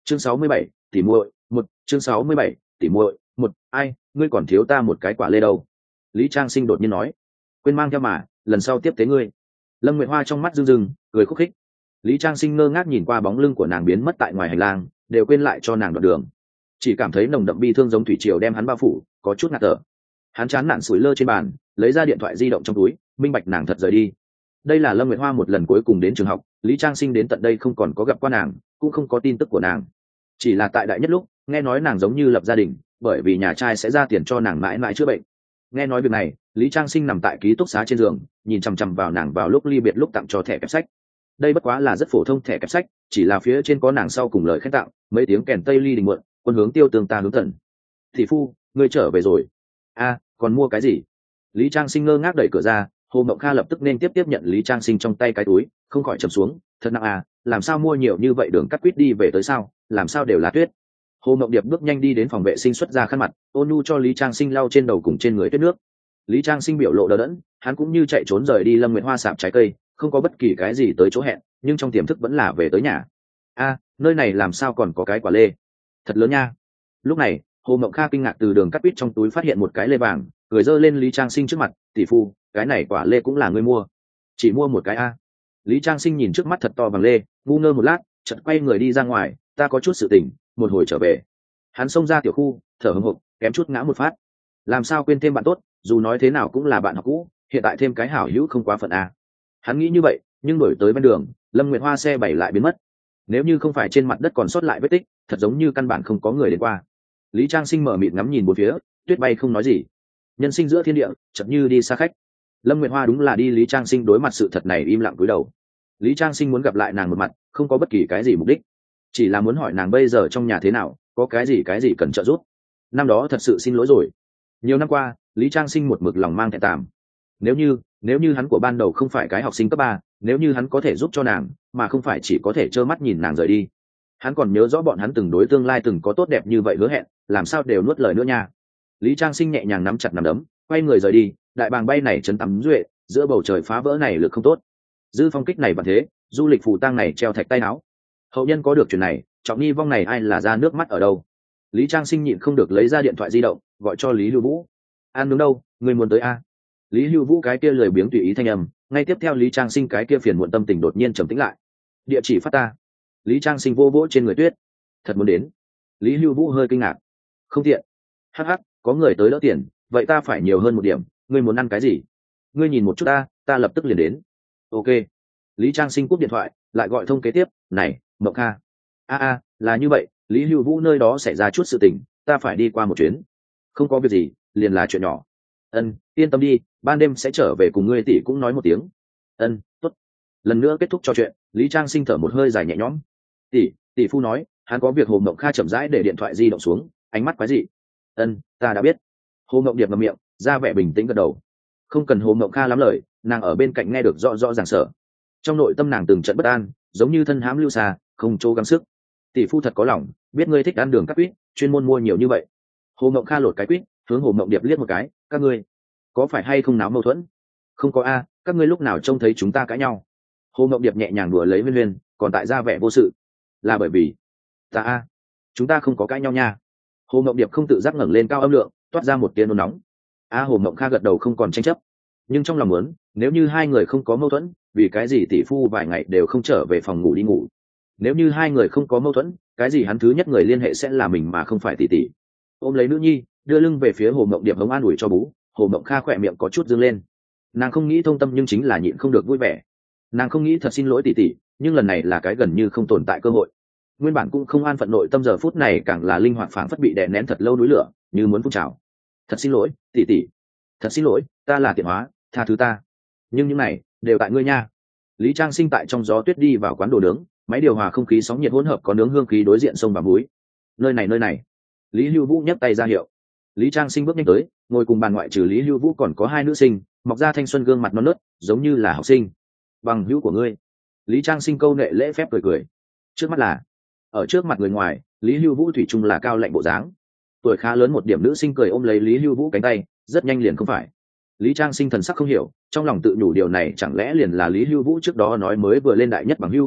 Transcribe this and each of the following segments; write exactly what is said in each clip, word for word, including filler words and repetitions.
chương sáu mươi bảy, tỉ muội một chương sáu mươi bảy, tỉ muội một ai ngươi còn thiếu ta một cái quả lê đâu. Lý Trang Sinh đột nhiên nói. Quên mang theo mà, lần sau tiếp tế ngươi. Lâm Nguyệt Hoa trong mắt rưng rưng cười khúc khích. Lý Trang Sinh ngơ ngác nhìn qua bóng lưng của nàng biến mất tại ngoài hành lang, đều quên lại cho nàng đoạn đường. Chỉ cảm thấy nồng đậm bi thương giống thủy triều đem hắn bao phủ, có chút ngạt thở. Hắn chán nản sủi lơ trên bàn, lấy ra điện thoại di động trong túi, minh bạch nàng thật rời đi. Đây là Lâm Nguyệt Hoa một lần cuối cùng đến trường học, Lý Trang Sinh đến tận đây không còn có gặp qua nàng, cũng không có tin tức của nàng. Chỉ là tại đại nhất lúc, nghe nói nàng giống như lập gia đình, bởi vì nhà trai sẽ ra tiền cho nàng mãi mãi chữa bệnh. Nghe nói việc này, Lý Trang Sinh nằm tại ký túc xá trên giường, nhìn chằm chằm vào nàng vào lúc ly biệt lúc tặng cho thẻ kẹp sách. Đây bất quá là rất phổ thông thẻ kẹp sách, chỉ là phía trên có nàng sau cùng lời khen tặng, mấy tiếng kèn tây ly đình mượn, quân hướng tiêu tường ta hướng tận. Thị phu, ngươi trở về rồi. A, còn mua cái gì? Lý Trang Sinh ngơ ngác đẩy cửa ra, Hồ Mộng Kha lập tức nên tiếp tiếp nhận Lý Trang Sinh trong tay cái túi, không khỏi trầm xuống, thật nặng à, làm sao mua nhiều như vậy đường cắt quýt đi về tới sao, làm sao đều là tuyết. Hồ Mộng Điệp bước nhanh đi đến phòng vệ sinh xuất ra khăn mặt, ôn nhu cho Lý Trang Sinh lau trên đầu cùng trên người tuyết nước. Lý Trang Sinh biểu lộ đờ đẫn, hắn cũng như chạy trốn rời đi Lâm Nguyệt Hoa sạp trái cây, không có bất kỳ cái gì tới chỗ hẹn, nhưng trong tiềm thức vẫn là về tới nhà. A, nơi này làm sao còn có cái quả lê, thật lớn nha. Lúc này, Hồ Mộng Kha kinh ngạc từ đường cắt quýt trong túi phát hiện một cái lê vàng, cười giơ lên Lý Trang Sinh trước mặt, tỷ phu, cái này quả lê cũng là ngươi mua? Chỉ mua một cái a? Lý Trang Sinh nhìn trước mắt thật to vàng lê, ngu ngơ một lát, chợt quay người đi ra ngoài, ta có chút sự tình, một hồi trở về. Hắn xông ra tiểu khu, thở hổn hộc, kém chút ngã một phát. Làm sao quên thêm bạn tốt, dù nói thế nào cũng là bạn học cũ, hiện tại thêm cái hảo hữu không quá phận a. Hắn nghĩ như vậy, nhưng đổi tới bên đường, Lâm Nguyệt Hoa xe bảy lại biến mất. Nếu như không phải trên mặt đất còn sót lại vết tích, thật giống như căn bản không có người đến qua. Lý Trang Sinh mở mịt ngắm nhìn bốn phía, tuyết bay không nói gì. Nhân sinh giữa thiên địa, chợt như đi xa khách. Lâm Nguyệt Hoa đúng là đi Lý Trang Sinh đối mặt sự thật này im lặng cúi đầu. Lý Trang Sinh muốn gặp lại nàng một mặt, không có bất kỳ cái gì mục đích, chỉ là muốn hỏi nàng bây giờ trong nhà thế nào, có cái gì cái gì cần trợ giúp. Năm đó thật sự xin lỗi rồi. Nhiều năm qua, Lý Trang Sinh một mực lòng mang thẹn tàm. Nếu như, nếu như hắn của ban đầu không phải cái học sinh cấp ba, nếu như hắn có thể giúp cho nàng, mà không phải chỉ có thể trơ mắt nhìn nàng rời đi. Hắn còn nhớ rõ bọn hắn từng đối tương lai từng có tốt đẹp như vậy hứa hẹn, làm sao đều nuốt lời nữa nha. Lý Trang Sinh nhẹ nhàng nắm chặt nắm đấm, quay người rời đi, đại bàng bay này chấn tắm duệ, giữa bầu trời phá vỡ này lực không tốt. Dư phong kích này và thế, du lịch phù tang này treo thạch tay áo. Hậu nhân có được chuyện này, trọng nghi vong này ai là ra nước mắt ở đâu. Lý Trang Sinh nhịn không được lấy ra điện thoại di động, gọi cho Lý Lưu Vũ. An đứng đâu, người muốn tới a? Lý Lưu Vũ cái kia lười biếng tùy ý thanh âm, ngay tiếp theo Lý Trang Sinh cái kia phiền muộn tâm tình đột nhiên trầm tĩnh lại. Địa chỉ phát ta. Lý Trang Sinh vô vỗ trên người tuyết. Thật muốn đến. Lý Lưu Vũ hơi kinh ngạc. Không tiện. Hắc hắc, có người tới đỡ tiền, vậy ta phải nhiều hơn một điểm, ngươi muốn ăn cái gì? Ngươi nhìn một chút ta, ta lập tức liền đến. Ok. Lý Trang Sinh cúp điện thoại, lại gọi thông kế tiếp, này, Mộng Kha. A a, là như vậy, Lý Lưu Vũ nơi đó xảy ra chút sự tình, ta phải đi qua một chuyến. Không có việc gì, liền là chuyện nhỏ. Ân, yên tâm đi, ban đêm sẽ trở về cùng ngươi tỷ cũng nói một tiếng. Ân, tốt. Lần nữa kết thúc trò chuyện, Lý Trang Sinh thở một hơi dài nhẹ nhõm. Tỷ, tỷ phu nói, hắn có việc Hồ Mộng Kha chậm rãi để điện thoại di động xuống, ánh mắt quái dị. Ân, ta đã biết. Hồ Mộng Điệp ngậm miệng, ra vẻ bình tĩnh gật đầu. Không cần Hồ Mộng Kha lắm lời, nàng ở bên cạnh nghe được rõ rõ ràng sở. Trong nội tâm nàng từng trận bất an, giống như thân hãm lưu xa, không chỗ gắng sức. Tỷ phu thật có lòng, biết ngươi thích ăn đường cắt quýt, chuyên môn mua nhiều như vậy. Hồ Mộng Kha lột cái quýt, hướng Hồ Mộng Điệp liếc một cái, các ngươi có phải hay không náo mâu thuẫn? Không có a, các ngươi lúc nào trông thấy chúng ta cãi nhau? Hồ Mộng Điệp nhẹ nhàng đùa lấy Huyên Huyên, còn tại ra vẻ vô sự. Là bởi vì ta a, chúng ta không có cãi nhau nha. Hồ Mộng Điệp không tự giác ngẩng lên cao âm lượng, toát ra một tia nôn nóng. A Hồ Mộng Kha gật đầu không còn tranh chấp, nhưng trong lòng muốn, nếu như hai người không có mâu thuẫn, vì cái gì tỷ phu vài ngày đều không trở về phòng ngủ đi ngủ? Nếu như hai người không có mâu thuẫn, cái gì hắn thứ nhất người liên hệ sẽ là mình mà không phải tỷ tỷ. Ôm lấy nữ nhi, đưa lưng về phía Hồ Mộng Điệp hống an ủi cho bú. Hồ Mộng Kha khỏe miệng có chút dương lên. Nàng không nghĩ thông tâm nhưng chính là nhịn không được vui vẻ. Nàng không nghĩ thật xin lỗi tỷ tỷ, nhưng lần này là cái gần như không tồn tại cơ hội. Nguyên bản cũng không an phận nội tâm giờ phút này càng là linh hoạt phảng phất bị đè nén thật lâu núi lửa, như muốn phun trào. Thật xin lỗi, tỷ tỷ. Thật xin lỗi, ta là tiện hóa, tha thứ ta. Nhưng những này đều tại ngươi nha. Lý Trang Sinh tại trong gió tuyết đi vào quán đồ nướng, máy điều hòa không khí sóng nhiệt hỗn hợp có nướng hương khí đối diện sông và muối. Nơi này nơi này. Lý Lưu Vũ nhấc tay ra hiệu. Lý Trang Sinh bước nhanh tới, ngồi cùng bàn ngoại trừ Lý Lưu Vũ còn có hai nữ sinh, mọc ra thanh xuân gương mặt non nớt, giống như là học sinh. Bằng hữu của ngươi. Lý Trang Sinh câu nệ lễ phép cười cười. Trước mắt là, ở trước mặt người ngoài, Lý Lưu Vũ thủy chung là cao lạnh bộ dáng. Tuổi khá lớn một điểm nữ sinh cười ôm lấy Lý Lưu Vũ cánh tay, rất nhanh liền không phải. Lý Trang Sinh thần sắc không hiểu, trong lòng tự nhủ điều này chẳng lẽ liền là Lý Lưu Vũ trước đó nói mới vừa lên đại nhất bằng hữu.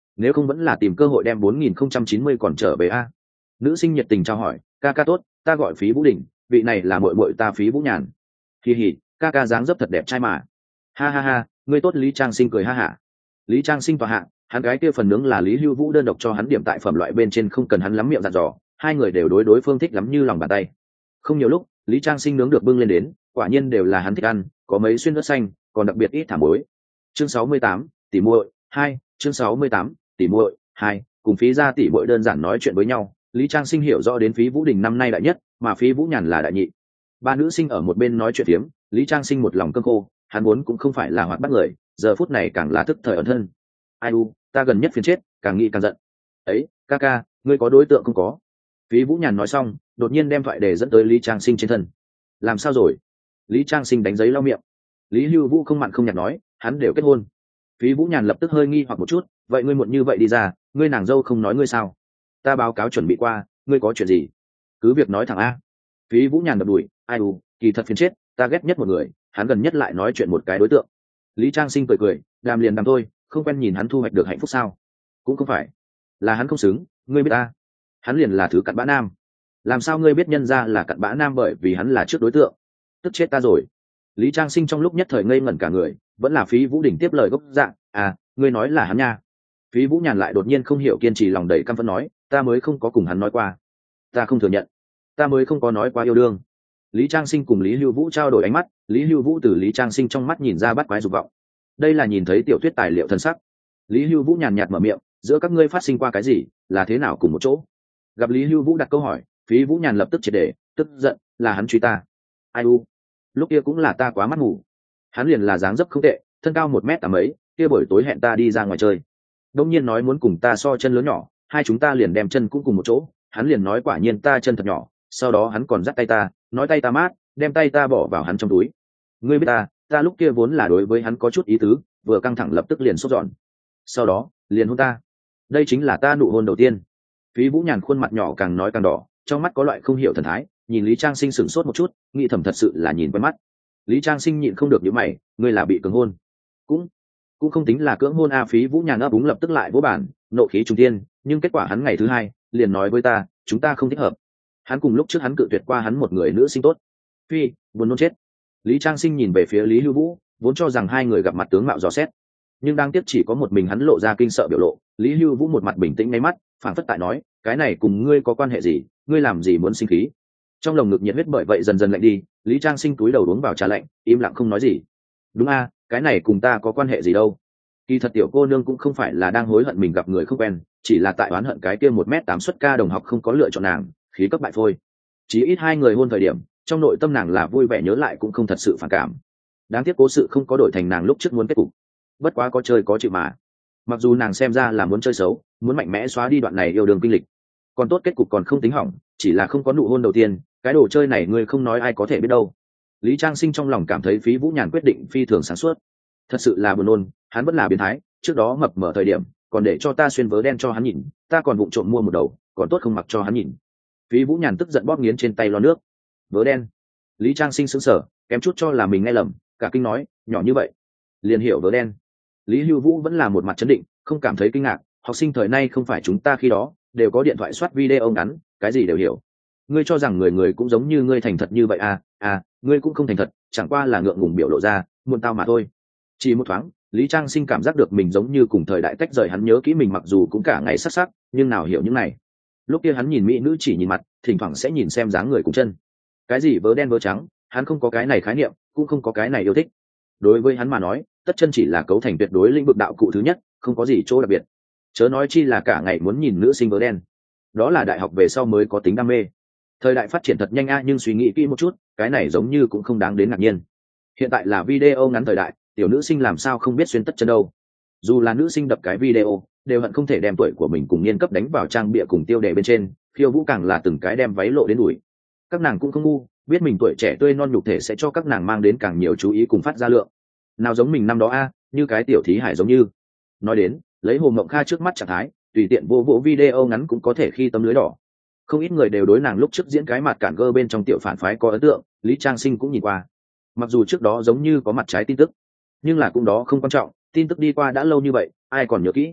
nếu không vẫn là tìm cơ hội đem bốn nghìn không trăm chín mươi còn trở về a. Nữ sinh nhiệt tình chào hỏi, ca ca tốt, ta gọi Phí Vũ Đình, vị này là muội muội ta Phí Vũ Nhàn. Kỳ hỉ, ca ca dáng dấp thật đẹp trai mà. Ha ha ha, ngươi tốt. Lý Trang Sinh cười ha hả. Lý Trang Sinh tòa hạ, hắn gái kia phần nướng là Lý Hưu Vũ đơn độc cho hắn điểm tại phẩm loại bên trên, không cần hắn lắm miệng dặn dò, hai người đều đối đối phương thích lắm như lòng bàn tay. Không nhiều lúc, Lý Trang Sinh nướng được bưng lên đến, quả nhiên đều là hắn thích ăn, có mấy xuyên ớt xanh, còn đặc biệt ít thả muối. Chương sáu mươi tám, tỷ muội hai, chương sáu mươi tám, tỷ muội hai, cùng Phí gia tỷ muội đơn giản nói chuyện với nhau, Lý Trang Sinh hiểu rõ đến Phí Vũ Đình năm nay đại nhất, mà Phí Vũ Nhàn là đại nhị. Ba nữ sinh ở một bên nói chuyện phiếm, Lý Trang Sinh một lòng cơm khô, hắn vốn cũng không phải là hoạt bắt người, giờ phút này càng là thức thời ẩn thân. Ai u, ta gần nhất phiền chết, càng nghĩ càng giận. Ấy, ca ca, ngươi có đối tượng không có? Phí Vũ Nhàn nói xong, đột nhiên đem thoại đề dẫn tới Lý Trang Sinh trên thân. Làm sao rồi? Lý Trang Sinh đánh giấy lau miệng. Lý Hưu Vũ không mặn không nhạt nói, hắn đều kết hôn. Phí Vũ Nhàn lập tức hơi nghi hoặc một chút, vậy ngươi muộn như vậy đi ra, ngươi nàng dâu không nói ngươi sao? Ta báo cáo chuẩn bị qua, ngươi có chuyện gì? Cứ việc nói thẳng a. Phí Vũ Nhàn đập đùi, ai u, kỳ thật phiền chết, ta ghét nhất một người, hắn gần nhất lại nói chuyện một cái đối tượng. Lý Trang Sinh cười cười, đàm liền đàm thôi, không quen nhìn hắn thu hoạch được hạnh phúc sao? Cũng không phải, là hắn không xứng, ngươi biết ta. Hắn liền là thứ cặn bã nam. Làm sao ngươi biết nhân ra là cặn bã nam? Bởi vì hắn là trước đối tượng. Tức chết ta rồi. Lý Trang Sinh trong lúc nhất thời ngây ngẩn cả người, vẫn là Phí Vũ Đình tiếp lời gốc dạng, à, ngươi nói là hắn nha. Phí Vũ Nhàn lại đột nhiên không hiểu, kiên trì lòng đầy căm phẫn nói, ta mới không có cùng hắn nói qua. Ta không thừa nhận, ta mới không có nói qua yêu đương. Lý Trang Sinh cùng Lý Hưu Vũ trao đổi ánh mắt, Lý Hưu Vũ từ Lý Trang Sinh trong mắt nhìn ra bắt quái dục vọng. Đây là nhìn thấy tiểu thuyết tài liệu thân sắc. Lý Hưu Vũ nhàn nhạt mở miệng, giữa các ngươi phát sinh qua cái gì, là thế nào cùng một chỗ? Gặp Lý Hưu Vũ đặt câu hỏi, Phí Vũ Nhàn lập tức triệt để tức giận, là hắn truy ta. Ai u, lúc kia cũng là ta quá mắt ngủ. Hắn liền là dáng dấp không tệ, thân cao một mét tám mấy, kia buổi tối hẹn ta đi ra ngoài chơi. Đông nhiên nói muốn cùng ta so chân lớn nhỏ, hai chúng ta liền đem chân cũng cùng một chỗ, hắn liền nói quả nhiên ta chân thật nhỏ, sau đó hắn còn dắt tay ta, nói tay ta mát, đem tay ta bỏ vào hắn trong túi. Ngươi biết ta, ta lúc kia vốn là đối với hắn có chút ý tứ, vừa căng thẳng lập tức liền sốt dọn. Sau đó, liền hôn ta. Đây chính là ta nụ hôn đầu tiên. Phí Vũ Nhàn khuôn mặt nhỏ càng nói càng đỏ, trong mắt có loại không hiểu thần thái, nhìn Lý Trang Sinh sửng sốt một chút, nghĩ thầm thật sự là nhìn quen mắt. Lý Trang Sinh nhịn không được nhíu mày, ngươi là bị cưỡng hôn? Cũng, cũng không tính là cưỡng hôn a. Phí Vũ Nhàn ấp úng lập tức lại vỗ bản, nộ khí trung tiên, nhưng kết quả hắn ngày thứ hai liền nói với ta, chúng ta không thích hợp. Hắn cùng lúc trước hắn cự tuyệt qua hắn một người nữ sinh tốt. Phi, buồn nôn chết. Lý Trang Sinh nhìn về phía Lý Hưu Vũ, vốn cho rằng hai người gặp mặt tướng mạo dò xét, nhưng đang tiếc chỉ có một mình hắn lộ ra kinh sợ biểu lộ. Lý Hưu Vũ một mặt bình tĩnh ngay mắt, phảng phất tại nói, cái này cùng ngươi có quan hệ gì, ngươi làm gì muốn sinh khí? Trong lồng ngực nhiệt huyết bởi vậy dần dần lạnh đi, Lý Trang Sinh túi đầu uống vào trà lạnh, im lặng không nói gì. Đúng a, cái này cùng ta có quan hệ gì đâu? Kỳ thật tiểu cô nương cũng không phải là đang hối hận mình gặp người không quen, chỉ là tại oán hận cái kia một mét tám xuất ca đồng học không có lựa chọn nàng, khí cấp bại phôi. Chỉ ít hai người hôn thời điểm, trong nội tâm nàng là vui vẻ nhớ lại cũng không thật sự phản cảm. Đáng tiếc cố sự không có đổi thành nàng lúc trước muốn kết cục. Bất quá có chơi có chịu mà. Mặc dù nàng xem ra là muốn chơi xấu, muốn mạnh mẽ xóa đi đoạn này yêu đương kinh lịch, còn tốt kết cục còn không tính hỏng, chỉ là không có nụ hôn đầu tiên, cái đồ chơi này ngươi không nói ai có thể biết đâu. Lý Trang Sinh trong lòng cảm thấy Phí Vũ Nhàn quyết định phi thường sáng suốt. Thật sự là buồn nôn, hắn vẫn là biến thái, trước đó mập mở thời điểm, còn để cho ta xuyên vớ đen cho hắn nhìn, ta còn vụng trộm mua một đầu, còn tốt không mặc cho hắn nhìn. Phí Vũ Nhàn tức giận bóp nghiến trên tay lo nước. Vớ đen? Lý Trang Sinh sững sờ, kém chút cho là mình nghe lầm, cả kinh nói, nhỏ như vậy, liền hiểu vớ đen. Lý Hưu Vũ vẫn là một mặt chấn định, không cảm thấy kinh ngạc, học sinh thời nay không phải chúng ta khi đó, đều có điện thoại soát video ngắn, cái gì đều hiểu. Ngươi cho rằng người người cũng giống như ngươi thành thật như vậy à? À, ngươi cũng không thành thật, chẳng qua là ngượng ngùng biểu lộ ra, muôn tao mà thôi. Chỉ một thoáng, Lý Trang Sinh cảm giác được mình giống như cùng thời đại tách rời, hắn nhớ kỹ mình mặc dù cũng cả ngày sắc sắc, nhưng nào hiểu những này. Lúc kia hắn nhìn mỹ nữ chỉ nhìn mặt, thỉnh thoảng sẽ nhìn xem dáng người cùng chân. Cái gì vớ đen vớ trắng, hắn không có cái này khái niệm, cũng không có cái này yêu thích. Đối với hắn mà nói, tất chân chỉ là cấu thành tuyệt đối lĩnh vực đạo cụ thứ nhất, không có gì chỗ đặc biệt. Chớ nói chi là cả ngày muốn nhìn nữ sinh vớ đen. Đó là đại học về sau mới có tính đam mê. Thời đại phát triển thật nhanh a, nhưng suy nghĩ kỹ một chút, cái này giống như cũng không đáng đến ngạc nhiên. Hiện tại là video ngắn thời đại, tiểu nữ sinh làm sao không biết xuyên tất chân đâu. Dù là nữ sinh đập cái video, đều hận không thể đem tuổi của mình cùng niên cấp đánh vào trang bìa cùng tiêu đề bên trên, khiêu vũ càng là từng cái đem váy lộ đến đùi. Các nàng cũng không ngu, biết mình tuổi trẻ tươi non nhục thể sẽ cho các nàng mang đến càng nhiều chú ý cùng phát ra lượng. Nào giống mình năm đó a, như cái tiểu thí hải giống như. Nói đến, lấy Hồ Mộng Kha trước mắt trạng thái, tùy tiện vô vỗ video ngắn cũng có thể khi tấm lưới đỏ. Không ít người đều đối nàng lúc trước diễn cái mặt cản gơ bên trong tiểu phản phái có ấn tượng, Lý Trang Sinh cũng nhìn qua. Mặc dù trước đó giống như có mặt trái tin tức, nhưng là cũng đó không quan trọng, tin tức đi qua đã lâu như vậy, ai còn nhớ kỹ.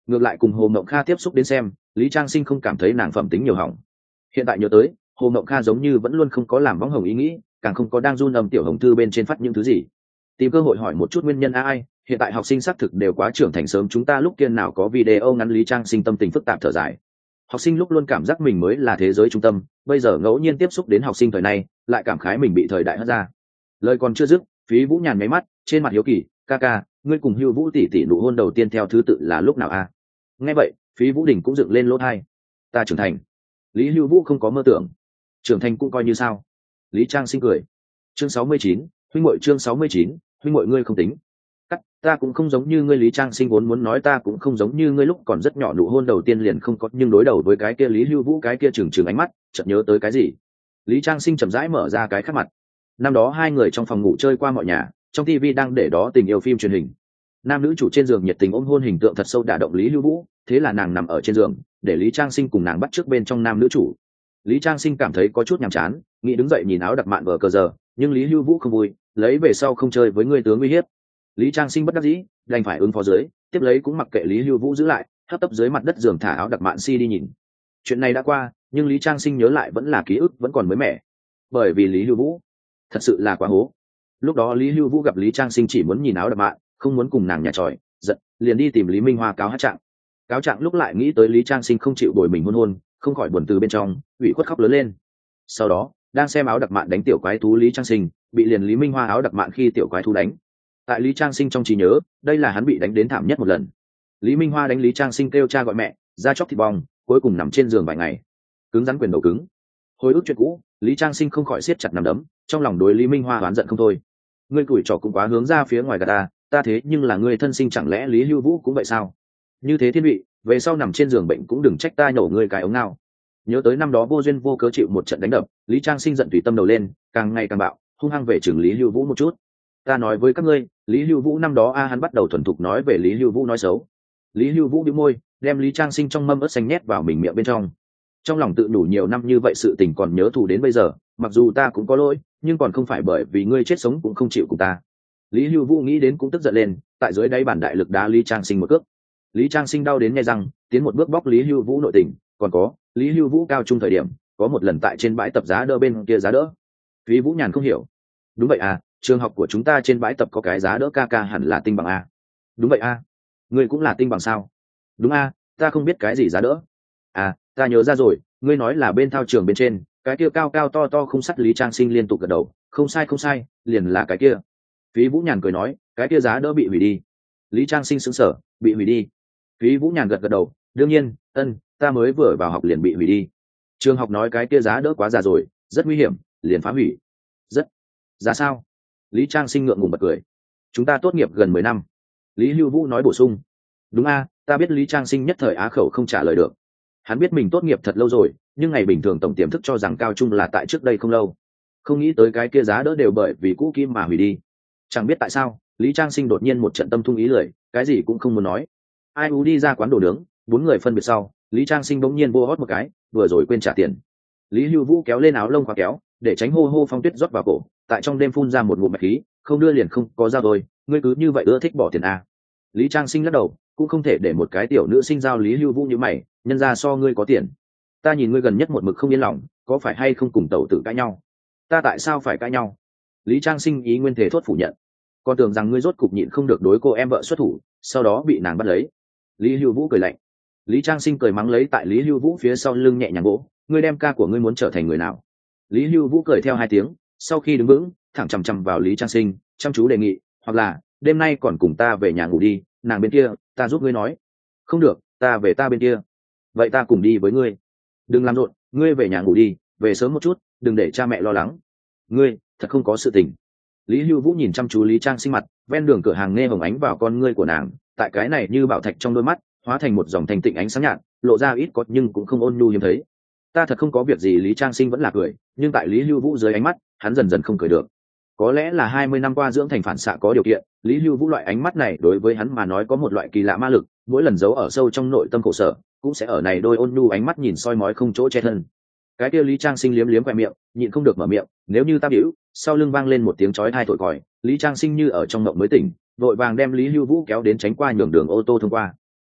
ngược lại cùng Hồ Mộng Kha tiếp xúc đến xem, Lý Trang Sinh không cảm thấy nàng phẩm tính nhiều hỏng. Hiện tại nhớ tới, Hồ Mộng Kha giống như vẫn luôn không có làm bóng hồng ý nghĩ, càng không có đang run âm tiểu hồng thư bên trên phát những thứ gì. Tìm cơ hội hỏi một chút nguyên nhân ai, hiện tại học sinh xác thực đều quá trưởng thành sớm, chúng ta lúc kia nào có video ngắn. Lý Trang Sinh tâm tình phức tạp thở dài. Học sinh lúc luôn cảm giác mình mới là thế giới trung tâm, bây giờ ngẫu nhiên tiếp xúc đến học sinh thời này, lại cảm khái mình bị thời đại hất ra. Lời còn chưa dứt, Phí Vũ nhàn nháy mắt, trên mặt hiếu kỳ, ca ca, ngươi cùng Hưu Vũ tỷ tỷ nụ hôn đầu tiên theo thứ tự là lúc nào a? Nghe vậy, Phí Vũ Đình cũng dựng lên lỗ tai. Ta trưởng thành. Lý Hưu Vũ không có mơ tưởng. Trưởng thành cũng coi như sao? Lý Trang Sinh cười. Chương sáu mươi chín, huynh muội chương sáu mươi chín, huynh muội ngươi không tính. Cắt, ta cũng không giống như ngươi. Lý Trang Sinh vốn muốn nói ta cũng không giống như ngươi lúc còn rất nhỏ nụ hôn đầu tiên liền không có, nhưng đối đầu với cái kia Lý Hưu Vũ cái kia trừng trừng ánh mắt, chợt nhớ tới cái gì. Lý Trang Sinh chậm rãi mở ra cái khác mặt. Năm đó hai người trong phòng ngủ chơi qua mọi nhà, trong ti vi đang để đó tình yêu phim truyền hình. Nam nữ chủ trên giường nhiệt tình ôm hôn, hình tượng thật sâu đả động Lý Hưu Vũ, thế là nàng nằm ở trên giường, để Lý Trang Sinh cùng nàng bắt trước bên trong nam nữ chủ. Lý Trang Sinh cảm thấy có chút nhàm chán, nghĩ đứng dậy nhìn áo đặc mạn vờ cờ giờ, nhưng Lý Hưu Vũ không vui, lấy về sau không chơi với ngươi tướng uy hiếp. Lý Trang Sinh bất đắc dĩ, đành phải ứng phó dưới, tiếp lấy cũng mặc kệ Lý Hưu Vũ giữ lại, hấp tấp dưới mặt đất giường thả áo đặc mạn si đi nhìn. Chuyện này đã qua, nhưng Lý Trang Sinh nhớ lại vẫn là ký ức vẫn còn mới mẻ, bởi vì Lý Hưu Vũ thật sự là quá hố. Lúc đó Lý Hưu Vũ gặp Lý Trang Sinh chỉ muốn nhìn áo đặc mạn, không muốn cùng nàng nhà tròi, giận liền đi tìm Lý Minh Hoa cáo hát trạng. Cáo trạng lúc lại nghĩ tới Lý Trang Sinh không chịu bồi mình hôn hôn, không khỏi buồn từ bên trong, ủy khuất khóc lớn lên. Sau đó đang xem áo đặc mạn đánh tiểu quái thú Lý Trang Sinh, bị liền Lý Minh Hoa áo đặc mạn khi tiểu quái thú đánh. Tại Lý Trang Sinh trong trí nhớ, đây là hắn bị đánh đến thảm nhất một lần. Lý Minh Hoa đánh Lý Trang Sinh kêu cha gọi mẹ, da chóc thịt bong, cuối cùng nằm trên giường vài ngày, cứng rắn quyền đầu cứng. Hồi ức chuyện cũ, Lý Trang Sinh không khỏi siết chặt nắm đấm, trong lòng đối Lý Minh Hoa oán giận không thôi. Ngươi cùi trò cũng quá hướng ra phía ngoài gà ta, ta thế nhưng là ngươi thân sinh, chẳng lẽ Lý Hưu Vũ cũng vậy sao? Như thế thiên vị, về sau nằm trên giường bệnh cũng đừng trách ta nhổ ngươi cái ống nào. Nhớ tới năm đó vô duyên vô cớ chịu một trận đánh đập, Lý Trang Sinh giận tùy tâm đầu lên, càng ngày càng bạo, hung hăng về chừng Lý Hưu Vũ một chút. Ta nói với các ngươi, Lý Hưu Vũ năm đó a hắn bắt đầu thuần thục nói về Lý Hưu Vũ nói xấu. Lý Hưu Vũ bĩu môi, đem Lý Trang Sinh trong mâm ớt xanh nhét vào mình miệng bên trong. Trong lòng tự đủ nhiều năm như vậy sự tình còn nhớ thù đến bây giờ, mặc dù ta cũng có lỗi, nhưng còn không phải bởi vì ngươi chết sống cũng không chịu cùng ta. Lý Hưu Vũ nghĩ đến cũng tức giận lên, tại dưới đáy bàn đại lực đá Lý Trang Sinh một cước. Lý Trang Sinh đau đến nghe răng, tiến một bước bóc Lý Hưu Vũ nội tình. Còn có, Lý Hưu Vũ cao trung thời điểm, có một lần tại trên bãi tập giá đỡ bên kia giá đỡ. Phí Vũ Nhàn không hiểu. Đúng vậy à, trường học của chúng ta trên bãi tập có cái giá đỡ ca ca hẳn là tinh bằng a. Đúng vậy a, ngươi cũng là tinh bằng sao? Đúng a, ta không biết cái gì giá đỡ. À, ta nhớ ra rồi, ngươi nói là bên thao trường bên trên, cái kia cao cao to to không sắt. Lý Trang Sinh liên tục gật đầu, không sai không sai, liền là cái kia. Phí Vũ Nhàn cười nói, cái kia giá đỡ bị hủy đi. Lý Trang Sinh sững sờ, bị hủy đi. Phí Vũ Nhàn gật gật đầu, đương nhiên, ân, ta mới vừa vào học liền bị hủy đi. Trường học nói cái kia giá đỡ quá già rồi, rất nguy hiểm, liền phá hủy. Rất giá sao? Lý Trang Sinh ngượng ngùng bật cười. Chúng ta tốt nghiệp gần mười năm. Lý Hưu Vũ nói bổ sung. Đúng a, ta biết. Lý Trang Sinh nhất thời á khẩu không trả lời được. Hắn biết mình tốt nghiệp thật lâu rồi, nhưng ngày bình thường tổng tiềm thức cho rằng cao trung là tại trước đây không lâu. Không nghĩ tới cái kia giá đỡ đều bởi vì cũ kim mà hủy đi. Chẳng biết tại sao, Lý Trang Sinh đột nhiên một trận tâm thung ý lười, cái gì cũng không muốn nói. Ai u đi ra quán đồ nướng, bốn người phân biệt sau, Lý Trang Sinh bỗng nhiên vô hót một cái, vừa rồi quên trả tiền. Lý Hưu Vũ kéo lên áo lông khóa kéo, để tránh hô hô phong tuyết rót vào cổ, tại trong đêm phun ra một ngụm mạch khí, không đưa liền không có giao rồi, ngươi cứ như vậy ưa thích bỏ tiền à? Lý Trang Sinh lắc đầu, cũng không thể để một cái tiểu nữ sinh giao Lý Hưu Vũ như mày, nhân ra so ngươi có tiền. Ta nhìn ngươi gần nhất một mực không yên lòng, có phải hay không cùng tẩu tử cãi nhau? Ta tại sao phải cãi nhau? Lý Trang Sinh ý nguyên thể thốt phủ nhận, con tưởng rằng ngươi rốt cục nhịn không được đối cô em vợ xuất thủ, sau đó bị nàng bắt lấy. Lý Hưu Vũ cười lạnh. Lý Trang Sinh cười mắng lấy tại Lý Hưu Vũ phía sau lưng nhẹ nhàng vỗ, ngươi đem ca của ngươi muốn trở thành người nào? Lý Hưu Vũ cười theo hai tiếng, sau khi đứng vững, thẳng chằm chằm vào Lý Trang Sinh, chăm chú đề nghị, hoặc là đêm nay còn cùng ta về nhà ngủ đi, nàng bên kia ta giúp ngươi nói. Không được, ta về ta bên kia. Vậy ta cùng đi với ngươi. Đừng làm rộn, ngươi về nhà ngủ đi, về sớm một chút, đừng để cha mẹ lo lắng. Ngươi thật không có sự tình. Lý Hưu Vũ nhìn chăm chú Lý Trang Sinh mặt, ven đường cửa hàng nghe hồng ánh vào con ngươi của nàng, tại cái này như bảo thạch trong đôi mắt hóa thành một dòng thanh tịnh ánh sáng nhạt, lộ ra ít có nhưng cũng không ôn nhu hiếm thấy. Ta thật không có việc gì. Lý Trang Sinh vẫn là cười, nhưng tại Lý Hưu Vũ dưới ánh mắt, hắn dần dần không cười được. Có lẽ là hai mươi năm qua dưỡng thành phản xạ có điều kiện, Lý Hưu Vũ loại ánh mắt này đối với hắn mà nói có một loại kỳ lạ ma lực, mỗi lần giấu ở sâu trong nội tâm khổ sở, cũng sẽ ở này đôi ôn nhu ánh mắt nhìn soi mói không chỗ che thân. Cái kia Lý Trang Sinh liếm liếm khoe miệng, nhịn không được mở miệng, nếu như ta biểu, sau lưng vang lên một tiếng chói tai thổi còi, Lý Trang Sinh như ở trong mộng mới tỉnh, vội vàng đem Lý Hưu Vũ kéo đến tránh qua nhường đường ô tô thông qua.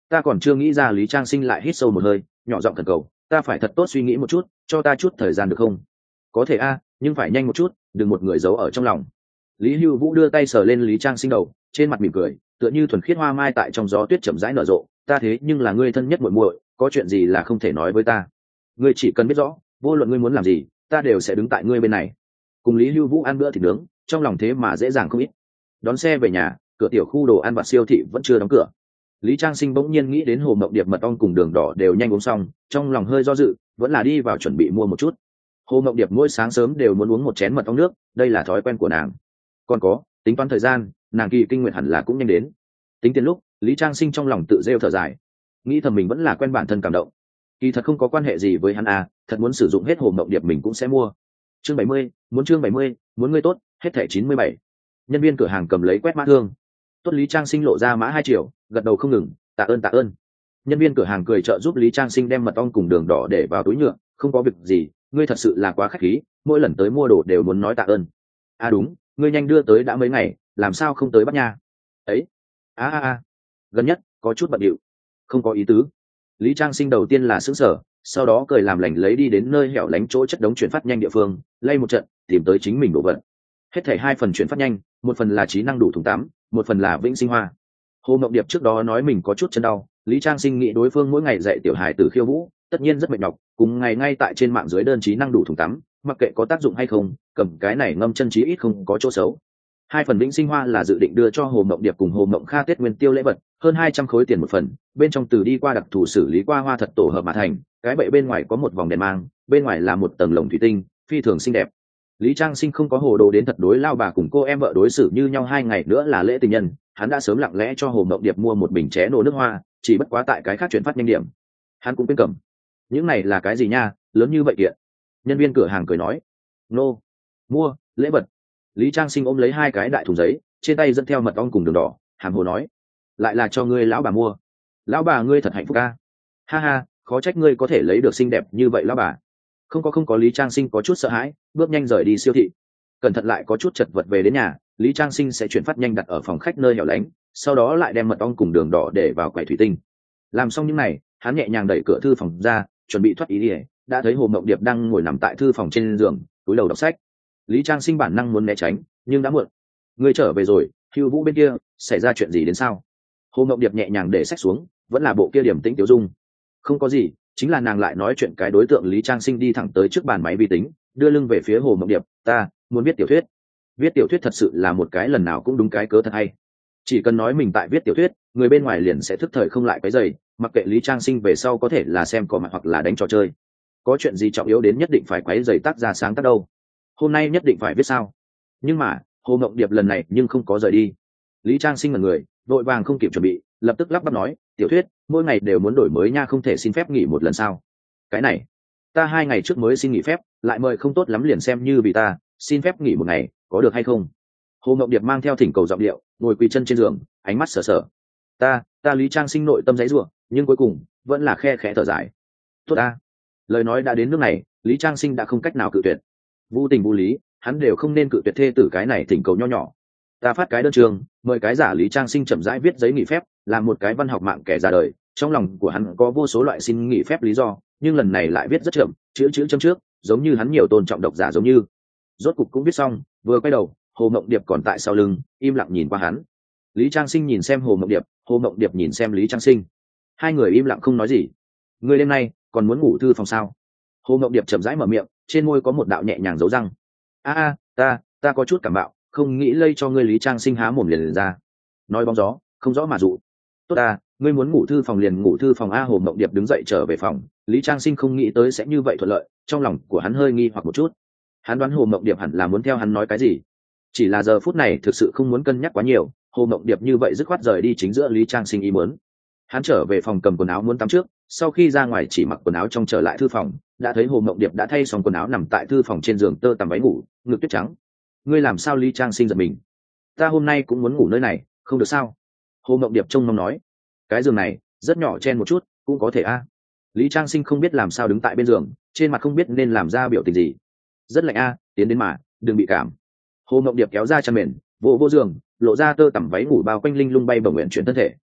Ta còn chưa nghĩ ra. Lý Trang Sinh lại hít sâu một hơi, nhỏ giọng thần cầu, ta phải thật tốt suy nghĩ một chút, cho ta chút thời gian được không? Có thể a, nhưng phải nhanh một chút, đừng một người giấu ở trong lòng. Lý Hưu Vũ đưa tay sờ lên Lý Trang Sinh đầu, trên mặt mỉm cười, tựa như thuần khiết hoa mai tại trong gió tuyết chậm rãi nở rộ. Ta thế nhưng là ngươi thân nhất muội muội, có chuyện gì là không thể nói với ta. Ngươi chỉ cần biết rõ, vô luận ngươi muốn làm gì, ta đều sẽ đứng tại ngươi bên này. Cùng Lý Hưu Vũ ăn bữa thịt nướng, trong lòng thế mà dễ dàng không ít. Đón xe về nhà, cửa tiểu khu đồ ăn vặt siêu thị vẫn chưa đóng cửa. Lý Trang Sinh bỗng nhiên nghĩ đến Hồ Mộng Điệp mật ong cùng đường đỏ đều nhanh uống xong, trong lòng hơi do dự, vẫn là đi vào chuẩn bị mua một chút. Hồ Mộng Điệp mỗi sáng sớm đều muốn uống một chén mật ong nước, đây là thói quen của nàng. Còn có, tính toán thời gian, nàng kỳ kinh nguyệt hẳn là cũng nhanh đến. Tính tiền lúc, Lý Trang Sinh trong lòng tự rêu thở dài, nghĩ thầm mình vẫn là quen bản thân cảm động. Kỳ thật không có quan hệ gì với hắn à, thật muốn sử dụng hết Hồ Mộng Điệp mình cũng sẽ mua. Chương bảy mươi, muốn chương bảy mươi, muốn ngươi tốt, hết thẻ chín mươi bảy. Nhân viên cửa hàng cầm lấy quét mã thương. Tốt, Lý Trang Sinh lộ ra mã hai triệu, gật đầu không ngừng, tạ ơn tạ ơn. Nhân viên cửa hàng cười trợ giúp Lý Trang Sinh đem mật ong cùng đường đỏ để vào túi nhựa, không có việc gì, ngươi thật sự là quá khách khí, mỗi lần tới mua đồ đều muốn nói tạ ơn. À đúng, ngươi nhanh đưa tới đã mấy ngày, làm sao không tới Bắc Nha? Ấy, a a a, gần nhất có chút bận điệu, không có ý tứ. Lý Trang Sinh đầu tiên là sững sờ, sau đó cười làm lành lấy đi đến nơi hẻo lánh chỗ chất đống chuyển phát nhanh địa phương, lay một trận, tìm tới chính mình đồ vật. Hết thảy hai phần chuyển phát nhanh, một phần là trí năng đủ thùng tắm, một phần là vĩnh sinh hoa. Hồ Mộng Điệp trước đó nói mình có chút chân đau, Lý Trang Sinh nghĩ đối phương mỗi ngày dạy tiểu hài tử khiêu vũ, tất nhiên rất mệt nhọc, cùng ngày ngay tại trên mạng dưới đơn trí năng đủ thùng tắm, mặc kệ có tác dụng hay không, cầm cái này ngâm chân trí ít không có chỗ xấu. Hai phần vĩnh sinh hoa là dự định đưa cho Hồ Mộng Điệp cùng Hồ Mộng Kha Tết Nguyên Tiêu lễ vật, hơn hai trăm khối tiền một phần, bên trong từ đi qua đặc thù xử lý qua hoa thật tổ hợp mà thành, cái bệ bên ngoài có một vòng đèn mang, bên ngoài là một tầng lồng thủy tinh, phi thường xinh đẹp. Lý Trang Sinh không có hồ đồ đến thật đối lao bà cùng cô em vợ đối xử như nhau hai ngày nữa là lễ tình nhân, hắn đã sớm lặng lẽ cho Hồ Mộng Điệp mua một bình chén nổ nước hoa, chỉ bất quá tại cái khác chuyển phát nhanh điểm, hắn cũng quên cầm. Những này là cái gì nha, lớn như vậy kiện? Nhân viên cửa hàng cười nói, nô, mua lễ vật. Lý Trang Sinh ôm lấy hai cái đại thùng giấy, trên tay dẫn theo mật ong cùng đường đỏ, hàm hồ nói, lại là cho ngươi lão bà mua. Lão bà ngươi thật hạnh phúc ca. Ha ha, khó trách ngươi có thể lấy được xinh đẹp như vậy lão bà. Không có không có. Lý Trang Sinh có chút sợ hãi, bước nhanh rời đi siêu thị. Cẩn thận lại có chút chật vật về đến nhà, Lý Trang Sinh sẽ chuyển phát nhanh đặt ở phòng khách nơi hẻo lánh, sau đó lại đem mật ong cùng đường đỏ để vào quầy thủy tinh. Làm xong những này, hắn nhẹ nhàng đẩy cửa thư phòng ra, chuẩn bị thoát ý đi, đã thấy Hồ Mộng Điệp đang ngồi nằm tại thư phòng trên giường, cúi đầu đọc sách. Lý Trang Sinh bản năng muốn né tránh, nhưng đã muộn. Ngươi trở về rồi, Hưu Vũ bên kia xảy ra chuyện gì đến sao? Hồ Mộng Điệp nhẹ nhàng để sách xuống, vẫn là bộ kia điểm tĩnh tiểu dung. Không có gì, chính là nàng lại nói chuyện cái đối tượng. Lý Trang Sinh đi thẳng tới trước bàn máy vi tính, đưa lưng về phía Hồ Mộng Điệp, ta muốn viết tiểu thuyết. Viết tiểu thuyết thật sự là một cái lần nào cũng đúng cái cớ thật hay. Chỉ cần nói mình tại viết tiểu thuyết, người bên ngoài liền sẽ thức thời không lại cái giày, mặc kệ Lý Trang Sinh về sau có thể là xem cỏ mặt hoặc là đánh trò chơi. Có chuyện gì trọng yếu đến nhất định phải quấy giày tác ra sáng tác đâu? Hôm nay nhất định phải viết sao? Nhưng mà Hồ Mộng Điệp lần này nhưng không có rời đi. Lý Trang Sinh là người vội vàng không kịp chuẩn bị, lập tức lắp bắp nói, tiểu thuyết mỗi ngày đều muốn đổi mới nha, không thể xin phép nghỉ một lần sao? Cái này ta hai ngày trước mới xin nghỉ phép, lại mời không tốt lắm liền xem như vì ta xin phép nghỉ một ngày, có được hay không? Hồ Mộng Điệp mang theo thỉnh cầu giọng điệu, ngồi quỳ chân trên giường, ánh mắt sờ sờ. ta ta Lý Trang Sinh nội tâm giấy rủa, nhưng cuối cùng vẫn là khe khẽ thở dài. Tốt ta, lời nói đã đến nước này, Lý Trang Sinh đã không cách nào cự tuyệt. Vô tình vô lý, hắn đều không nên cự tuyệt thê tử cái này thỉnh cầu nho nhỏ. Ta phát cái đơn trường, mời cái giả Lý Trang Sinh chậm rãi viết giấy nghỉ phép, làm một cái văn học mạng kẻ ra đời. Trong lòng của hắn có vô số loại xin nghỉ phép lý do, nhưng lần này lại viết rất chậm, chữ chữ châm trước, giống như hắn nhiều tôn trọng độc giả giống như. Rốt cục cũng viết xong, vừa quay đầu, Hồ Mộng Điệp còn tại sau lưng, im lặng nhìn qua hắn. Lý Trang Sinh nhìn xem Hồ Mộng Điệp, Hồ Mộng Điệp nhìn xem Lý Trang Sinh, hai người im lặng không nói gì. Ngươi đêm nay còn muốn ngủ thư phòng sao? Hồ Mộng Điệp chậm rãi mở miệng, trên môi có một đạo nhẹ nhàng dấu răng. A a, ta ta có chút cảm bạo, không nghĩ lây cho ngươi. Lý Trang Sinh há mồm liền, liền ra, nói bóng gió không rõ mà dụ. Tốt ta, ngươi muốn ngủ thư phòng liền ngủ thư phòng a. Hồ Mộng Điệp đứng dậy trở về phòng. Lý Trang Sinh không nghĩ tới sẽ như vậy thuận lợi, trong lòng của hắn hơi nghi hoặc một chút. Hắn đoán Hồ Mộng Điệp hẳn là muốn theo hắn nói cái gì, chỉ là giờ phút này thực sự không muốn cân nhắc quá nhiều. Hồ Mộng Điệp như vậy dứt khoát rời đi chính giữa Lý Trang Sinh ý muốn. Hắn trở về phòng cầm quần áo muốn tắm trước, sau khi ra ngoài chỉ mặc quần áo trong trở lại thư phòng, đã thấy Hồ Mộng Điệp đã thay xong quần áo nằm tại thư phòng trên giường tơ tằm váy ngủ, ngực tuyết trắng. Ngươi làm sao? Lý Trang Sinh giật mình. Ta hôm nay cũng muốn ngủ nơi này, không được sao? Hồ Mộng Điệp trông mong nói. Cái giường này rất nhỏ, chen một chút cũng có thể a. Lý Trang Sinh không biết làm sao đứng tại bên giường, trên mặt không biết nên làm ra biểu tình gì. Rất lạnh a, tiến đến mà đừng bị cảm. Hồ Mộng Điệp kéo ra chăn mền, vỗ vô giường, lộ ra tơ tằm váy ngủ bao quanh linh lung bay bổng nguyện chuyển thân thể.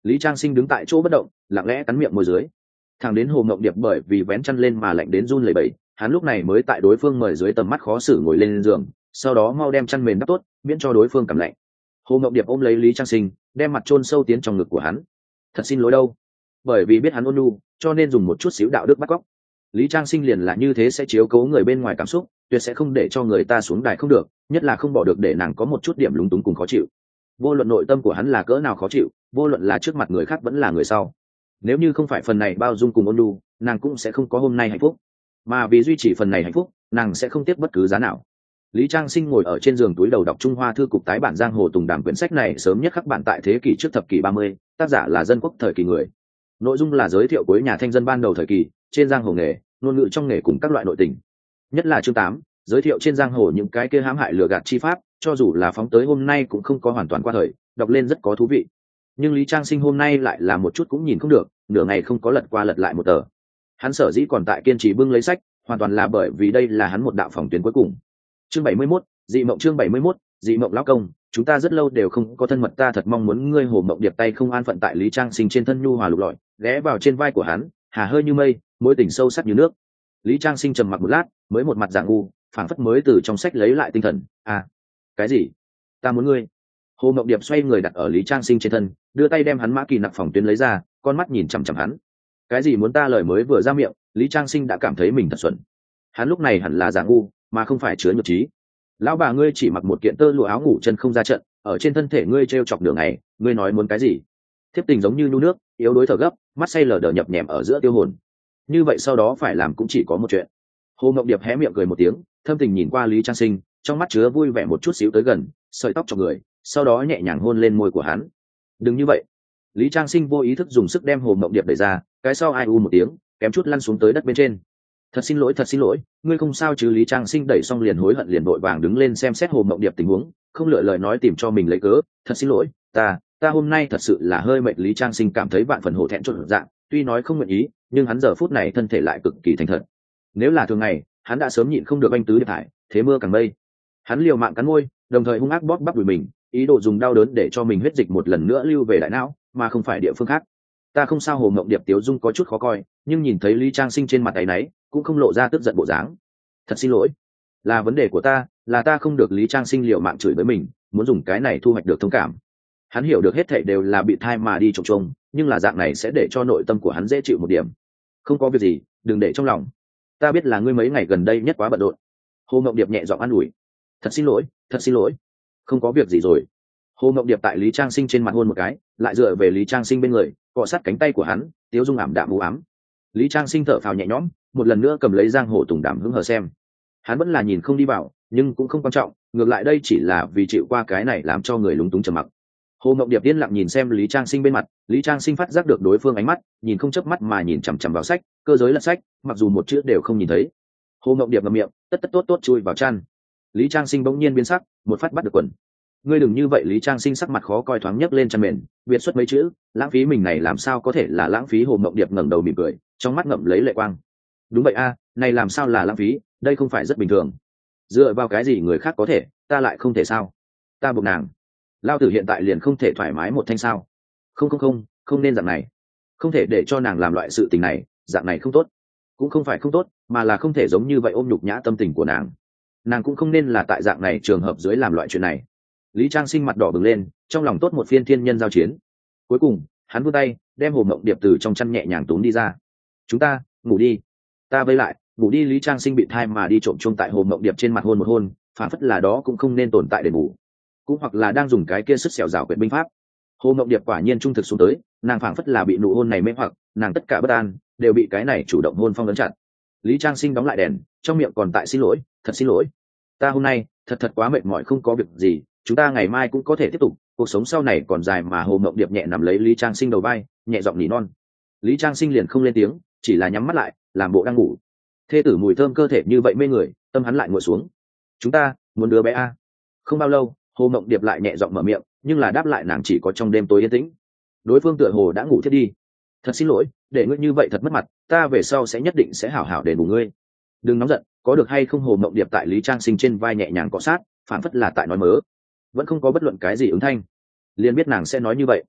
Lý Trang Sinh đứng tại chỗ bất động, lặng lẽ cắn miệng môi dưới. Thằng đến Hồ Mộng Điệp bởi vì vén chăn lên mà lạnh đến run lẩy bẩy, hắn lúc này mới tại đối phương mời dưới tầm mắt khó xử ngồi lên giường, sau đó mau đem chăn mền đắp tốt, miễn cho đối phương cảm lạnh. Hồ Mộng Điệp ôm lấy Lý Trang Sinh, đem mặt chôn sâu tiến trong ngực của hắn. Thật xin lỗi đâu, bởi vì biết hắn ôn nhu, cho nên dùng một chút xíu đạo đức bắt cóc. Lý Trang Sinh liền là như thế, sẽ chiếu cố người bên ngoài cảm xúc, tuyệt sẽ không để cho người ta xuống đài không được, nhất là không bỏ được để nàng có một chút điểm lúng túng cùng khó chịu. Vô luận nội tâm của hắn là cỡ nào khó chịu, vô luận là trước mặt người khác vẫn là người sau, nếu như không phải phần này bao dung cùng ôn nhu, nàng cũng sẽ không có hôm nay hạnh phúc. Mà vì duy trì phần này hạnh phúc, nàng sẽ không tiếp bất cứ giá nào. Lý Trang Sinh ngồi ở trên giường túi đầu đọc Trung Hoa thư cục tái bản giang hồ tùng đàm, quyển sách này sớm nhất khắc bản tại thế kỷ trước thập kỷ ba mươi, tác giả là dân quốc thời kỳ người. Nội dung là giới thiệu cuối nhà thanh dân ban đầu thời kỳ, trên giang hồ nghề, ngôn ngữ trong nghề cùng các loại nội tình. Nhất là chương tám, giới thiệu trên giang hồ những cái kia hãm hại lừa gạt chi pháp, cho dù là phóng tới hôm nay cũng không có hoàn toàn qua thời, đọc lên rất có thú vị. Nhưng Lý Trang Sinh hôm nay lại là một chút cũng nhìn không được, nửa ngày không có lật qua lật lại một tờ. Hắn sở dĩ còn tại kiên trì bưng lấy sách, hoàn toàn là bởi vì đây là hắn một đạo phòng tuyến cuối cùng. Chương bảy mươi mốt, dị mộng. Chương bảy mươi mốt, dị mộng. Lão công, chúng ta rất lâu đều không có thân mật, ta thật mong muốn ngươi. Hồ Mộng Điệp tay không an phận tại Lý Trang Sinh trên thân nhu hòa lục lọi, ghé vào trên vai của hắn, hà hơi như mây, mối tình sâu sắc như nước. Lý Trang Sinh trầm mặc một lát, mới một mặt dạng ngu, phảng phất mới từ trong sách lấy lại tinh thần. À, cái gì? Ta muốn ngươi. Hồ Mộng Điệp xoay người đặt ở Lý Trang Sinh trên thân, đưa tay đem hắn mã kỳ nặc phòng tuyến lấy ra, con mắt nhìn chằm chằm hắn. Cái gì muốn ta? Lời mới vừa ra miệng, Lý Trang Sinh đã cảm thấy mình thật xuẩn. Hắn lúc này hẳn là giả ngu, mà không phải chứa nhược trí. Lão bà, ngươi chỉ mặc một kiện tơ lụa áo ngủ chân không ra trận, ở trên thân thể ngươi treo chọc đường này, ngươi nói muốn cái gì? Thiếp tình giống như nhu nước, yếu đuối thở gấp, mắt say lờ đờ nhập nhèm ở giữa tiêu hồn. Như vậy sau đó phải làm cũng chỉ có một chuyện. Hồ Mộng Điệp hé miệng cười một tiếng, thâm tình nhìn qua Lý Trang Sinh, trong mắt chứa vui vẻ một chút xíu tới gần, sợi tóc cho người, sau đó nhẹ nhàng hôn lên môi của hắn. Đừng như vậy. Lý Trang Sinh vô ý thức dùng sức đem Hồ Mộng Điệp đẩy ra, cái sau ai u một tiếng, kém chút lăn xuống tới đất bên trên. Thật xin lỗi, thật xin lỗi, ngươi không sao chứ? Lý Trang Sinh đẩy xong liền hối hận, liền vội vàng đứng lên xem xét Hồ Mộng Điệp tình huống, không lựa lời nói tìm cho mình lấy cớ. Thật xin lỗi, ta ta hôm nay thật sự là hơi mệt. Lý Trang Sinh cảm thấy vạn phần hổ thẹn chột dạ, tuy nói không nguyện ý, nhưng hắn giờ phút này thân thể lại cực kỳ thành thật. Nếu là thường ngày, hắn đã sớm nhịn không được anh tứ điệp thải, thế mưa càng mây. Hắn liều mạng cắn môi, đồng thời hung ác bóp bắp đùi mình, ý đồ dùng đau đớn để cho mình huyết dịch một lần nữa lưu về đại não, mà không phải địa phương khác. Ta không sao. Hồ Mộng Điệp tiếu dung có chút khó coi, nhưng nhìn thấy Lý Trang Sinh trên mặt áy náy, cũng không lộ ra tức giận bộ dáng. Thật xin lỗi, là vấn đề của ta, là ta không được. Lý Trang Sinh liều mạng chửi với mình, muốn dùng cái này thu hoạch được thông cảm. Hắn hiểu được hết thảy đều là bị thai mà đi trồng trông, nhưng là dạng này sẽ để cho nội tâm của hắn dễ chịu một điểm. Không có việc gì, đừng để trong lòng. Ta biết là ngươi mấy ngày gần đây nhất quá bận rộn. Hồ Mộng Điệp nhẹ giọng an ủi. Thật xin lỗi, thật xin lỗi. Không có việc gì rồi. Hồ Mộng Điệp tại Lý Trang Sinh trên mặt hôn một cái, lại dựa về Lý Trang Sinh bên người, cọ sát cánh tay của hắn, tiếu dung ảm đạm u ám. Lý Trang Sinh thở phào nhẹ nhõm, một lần nữa cầm lấy giang hồ tùng đàm hứng hờ xem. Hắn vẫn là nhìn không đi vào, nhưng cũng không quan trọng, ngược lại đây chỉ là vì chịu qua cái này làm cho người lúng túng trầm mặc. Hồ Mộng Điệp yên lặng nhìn xem Lý Trang Sinh bên mặt, Lý Trang Sinh phát giác được đối phương ánh mắt, nhìn không chớp mắt mà nhìn chằm chằm vào sách, cơ giới lật sách, mặc dù một chữ đều không nhìn thấy. Hồ Mộng Điệp ngậm miệng, tất tất tốt tốt chui vào chăn. Lý Trang Sinh bỗng nhiên biến sắc, một phát bắt được quần. Ngươi đừng như vậy. Lý Trang Sinh sắc mặt khó coi, thoáng nhấc lên chăn mền, việt xuất mấy chữ, lãng phí. Mình này làm sao có thể là lãng phí? Hồ Mộng Điệp ngẩng đầu mỉm cười, trong mắt ngậm lấy lệ quang. Đúng vậy a, này làm sao là lãng phí, đây không phải rất bình thường. Dựa vào cái gì người khác có thể, ta lại không thể sao? Ta buộc nàng, lao tử hiện tại liền không thể thoải mái một thanh sao? Không không không, không nên dạng này, không thể để cho nàng làm loại sự tình này, dạng này không tốt. Cũng không phải không tốt, mà là không thể giống như vậy ôm nhục nhã tâm tình của nàng. Nàng cũng không nên là tại dạng này trường hợp dưới làm loại chuyện này. Lý Trang Sinh mặt đỏ bừng lên, trong lòng tốt một phiên thiên nhân giao chiến. Cuối cùng hắn vươn tay đem Hồ Mộng Điệp từ trong chăn nhẹ nhàng túm đi ra. Chúng ta ngủ đi. Ta vây lại, ngủ đi. Lý Trang Sinh bị thai mà đi trộm chung tại Hồ Mộng Điệp trên mặt hôn một hôn, phản phất là đó cũng không nên tồn tại để ngủ, cũng hoặc là đang dùng cái kia sức xẻo rào quyệt binh pháp. Hồ Mộng Điệp quả nhiên trung thực xuống tới, nàng phản phất là bị nụ hôn này mê hoặc, nàng tất cả bất an đều bị cái này chủ động hôn phong ấn chặt. Lý Trang Sinh đóng lại đèn, trong miệng còn tại xin lỗi, thật xin lỗi, ta hôm nay thật thật quá mệt mỏi, không có việc gì, chúng ta ngày mai cũng có thể tiếp tục, cuộc sống sau này còn dài mà. Hồ Mộng Điệp nhẹ nằm lấy Lý Trang Sinh đầu vai, nhẹ giọng nỉ non. Lý Trang Sinh liền không lên tiếng, chỉ là nhắm mắt lại, làm bộ đang ngủ. Thê tử mùi thơm cơ thể như vậy mê người, tâm hắn lại ngồi xuống. Chúng ta muốn đứa bé a. Không bao lâu, Hồ Mộng Điệp lại nhẹ giọng mở miệng, nhưng là đáp lại nàng chỉ có trong đêm tối yên tĩnh. Đối phương tựa hồ đã ngủ thiết đi. Thật xin lỗi, để ngươi như vậy thật mất mặt, ta về sau sẽ nhất định sẽ hảo hảo đền bù ngươi. Đừng nóng giận, có được hay không? Hồ Mộng Điệp tại Lý Trang Sinh trên vai nhẹ nhàng cọ sát, phản phất là tại nói mớ, vẫn không có bất luận cái gì ứng thanh. Liền biết nàng sẽ nói như vậy.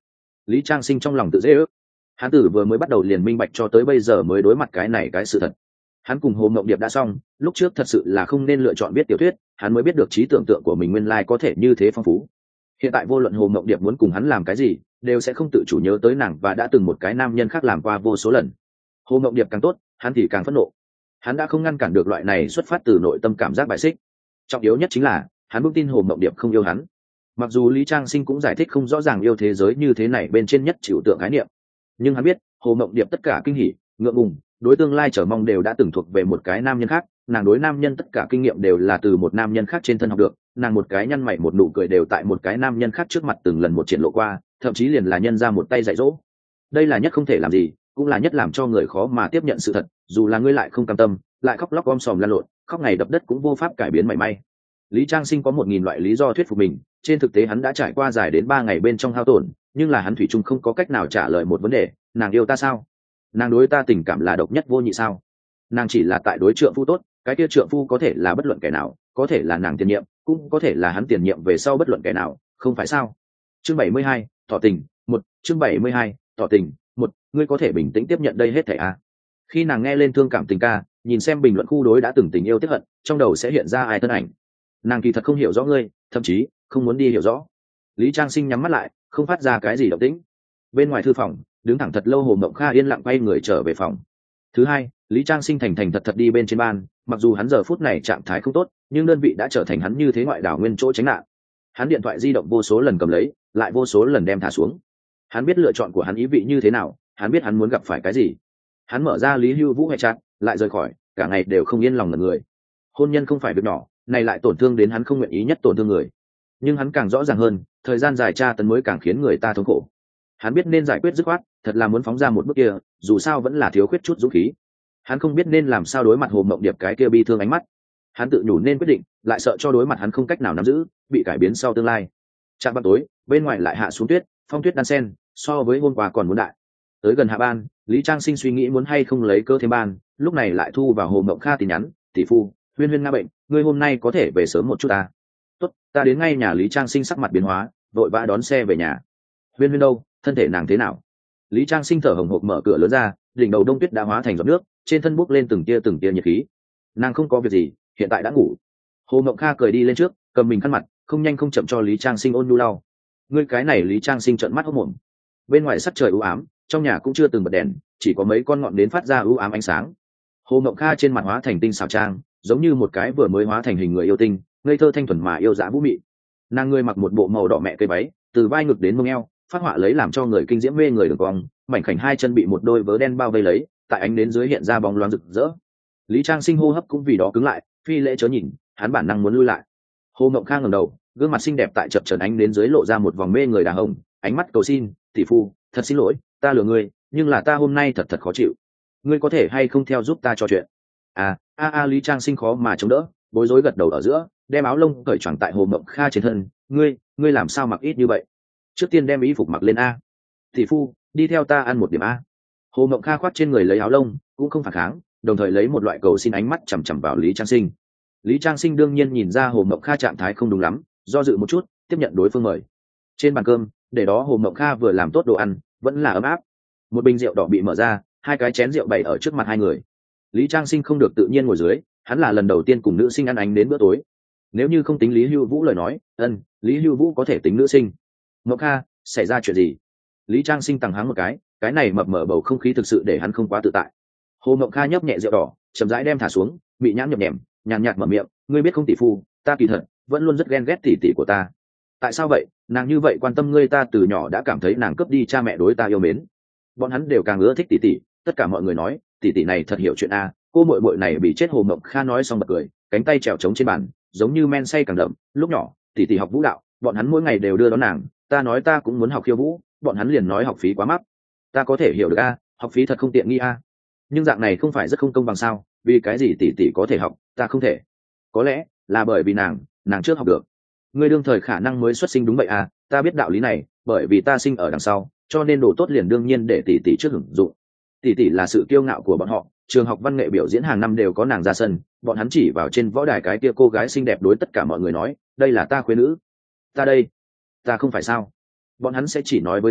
Lý Trang Sinh trong lòng tự dễ ước. Hắn tử vừa mới bắt đầu liền minh bạch cho tới bây giờ mới đối mặt cái này cái sự thật. Hắn cùng Hồ Mộng Điệp đã xong, lúc trước thật sự là không nên lựa chọn viết tiểu thuyết, hắn mới biết được trí tưởng tượng của mình nguyên lai có thể như thế phong phú. Hiện tại vô luận Hồ Mộng Điệp muốn cùng hắn làm cái gì, đều sẽ không tự chủ nhớ tới nàng và đã từng một cái nam nhân khác làm qua vô số lần. Hồ Mộng Điệp càng tốt, hắn thì càng phẫn nộ. Hắn đã không ngăn cản được loại này xuất phát từ nội tâm cảm giác bại xích. Trọng yếu nhất chính là hắn vững tin Hồ Mộng Điệp không yêu hắn. Mặc dù Lý Trang Sinh cũng giải thích không rõ ràng yêu thế giới như thế này bên trên nhất chịu tượng khái niệm, nhưng hắn biết Hồ Mộng Điệp tất cả kinh hỉ, ngượng ngùng, đối tương lai chờ mong đều đã từng thuộc về một cái nam nhân khác. Nàng đối nam nhân tất cả kinh nghiệm đều là từ một nam nhân khác trên thân học được. Nàng một cái nhăn mày một nụ cười đều tại một cái nam nhân khác trước mặt từng lần một triển lộ qua, thậm chí liền là nhân ra một tay dạy dỗ. Đây là nhất không thể làm gì, cũng là nhất làm cho người khó mà tiếp nhận sự thật. Dù là ngươi lại không cam tâm, lại khóc lóc om sòm lăn lộn, khóc ngày đập đất cũng vô pháp cải biến mảy may. Lý Trang Sinh có một nghìn loại lý do thuyết phục mình, trên thực tế hắn đã trải qua dài đến ba ngày bên trong hao tổn, nhưng là hắn thủy chung không có cách nào trả lời một vấn đề: nàng yêu ta sao? Nàng đối ta tình cảm là độc nhất vô nhị sao? Nàng chỉ là tại đối trượng phu tốt, cái kia trượng phu có thể là bất luận kẻ nào, có thể là nàng tiền nhiệm, cũng có thể là hắn tiền nhiệm về sau bất luận kẻ nào, không phải sao? Chương bảy mươi hai, tỏ tình, một, chương bảy mươi hai, tỏ tình, một, ngươi có thể bình tĩnh tiếp nhận đây hết thảy à? Khi nàng nghe lên thương cảm tình ca, nhìn xem bình luận khu đối đã từng tình yêu tiếc hận, trong đầu sẽ hiện ra ai thân ảnh. Nàng kỳ thật không hiểu rõ ngươi, thậm chí không muốn đi hiểu rõ. Lý Trang Sinh nhắm mắt lại, không phát ra cái gì động tĩnh. Bên ngoài thư phòng, đứng thẳng thật lâu Hồ Mộng Kha yên lặng quay người trở về phòng. Thứ hai, Lý Trang Sinh thành thành thật thật đi bên trên ban, mặc dù hắn giờ phút này trạng thái không tốt, nhưng đơn vị đã trở thành hắn như thế ngoại đảo nguyên chỗ tránh nạn. Hắn điện thoại di động vô số lần cầm lấy, lại vô số lần đem thả xuống. Hắn biết lựa chọn của hắn ý vị như thế nào, hắn biết hắn muốn gặp phải cái gì. Hắn mở ra Lý Hưu Vũ hệ chat, lại rời khỏi, cả ngày đều không yên lòng ngẩn người. Hôn nhân không phải việc nhỏ, này lại tổn thương đến hắn không nguyện ý nhất tổn thương người. Nhưng hắn càng rõ ràng hơn, thời gian dài tra tấn mới càng khiến người ta thống khổ. Hắn biết nên giải quyết dứt khoát, thật là muốn phóng ra một bước kia, dù sao vẫn là thiếu khuyết chút dũng khí. Hắn không biết nên làm sao đối mặt Hồ Mộng Điệp cái kia bi thương ánh mắt. Hắn tự nhủ nên quyết định, lại sợ cho đối mặt hắn không cách nào nắm giữ, bị cải biến sau tương lai. Trạm ban tối, bên ngoài lại hạ xuống tuyết, phong tuyết đan sen, so với hôm qua còn muốn đại. Tới gần hạ ban, Lý Trang Sinh suy nghĩ muốn hay không lấy cơ thêm ban, lúc này lại thu vào Hồ Mộng Kha tin nhắn: tỷ phu, Huyên Huyên nga bệnh, ngươi hôm nay có thể về sớm một chút ta. Tốt, ta đến ngay nhà. Lý Trang Sinh sắc mặt biến hóa, vội vã đón xe về nhà. Huyên Huyên đâu, thân thể nàng thế nào? Lý Trang Sinh thở hồng hộc mở cửa lớn ra, đỉnh đầu đông tuyết đã hóa thành giọt nước, trên thân bốc lên từng tia từng tia nhiệt khí. Nàng không có việc gì, hiện tại đã ngủ. Hồ Mộng Kha cười đi lên trước, cầm mình khăn mặt, không nhanh không chậm cho Lý Trang Sinh ôn nhu lau. Ngươi cái này. Lý Trang Sinh trợn mắt hốt mồm. Bên ngoài sắc trời u ám, trong nhà cũng chưa từng bật đèn, chỉ có mấy con ngọn nến phát ra u ám ánh sáng. Hồ Mộng Kha trên mặt hóa thành tinh xảo trang, giống như một cái vừa mới hóa thành hình người yêu tinh, ngây thơ thanh thuần mà yêu dã vũ mị. Nàng người mặc một bộ màu đỏ mẹ cây váy, từ vai ngực đến mông eo, phát họa lấy làm cho người kinh diễm mê người đường cong, mảnh khảnh hai chân bị một đôi vớ đen bao vây lấy, tại ánh đến dưới hiện ra bóng loáng rực rỡ. Lý Trang Sinh hô hấp cũng vì đó cứng lại, phi lễ chớ nhìn, hắn bản năng muốn lui lại. Hồ Mộng Kha ngẩng đầu, gương mặt xinh đẹp tại chập chờn ánh đến dưới lộ ra một vòng mê người đà hồng, ánh mắt cầu xin: tỷ phu, thật xin lỗi, ta lừa ngươi, nhưng là ta hôm nay thật thật khó chịu, ngươi có thể hay không theo giúp ta trò chuyện? À, a a Lý Trang Sinh khó mà chống đỡ, bối rối gật đầu ở giữa, đem áo lông cởi choàng tại Hồ Mộng Kha trên thân. Ngươi, ngươi làm sao mặc ít như vậy? Trước tiên đem y phục mặc lên a. Tỷ phu, đi theo ta ăn một điểm a. Hồ Mộng Kha khoác trên người lấy áo lông, cũng không phản kháng, đồng thời lấy một loại cầu xin ánh mắt chằm chằm vào Lý Trang Sinh. Lý Trang Sinh đương nhiên nhìn ra Hồ Mộng Kha trạng thái không đúng lắm, do dự một chút, tiếp nhận đối phương mời. Trên bàn cơm, để đó Hồ Mộng Kha vừa làm tốt đồ ăn, vẫn là ấm áp. Một bình rượu đỏ bị mở ra, hai cái chén rượu bày ở trước mặt hai người. Lý Trang Sinh không được tự nhiên ngồi dưới, hắn là lần đầu tiên cùng nữ sinh ăn ánh đến bữa tối. Nếu như không tính Lý Hưu Vũ lời nói, ân, Lý Hưu Vũ có thể tính nữ sinh. Mộng Kha, xảy ra chuyện gì? Lý Trang Sinh tằng háng một cái, cái này mập mờ bầu không khí thực sự để hắn không quá tự tại. Hồ Mộng Kha nhấp nhẹ rượu đỏ, chậm rãi đem thả xuống, bị nhãn nhập nhèm, nhàn nhạt mở miệng: ngươi biết không tỷ phu, ta kỳ thật vẫn luôn rất ghen ghét tỷ tỷ của ta. Tại sao vậy? Nàng như vậy quan tâm ngươi, ta từ nhỏ đã cảm thấy nàng cướp đi cha mẹ đối ta yêu mến. Bọn hắn đều càng ưa thích tỷ tỷ, tất cả mọi người nói tỷ tỷ này thật hiểu chuyện a. Cô muội muội này bị chết. Hồ Mộng Kha nói xong bật cười, cánh tay trèo trống trên bàn, giống như men say càng đậm. Lúc nhỏ tỷ tỷ học vũ đạo, bọn hắn mỗi ngày đều đưa đón nàng, ta nói ta cũng muốn học khiêu vũ, bọn hắn liền nói học phí quá mắc. Ta có thể hiểu được a, học phí thật không tiện nghi a. Nhưng dạng này không phải rất không công bằng sao? Vì cái gì tỷ tỷ có thể học, ta không thể? Có lẽ là bởi vì nàng nàng trước học được. Ngươi đương thời khả năng mới xuất sinh đúng vậy à? Ta biết đạo lý này, bởi vì ta sinh ở đằng sau, cho nên đồ tốt liền đương nhiên để tỷ tỷ trước hưởng dụng. Tỷ tỷ là sự kiêu ngạo của bọn họ, trường học văn nghệ biểu diễn hàng năm đều có nàng ra sân, bọn hắn chỉ vào trên võ đài cái kia cô gái xinh đẹp đối tất cả mọi người nói, đây là ta khuê nữ. Ta đây, ta không phải sao? Bọn hắn sẽ chỉ nói với ta,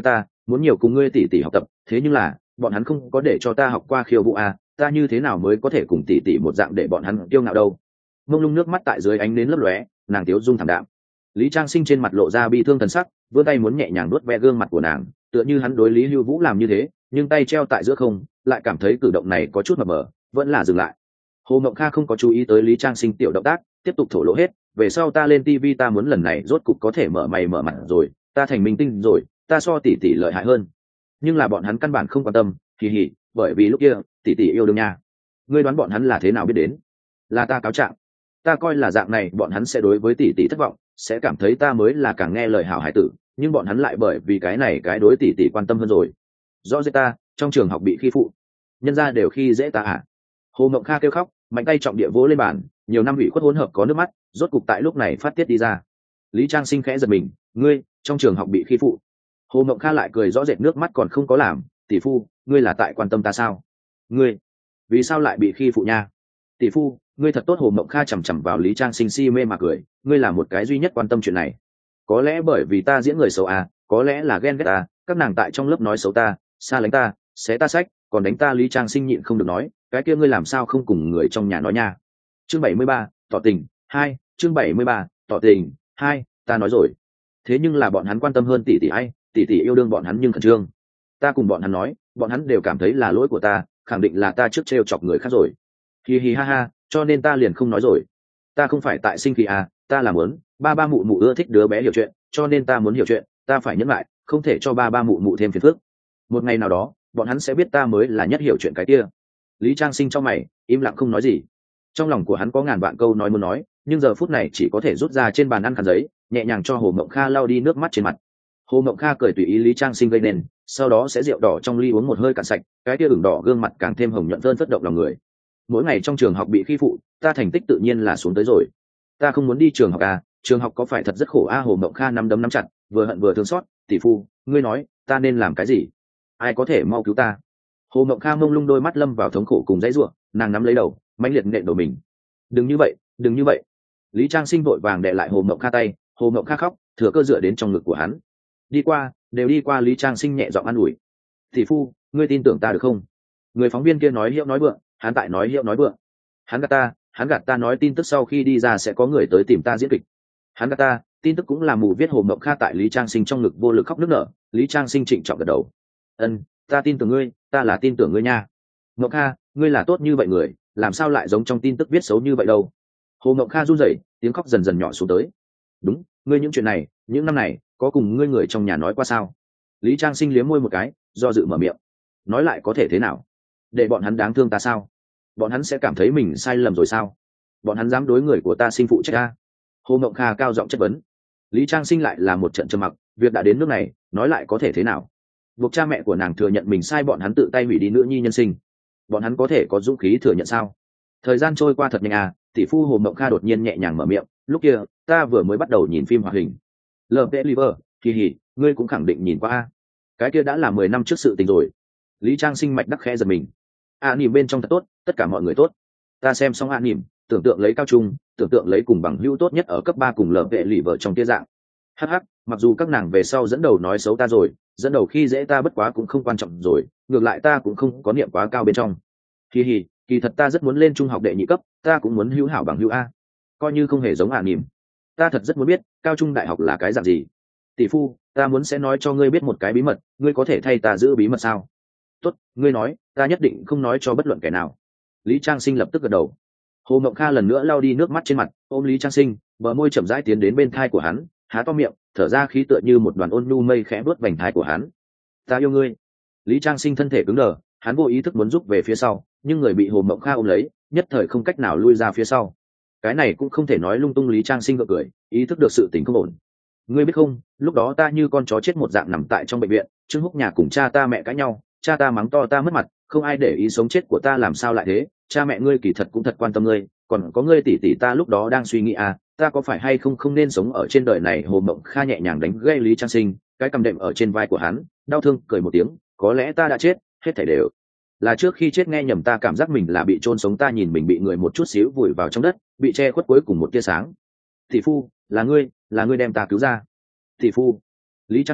muốn nhiều cùng ngươi tỷ tỷ học tập, thế nhưng là bọn hắn không có để cho ta học qua khiêu vũ à, ta như thế nào mới có thể cùng tỷ tỷ một dạng để bọn hắn kiêu ngạo đâu. Mông lung nước mắt tại dưới ánh nến lấp lóe, nàng tiếu dung thảm đạm. Lý Trang Sinh trên mặt lộ ra bi thương thần sắc, vươn tay muốn nhẹ nhàng nuốt ve gương mặt của nàng, tựa như hắn đối Lý Hưu Vũ làm như thế, nhưng tay treo tại giữa không, lại cảm thấy cử động này có chút mập mờ, vẫn là dừng lại. Hồ Mộng Kha không có chú ý tới Lý Trang Sinh tiểu động tác, tiếp tục thổ lộ hết, về sau ta lên ti vi ta muốn lần này rốt cục có thể mở mày mở mặt rồi, ta thành minh tinh rồi, ta so tỷ tỷ lợi hại hơn. Nhưng là bọn hắn căn bản không quan tâm, kỳ hỉ, bởi vì lúc kia, tỷ tỷ yêu đương nha. Ngươi đoán bọn hắn là thế nào biết đến? Là ta cáo trạng. Ta coi là dạng này bọn hắn sẽ đối với tỷ tỷ thất vọng, sẽ cảm thấy ta mới là càng nghe lời hảo hải tử, nhưng bọn hắn lại bởi vì cái này cái đối tỷ tỷ quan tâm hơn rồi. Rõ rệt ta trong trường học bị khi phụ, nhân ra đều khi dễ ta à? Hồ Mộng Kha kêu khóc, mạnh tay trọng địa vỗ lên bàn, nhiều năm ủy khuất hỗn hợp có nước mắt, rốt cục tại lúc này phát tiết đi ra. Lý Trang Sinh khẽ giật mình, ngươi trong trường học bị khi phụ? Hồ Mộng Kha lại cười rõ rệt nước mắt còn không có làm, tỷ phu, ngươi là tại quan tâm ta sao? Ngươi vì sao lại bị khi phụ nha? Tỷ phu, ngươi thật tốt. Hồ Mộng Kha chằm chằm vào Lý Trang Sinh si mê mà cười, ngươi là một cái duy nhất quan tâm chuyện này. Có lẽ bởi vì ta diễn người xấu à, có lẽ là ghen ghét ta, các nàng tại trong lớp nói xấu ta, xa lánh ta, xé ta sách, còn đánh ta. Lý Trang Sinh nhịn không được nói, cái kia ngươi làm sao không cùng người trong nhà nói nha. Chương bảy mươi ba, tỏ tình hai. Chương bảy mươi ba, tỏ tình hai. Ta nói rồi, thế nhưng là bọn hắn quan tâm hơn tỷ tỷ ai, tỷ tỷ yêu đương bọn hắn nhưng khẩn trương. Ta cùng bọn hắn nói, bọn hắn đều cảm thấy là lỗi của ta, khẳng định là ta trước trêu chọc người khác rồi. Hi hi ha ha, cho nên ta liền không nói rồi. Ta không phải tại sinh khí à, ta là muốn ba ba mụ mụ ưa thích đứa bé hiểu chuyện, cho nên ta muốn hiểu chuyện, ta phải nhẫn lại, không thể cho ba ba mụ mụ thêm phiền phức. Một ngày nào đó, bọn hắn sẽ biết ta mới là nhất hiểu chuyện cái kia. Lý Trang Sinh trong mày, im lặng không nói gì. Trong lòng của hắn có ngàn vạn câu nói muốn nói, nhưng giờ phút này chỉ có thể rút ra trên bàn ăn khăn giấy, nhẹ nhàng cho Hồ Mộng Kha lau đi nước mắt trên mặt. Hồ Mộng Kha cười tùy ý Lý Trang Sinh gây nên, sau đó sẽ rượu đỏ trong ly uống một hơi cạn sạch, cái kia ửng đỏ gương mặt càng thêm hồng nhuận hơn phất động lòng người. Mỗi ngày trong trường học bị khi phụ, ta thành tích tự nhiên là xuống tới rồi. Ta không muốn đi trường học à, trường học có phải thật rất khổ a? À, Hồ Mộng Kha nắm đấm nắm chặt, vừa hận vừa thương xót. Tỷ phu, ngươi nói, ta nên làm cái gì? Ai có thể mau cứu ta? Hồ Mộng Kha mông lung đôi mắt lâm vào thống khổ cùng dãy ruộng, nàng nắm lấy đầu, mãnh liệt nện đầu mình. Đừng như vậy, đừng như vậy. Lý Trang Sinh vội vàng đè lại Hồ Mộng Kha tay, Hồ Mộng Kha khóc, thừa cơ dựa đến trong ngực của hắn. Đi qua, đều đi qua. Lý Trang Sinh nhẹ giọng an ủi. Tỷ phu, ngươi tin tưởng ta được không? Người phóng viên kia nói hiệu nói vượng, hắn tại nói hiệu nói vượng. Hắn gạt ta, hắn gạt ta nói tin tức sau khi đi ra sẽ có người tới tìm ta diễn kịch. Hắn gạt ta, tin tức cũng là mù viết. Hồ Mộng Kha tại Lý Trang Sinh trong ngực vô lực khóc nức nở. Lý Trang Sinh trịnh trọng gật đầu. Ân, ta tin tưởng ngươi, ta là tin tưởng ngươi nha. Mộng Kha, ngươi là tốt như vậy người, làm sao lại giống trong tin tức viết xấu như vậy đâu? Hồ Mộng Kha run rẩy, tiếng khóc dần dần nhỏ xuống tới. Đúng, ngươi những chuyện này, những năm này, có cùng ngươi người trong nhà nói qua sao? Lý Trang Sinh liếm môi một cái, do dự mở miệng. Nói lại có thể thế nào? Để bọn hắn đáng thương ta sao? Bọn hắn sẽ cảm thấy mình sai lầm rồi sao? Bọn hắn dám đối người của ta sinh phụ trách ta? Hồ Mộng Kha cao giọng chất vấn. Lý Trang Sinh lại là một trận trầm mặc, việc đã đến nước này, nói lại có thể thế nào? Buộc cha mẹ của nàng thừa nhận mình sai, bọn hắn tự tay hủy đi nữ nhi nhân sinh, bọn hắn có thể có dũng khí thừa nhận sao? Thời gian trôi qua thật nhanh à. Tỷ phu Hồ Mộng Kha đột nhiên nhẹ nhàng mở miệng, lúc kia ta vừa mới bắt đầu nhìn phim hoạt hình lờ vê liver, kỳ hỉ, ngươi cũng khẳng định nhìn qua a. Cái kia đã là mười năm trước sự tình rồi. Lý Trang Sinh mạch đắc khẽ giật mình. A nỉm bên trong thật tốt, tất cả mọi người tốt. Ta xem xong A nỉm, tưởng tượng lấy cao trung, tưởng tượng lấy cùng bằng hữu tốt nhất ở cấp ba cùng lờ vệ lì vợ trong kia dạng. Hắc hắc, mặc dù các nàng về sau dẫn đầu nói xấu ta rồi, dẫn đầu khi dễ ta bất quá cũng không quan trọng rồi, ngược lại ta cũng không có niệm quá cao bên trong. Kỳ hỉ, kỳ thật ta rất muốn lên trung học đệ nhị cấp, ta cũng muốn hữu hảo bằng hữu a. Coi như không hề giống A nỉm, ta thật rất muốn biết cao trung đại học là cái dạng gì. Tỷ phu, ta muốn sẽ nói cho ngươi biết một cái bí mật, ngươi có thể thay ta giữ bí mật sao? Tốt, ngươi nói, ta nhất định không nói cho bất luận kẻ nào. Lý Trang Sinh lập tức gật đầu. Hồ Mộng Kha lần nữa lau đi nước mắt trên mặt, ôm Lý Trang Sinh, bờ môi chậm rãi tiến đến bên thai của hắn, há to miệng, thở ra khí tựa như một đoàn ôn nhu mây khẽ bước vành thai của hắn. Ta yêu ngươi. Lý Trang Sinh thân thể cứng đờ, hắn vô ý thức muốn rút về phía sau, nhưng người bị Hồ Mộng Kha ôm lấy, nhất thời không cách nào lui ra phía sau. Cái này cũng không thể nói lung tung. Lý Trang Sinh gượng cười, ý thức được sự tình không ổn. Ngươi biết không, lúc đó ta như con chó chết một dạng nằm tại trong bệnh viện, Trương Húc nhà cùng cha ta mẹ cãi nhau, cha ta mắng to ta mất mặt, không ai để ý sống chết của ta làm sao lại thế, cha mẹ ngươi kỳ thật cũng thật quan tâm ngươi, còn có ngươi tỷ tỷ ta lúc đó đang suy nghĩ à, ta có phải hay không không nên sống ở trên đời này. Hồ Mộng Kha nhẹ nhàng đánh gây Lý Trang Sinh, cái cầm đệm ở trên vai của hắn, đau thương cười một tiếng, có lẽ ta đã chết, hết thảy đều là trước khi chết nghe nhầm, ta cảm giác mình là bị chôn sống, ta nhìn mình bị người một chút xíu vùi vào trong đất, bị che khuất cuối cùng một tia sáng. Tỷ phu, là ngươi, là ngươi đem ta cứu ra. Tỷ phu. Lý Trang Sinh,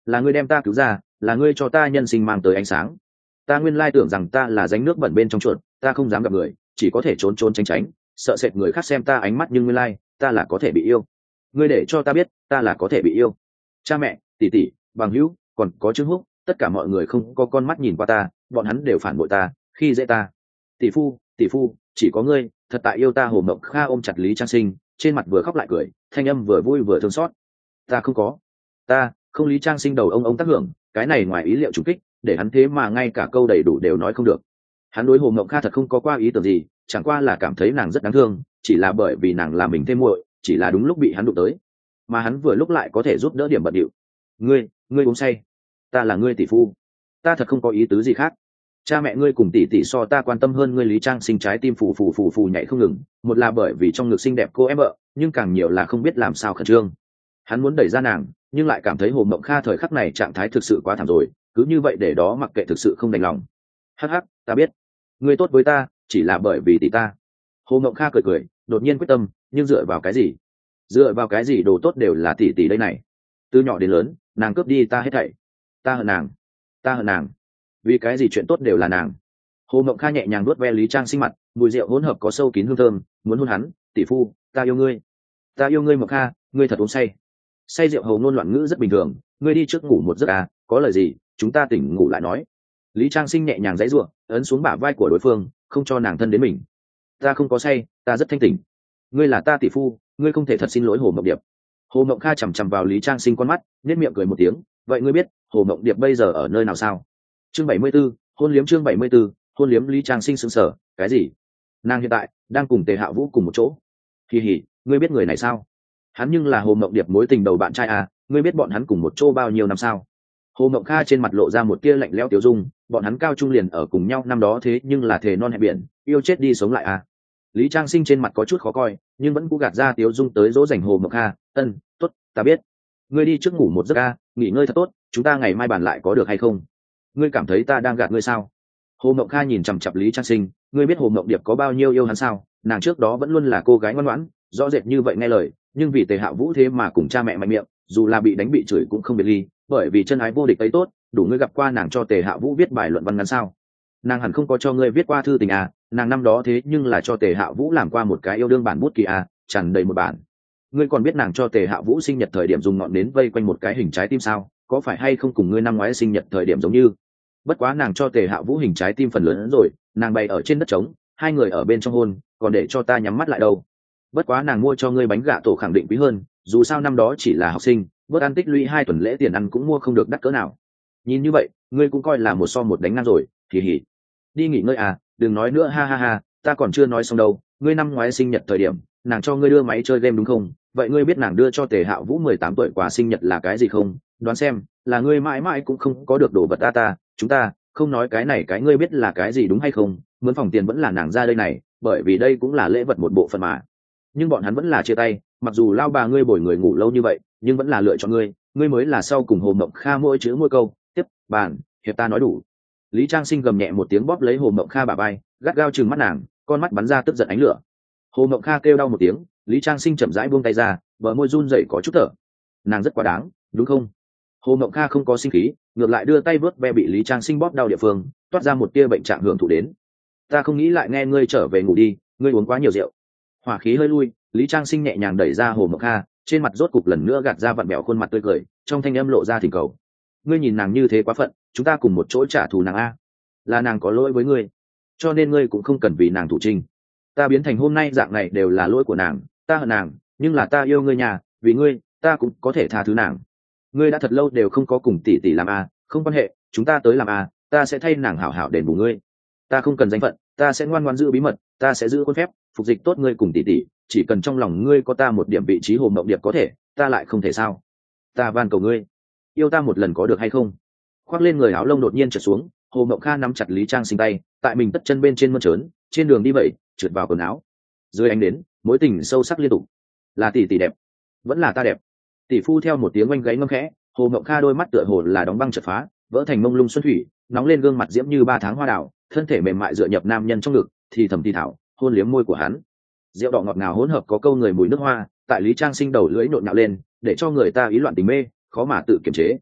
là ngươi đem ta cứu ra, là ngươi cho ta nhân sinh mang tới ánh sáng. Ta nguyên lai tưởng rằng ta là ránh nước bẩn bên trong chuột, ta không dám gặp người, chỉ có thể trốn trốn tránh tránh, sợ sệt người khác xem ta ánh mắt, nhưng nguyên lai ta là có thể bị yêu. Ngươi để cho ta biết ta là có thể bị yêu. Cha mẹ, tỷ tỷ, bằng hữu, còn có Trương Húc, tất cả mọi người không có con mắt nhìn qua ta, bọn hắn đều phản bội ta, khi dễ ta. Tỷ phu, tỷ phu, chỉ có ngươi thật tại yêu ta. Hồ Mộng Kha ôm chặt Lý Trang Sinh, trên mặt vừa khóc lại cười, thanh âm vừa vui vừa thương xót. Ta không có, ta không. Lý Trang Sinh đầu ông ông tác hưởng, cái này ngoài ý liệu trùng kích, để hắn thế mà ngay cả câu đầy đủ đều nói không được. Hắn đối Hồ Mộng Kha thật không có qua ý tưởng gì, chẳng qua là cảm thấy nàng rất đáng thương, chỉ là bởi vì nàng là mình thêm muội, chỉ là đúng lúc bị hắn đụng tới, mà hắn vừa lúc lại có thể giúp đỡ điểm bận điệu. Ngươi, ngươi uống say, ta là ngươi tỷ phu, ta thật không có ý tứ gì khác. Cha mẹ ngươi cùng tỷ tỷ so ta quan tâm hơn ngươi. Lý Trang Sinh trái tim phù phù phù phù nhảy không ngừng, một là bởi vì trong ngực xinh đẹp cô em vợ, nhưng càng nhiều là không biết làm sao khẩn trương. Hắn muốn đẩy ra nàng, nhưng lại cảm thấy Hồ Mộng Kha thời khắc này trạng thái thực sự quá thảm rồi, cứ như vậy để đó mặc kệ thực sự không đành lòng. Hắc hắc, ta biết ngươi tốt với ta chỉ là bởi vì tỷ ta. Hồ Mộng Kha cười cười, đột nhiên quyết tâm, nhưng dựa vào cái gì? Dựa vào cái gì? Đồ tốt đều là tỷ tỷ đây này. Từ nhỏ đến lớn, nàng cướp đi ta hết thảy, ta hận nàng, ta hận nàng. Vì cái gì chuyện tốt đều là nàng? Hồ Mộng Kha nhẹ nhàng vuốt ve Lý Trang Sinh mặt, mùi rượu hỗn hợp có sâu kín hương thơm, muốn hôn hắn. Tỷ phu, ta yêu ngươi, ta yêu ngươi Mộng Kha, ngươi thật uống say. Say rượu hầu ngôn loạn ngữ rất bình thường, ngươi đi trước ngủ một giấc à, có lời gì chúng ta tỉnh ngủ lại nói. Lý Trang Sinh nhẹ nhàng giãy giụa, ấn xuống bả vai của đối phương, không cho nàng thân đến mình. Ta không có say, ta rất thanh tỉnh. Ngươi là ta tỷ phu, ngươi không thể thật xin lỗi Hồ Mộng Điệp. Hồ Mộng Kha chằm chằm vào Lý Trang Sinh con mắt, nhếch miệng cười một tiếng. Vậy ngươi biết Hồ Mộng Điệp bây giờ ở nơi nào sao? Chương bảy mươi 74, hôn liếm. Chương bảy mươi 74, hôn liếm. Lý Trang Sinh sững sờ, cái gì? Nàng hiện tại đang cùng Tề Hạ Vũ cùng một chỗ? Kỳ hỉ, ngươi biết người này sao? Hắn nhưng là Hồ Mộng Điệp mối tình đầu bạn trai à, ngươi biết bọn hắn cùng một chỗ bao nhiêu năm sao? Hồ Mộng Kha trên mặt lộ ra một tia lạnh lẽo tiêu dung, bọn hắn cao trung liền ở cùng nhau năm đó, thế nhưng là thề non hẹn biển, yêu chết đi sống lại à. Lý Trang Sinh trên mặt có chút khó coi, nhưng vẫn cố gạt ra tiêu dung tới dỗ dành Hồ Mộng Kha. Ân, tốt, ta biết. Ngươi đi trước ngủ một giấc a, nghỉ ngơi thật tốt, chúng ta ngày mai bàn lại có được hay không? Ngươi cảm thấy ta đang gạt ngươi sao? Hồ Mộng Kha nhìn chằm chằm Lý Trang Sinh, ngươi biết Hồ Mộng Điệp có bao nhiêu yêu hắn sao? Nàng trước đó vẫn luôn là cô gái ngoan ngoãn, rõ rệt như vậy nghe lời, nhưng vì Tề Hạ Vũ thế mà cùng cha mẹ mạnh miệng, dù là bị đánh bị chửi cũng không biệt ly, bởi vì chân ái vô địch ấy tốt. Đủ ngươi gặp qua nàng cho Tề Hạ Vũ viết bài luận văn ngắn sao? Nàng hẳn không có cho ngươi viết qua thư tình à? Nàng năm đó thế nhưng là cho Tề Hạ Vũ làm qua một cái yêu đương bản bút ký à, tràn đầy một bản. Ngươi còn biết nàng cho Tề Hạ Vũ sinh nhật thời điểm dùng ngọn nến vây quanh một cái hình trái tim sao? Có phải hay không cùng ngươi năm ngoái sinh nhật thời điểm giống như? Bất quá nàng cho Tề Hạ Vũ hình trái tim phần lớn hơn rồi, nàng bày ở trên đất trống, hai người ở bên trong hôn, còn để cho ta nhắm mắt lại đâu. Bất quá nàng mua cho ngươi bánh gạ tổ khẳng định quý hơn, dù sao năm đó chỉ là học sinh, bớt ăn tích lũy hai tuần lễ tiền ăn cũng mua không được đắt cỡ nào. Nhìn như vậy, ngươi cũng coi là một so một đánh ngang rồi, thì hỉ. Đi nghỉ ngơi à, đừng nói nữa, ha ha ha, ta còn chưa nói xong đâu. Ngươi năm ngoái sinh nhật thời điểm, nàng cho ngươi đưa máy chơi game đúng không? Vậy ngươi biết nàng đưa cho Tề Hạ Vũ mười tám tuổi quà sinh nhật là cái gì không? Đoán xem, là ngươi mãi mãi cũng không có được đồ vật ta ta, chúng ta, không nói cái này cái ngươi biết là cái gì đúng hay không? Mướn phòng tiền vẫn là nàng ra đây này, bởi vì đây cũng là lễ vật một bộ phận mà. Nhưng bọn hắn vẫn là chia tay, mặc dù lao bà ngươi bồi người ngủ lâu như vậy, nhưng vẫn là lựa chọn ngươi, ngươi mới là sau cùng. Hồ Mộng Kha mỗi chữ mỗi câu, tiếp, bàn, hiệp ta nói đủ. Lý Trang Sinh gầm nhẹ một tiếng, bóp lấy Hồ Mộng Kha bả vai, gắt gao trừng mắt nàng, con mắt bắn ra tức giận ánh lửa. Hồ Mộng Kha kêu đau một tiếng, Lý Trang Sinh chậm rãi buông tay ra, bờ môi run rẩy có chút thở. Nàng rất quá đáng, đúng không? Hồ Mộng Kha không có sinh khí, ngược lại đưa tay vớt ve bị Lý Trang Sinh bóp đau địa phương, toát ra một tia bệnh trạng hưởng thụ đến. Ta không nghĩ lại nghe ngươi trở về ngủ đi, ngươi uống quá nhiều rượu. Hỏa khí hơi lui, Lý Trang Sinh nhẹ nhàng đẩy ra Hồ Mộng Kha, trên mặt rốt cục lần nữa gạt ra vặn bẹo khuôn mặt tươi cười, trong thanh âm lộ ra thỉnh cầu. Ngươi nhìn nàng như thế quá phận, chúng ta cùng một chỗ trả thù nàng a. Là nàng có lỗi với ngươi, cho nên ngươi cũng không cần vì nàng thủ trinh. Ta biến thành hôm nay dạng này đều là lỗi của nàng, ta hận nàng, nhưng là ta yêu ngươi nhà, vì ngươi, ta cũng có thể tha thứ nàng. Ngươi đã thật lâu đều không có cùng tỷ tỷ làm a, không quan hệ, chúng ta tới làm a, ta sẽ thay nàng hảo hảo đền bù ngươi. Ta không cần danh phận, ta sẽ ngoan ngoãn giữ bí mật, ta sẽ giữ khuôn phép, phục dịch tốt ngươi cùng tỷ tỷ, chỉ cần trong lòng ngươi có ta một điểm vị trí. Hồ Mộng Điệp có thể, ta lại không thể sao? Ta van cầu ngươi, yêu ta một lần có được hay không? Khoác lên người áo lông đột nhiên trượt xuống, Hồ Mộng Kha nắm chặt Lý Trang Sinh tay, tại mình tất chân bên trên mơn trớn, trên đường đi vậy, trượt vào quần áo. Dưới ánh đến, mối tình sâu sắc liên tục. Là tỷ tỷ đẹp, vẫn là ta đẹp. Tỷ phu theo một tiếng oanh gáy ngâm khẽ, Hồ Mộng Kha đôi mắt tựa hồ là đóng băng chợt phá, vỡ thành mông lung xuân thủy, nóng lên gương mặt diễm như ba tháng hoa đào, thân thể mềm mại dựa nhập nam nhân trong ngực, thì thầm thì thảo, hôn liếm môi của hắn. Rượu đỏ ngọt ngào hỗn hợp có câu người mùi nước hoa, tại Lý Trang Sinh đầu lưỡi nhộn nhạo lên, để cho người ta ý loạn tình mê, khó mà tự kiềm chế.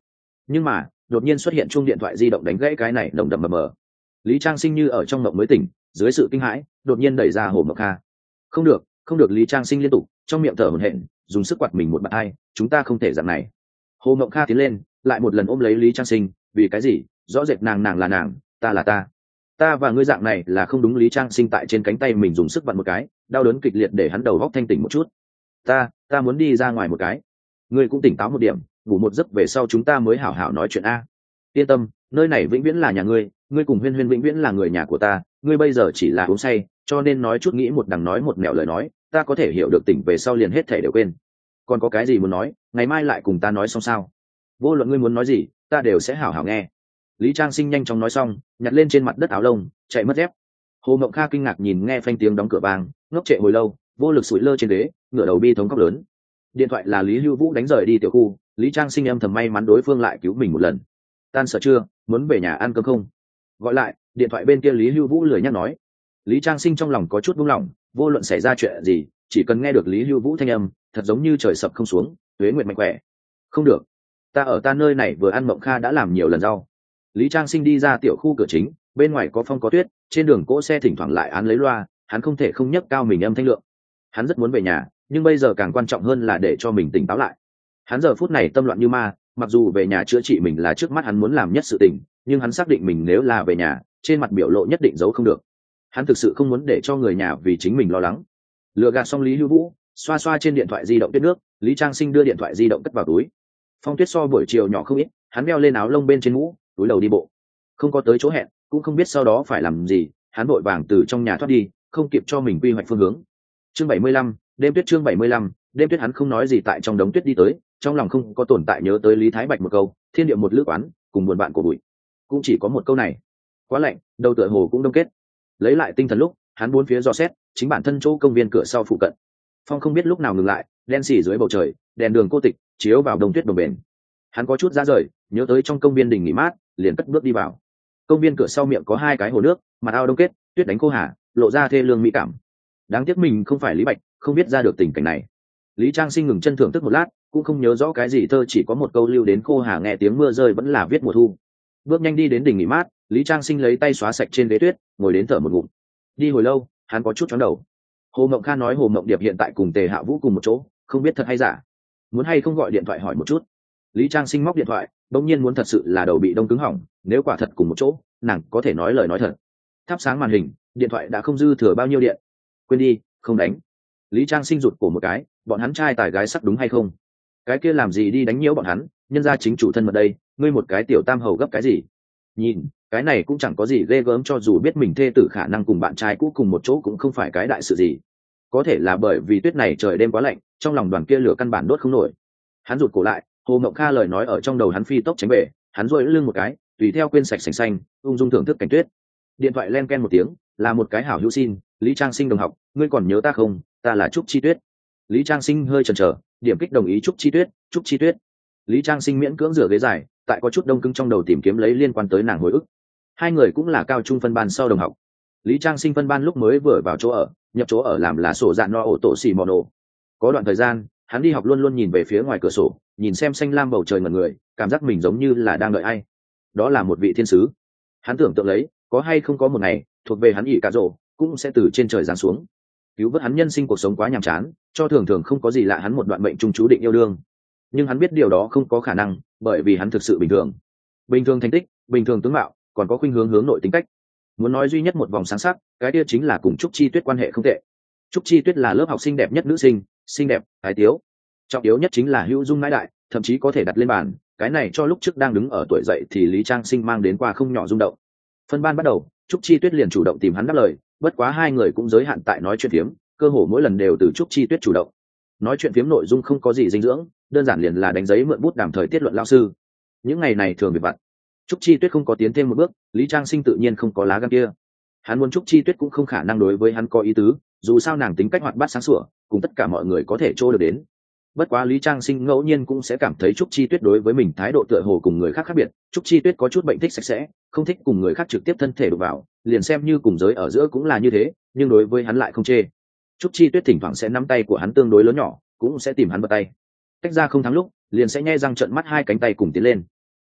nhưng mà đột nhiên xuất hiện chuông điện thoại di động đánh gãy cái này nồng đậm mờ mờ. Lý Trang Sinh như ở trong mộng mới tỉnh, dưới sự kinh hãi đột nhiên đẩy ra Hồ Mộng Kha. Không được, không được! Lý Trang Sinh liên tục trong miệng thở hổn hển, dùng sức quạt mình một bạt hai. Chúng ta không thể dạng này. Hồ Mộng Kha tiến lên lại một lần ôm lấy Lý Trang Sinh. Vì cái gì? Rõ rệt nàng nàng là nàng, ta là ta, ta và ngươi dạng này là không đúng. Lý Trang Sinh tại trên cánh tay mình dùng sức vặn một cái, đau đớn kịch liệt để hắn đầu góc thanh tỉnh một chút. ta ta muốn đi ra ngoài một cái. Ngươi cũng tỉnh táo một điểm, ngủ một giấc về sau chúng ta mới hảo hảo nói chuyện a. Yên tâm, nơi này vĩnh viễn là nhà ngươi, ngươi cùng Huyên Huyên vĩnh viễn là người nhà của ta. Ngươi bây giờ chỉ là uống say, cho nên nói chút nghĩ một đằng nói một mẹo lời nói, ta có thể hiểu được, tỉnh về sau liền hết thể đều quên. Còn có cái gì muốn nói, ngày mai lại cùng ta nói xong sao? Vô luận ngươi muốn nói gì, ta đều sẽ hảo hảo nghe. Lý Trang Sinh nhanh chóng nói xong, nhặt lên trên mặt đất áo lông, chạy mất dép. Hồ Mộng Kha kinh ngạc nhìn nghe phanh tiếng đóng cửa vang, ngốc trệ hồi lâu, vô lực sủi lơ trên ghế, ngửa đầu bi thống khóc lớn. Điện thoại là Lý Hưu Vũ đánh rời đi tiểu khu. Lý Trang Sinh âm thầm may mắn đối phương lại cứu mình một lần. Tan sở chưa, muốn về nhà ăn cơm không? Gọi lại, điện thoại bên kia Lý Hưu Vũ lười nhắc nói. Lý Trang Sinh trong lòng có chút buông lỏng, vô luận xảy ra chuyện gì, chỉ cần nghe được Lý Hưu Vũ thanh âm, thật giống như trời sập không xuống, tuế nguyệt mạnh khỏe. Không được, ta ở ta nơi này vừa ăn Mộng Kha đã làm nhiều lần rau. Lý Trang Sinh đi ra tiểu khu cửa chính, bên ngoài có phong có tuyết, trên đường cỗ xe thỉnh thoảng lại án lấy loa, hắn không thể không nhấc cao mình âm thanh lượng. Hắn rất muốn về nhà, nhưng bây giờ càng quan trọng hơn là để cho mình tỉnh táo lại. Hắn giờ phút này tâm loạn như ma, mặc dù về nhà chữa trị mình là trước mắt hắn muốn làm nhất sự tình, nhưng hắn xác định mình nếu là về nhà, trên mặt biểu lộ nhất định giấu không được. Hắn thực sự không muốn để cho người nhà vì chính mình lo lắng. Lừa gạt xong Lý Hưu Vũ, xoa xoa trên điện thoại di động tuyết nước, Lý Trang Sinh đưa điện thoại di động cất vào túi. Phong tuyết so buổi chiều nhỏ không ít, hắn đeo lên áo lông bên trên mũ, túi đầu đi bộ. Không có tới chỗ hẹn, cũng không biết sau đó phải làm gì, hắn vội vàng từ trong nhà thoát đi, không kịp cho mình quy hoạch phương hướng. Chương bảy mươi lăm, đêm tuyết. Chương bảy mươi lăm, đêm tuyết. Hắn không nói gì tại trong đống tuyết đi tới, trong lòng không có tồn tại nhớ tới Lý Thái Bạch một câu, thiên địa một lữ quán, cùng buồn bạn của bụi. Cũng chỉ có một câu này. Quá lạnh, đầu tựa hồ cũng đông kết. Lấy lại tinh thần lúc, hắn bốn phía dò xét, chính bản thân chỗ công viên cửa sau phụ cận. Phong không biết lúc nào ngừng lại, đen xỉ dưới bầu trời, đèn đường cô tịch chiếu vào đông tuyết đồng bền. Hắn có chút ra rời, nhớ tới trong công viên đình nghỉ mát, liền cất bước đi vào. Công viên cửa sau miệng có hai cái hồ nước, mặt ao đông kết, tuyết đánh khô hà, lộ ra thê lương mỹ cảm. Đáng tiếc mình không phải Lý Bạch, không biết ra được tình cảnh này. Lý Trang Sinh ngừng chân thưởng thức một lát, cũng không nhớ rõ cái gì thơ, chỉ có một câu lưu đến khô hà nghe tiếng mưa rơi vẫn là viết mùa thu. Bước nhanh đi đến đỉnh nghỉ mát, Lý Trang Sinh lấy tay xóa sạch trên ghế tuyết, ngồi đến thở một ngụm. Đi hồi lâu, hắn có chút chóng đầu. Hồ Mộng Kha nói Hồ Mộng Điệp hiện tại cùng Tề Hạ Vũ cùng một chỗ, không biết thật hay giả. Muốn hay không gọi điện thoại hỏi một chút. Lý Trang Sinh móc điện thoại, đống nhiên muốn thật sự là đầu bị đông cứng hỏng, nếu quả thật cùng một chỗ, nàng có thể nói lời nói thật. Thắp sáng màn hình, điện thoại đã không dư thừa bao nhiêu điện. Quên đi, không đánh. Lý Trang Sinh rụt cổ một cái, bọn hắn trai tài gái sắc đúng hay không? Cái kia làm gì đi đánh nhiễu bọn hắn, nhân gia chính chủ thân mật đây, ngươi một cái tiểu tam hầu gấp cái gì? Nhìn, cái này cũng chẳng có gì ghê gớm, cho dù biết mình thê tử khả năng cùng bạn trai cũ cùng một chỗ cũng không phải cái đại sự gì. Có thể là bởi vì tuyết này trời đêm quá lạnh, trong lòng đoàn kia lửa căn bản đốt không nổi. Hắn rụt cổ lại, Hồ Mộng Kha lời nói ở trong đầu hắn phi tốc tránh về, hắn duỗi lưng một cái, tùy theo quên sạch sành xanh, ung dung thưởng thức cảnh tuyết. Điện thoại len ken một tiếng, là một cái hảo hữu xin, Lý Trang Sinh đồng học, ngươi còn nhớ ta không? Ta là Trúc Chi Tuyết. Lý Trang Sinh hơi chần chờ, điểm kích đồng ý. Trúc Chi Tuyết, Trúc Chi Tuyết. Lý Trang Sinh miễn cưỡng rửa ghế dài, tại có chút đông cứng trong đầu tìm kiếm lấy liên quan tới nàng hồi ức. Hai người cũng là cao trung phân ban sau đồng học. Lý Trang Sinh phân ban lúc mới vừa vào chỗ ở, nhập chỗ ở làm là sổ dạn no ổ tổ xì mò nổ. Có đoạn thời gian, hắn đi học luôn luôn nhìn về phía ngoài cửa sổ, nhìn xem xanh lam bầu trời ngẩn người, cảm giác mình giống như là đang đợi ai. Đó là một vị thiên sứ. Hắn tưởng tượng lấy, có hay không có một ngày, thuộc về hắn ỷ cả rổ, cũng sẽ từ trên trời giáng xuống, cứu vớt hắn nhân sinh cuộc sống quá nhàm chán, cho thường thường không có gì lạ hắn một đoạn mệnh trung chú định yêu đương. Nhưng hắn biết điều đó không có khả năng, bởi vì hắn thực sự bình thường. Bình thường thành tích, bình thường tướng mạo, còn có khuynh hướng hướng nội tính cách. Muốn nói duy nhất một vòng sáng sắc, cái kia chính là cùng Trúc Chi Tuyết quan hệ không tệ. Trúc Chi Tuyết là lớp học sinh đẹp nhất nữ sinh, xinh đẹp, thái tiếu. Trọng yếu nhất chính là hữu dung mãi đại, thậm chí có thể đặt lên bàn, cái này cho lúc trước đang đứng ở tuổi dậy thì Lý Trang Sinh mang đến qua không nhỏ rung động. Phân ban bắt đầu, Trúc Chi Tuyết liền chủ động tìm hắn đáp lời, bất quá hai người cũng giới hạn tại nói chuyện phiếm, cơ hồ mỗi lần đều từ Trúc Chi Tuyết chủ động. Nói chuyện phiếm nội dung không có gì dinh dưỡng, đơn giản liền là đánh giấy mượn bút đàm thời tiết luận lao sư. Những ngày này thường bị vặt. Trúc Chi Tuyết không có tiến thêm một bước, Lý Trang Sinh tự nhiên không có lá gan kia. Hắn muốn Trúc Chi Tuyết cũng không khả năng đối với hắn có ý tứ, dù sao nàng tính cách hoạt bát sáng sủa, cùng tất cả mọi người có thể trô được đến. Bất quá Lý Trang Sinh ngẫu nhiên cũng sẽ cảm thấy Trúc Chi Tuyết đối với mình thái độ tựa hồ cùng người khác khác biệt. Trúc Chi Tuyết có chút bệnh thích sạch sẽ, không thích cùng người khác trực tiếp thân thể đụng vào, liền xem như cùng giới ở giữa cũng là như thế, nhưng đối với hắn lại không chê. Trúc Chi Tuyết thỉnh thoảng sẽ nắm tay của hắn tương đối lớn nhỏ, cũng sẽ tìm hắn bật tay. Tách ra không thắng lúc, liền sẽ nhe răng trợn mắt hai cánh tay cùng tiến lên.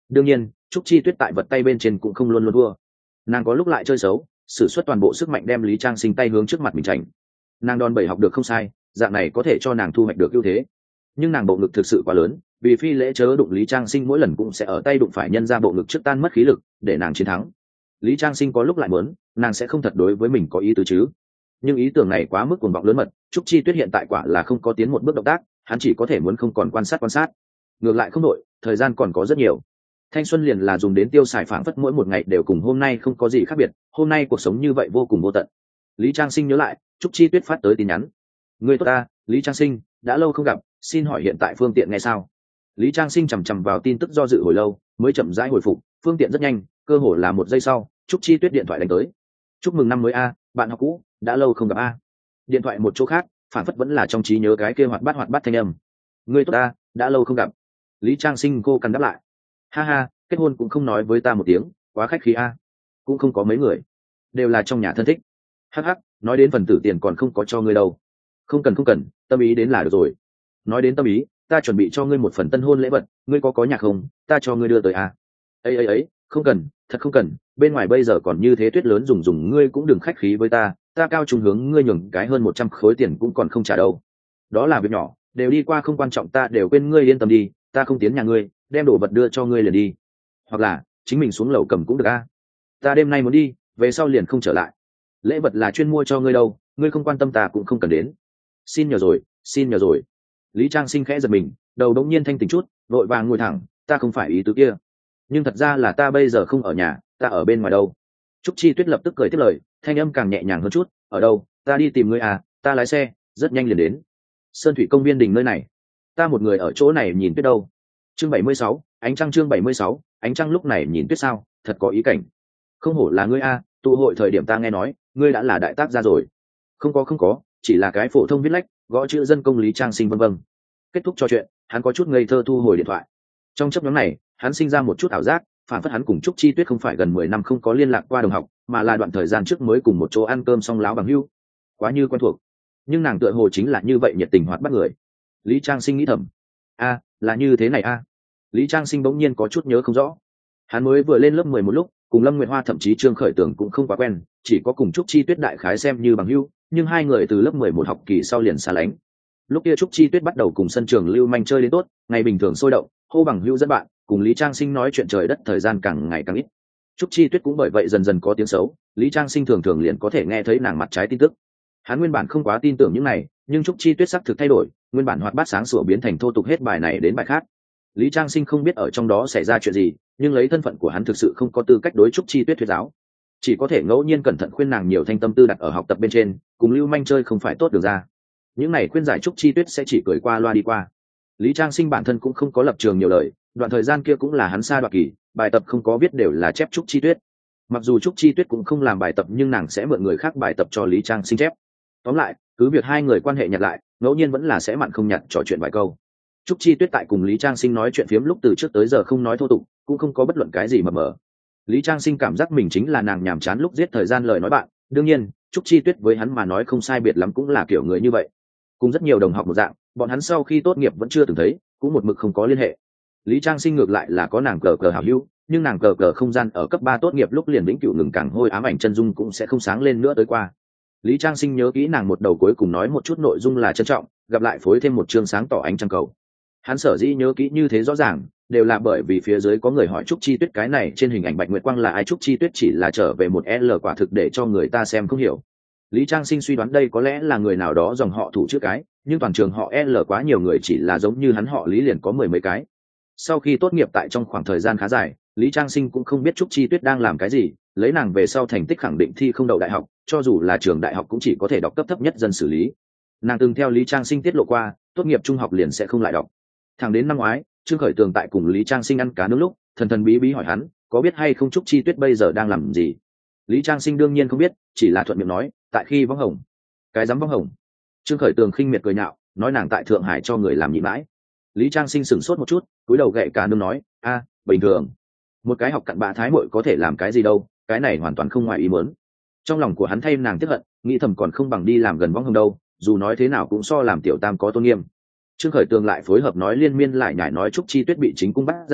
đương nhiên trúc chi tuyết tại vật tay bên trên cũng không luôn luôn thua. Nàng có lúc lại chơi xấu, sử xuất toàn bộ sức mạnh đem Lý Trang Sinh tay hướng trước mặt mình chảnh. Nàng đòn bẩy học được không sai, dạng này có thể cho nàng thu hoạch được ưu thế. Nhưng nàng bộ ngực thực sự quá lớn, vì phi lễ chớ đụng Lý Trang Sinh mỗi lần cũng sẽ ở tay đụng phải nhân ra bộ ngực trước tan mất khí lực để nàng chiến thắng. Lý Trang Sinh có lúc lại muốn nàng sẽ không thật đối với mình có ý tứ chứ, nhưng ý tưởng này quá mức cuồng vọng lớn mật. Trúc Chi Tuyết hiện tại quả là không có tiến một bước động tác, hắn chỉ có thể muốn không còn quan sát quan sát. Ngược lại không đội, thời gian còn có rất nhiều. Thanh xuân liền là dùng đến tiêu xài, phảng phất mỗi một ngày đều cùng hôm nay không có gì khác biệt, hôm nay cuộc sống như vậy vô cùng vô tận. Lý Trang Sinh nhớ lại Trúc Chi Tuyết phát tới tin nhắn: người tốt ta, Lý Trang Sinh, đã lâu không gặp, xin hỏi hiện tại phương tiện nghe sao? Lý Trang Sinh chằm chằm vào tin tức do dự hồi lâu mới chậm rãi hồi phục: phương tiện rất nhanh, cơ hồ là một giây sau Trúc Chi Tuyết điện thoại đánh tới: chúc mừng năm mới a, bạn học cũ, đã lâu không gặp a. Điện thoại một chỗ khác phản phất vẫn là trong trí nhớ cái kia hoạt bát hoạt bát thanh âm: người tốt ta, đã lâu không gặp. Lý Trang Sinh cô cần đáp lại: ha ha, kết hôn cũng không nói với ta một tiếng, quá khách khí a. Cũng không có mấy người, đều là trong nhà thân thích. Hắc hắc, nói đến phần tử tiền còn không có cho ngươi đâu. Không cần không cần, tâm ý đến là được rồi. Nói đến tâm ý, ta chuẩn bị cho ngươi một phần tân hôn lễ vật, ngươi có có nhạc không, ta cho ngươi đưa tới a. ấy ấy ấy, không cần, thật không cần, bên ngoài bây giờ còn như thế tuyết lớn dùng dùng, ngươi cũng đừng khách khí với ta, ta cao trung hướng ngươi nhường cái hơn một trăm khối tiền cũng còn không trả đâu. Đó là việc nhỏ, đều đi qua không quan trọng, ta đều quên, ngươi yên tâm đi, ta không tiến nhà ngươi, đem đồ vật đưa cho ngươi liền đi. Hoặc là chính mình xuống lầu cầm cũng được a. Ta đêm nay muốn đi, về sau liền không trở lại. Lễ vật là chuyên mua cho ngươi đâu, ngươi không quan tâm ta cũng không cần đến. Xin nhờ rồi, xin nhờ rồi. Lý Trang Sinh khẽ giật mình, đầu đống nhiên thanh tỉnh chút, vội vàng ngồi thẳng: ta không phải ý tứ kia, nhưng thật ra là ta bây giờ không ở nhà, ta ở bên ngoài đâu. Trúc Chi Tuyết lập tức cười tiếp lời, thanh âm càng nhẹ nhàng hơn chút: ở đâu? Ta đi tìm ngươi à, ta lái xe, rất nhanh liền đến. Sơn Thủy công viên đình nơi này, ta một người ở chỗ này nhìn tuyết đâu. Chương bảy mươi sáu, ánh trăng. Chương bảy mươi sáu, ánh trăng. Lúc này nhìn tuyết sao, thật có ý cảnh. Không hổ là ngươi a, tụ hội thời điểm ta nghe nói ngươi đã là đại tác gia rồi. Không có không có, chỉ là cái phổ thông viết lách, gõ chữ dân công Lý Trang Sinh vân vân. Kết thúc trò chuyện, hắn có chút ngây thơ thu hồi điện thoại. Trong chấp nhóm này, hắn sinh ra một chút ảo giác, phản phất hắn cùng Trúc Chi Tuyết không phải gần mười năm không có liên lạc qua đồng học, mà là đoạn thời gian trước mới cùng một chỗ ăn cơm xong láo bằng hữu. Quá như quen thuộc, nhưng nàng tựa hồ chính là như vậy nhiệt tình hoạt bát người. Lý Trang Sinh nghĩ thầm: a, là như thế này a. Lý Trang Sinh bỗng nhiên có chút nhớ không rõ. Hắn mới vừa lên lớp mười một lúc, cùng Lâm Nguyệt Hoa thậm chí Trương Khởi Tường cũng không quá quen, chỉ có cùng Trúc Chi Tuyết đại khái xem như bằng hữu, nhưng hai người từ lớp mười một học kỳ sau liền xa lánh. Lúc kia Trúc Chi Tuyết bắt đầu cùng sân trường lưu manh chơi đến tốt, ngày bình thường sôi động, hô bằng hữu dẫn bạn, cùng Lý Trang Sinh nói chuyện trời đất, thời gian càng ngày càng ít. Trúc Chi Tuyết cũng bởi vậy dần dần có tiếng xấu, Lý Trang Sinh thường thường liền có thể nghe thấy nàng mặt trái tin tức. Hắn nguyên bản không quá tin tưởng những này, nhưng Trúc Chi Tuyết sắc thực thay đổi, nguyên bản hoạt bát sáng sủa biến thành thô tục hết bài này đến bài khác. Lý Trang Sinh không biết ở trong đó xảy ra chuyện gì, nhưng lấy thân phận của hắn thực sự không có tư cách đối Trúc Chi Tuyết thuyết giáo, chỉ có thể ngẫu nhiên cẩn thận khuyên nàng nhiều thanh tâm tư đặt ở học tập bên trên, cùng lưu manh chơi không phải tốt được ra. Những này khuyên giải Trúc Chi Tuyết sẽ chỉ cười qua loa đi qua. Lý Trang Sinh bản thân cũng không có lập trường nhiều lời, đoạn thời gian kia cũng là hắn xa đoạt kỳ, bài tập không có viết đều là chép Trúc Chi Tuyết. Mặc dù Trúc Chi Tuyết cũng không làm bài tập, nhưng nàng sẽ mượn người khác bài tập cho Lý Trang Sinh chép. Tóm lại, cứ việc hai người quan hệ nhạt lại, ngẫu nhiên vẫn là sẽ mặn không nhạt trò chuyện vài câu. Trúc Chi Tuyết tại cùng Lý Trang Sinh nói chuyện phiếm lúc từ trước tới giờ không nói thô tục, cũng không có bất luận cái gì mờ mờ. Lý Trang Sinh cảm giác mình chính là nàng nhàm chán lúc giết thời gian lời nói bạn. Đương nhiên, Trúc Chi Tuyết với hắn mà nói không sai biệt lắm cũng là kiểu người như vậy. Cùng rất nhiều đồng học một dạng, bọn hắn sau khi tốt nghiệp vẫn chưa từng thấy, cũng một mực không có liên hệ. Lý Trang Sinh ngược lại là có nàng cờ cờ hảo hữu, nhưng nàng cờ cờ không gian ở cấp ba tốt nghiệp lúc liền vĩnh cửu ngừng, càng hôi ám ảnh chân dung cũng sẽ không sáng lên nữa tới qua. Lý Trang Sinh nhớ kỹ nàng một đầu cuối cùng nói một chút nội dung là trân trọng, gặp lại phối thêm một chương sáng tỏ ánh trăng cầu. Hắn sở dĩ nhớ kỹ như thế rõ ràng, đều là bởi vì phía dưới có người hỏi Trúc Chi Tuyết cái này trên hình ảnh Bạch Nguyệt Quang là ai. Trúc Chi Tuyết chỉ là trở về một L, quả thực để cho người ta xem không hiểu. Lý Trang Sinh suy đoán đây có lẽ là người nào đó dòng họ thủ chữ cái, nhưng toàn trường họ L quá nhiều người, chỉ là giống như hắn họ Lý liền có mười mấy cái. Sau khi tốt nghiệp tại trong khoảng thời gian khá dài, Lý Trang Sinh cũng không biết Trúc Chi Tuyết đang làm cái gì, lấy nàng về sau thành tích khẳng định thi không đậu đại học, cho dù là trường đại học cũng chỉ có thể đọc cấp thấp nhất dân xử lý. Nàng từng theo Lý Trang Sinh tiết lộ qua, tốt nghiệp trung học liền sẽ không lại đọc. Thẳng đến năm ngoái, Trương Khởi Tường tại cùng Lý Trang Sinh ăn cá nướng lúc, thần thần bí bí hỏi hắn, có biết hay không Trúc Chi Tuyết bây giờ đang làm gì? Lý Trang Sinh đương nhiên không biết, chỉ là thuận miệng nói, tại khi võng hồng. Cái dám võng hồng? Trương Khởi Tường khinh miệt cười nhạo, nói nàng tại Thượng Hải cho người làm nhị mãi. Lý Trang Sinh sửng sốt một chút, cúi đầu gậy cá nướng nói, a, bình thường. Một cái học cặn bã thái muội có thể làm cái gì đâu, cái này hoàn toàn không ngoài ý muốn. Trong lòng của hắn thay nàng tiếc hận, nghĩ thầm còn không bằng đi làm gần võng hồng đâu, dù nói thế nào cũng so làm tiểu tam có tôn nghiêm. Trương Khởi Tường lại phối hợp nói liên miên lại nhải nói Trúc Chi Tuyết bị chính cung bắt gian,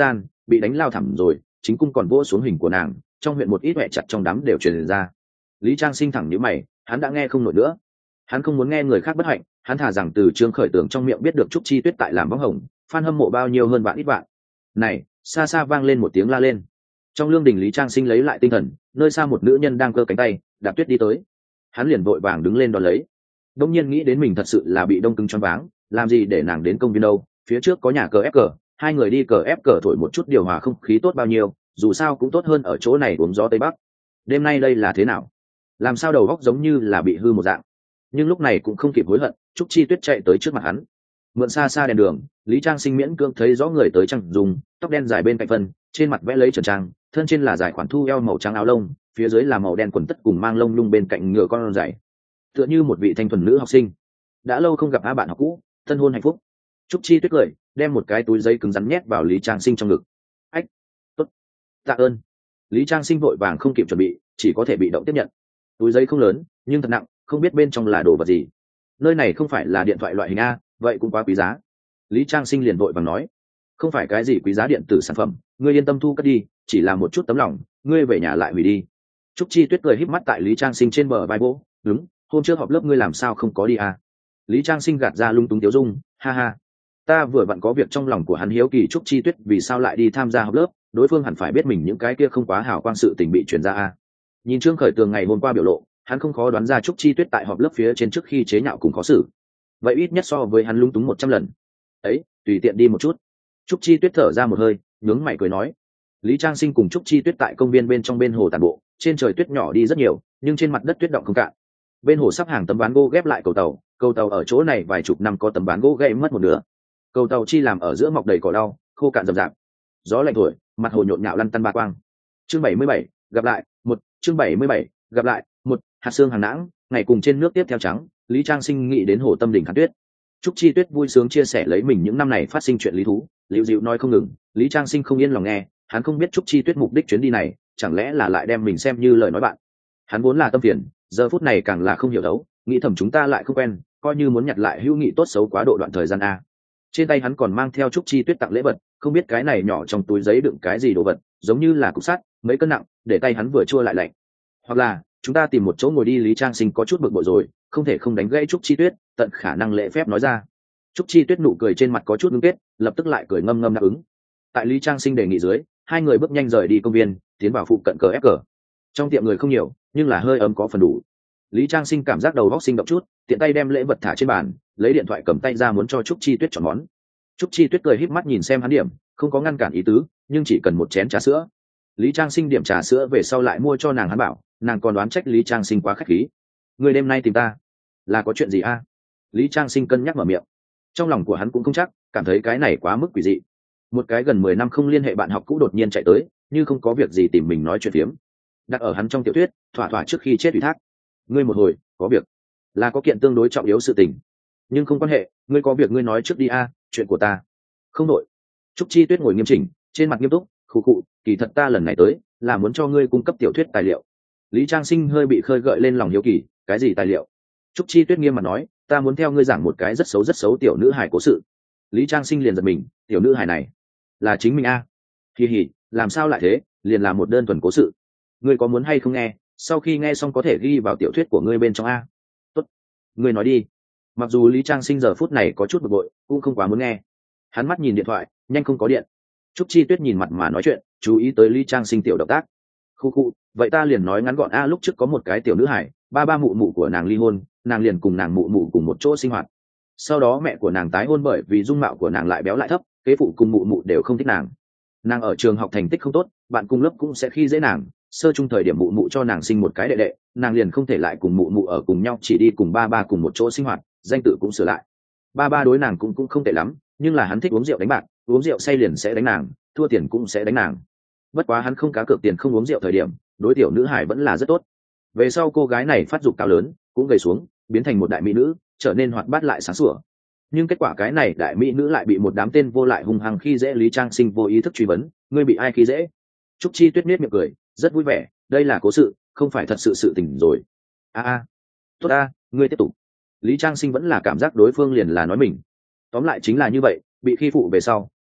bị đánh lao thẳm rồi, chính cung còn vỗ xuống hình của nàng, trong huyện một ít mẹ chặt trong đám đều truyền ra. Lý Trang Sinh thẳng nhíu mày, hắn đã nghe không nổi nữa. Hắn không muốn nghe người khác bất hạnh, hắn thà rằng từ Trương Khởi Tường trong miệng biết được Trúc Chi Tuyết tại làm bóng hồng, fan hâm mộ bao nhiêu hơn vạn ít vạn. Này, xa xa vang lên một tiếng la lên. Trong lương đình, Lý Trang Sinh lấy lại tinh thần, nơi xa một nữ nhân đang cơ cánh tay, Đạp Tuyết đi tới. Hắn liền vội vàng đứng lên đón lấy. Đông nhiên nghĩ đến mình thật sự là bị đông cứng choáng váng, làm gì để nàng đến công viên đâu, phía trước có nhà cờ ép cờ, hai người đi cờ ép cờ thổi một chút điều hòa không khí tốt bao nhiêu, dù sao cũng tốt hơn ở chỗ này uống gió tây bắc. Đêm nay đây là thế nào? Làm sao đầu óc giống như là bị hư một dạng. Nhưng lúc này cũng không kịp hối hận, Trúc Chi Tuyết chạy tới trước mặt hắn. Mượn xa xa đèn đường, Lý Trang Sinh miễn cưỡng thấy rõ người tới trăng dùng, tóc đen dài bên cạnh phân, trên mặt vẽ lấy trần trang, thân trên là dài khoản thu eo màu trắng áo lông, phía dưới là màu đen quần tất cùng mang lông nhung bên cạnh ngựa con dài, tựa như một vị thanh thuần nữ học sinh. Đã lâu không gặp a bạn học cũ, tân hôn hạnh phúc. Trúc Chi Tuyết cười, đem một cái túi giấy cứng rắn nhét vào Lý Trang Sinh trong ngực. Ách, tốt, tạ ơn. Lý Trang Sinh vội vàng không kịp chuẩn bị, chỉ có thể bị động tiếp nhận. Túi giấy không lớn, nhưng thật nặng, không biết bên trong là đồ vật gì. Nơi này không phải là điện thoại loại hình a, vậy cũng quá quý giá. Lý Trang Sinh liền vội vàng nói, không phải cái gì quý giá điện tử sản phẩm, ngươi yên tâm thu cất đi, chỉ là một chút tấm lòng, ngươi về nhà lại hủy đi. Trúc Chi Tuyết cười híp mắt tại Lý Trang Sinh trên bờ vai bố, đúng, hôm trước họp lớp ngươi làm sao không có đi à? Lý Trang Sinh gạt ra lung túng tiếu dung, ha ha, ta vừa vặn có việc trong lòng của hắn hiếu kỳ Trúc Chi Tuyết vì sao lại đi tham gia họp lớp, đối phương hẳn phải biết mình những cái kia không quá hào quang sự tình bị truyền ra à? Nhìn Trương Khởi Tường ngày hôm qua biểu lộ, hắn không khó đoán ra Trúc Chi Tuyết tại họp lớp phía trên trước khi chế nhạo cùng khó xử, vậy ít nhất so với hắn lung túng một trăm lần. Ấy, tùy tiện đi một chút. Trúc Chi Tuyết thở ra một hơi, nhướng mày cười nói. Lý Trang Sinh cùng Trúc Chi Tuyết tại công viên bên trong bên hồ tản bộ, trên trời tuyết nhỏ đi rất nhiều, nhưng trên mặt đất tuyết động không cạn. Bên hồ sắp hàng tấm ván gỗ ghép lại cầu tàu, cầu tàu ở chỗ này vài chục năm có tấm ván gỗ gãy mất một nửa. Cầu tàu chi làm ở giữa mọc đầy cỏ lau, khô cạn rậm rạp. Gió lạnh thổi, mặt hồ nhộn nhạo lăn tăn ba quang. Chương bảy mươi bảy, gặp lại, một, chương bảy mươi bảy, gặp lại, một, hạt sương hàng nãng, ngày cùng trên nước tiếp theo trắng, Lý Trang Sinh nghĩ đến hồ Tâm Đỉnh Khát Tuyết. Trúc Chi Tuyết vui sướng chia sẻ lấy mình những năm này phát sinh chuyện lý thú, liễu dịu nói không ngừng, Lý Trang Sinh không yên lòng nghe, hắn không biết Trúc Chi Tuyết mục đích chuyến đi này, chẳng lẽ là lại đem mình xem như lời nói bạn. Hắn vốn là tâm phiền, giờ phút này càng là không hiểu đấu, nghĩ thầm chúng ta lại không quen, coi như muốn nhặt lại hữu nghị tốt xấu quá độ đoạn thời gian a. Trên tay hắn còn mang theo Trúc Chi Tuyết tặng lễ vật, không biết cái này nhỏ trong túi giấy đựng cái gì đồ vật, giống như là cục sắt, mấy cân nặng, để tay hắn vừa chua lại lạnh. Hoặc là, chúng ta tìm một chỗ ngồi đi. Lý Trang Sinh có chút bực bội rồi, không thể không đánh gãy Trúc Chi Tuyết, tận khả năng lễ phép nói ra. Trúc Chi Tuyết nụ cười trên mặt có chút ngưng kết, lập tức lại cười ngâm ngâm đáp ứng. Tại Lý Trang Sinh đề nghị dưới, hai người bước nhanh rời đi công viên, tiến vào phụ cận cờ ép cờ. Trong tiệm người không nhiều, nhưng là hơi ấm có phần đủ. Lý Trang Sinh cảm giác đầu óc sinh động chút, tiện tay đem lễ vật thả trên bàn, lấy điện thoại cầm tay ra muốn cho Trúc Chi Tuyết chọn món. Trúc Chi Tuyết cười híp mắt nhìn xem hắn điểm, không có ngăn cản ý tứ, nhưng chỉ cần một chén trà sữa. Lý Trang Sinh điểm trà sữa về sau lại mua cho nàng, hắn bảo, nàng còn đoán trách Lý Trang Sinh quá khách khí. Người đêm nay tìm ta, là có chuyện gì a? Lý Trang Sinh cân nhắc mở miệng. Trong lòng của hắn cũng không chắc, cảm thấy cái này quá mức quỷ dị. Một cái gần mười năm không liên hệ bạn học cũ đột nhiên chạy tới, như không có việc gì tìm mình nói chuyện phiếm. Đặt ở hắn trong tiểu thuyết, thỏa thỏa trước khi chết ủy thác. Ngươi một hồi, có việc, là có kiện tương đối trọng yếu sự tình. Nhưng không quan hệ, ngươi có việc ngươi nói trước đi a, chuyện của ta. Không đổi. Trúc Chi Tuyết ngồi nghiêm chỉnh, trên mặt nghiêm túc, khụ khụ, kỳ thật ta lần này tới, là muốn cho ngươi cung cấp tiểu thuyết tài liệu. Lý Trang Sinh hơi bị khơi gợi lên lòng hiếu kỳ, cái gì tài liệu? Trúc Chi Tuyết nghiêm mặt nói, ta muốn theo ngươi giảng một cái rất xấu rất xấu tiểu nữ hài cố sự. Lý Trang Sinh liền giật mình, tiểu nữ hài này là chính mình a? Kỳ hỉ, làm sao lại thế, liền là một đơn thuần cố sự. Ngươi có muốn hay không nghe, sau khi nghe xong có thể ghi vào tiểu thuyết của ngươi bên trong a. Tốt, ngươi nói đi. Mặc dù Lý Trang Sinh giờ phút này có chút bực bội, cũng không quá muốn nghe. Hắn mắt nhìn điện thoại, nhanh không có điện. Trúc Chi Tuyết nhìn mặt mà nói chuyện, chú ý tới Lý Trang Sinh tiểu động tác. Khu khu, vậy ta liền nói ngắn gọn a, lúc trước có một cái tiểu nữ hải, ba ba mụ mụ của nàng ly hôn, nàng liền cùng nàng mụ mụ cùng một chỗ sinh hoạt. Sau đó mẹ của nàng tái hôn bởi vì dung mạo của nàng lại béo lại thấp, kế phụ cùng mụ mụ đều không thích nàng. Nàng ở trường học thành tích không tốt, bạn cùng lớp cũng sẽ khi dễ nàng. Sơ chung thời điểm mụ mụ cho nàng sinh một cái đệ đệ, nàng liền không thể lại cùng mụ mụ ở cùng nhau, chỉ đi cùng ba ba cùng một chỗ sinh hoạt, danh tự cũng sửa lại. Ba ba đối nàng cũng cũng không tệ lắm, nhưng là hắn thích uống rượu đánh bạc, uống rượu say liền sẽ đánh nàng, thua tiền cũng sẽ đánh nàng. Bất quá hắn không cá cược tiền không uống rượu thời điểm, đối tiểu nữ hải vẫn là rất tốt. Về sau cô gái này phát dục cao lớn, cũng gầy xuống, biến thành một đại mỹ nữ, trở nên hoạt bát lại sáng sủa. Nhưng kết quả cái này đại mỹ nữ lại bị một đám tên vô lại hung hăng khi dễ. Lý Trang Sinh vô ý thức truy vấn, ngươi bị ai khi dễ? Trúc Chi Tuyết nết miệng cười, rất vui vẻ, đây là cố sự, không phải thật sự sự tình rồi. A a, tốt a, ngươi tiếp tục. Lý Trang Sinh vẫn là cảm giác đối phương liền là nói mình. Tóm lại chính là như vậy, bị khi phụ về sau,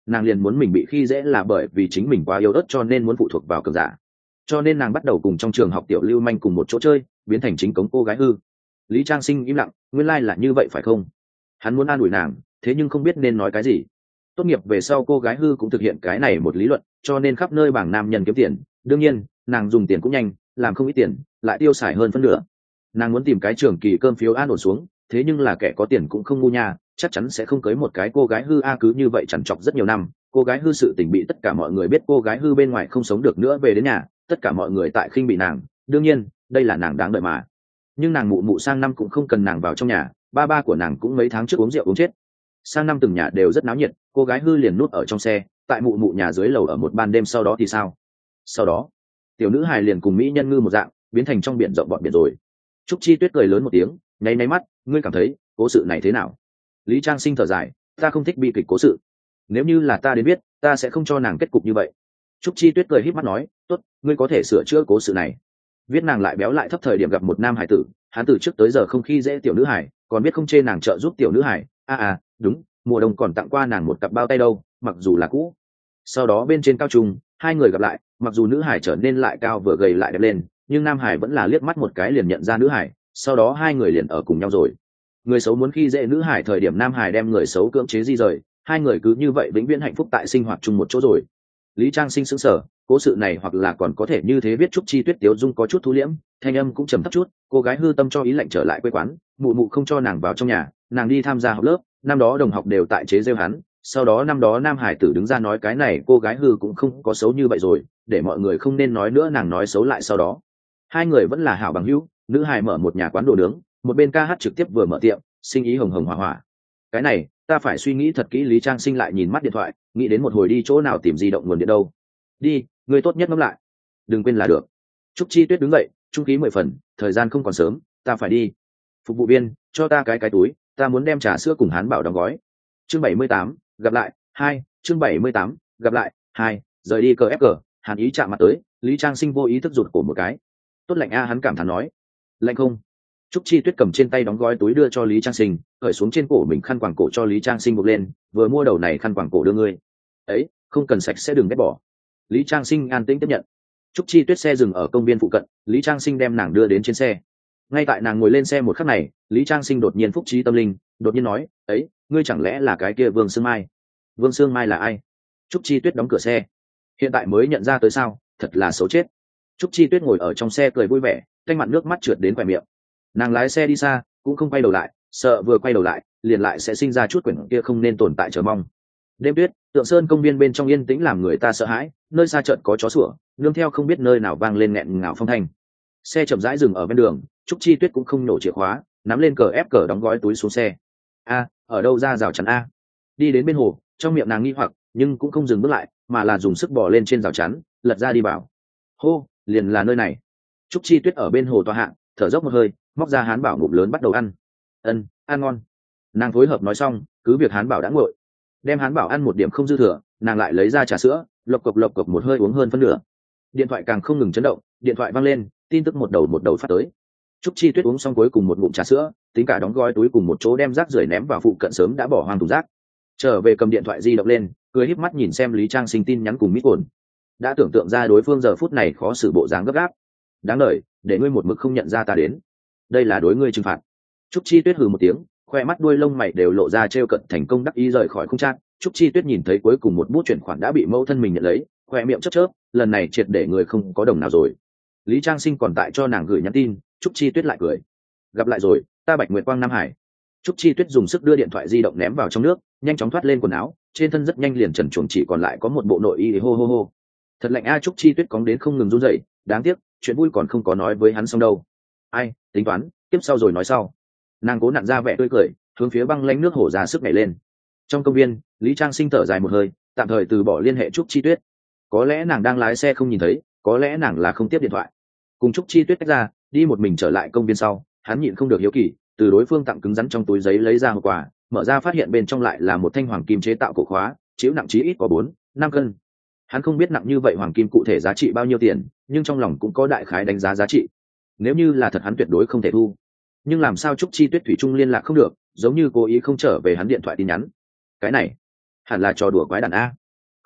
nàng liền muốn mình bị khi dễ là bởi vì chính mình quá yếu ớt cho nên muốn phụ thuộc vào cường giả, cho nên nàng bắt đầu cùng trong trường học tiểu lưu manh cùng một chỗ chơi, biến thành chính cống cô gái hư. Lý Trang Sinh im lặng, nguyên lai là như vậy phải không? Hắn muốn an ủi nàng, thế nhưng không biết nên nói cái gì. Tốt nghiệp về sau cô gái hư cũng thực hiện cái này một lý luận, cho nên khắp nơi bảng nam nhân kiếm tiền. Đương nhiên, nàng dùng tiền cũng nhanh, làm không ít tiền, lại tiêu xài hơn phân nửa. Nàng muốn tìm cái trường kỳ cơm phiếu an ổn xuống, thế nhưng là kẻ có tiền cũng không ngu nha, chắc chắn sẽ không cưới một cái cô gái hư a. Cứ như vậy chằn chọc rất nhiều năm, cô gái hư sự tình bị tất cả mọi người biết, cô gái hư bên ngoài không sống được nữa về đến nhà, tất cả mọi người tại khinh bị nàng. Đương nhiên, đây là nàng đáng đợi mà. Nhưng nàng mụ mụ sang năm cũng không cần nàng vào trong nhà, ba ba của nàng cũng mấy tháng trước uống rượu uống chết. Sang năm từng nhà đều rất náo nhiệt, cô gái hư liền nút ở trong xe, tại mụ mụ nhà dưới lầu ở một ban đêm. Sau đó thì sao? Sau đó, tiểu nữ hài liền cùng mỹ nhân ngư một dạng, biến thành trong biển rộng bọn biển rồi. Trúc Chi Tuyết cười lớn một tiếng, nháy nháy mắt, ngươi cảm thấy cố sự này thế nào? Lý Trang Sinh thở dài, ta không thích bi kịch cố sự. Nếu như là ta đến biết, ta sẽ không cho nàng kết cục như vậy. Trúc Chi Tuyết cười híp mắt nói, tốt, ngươi có thể sửa chữa cố sự này. Viết nàng lại béo lại thấp thời điểm gặp một nam hải tử, hắn từ trước tới giờ không khi dễ tiểu nữ hải, còn biết không chê nàng trợ giúp tiểu nữ hải. A à, à đúng, mùa đông còn tặng qua nàng một cặp bao tay đâu, mặc dù là cũ. Sau đó bên trên cao trung, hai người gặp lại, mặc dù nữ hải trở nên lại cao vừa gầy lại đẹp lên, nhưng nam hải vẫn là liếc mắt một cái liền nhận ra nữ hải. Sau đó hai người liền ở cùng nhau rồi. Người xấu muốn khi dễ nữ hải thời điểm nam hải đem người xấu cưỡng chế di rời, hai người cứ như vậy vĩnh viễn hạnh phúc tại sinh hoạt chung một chỗ rồi. Lý Trang Sinh sững sờ, cố sự này hoặc là còn có thể như thế viết. Trúc Chi Tuyết tiếu dung có chút thu liễm, thanh âm cũng trầm thấp chút. Cô gái hư tâm cho ý lệnh trở lại quê quán, mụ mụ không cho nàng vào trong nhà, nàng đi tham gia học lớp, năm đó đồng học đều tại chế giễu hắn. Sau đó năm đó nam hải tử đứng ra nói cái này cô gái hư cũng không có xấu như vậy rồi, để mọi người không nên nói nữa, nàng nói xấu lại. Sau đó hai người vẫn là hảo bằng hữu, nữ hải mở một nhà quán đồ nướng, một bên ca hát trực tiếp vừa mở tiệm, sinh ý hồng hồng hỏa hỏa. Cái này ta phải suy nghĩ thật kỹ. Lý Trang Sinh lại nhìn mắt điện thoại, nghĩ đến một hồi đi chỗ nào tìm di động nguồn điện đâu. Đi, ngươi tốt nhất ngẫm lại, đừng quên là được. Trúc Chi Tuyết đứng dậy, trung khí mười phần, thời gian không còn sớm, ta phải đi. Phục vụ viên, cho ta cái cái túi, ta muốn đem trà sữa cùng hán bảo đóng gói. Chương bảy mươi tám, gặp lại hai. Chương bảy mươi tám, gặp lại hai. Rời đi cờ ép cờ, hàn ý chạm mặt tới, Lý Trang Sinh vô ý thức rụt cổ một cái. Tốt lạnh a, hắn cảm thán nói. Lạnh không? Trúc Chi Tuyết cầm trên tay đóng gói túi đưa cho Lý Trang Sinh, cởi xuống trên cổ mình khăn quàng cổ cho Lý Trang Sinh buộc lên, vừa mua đầu này khăn quàng cổ đưa ngươi. Ấy, không cần sạch sẽ đừng ghét bỏ. Lý Trang Sinh an tĩnh tiếp nhận. Trúc Chi Tuyết xe dừng ở công viên phụ cận, Lý Trang Sinh đem nàng đưa đến trên xe. Ngay tại nàng ngồi lên xe một khắc này, Lý Trang Sinh đột nhiên phúc trí tâm linh, đột nhiên nói, ấy, ngươi chẳng lẽ là cái kia Vương Sương Mai? Vương Sương Mai là ai? Trúc Chi Tuyết đóng cửa xe. Hiện tại mới nhận ra tới sao, thật là xấu chết. Trúc Chi Tuyết ngồi ở trong xe cười vui vẻ, canh mặt nước mắt trượt đến khỏe miệng. Nàng lái xe đi xa, cũng không quay đầu lại, sợ vừa quay đầu lại liền lại sẽ sinh ra chút quyển kia không nên tồn tại chờ mong. Đêm tuyết, Tượng Sơn công viên bên trong yên tĩnh làm người ta sợ hãi, nơi xa chợt có chó sủa, nương theo không biết nơi nào vang lên nghẹn ngào phong thanh. Xe chậm rãi dừng ở bên đường, Trúc Chi Tuyết cũng không nổ chìa khóa, nắm lên cờ ép cờ đóng gói túi xuống xe. A, ở đâu ra rào chắn a? Đi đến bên hồ, trong miệng nàng nghi hoặc, nhưng cũng không dừng bước lại, mà là dùng sức bò lên trên rào chắn, lật ra đi vào. Hô, liền là nơi này. Trúc Chi Tuyết ở bên hồ tọa hạ, thở dốc một hơi, móc ra hán bảo ngụm lớn bắt đầu ăn. Ân, ăn ngon. Nàng phối hợp nói xong, cứ việc hán bảo đã nguội, đem hán bảo ăn một điểm không dư thừa, nàng lại lấy ra trà sữa, lộc cộc lộc cộc một hơi uống hơn phân nửa. Điện thoại càng không ngừng chấn động, điện thoại vang lên, tin tức một đầu một đầu phát tới. Trúc Chi Tuyết uống xong cuối cùng một ngụm trà sữa, tính cả đóng gói túi cùng một chỗ đem rác rưởi ném vào phụ cận sớm đã bỏ hoang thùng rác. Trở về cầm điện thoại di động lên, cười híp mắt nhìn xem Lý Trang Sinh tin nhắn cùng mít ổn. Đã tưởng tượng ra đối phương giờ phút này khó xử bộ dáng gấp gáp. Đáng đời, để ngươi một mực không nhận ra ta đến. Đây là đối ngươi trừng phạt. Trúc Chi Tuyết hừ một tiếng, khoe mắt đuôi lông mày đều lộ ra trêu cận thành công đắc ý rời khỏi không trang. Trúc Chi Tuyết nhìn thấy cuối cùng một bút chuyển khoản đã bị mẫu thân mình nhận lấy, khoe miệng chớp chớp, lần này triệt để người không có đồng nào rồi. Lý Trang Sinh còn tại cho nàng gửi nhắn tin, Trúc Chi Tuyết lại cười. Gặp lại rồi, ta Bạch Nguyệt Quang Nam Hải. Trúc Chi Tuyết dùng sức đưa điện thoại di động ném vào trong nước, nhanh chóng thoát lên quần áo, trên thân rất nhanh liền trần truồng chỉ còn lại có một bộ nội y hô hô hô. Thật lạnh a. Trúc Chi Tuyết cóng đến không ngừng run rẩy, đáng tiếc, chuyện vui còn không có nói với hắn xong đâu. Ai, tính toán, tiếp sau rồi nói sau. Nàng cố nặn ra vẻ tươi cười, hướng phía băng lánh nước hồ ra sức nhảy lên. Trong công viên, Lý Trang Sinh thở dài một hơi, tạm thời từ bỏ liên hệ Trúc Chi Tuyết. Có lẽ nàng đang lái xe không nhìn thấy, có lẽ nàng là không tiếp điện thoại. Cùng Trúc Chi Tuyết tách ra, đi một mình trở lại công viên sau, hắn nhịn không được hiếu kỳ, từ đối phương tặng cứng rắn trong túi giấy lấy ra hộp quà, mở ra phát hiện bên trong lại là một thanh hoàng kim chế tạo cổ khóa, chịu nặng chí ít có bốn, năm cân. Hắn không biết nặng như vậy hoàng kim cụ thể giá trị bao nhiêu tiền, nhưng trong lòng cũng có đại khái đánh giá giá trị. Nếu như là thật hắn tuyệt đối không thể thu. Nhưng làm sao Trúc Chi Tuyết thủy chung liên lạc không được, giống như cố ý không trở về hắn điện thoại tin nhắn. Cái này hẳn là trò đùa quái đản a.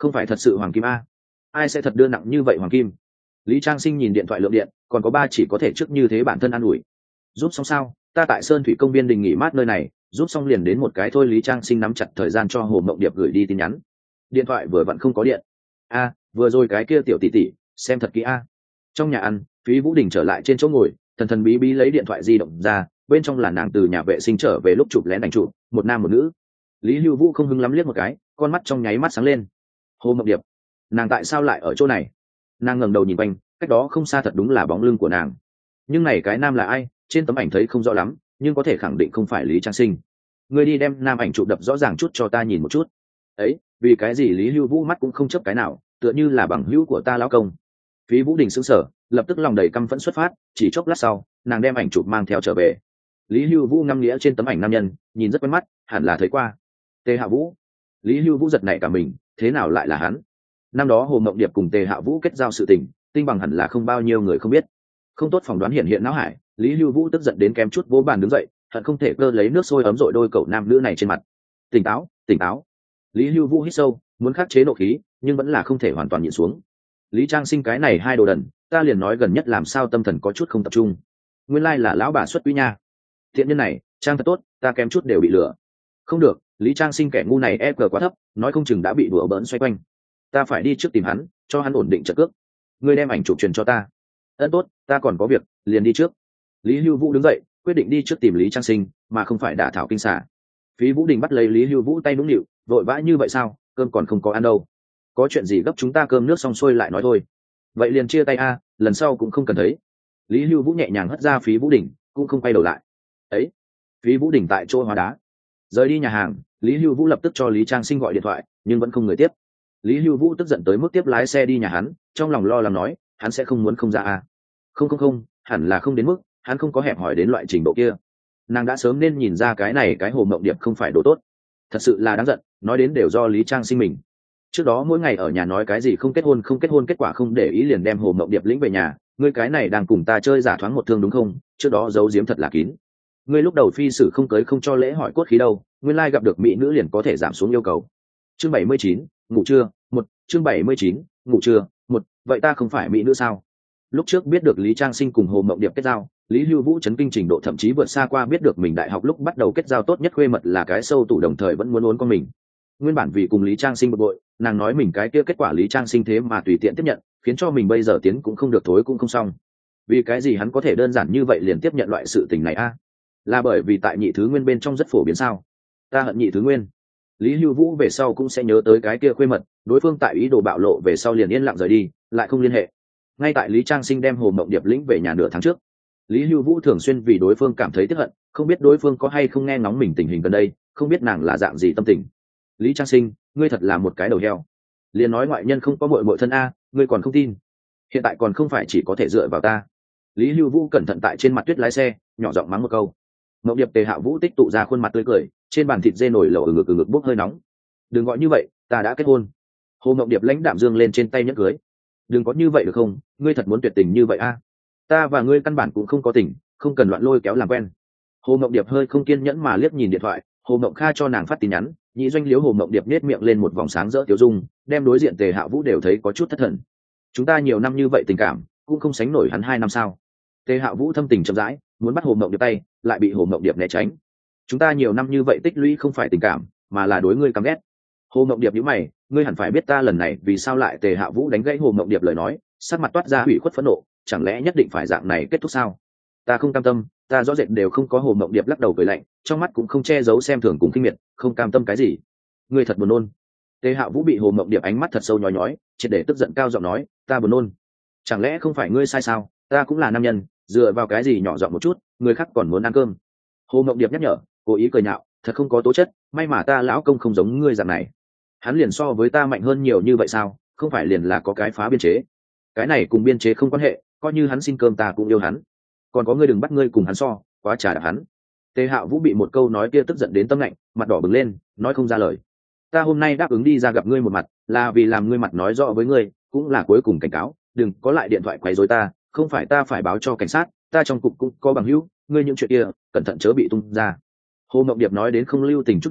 không phải thật sự hoàng kim a, ai sẽ thật đưa nặng như vậy hoàng kim. Lý Trang Sinh nhìn điện thoại lượng điện, còn có ba chỉ có thể trước như thế bản thân an ủi. Giúp xong sao, ta tại Sơn Thủy công viên đình nghỉ mát nơi này, giúp xong liền đến một cái thôi. Lý Trang Sinh nắm chặt thời gian cho Hồ Mộng Điệp gửi đi tin nhắn. Điện thoại vừa vặn không có điện. A, vừa rồi cái kia tiểu tỷ tỷ, xem thật kỹ a. Trong nhà ăn, Phí Vũ Đình trở lại trên chỗ ngồi, thần thần bí bí lấy điện thoại di động ra, bên trong là nàng từ nhà vệ sinh trở về lúc chụp lén ảnh chụp, một nam một nữ. Lý Lưu Vũ không hứng lắm liếc một cái, con mắt trong nháy mắt sáng lên. Hồ Mộng Điệp, nàng tại sao lại ở chỗ này? Nàng ngẩng đầu nhìn quanh, cách đó không xa thật đúng là bóng lưng của nàng. Nhưng này cái nam là ai? Trên tấm ảnh thấy không rõ lắm, nhưng có thể khẳng định không phải Lý Trang Sinh. Người đi đem nam ảnh chụp đập rõ ràng chút cho ta nhìn một chút. Ấy, vì cái gì Lý Lưu Vũ mắt cũng không chớp cái nào, tựa như là bằng hữu của ta lão công. Phí Vũ Đình sững sờ, lập tức lòng đầy căm phẫn xuất phát, chỉ chốc lát sau, nàng đem ảnh chụp mang theo trở về. Lý Lưu Vũ ngắm nghĩa trên tấm ảnh nam nhân, nhìn rất quen mắt, hẳn là thấy qua. Tề Hạ Vũ. Lý Lưu Vũ giật nảy cả mình, thế nào lại là hắn? Năm đó Hồ Mộng Điệp cùng Tề Hạ Vũ kết giao sự tình, tinh bằng hẳn là không bao nhiêu người không biết. Không tốt phỏng đoán hiện hiện não hải, Lý Lưu Vũ tức giận đến kém chút vỗ bàn đứng dậy, hận không thể cơ lấy nước sôi ấm dội đôi cậu nam nữ này trên mặt. Tỉnh táo, tỉnh táo. Lý Lưu Vũ hít sâu, muốn khắc chế nộ khí, nhưng vẫn là không thể hoàn toàn nhịn xuống. Lý Trang Sinh cái này hai đồ đần, ta liền nói gần nhất làm sao tâm thần có chút không tập trung. Nguyên lai là lão bà xuất quý nha. Thiện nhân này, trang thật tốt, ta kém chút đều bị lừa. Không được, Lý Trang Sinh kẻ ngu này e cờ quá thấp, nói không chừng đã bị đùa bỡn xoay quanh. Ta phải đi trước tìm hắn, cho hắn ổn định trận cước. Ngươi đem ảnh chụp truyền cho ta. Ân tốt, ta còn có việc, liền đi trước. Lý Hưu Vũ đứng dậy, quyết định đi trước tìm Lý Trang Sinh, mà không phải đả thảo kinh xả. Phí Vũ Đình bắt lấy Lý Hưu Vũ tay nũng nịu, vội vã như vậy sao? Cơm còn không có ăn đâu. Có chuyện gì gấp chúng ta cơm nước xong xuôi lại nói thôi. Vậy liền chia tay a, lần sau cũng không cần thấy. Lý Hưu Vũ nhẹ nhàng hất ra Phí Vũ Đình, cũng không quay đầu lại. Ấy, Phí Vũ Đình tại chỗ hóa đá. Rời đi nhà hàng, Lý Hưu Vũ lập tức cho Lý Trang Sinh gọi điện thoại, nhưng vẫn không người tiếp. Lý Hưu Vũ tức giận tới mức tiếp lái xe đi nhà hắn, trong lòng lo lắng nói, hắn sẽ không muốn không ra à? Không không không, hẳn là không đến mức, hắn không có hẹp hỏi đến loại trình độ kia. Nàng đã sớm nên nhìn ra cái này cái Hồ Mộng Điệp không phải đồ tốt. Thật sự là đáng giận, nói đến đều do Lý Trang Sinh mình. Trước đó mỗi ngày ở nhà nói cái gì không kết hôn không kết hôn, kết quả không để ý liền đem Hồ Mộng Điệp lĩnh về nhà, ngươi cái này đang cùng ta chơi giả thoáng một thương đúng không? Trước đó giấu giếm thật là kín. Ngươi lúc đầu phi sử không cưới không cho lễ hỏi cốt khí đâu, nguyên lai gặp được mỹ nữ liền có thể giảm xuống yêu cầu. Chương bảy mươi chín, ngủ trưa, một, chương bảy mươi chín, ngủ trưa, một, vậy ta không phải mỹ nữ sao? Lúc trước biết được Lý Trang Sinh cùng Hồ Mộng Điệp kết giao, Lý Hưu Vũ chấn kinh trình độ thậm chí vượt xa qua biết được mình đại học lúc bắt đầu kết giao tốt nhất khuê mật là cái sâu tủ, đồng thời vẫn muốn uốn con mình. Nguyên bản vì cùng Lý Trang Sinh bực bội, nàng nói mình cái kia kết quả Lý Trang Sinh thế mà tùy tiện tiếp nhận, khiến cho mình bây giờ tiến cũng không được thối cũng không xong. Vì cái gì hắn có thể đơn giản như vậy liền tiếp nhận loại sự tình này a? Là bởi vì tại nhị thứ nguyên bên trong rất phổ biến sao? Ta hận nhị thứ nguyên. Lý Hưu Vũ về sau cũng sẽ nhớ tới cái kia khuê mật, đối phương tại ý đồ bạo lộ về sau liền yên lặng rời đi, lại không liên hệ. Ngay tại Lý Trang Sinh đem Hồ Mộng Điệp lĩnh về nhà nửa tháng trước, Lý Hưu Vũ thường xuyên vì đối phương cảm thấy tiếc hận, không biết đối phương có hay không nghe ngóng mình tình hình gần đây, không biết nàng là dạng gì tâm tình. Lý Trang Sinh, ngươi thật là một cái đầu heo. Liền nói ngoại nhân không có muội muội thân a, ngươi còn không tin. Hiện tại còn không phải chỉ có thể dựa vào ta. Lý Hưu Vũ cẩn thận tại trên mặt tuyết lái xe, nhỏ giọng mắng một câu. Mộng Điệp Tề Hạ Vũ tích tụ ra khuôn mặt tươi cười, trên bàn thịt dê nổi lẩu ở ngực ở ngực bốc hơi nóng. Đừng gọi như vậy, ta đã kết hôn. Hồ Mộng Điệp lãnh đạm dương lên trên tay nhẫn cưới. Đừng có như vậy được không, ngươi thật muốn tuyệt tình như vậy a? Ta và ngươi căn bản cũng không có tình, không cần loạn lôi kéo làm quen. Hồ Mộng Điệp hơi không kiên nhẫn mà liếc nhìn điện thoại, Hồ Mộng Kha cho nàng phát tin nhắn, nhị doanh liếu Hồ Mộng Điệp nết miệng lên một vòng sáng rỡ tiêu dung, đem đối diện Tề Hạ Vũ đều thấy có chút thất thần. Chúng ta nhiều năm như vậy tình cảm, cũng không sánh nổi hắn hai năm sao? Tề Hạ Vũ thâm tình chậm rãi, muốn bắt Hồ Mộng Điệp tay, lại bị Hồ Mộng Điệp né tránh. Chúng ta nhiều năm như vậy tích lũy không phải tình cảm, mà là đối ngươi căm ghét. Hồ Mộng Điệp nhíu mày, ngươi hẳn phải biết ta lần này vì sao lại. Tề Hạ Vũ đánh gãy Hồ Mộng Điệp lời nói, sắc mặt toát ra hủy khuất phẫn nộ, chẳng lẽ nhất định phải dạng này kết thúc sao? Ta không cam tâm, ta rõ rệt đều không có. Hồ Mộng Điệp lắc đầu cười lạnh, trong mắt cũng không che giấu xem thường cùng kinh miệt, không cam tâm cái gì? Ngươi thật buồn nôn. Tề Hạ Vũ bị Hồ Mộng Điệp ánh mắt thật sâu nhói nhói, triệt để tức giận cao giọng nói, ta buồn nôn. Chẳng lẽ không phải ngươi sai sao? Ta cũng là nam nhân, dựa vào cái gì nhỏ giọng một chút, người khác còn muốn ăn cơm. Hồ Mộng Điệp nhắc nhở, cố ý cười nhạo, thật không có tố chất, may mà ta lão công không giống ngươi dạng này. Hắn liền so với ta mạnh hơn nhiều như vậy sao? Không phải liền là có cái phá biên chế. Cái này cùng biên chế không quan hệ, coi như hắn xin cơm ta cũng yêu hắn. Còn có ngươi đừng bắt ngươi cùng hắn so, quá trả đạp hắn. Tề Hạ Vũ bị một câu nói kia tức giận đến tâm lạnh, mặt đỏ bừng lên, nói không ra lời. Ta hôm nay đáp ứng đi ra gặp ngươi một mặt, là vì làm ngươi mặt nói rõ với ngươi, cũng là cuối cùng cảnh cáo, đừng có lại điện thoại quấy rối ta, không phải ta phải báo cho cảnh sát, ta trong cục cũng có bằng hữu, ngươi những chuyện kia, cẩn thận chớ bị tung ra. Hồ Mộng Điệp nói đến không lưu tình chút nào,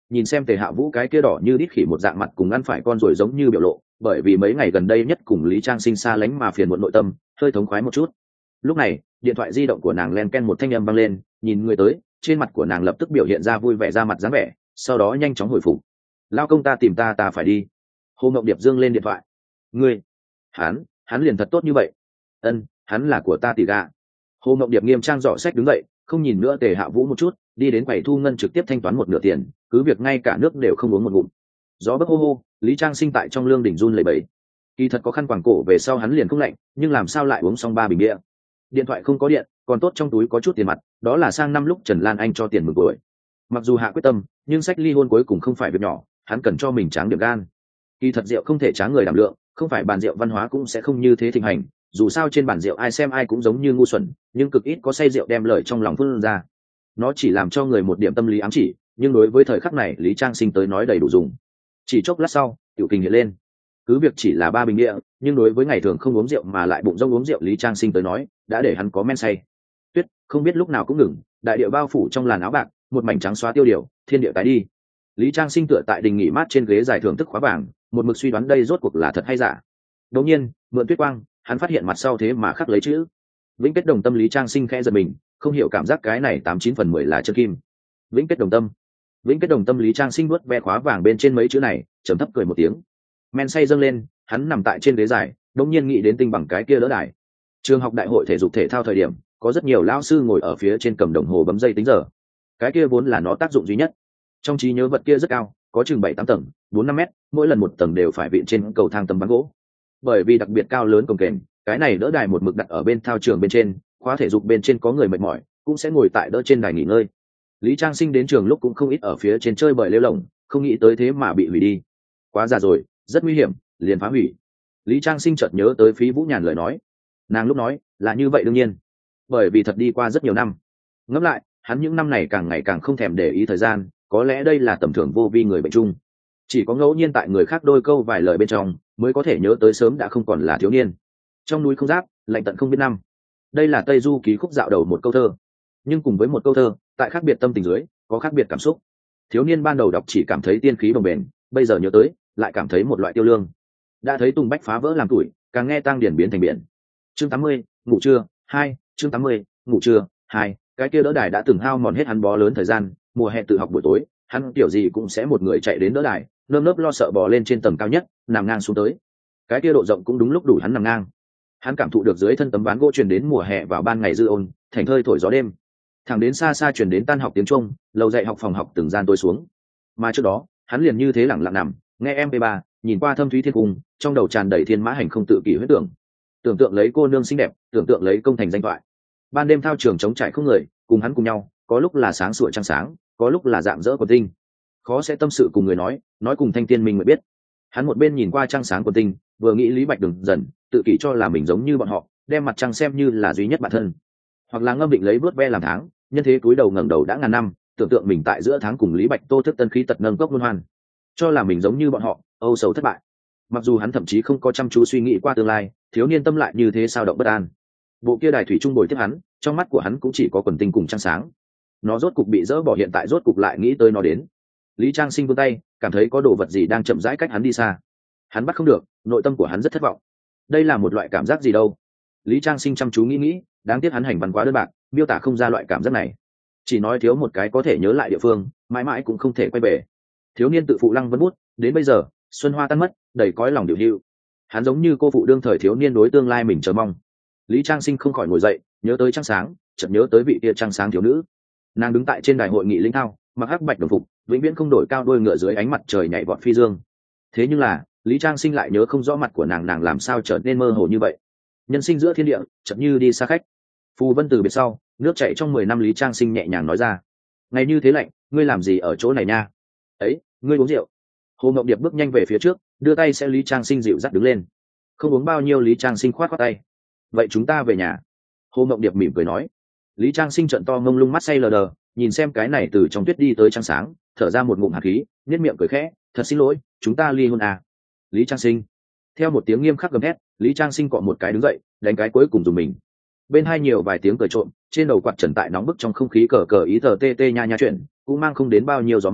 nhìn xem Tề Hạ Vũ cái kia đỏ như đít khỉ một dạng mặt cùng ăn phải con rồi giống như biểu lộ, bởi vì mấy ngày gần đây nhất cùng Lý Trang Sinh xa lánh mà phiền muộn nội tâm, hơi thống khoái một chút. Lúc này, điện thoại di động của nàng len ken một thanh âm vang lên, nhìn người tới, trên mặt của nàng lập tức biểu hiện ra vui vẻ ra mặt dáng vẻ, sau đó nhanh chóng hồi phục. Lao công ta tìm ta ta phải đi. Hồ Ngọc Điệp dương lên điện thoại. Ngươi, hắn, hắn liền thật tốt như vậy. Ân, hắn là của ta tỷ gà. Hồ Ngọc Điệp nghiêm trang dọ sách đứng dậy, không nhìn nữa Tề Hạ Vũ một chút, đi đến quầy thu ngân trực tiếp thanh toán một nửa tiền, cứ việc ngay cả nước đều không uống một ngụm. Gió bấc hô hô, Lý Trang Sinh tại trong lương đỉnh run lẩy bẩy. Kỳ thật có khăn quàng cổ về sau hắn liền không lạnh, nhưng làm sao lại uống xong ba bình bia. Điện thoại không có điện, còn tốt trong túi có chút tiền mặt, đó là sang năm lúc Trần Lan Anh cho tiền mừng tuổi. Mặc dù hạ quyết tâm, nhưng sách ly hôn cuối cùng không phải việc nhỏ, hắn cần cho mình tráng điểm gan. Kỳ thật rượu không thể tráng người đảm lượng, không phải bàn rượu văn hóa cũng sẽ không như thế thịnh hành, dù sao trên bàn rượu ai xem ai cũng giống như ngu xuẩn, nhưng cực ít có say rượu đem lời trong lòng phun ra. Nó chỉ làm cho người một điểm tâm lý ám chỉ, nhưng đối với thời khắc này Lý Trang Sinh tới nói đầy đủ dùng. Chỉ chốc lát sau, tiểu kình hiện lên. Cứ việc chỉ là ba bình địa, nhưng đối với ngày thường không uống rượu mà lại bụng rông uống rượu Lý Trang Sinh tới nói, đã để hắn có men say. Tuyết không biết lúc nào cũng ngừng, đại địa bao phủ trong làn áo bạc, một mảnh trắng xóa tiêu điều, thiên địa tái đi. Lý Trang Sinh tựa tại đình nghỉ mát trên ghế dài thưởng thức khóa vàng, một mực suy đoán đây rốt cuộc là thật hay giả. Đột nhiên, mượn tuyết quang, hắn phát hiện mặt sau thế mà khắc lấy chữ vĩnh kết đồng tâm. Lý Trang Sinh khẽ giật mình, không hiểu cảm giác cái này tám chín phần mười là chân kim. Vĩnh kết đồng tâm, vĩnh kết đồng tâm. Lý Trang Sinh nuốt ve khóa vàng bên trên mấy chữ này, trầm thấp cười một tiếng. Men say dâng lên, hắn nằm tại trên ghế dài, đột nhiên nghĩ đến tinh bằng cái kia đỡ đài. Trường học đại hội thể dục thể thao thời điểm, có rất nhiều lão sư ngồi ở phía trên cầm đồng hồ bấm giây tính giờ. Cái kia vốn là nó tác dụng duy nhất. Trong trí nhớ vật kia rất cao, có chừng bảy tám tầng, bốn năm mét, mỗi lần một tầng đều phải vịn trên cầu thang tấm ván gỗ. Bởi vì đặc biệt cao lớn cồng kềnh, cái này đỡ đài một mực đặt ở bên thao trường bên trên, khóa thể dục bên trên có người mệt mỏi, cũng sẽ ngồi tại đỡ trên đài nghỉ ngơi. Lý Trang Sinh đến trường lúc cũng không ít ở phía trên chơi bời lêu lổng, không nghĩ tới thế mà bị hủy đi. Quá già rồi, rất nguy hiểm, liền phá hủy. Lý Trang Sinh chợt nhớ tới Phí Vũ Nhàn lời nói. Nàng lúc nói, là như vậy đương nhiên. Bởi vì thật đi qua rất nhiều năm. Ngẫm lại, hắn những năm này càng ngày càng không thèm để ý thời gian, có lẽ đây là tầm thường vô vi người bệnh chung. Chỉ có ngẫu nhiên tại người khác đôi câu vài lời bên trong, mới có thể nhớ tới sớm đã không còn là thiếu niên. Trong núi không giáp, lạnh tận không biết năm. Đây là Tây Du ký khúc dạo đầu một câu thơ. Nhưng cùng với một câu thơ, tại khác biệt tâm tình dưới, có khác biệt cảm xúc. Thiếu niên ban đầu đọc chỉ cảm thấy tiên khí bồng bềnh, bây giờ nhớ tới, lại cảm thấy một loại tiêu lương. Đã thấy tùng bách phá vỡ làm tuổi, càng nghe tang điển biến thành biển. Chương tám mươi, ngủ trưa, hai, chương tám mươi, ngủ trưa, hai. Cái kia đỡ đài đã từng hao mòn hết hắn bó lớn thời gian, mùa hè tự học buổi tối, hắn kiểu gì cũng sẽ một người chạy đến đỡ đài, nơm nớp lo sợ bò lên trên tầng cao nhất, nằm ngang xuống tới. Cái kia độ rộng cũng đúng lúc đủ hắn nằm ngang. Hắn cảm thụ được dưới thân tấm ván gỗ truyền đến mùa hè vào ban ngày dư ôn, thành thơi thổi gió đêm. Thẳng đến xa xa truyền đến tan học tiếng Trung, lầu dạy học phòng học từng gian tối xuống. Mà trước đó, hắn liền như thế lặng lặng nằm, nghe em pê ba, nhìn qua thâm thúy thiên cung, trong đầu tràn đầy thiên mã hành không tự kỷ huyết tưởng. Tưởng tượng lấy cô nương xinh đẹp, tưởng tượng lấy công thành danh thoại. Ban đêm thao trường trống trải không người, cùng hắn cùng nhau, có lúc là sáng sủa trăng sáng, có lúc là dạng dỡ của tinh. Khó sẽ tâm sự cùng người nói, nói cùng thanh tiên mình mới biết. Hắn một bên nhìn qua trăng sáng của tinh, vừa nghĩ Lý Bạch Đường dần, tự kỷ cho là mình giống như bọn họ, đem mặt trăng xem như là duy nhất bản thân. Hoặc là ngâm định lấy vớt ve làm tháng, nhân thế cúi đầu ngẩng đầu đã ngàn năm, tưởng tượng mình tại giữa tháng cùng Lý Bạch Tô thức tân khí tật nâng cốc luân hoan, cho là mình giống như bọn họ, âu sầu thất bại. Mặc dù hắn thậm chí không có chăm chú suy nghĩ qua tương lai, thiếu niên tâm lại như thế sao động bất an. Bộ kia đài thủy trung bồi tiếp hắn, trong mắt của hắn cũng chỉ có quần tinh cùng trăng sáng. Nó rốt cục bị dỡ bỏ, hiện tại rốt cục lại nghĩ tới nó đến. Lý Trang Sinh vươn tay, cảm thấy có đồ vật gì đang chậm rãi cách hắn đi xa. Hắn bắt không được, nội tâm của hắn rất thất vọng. Đây là một loại cảm giác gì đâu? Lý Trang Sinh chăm chú nghĩ nghĩ, đáng tiếc hắn hành văn quá đơn bạc, miêu tả không ra loại cảm giác này. Chỉ nói thiếu một cái có thể nhớ lại địa phương, mãi mãi cũng không thể quay về. Thiếu niên tự phụ lăng vân bút, đến bây giờ, xuân hoa tan mất, đầy cõi lòng điều hưu. Hắn giống như cô phụ đương thời thiếu niên đối tương lai mình chờ mong. Lý Trang Sinh không khỏi ngồi dậy, nhớ tới trăng sáng, chợt nhớ tới vị kia trăng sáng thiếu nữ. Nàng đứng tại trên đài hội nghị lĩnh thao, mặc hắc bạch đồng phục, vĩnh viễn không đổi cao đôi ngựa dưới ánh mặt trời nhảy vọt phi dương. Thế nhưng là, Lý Trang Sinh lại nhớ không rõ mặt của nàng, nàng làm sao trở nên mơ hồ như vậy. Nhân sinh giữa thiên địa, chợt như đi xa khách. Phù Vân từ biệt sau, nước chảy trong mười năm. Lý Trang Sinh nhẹ nhàng nói ra, ngày như thế lạnh, ngươi làm gì ở chỗ này nha? Ấy, ngươi uống rượu. Hồ Ngọc Điệp bước nhanh về phía trước, đưa tay sẽ Lý Trang Sinh dịu dắt đứng lên. Không uống bao nhiêu. Lý Trang Sinh khoát khoát tay. Vậy chúng ta về nhà. Hồ Ngọc Điệp mỉm cười nói. Lý Trang Sinh trợn to ngông lung mắt say lờ đờ, nhìn xem cái này từ trong tuyết đi tới trăng sáng, thở ra một ngụm hạt khí, nhếch miệng cười khẽ, thật xin lỗi, chúng ta ly hôn à? Lý Trang Sinh. Theo một tiếng nghiêm khắc gầm thét, Lý Trang Sinh cọ một cái đứng dậy, đánh cái cuối cùng dùng mình. Bên hai nhiều vài tiếng cười trộm, trên đầu quạt trần tại nóng bức trong không khí cờ cờ ý tờ tê tê nha nha chuyện, cũng mang không đến bao nhiêu gió mát,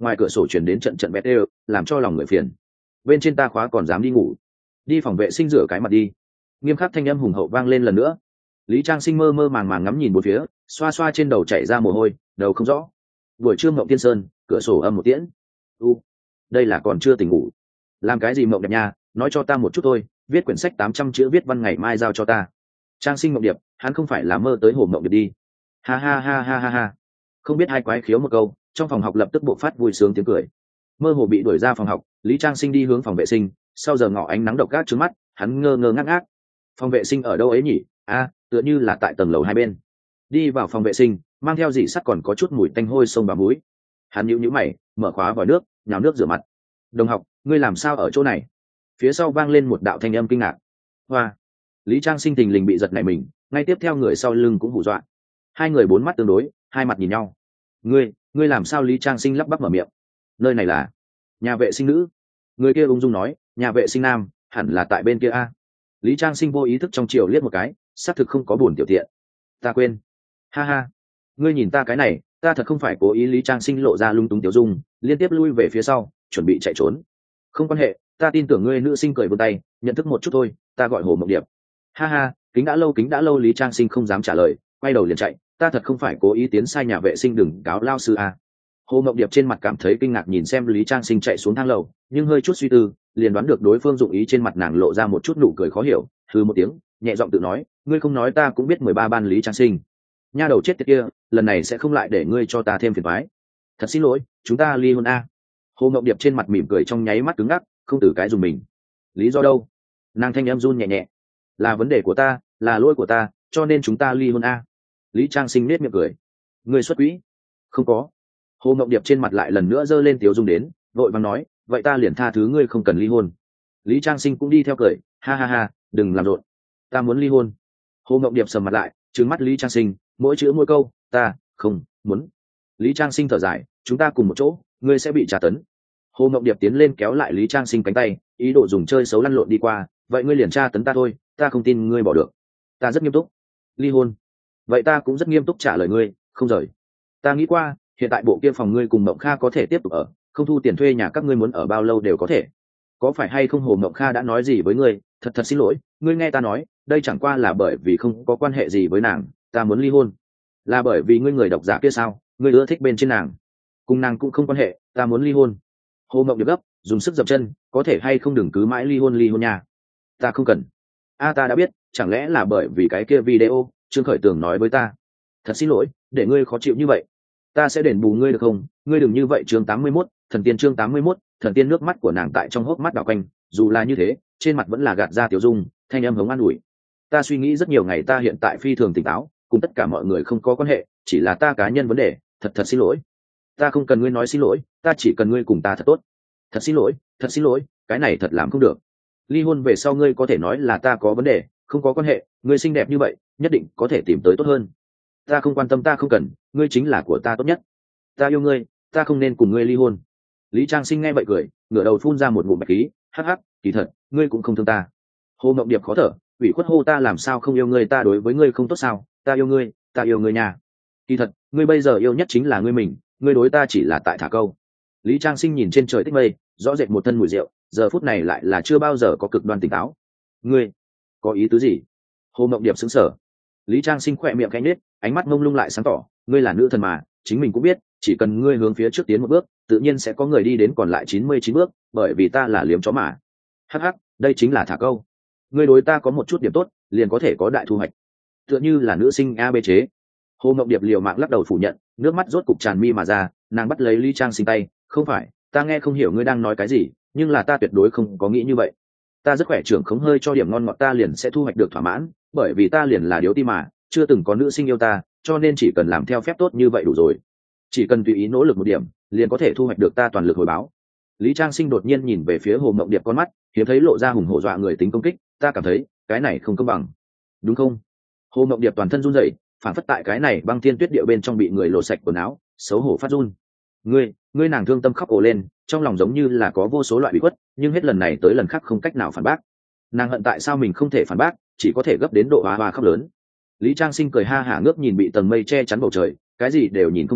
ngoài cửa sổ chuyển đến trận trận bét đều, làm cho lòng người phiền. Bên trên ta khóa còn dám đi ngủ, đi phòng vệ sinh rửa cái mặt đi. Nghiêm khắc thanh âm hùng hậu vang lên lần nữa. Lý Trang Sinh mơ mơ màng màng ngắm nhìn bốn phía, xoa xoa trên đầu chảy ra mồ hôi, đầu không rõ. Buổi trưa mộng tiên sơn, cửa sổ âm một tiễn. U, đây là còn chưa tỉnh ngủ. Làm cái gì mộng đẹp nha, nói cho ta một chút thôi, viết quyển sách tám trăm chữ viết văn ngày mai giao cho ta. Trang Sinh mộng điệp, hắn không phải là mơ tới hồ mộng điệp đi. Ha ha ha ha ha ha. Không biết hai quái khiếu một câu, trong phòng học lập tức bộc phát vui sướng tiếng cười. Mơ hồ bị đuổi ra phòng học, Lý Trang Sinh đi hướng phòng vệ sinh, sau giờ ngọ ánh nắng độc gác trước mắt, hắn ngơ ngơ ngác ngác. Phòng vệ sinh ở đâu ấy nhỉ? A, à, tựa như là tại tầng lầu hai bên. Đi vào phòng vệ sinh, mang theo dị sắt còn có chút mùi tanh hôi sông và muối. Hắn nhíu nhíu mày, mở khóa vòi nước, nhào nước rửa mặt. Đồng học, ngươi làm sao ở chỗ này? Phía sau vang lên một đạo thanh âm kinh ngạc. Hoa! Lý Trang Sinh thình lình bị giật nảy mình, ngay tiếp theo người sau lưng cũng hù dọa. Hai người bốn mắt tương đối, hai mặt nhìn nhau. Ngươi, ngươi làm sao? Lý Trang Sinh lắp bắp mở miệng. Nơi này là nhà vệ sinh nữ. Người kia ung dung nói, nhà vệ sinh nam, hẳn là tại bên kia a. Lý Trang Sinh vô ý thức trong chiều liếc một cái, xác thực không có buồn tiểu tiện. Ta quên. Ha ha. Ngươi nhìn ta cái này, ta thật không phải cố ý. Lý Trang Sinh lộ ra lung túng tiểu dung, liên tiếp lui về phía sau, chuẩn bị chạy trốn. Không quan hệ, ta tin tưởng ngươi. Nữ sinh cười vươn tay, nhận thức một chút thôi, ta gọi Hồ Mộng Điệp. Ha ha, kính đã lâu kính đã lâu. Lý Trang Sinh không dám trả lời, quay đầu liền chạy. Ta thật không phải cố ý tiến sai nhà vệ sinh, đừng cáo lao sư a. Hồ Mộng Điệp trên mặt cảm thấy kinh ngạc nhìn xem Lý Trang Sinh chạy xuống thang lầu, nhưng hơi chút suy tư, liền đoán được đối phương dụng ý. Trên mặt nàng lộ ra một chút nụ cười khó hiểu, hừ một tiếng, nhẹ giọng tự nói, ngươi không nói ta cũng biết. Mười ba ban. Lý Trang Sinh, nha đầu chết tiệt kia, lần này sẽ không lại để ngươi cho ta thêm phiền toái. Thật xin lỗi, chúng ta ly hôn a. Hồ Mộng Điệp trên mặt mỉm cười trong nháy mắt cứng ngắc, không từ cái dùng mình. Lý do đâu? Nàng thanh em run nhẹ nhẹ. Là vấn đề của ta, là lỗi của ta, cho nên chúng ta ly hôn a. Lý Trang Sinh nết miệng cười. Ngươi xuất quỹ? Không có. Hồ Mộng Điệp trên mặt lại lần nữa giơ lên tiếu dung đến, vội vàng nói, vậy ta liền tha thứ ngươi, không cần ly hôn. Lý Trang Sinh cũng đi theo cười, ha ha ha, đừng làm rộn, ta muốn ly hôn. Hồ Mộng Điệp sầm mặt lại, trừng mắt Lý Trang Sinh, mỗi chữ mỗi câu, ta không muốn. Lý Trang Sinh thở dài, chúng ta cùng một chỗ, ngươi sẽ bị tra tấn. Hồ Mộng Điệp tiến lên kéo lại Lý Trang Sinh cánh tay, ý đồ dùng chơi xấu lăn lộn đi qua, vậy ngươi liền tra tấn ta thôi, ta không tin ngươi bỏ được. Ta rất nghiêm túc. Ly hôn? Vậy ta cũng rất nghiêm túc trả lời ngươi, không rời. Ta nghĩ qua, hiện tại bộ kia phòng ngươi cùng Mộng Kha có thể tiếp tục ở, không thu tiền thuê nhà, các ngươi muốn ở bao lâu đều có thể. Có phải hay không? Hồ Mộng Kha đã nói gì với ngươi? Thật thật xin lỗi, ngươi nghe ta nói, đây chẳng qua là bởi vì không có quan hệ gì với nàng, ta muốn ly hôn. Là bởi vì ngươi người độc giả kia sao? Ngươi ưa thích bên trên nàng, cùng nàng cũng không quan hệ, ta muốn ly hôn. Hồ Mộng Điệp gấp, dùng sức dập chân, có thể hay không đừng cứ mãi ly hôn ly hôn nha. Ta không cần. A ta đã biết, chẳng lẽ là bởi vì cái kia video Trương Khởi Tường nói với ta. Thật xin lỗi, để ngươi khó chịu như vậy. Ta sẽ đền bù ngươi được không? Ngươi đừng như vậy. Chương tám mươi mốt, thần tiên. Chương tám mươi mốt, thần tiên. Nước mắt của nàng tại trong hốc mắt đảo quanh, dù là như thế, trên mặt vẫn là gạt ra tiểu dung, thanh âm hống an ủi. Ta suy nghĩ rất nhiều ngày, ta hiện tại phi thường tỉnh táo, cùng tất cả mọi người không có quan hệ, chỉ là ta cá nhân vấn đề, thật thật xin lỗi. Ta không cần ngươi nói xin lỗi, ta chỉ cần ngươi cùng ta thật tốt. Thật xin lỗi, thật xin lỗi, cái này thật làm không được. Ly hôn về sau ngươi có thể nói là ta có vấn đề, không có quan hệ, ngươi xinh đẹp như vậy, nhất định có thể tìm tới tốt hơn. Ta không quan tâm, ta không cần, ngươi chính là của ta tốt nhất. Ta yêu ngươi, ta không nên cùng ngươi ly hôn. Lý Trang Sinh nghe vậy cười, ngửa đầu phun ra một ngụm bạch khí, hắc hắc, kỳ thật, ngươi cũng không thương ta. Hồ Mộng Điệp khó thở, ủy khuất hô, ta làm sao không yêu ngươi, ta đối với ngươi không tốt sao? Ta yêu ngươi, ta yêu ngươi nhà. Kỳ thật, ngươi bây giờ yêu nhất chính là ngươi mình, ngươi đối ta chỉ là tại thả câu. Lý Trang Sinh nhìn trên trời tích mây, rõ rệt một thân mùi rượu, giờ phút này lại là chưa bao giờ có cực đoan tỉnh táo. Ngươi có ý tứ gì? Hồ Mộng Điệp sững sờ. Lý Trang Sinh khỏe miệng khẽ nhếch, ánh mắt mông lung lại sáng tỏ, ngươi là nữ thần mà, chính mình cũng biết, chỉ cần ngươi hướng phía trước tiến một bước, tự nhiên sẽ có người đi đến còn lại chín mươi chín bước, bởi vì ta là liếm chó mà. Hắc hắc, đây chính là thả câu. Ngươi đối ta có một chút điểm tốt, liền có thể có đại thu hoạch. Tựa như là nữ sinh a bê chế. Hồ Mộng Điệp liều mạng lắc đầu phủ nhận, nước mắt rốt cục tràn mi mà ra, nàng bắt lấy Lý Trang Sinh tay, không phải, ta nghe không hiểu ngươi đang nói cái gì, nhưng là ta tuyệt đối không có nghĩ như vậy. Ta rất khỏe, trưởng không hơi cho điểm ngon ngọt ta liền sẽ thu hoạch được thỏa mãn, bởi vì ta liền là điếu ti mà, chưa từng có nữ sinh yêu ta, cho nên chỉ cần làm theo phép tốt như vậy đủ rồi. Chỉ cần tùy ý nỗ lực một điểm, liền có thể thu hoạch được ta toàn lực hồi báo. Lý Trang Sinh đột nhiên nhìn về phía Hồ Mộng Điệp, con mắt hiếm thấy lộ ra hùng hổ dọa người tính công kích, ta cảm thấy cái này không công bằng, đúng không? Hồ Mộng Điệp toàn thân run rẩy, phản phất tại cái này băng thiên tuyết địa bên trong bị người lột sạch quần áo, xấu hổ phát run. Ngươi, ngươi nàng thương tâm khóc ồ lên, trong lòng giống như là có vô số loại bị khuất, nhưng hết lần này tới lần khác không cách nào phản bác. Nàng hận tại sao mình không thể phản bác, chỉ có thể gấp đến độ hoa hoa khóc lớn. Lý Trang Sinh cười ha hả ngước nhìn bị tầng mây che chắn bầu trời, cái gì đều nhìn không thấy,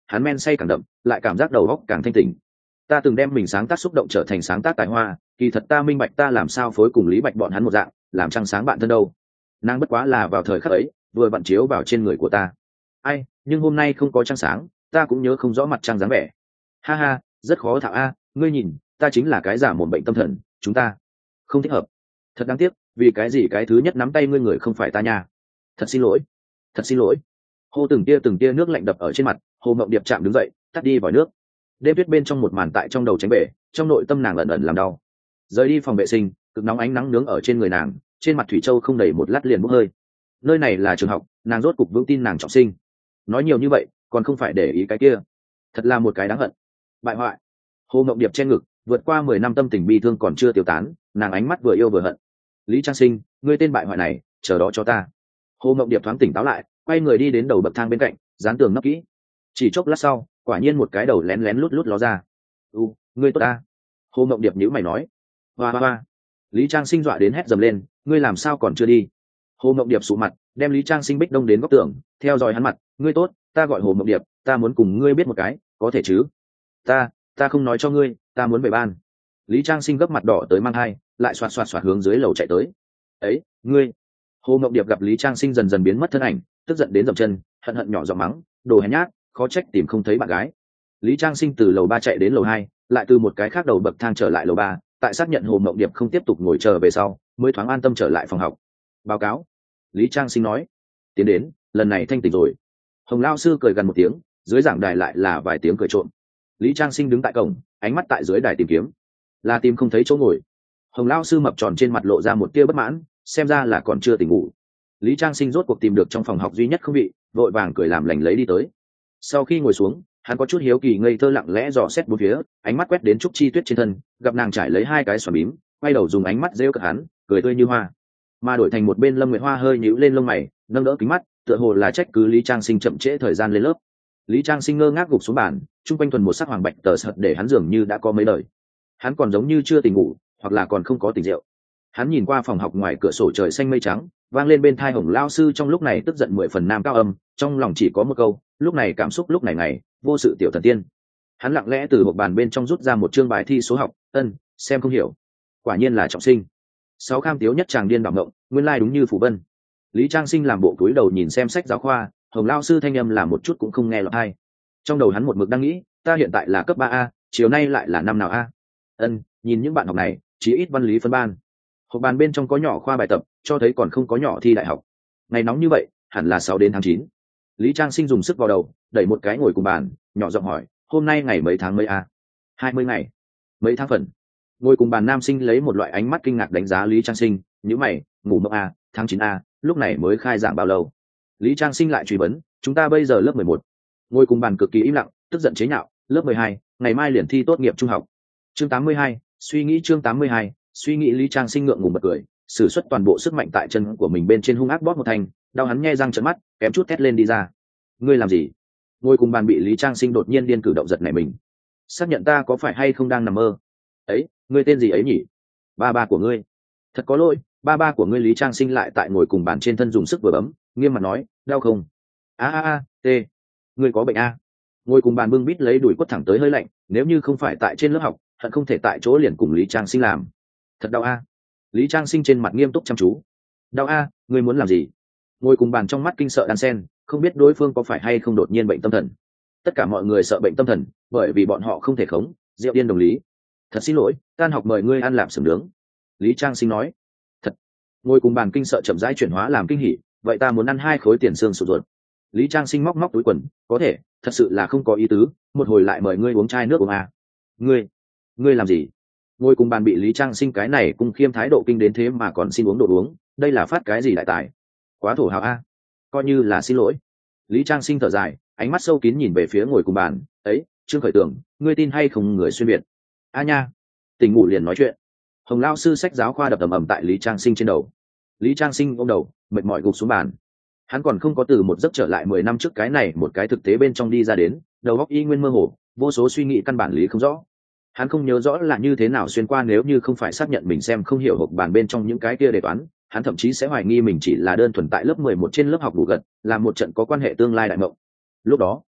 hắn men say càng đậm, lại cảm giác đầu óc càng thanh tỉnh. Ta từng đem mình sáng tác xúc động trở thành sáng tác tài hoa, kỳ thật ta minh bạch ta làm sao phối cùng Lý Bạch bọn hắn một dạng, làm trăng sáng bạn thân đâu. Nàng bất quá là vào thời khắc ấy, vừa vặn chiếu vào trên người của ta. Ai, nhưng hôm nay không có trăng sáng, ta cũng nhớ không rõ mặt trăng dáng vẻ. Ha ha, rất khó thạo a, ngươi nhìn, ta chính là cái giả mồm bệnh tâm thần, chúng ta không thích hợp. Thật đáng tiếc, vì cái gì cái thứ nhất nắm tay ngươi người không phải ta nha. Thật xin lỗi, thật xin lỗi. Hô từng tia từng tia nước lạnh đập ở trên mặt, Hồ Mộng Điệp chạm đứng dậy, tắt đi vòi nước. Đêm tuyết bên trong một màn tại trong đầu tránh bể, trong nội tâm nàng ẩn ẩn làm đau. Rời đi phòng vệ sinh, cực nóng ánh nắng nướng ở trên người nàng, trên mặt thủy châu không đầy một lát liền bốc hơi. Nơi này là trường học, nàng rốt cục vững tin nàng trọng sinh. Nói nhiều như vậy, còn không phải để ý cái kia. Thật là một cái đáng hận. Bại hoại. Hồ Mộng Điệp che ngực, vượt qua mười năm tâm tình bi thương còn chưa tiêu tán, nàng ánh mắt vừa yêu vừa hận. Lý Trang Sinh, ngươi tên bại hoại này, chờ đó cho ta. Hồ Mộng Điệp thoáng tỉnh táo lại, quay người đi đến đầu bậc thang bên cạnh, dán tường nấp kỹ. Chỉ chốc lát sau, quả nhiên một cái đầu lén lén lút lút ló ra. "U, ngươi tốt ta?" Hồ Mộng Điệp nhíu mày nói. "Hoa hoa hoa." Lý Trang Sinh dọa đến hét dầm lên, "Ngươi làm sao còn chưa đi?" Hồ Mộng Điệp sụ mặt, đem Lý Trang Sinh bích đông đến góc tường, theo dõi hắn mặt, "Ngươi tốt, ta gọi Hồ Mộng Điệp, ta muốn cùng ngươi biết một cái, có thể chứ?" "Ta, ta không nói cho ngươi, ta muốn về ban." Lý Trang Sinh gấp mặt đỏ tới mang hai, lại xoạt xoạt xoạt hướng dưới lầu chạy tới. "Ấy, ngươi." Hồ Mộng Điệp gặp Lý Trang Sinh dần dần biến mất thân ảnh, tức giận đến dậm chân, hận hận nhỏ giọng mắng, "Đồ hèn nhát, khó trách tìm không thấy bạn gái." Lý Trang Sinh từ lầu ba chạy đến lầu hai, lại từ một cái khác đầu bậc thang trở lại lầu ba, tại xác nhận Hồ Mộng Điệp không tiếp tục ngồi chờ về sau, mới thoáng an tâm trở lại phòng học. "Báo cáo." Lý Trang Sinh nói. "Tiến đến, lần này thanh tỉnh rồi." Hồng lao sư cười gần một tiếng, dưới giảng đài lại là vài tiếng cười trộm. Lý Trang Sinh đứng tại cổng, ánh mắt tại dưới đài tìm kiếm, là tìm không thấy chỗ ngồi. Hồng lao sư mập tròn trên mặt lộ ra một tia bất mãn, xem ra là còn chưa tỉnh ngủ. Lý Trang Sinh rốt cuộc tìm được trong phòng học duy nhất không bị, vội vàng cười làm lành lấy đi tới. Sau khi ngồi xuống, hắn có chút hiếu kỳ ngây thơ lặng lẽ dò xét bốn phía, ánh mắt quét đến Trúc Chi Tuyết trên thân, gặp nàng trải lấy hai cái xòa bím, quay đầu dùng ánh mắt rêu cợt hắn, cười tươi như hoa. Mà đổi thành một bên Lâm Nguyệt Hoa hơi nhíu lên lông mày, nâng đỡ kính mắt, tựa hồ là trách cứ Lý Trang Sinh chậm trễ thời gian lên lớp. Lý Trang Sinh ngơ ngác gục xuống bàn, trung quanh thuần một sắc hoàng bạch tờ sợt để hắn dường như đã có mấy lời. Hắn còn giống như chưa tỉnh ngủ, hoặc là còn không có tỉnh rượu. Hắn nhìn qua phòng học ngoài cửa sổ trời xanh mây trắng, vang lên bên tai Hồng lao sư trong lúc này tức giận mười phần nam cao âm, trong lòng chỉ có một câu, lúc này cảm xúc lúc này ngày, vô sự tiểu thần tiên. Hắn lặng lẽ từ hộp bàn bên trong rút ra một chương bài thi số học, ân, xem không hiểu. Quả nhiên là trọng sinh. Sáu kham tiếu nhất chàng điên đảo ngộng, nguyên lai đúng như phủ vân. Lý Trang Sinh làm bộ cúi đầu nhìn xem sách giáo khoa, Hồng lao sư thanh âm là một chút cũng không nghe lọt tai. Trong đầu hắn một mực đang nghĩ, ta hiện tại là cấp ba a, chiều nay lại là năm nào a? Ân, nhìn những bạn học này, chỉ ít văn lý phân ban. Hộp bàn bên trong có nhỏ khoa bài tập, cho thấy còn không có nhỏ thi đại học. Ngày nóng như vậy, hẳn là sáu đến tháng chín. Lý Trang Sinh dùng sức vào đầu, đẩy một cái ngồi cùng bàn, nhỏ giọng hỏi, hôm nay ngày mấy tháng mấy a? Hai mươi ngày. Mấy tháng phần? Ngồi cùng bàn nam sinh lấy một loại ánh mắt kinh ngạc đánh giá Lý Trang Sinh, nhíu mày, ngủ mộng a, tháng chín a, lúc này mới khai giảng bao lâu? Lý Trang Sinh lại truy vấn, chúng ta bây giờ lớp mười một. Ngồi cùng bàn cực kỳ im lặng, tức giận chế nhạo, lớp mười hai, ngày mai liền thi tốt nghiệp trung học. Chương tám mươi hai, suy nghĩ chương tám mươi hai, suy nghĩ. Lý Trang Sinh ngượng ngùng bật cười, sử xuất toàn bộ sức mạnh tại chân của mình bên trên hung ác bóp một thành, đau hắn nhe răng trợn mắt, kém chút thét lên đi ra. Ngươi làm gì? Ngồi cùng bàn bị Lý Trang Sinh đột nhiên điên cử động giật nảy mình. Xác nhận ta có phải hay không đang nằm mơ? Ấy, ngươi tên gì ấy nhỉ? Ba ba của ngươi. Thật có lỗi, ba ba của ngươi. Lý Trang Sinh lại tại ngồi cùng bàn trên thân dùng sức vừa bấm, nghiêm mặt nói, đau không? A a a, t. Ngươi có bệnh a? Ngồi cùng bàn bưng bít lấy đùi quất thẳng tới hơi lạnh, nếu như không phải tại trên lớp học, hận không thể tại chỗ liền cùng Lý Trang Sinh làm. Thật đau a? Lý Trang Sinh trên mặt nghiêm túc chăm chú. Đau a, ngươi muốn làm gì? Ngồi cùng bàn trong mắt kinh sợ đan sen, không biết đối phương có phải hay không đột nhiên bệnh tâm thần. Tất cả mọi người sợ bệnh tâm thần, bởi vì bọn họ không thể khống, rượu điên đồng lý. Thật xin lỗi, tan học mời ngươi ăn lạp xưởng nướng. Lý Trang Sinh nói. Thật. Ngồi cùng bàn kinh sợ chậm rãi chuyển hóa làm kinh hỉ, vậy ta muốn ăn hai khối tiền xương sụt ruột. Lý Trang Sinh móc móc túi quần, có thể, thật sự là không có ý tứ, một hồi lại mời ngươi uống chai nước uống à. Ngươi, ngươi làm gì? Ngồi cùng bàn bị Lý Trang Sinh cái này cùng khiêm thái độ kinh đến thế mà còn xin uống đồ uống, đây là phát cái gì đại tài? Quá thổ hào a, coi như là xin lỗi. Lý Trang Sinh thở dài, ánh mắt sâu kín nhìn về phía ngồi cùng bàn, ấy, Trương Khởi Tưởng, ngươi tin hay không người xuyên việt? A nha, tỉnh ngủ liền nói chuyện. Hồng lao sư sách giáo khoa đập ầm ầm tại Lý Trang Sinh trên đầu. Lý Trang Sinh ôm đầu, mệt mỏi gục xuống bàn. Hắn còn không có từ một giấc trở lại mười năm trước cái này một cái thực tế bên trong đi ra đến, đầu óc y nguyên mơ hồ, vô số suy nghĩ căn bản lý không rõ. Hắn không nhớ rõ là như thế nào xuyên qua, nếu như không phải xác nhận mình xem không hiểu hộp bàn bên trong những cái kia đề toán, hắn thậm chí sẽ hoài nghi mình chỉ là đơn thuần tại lớp mười một trên lớp học ngủ gật, là một trận có quan hệ tương lai đại mộng. Lúc đó,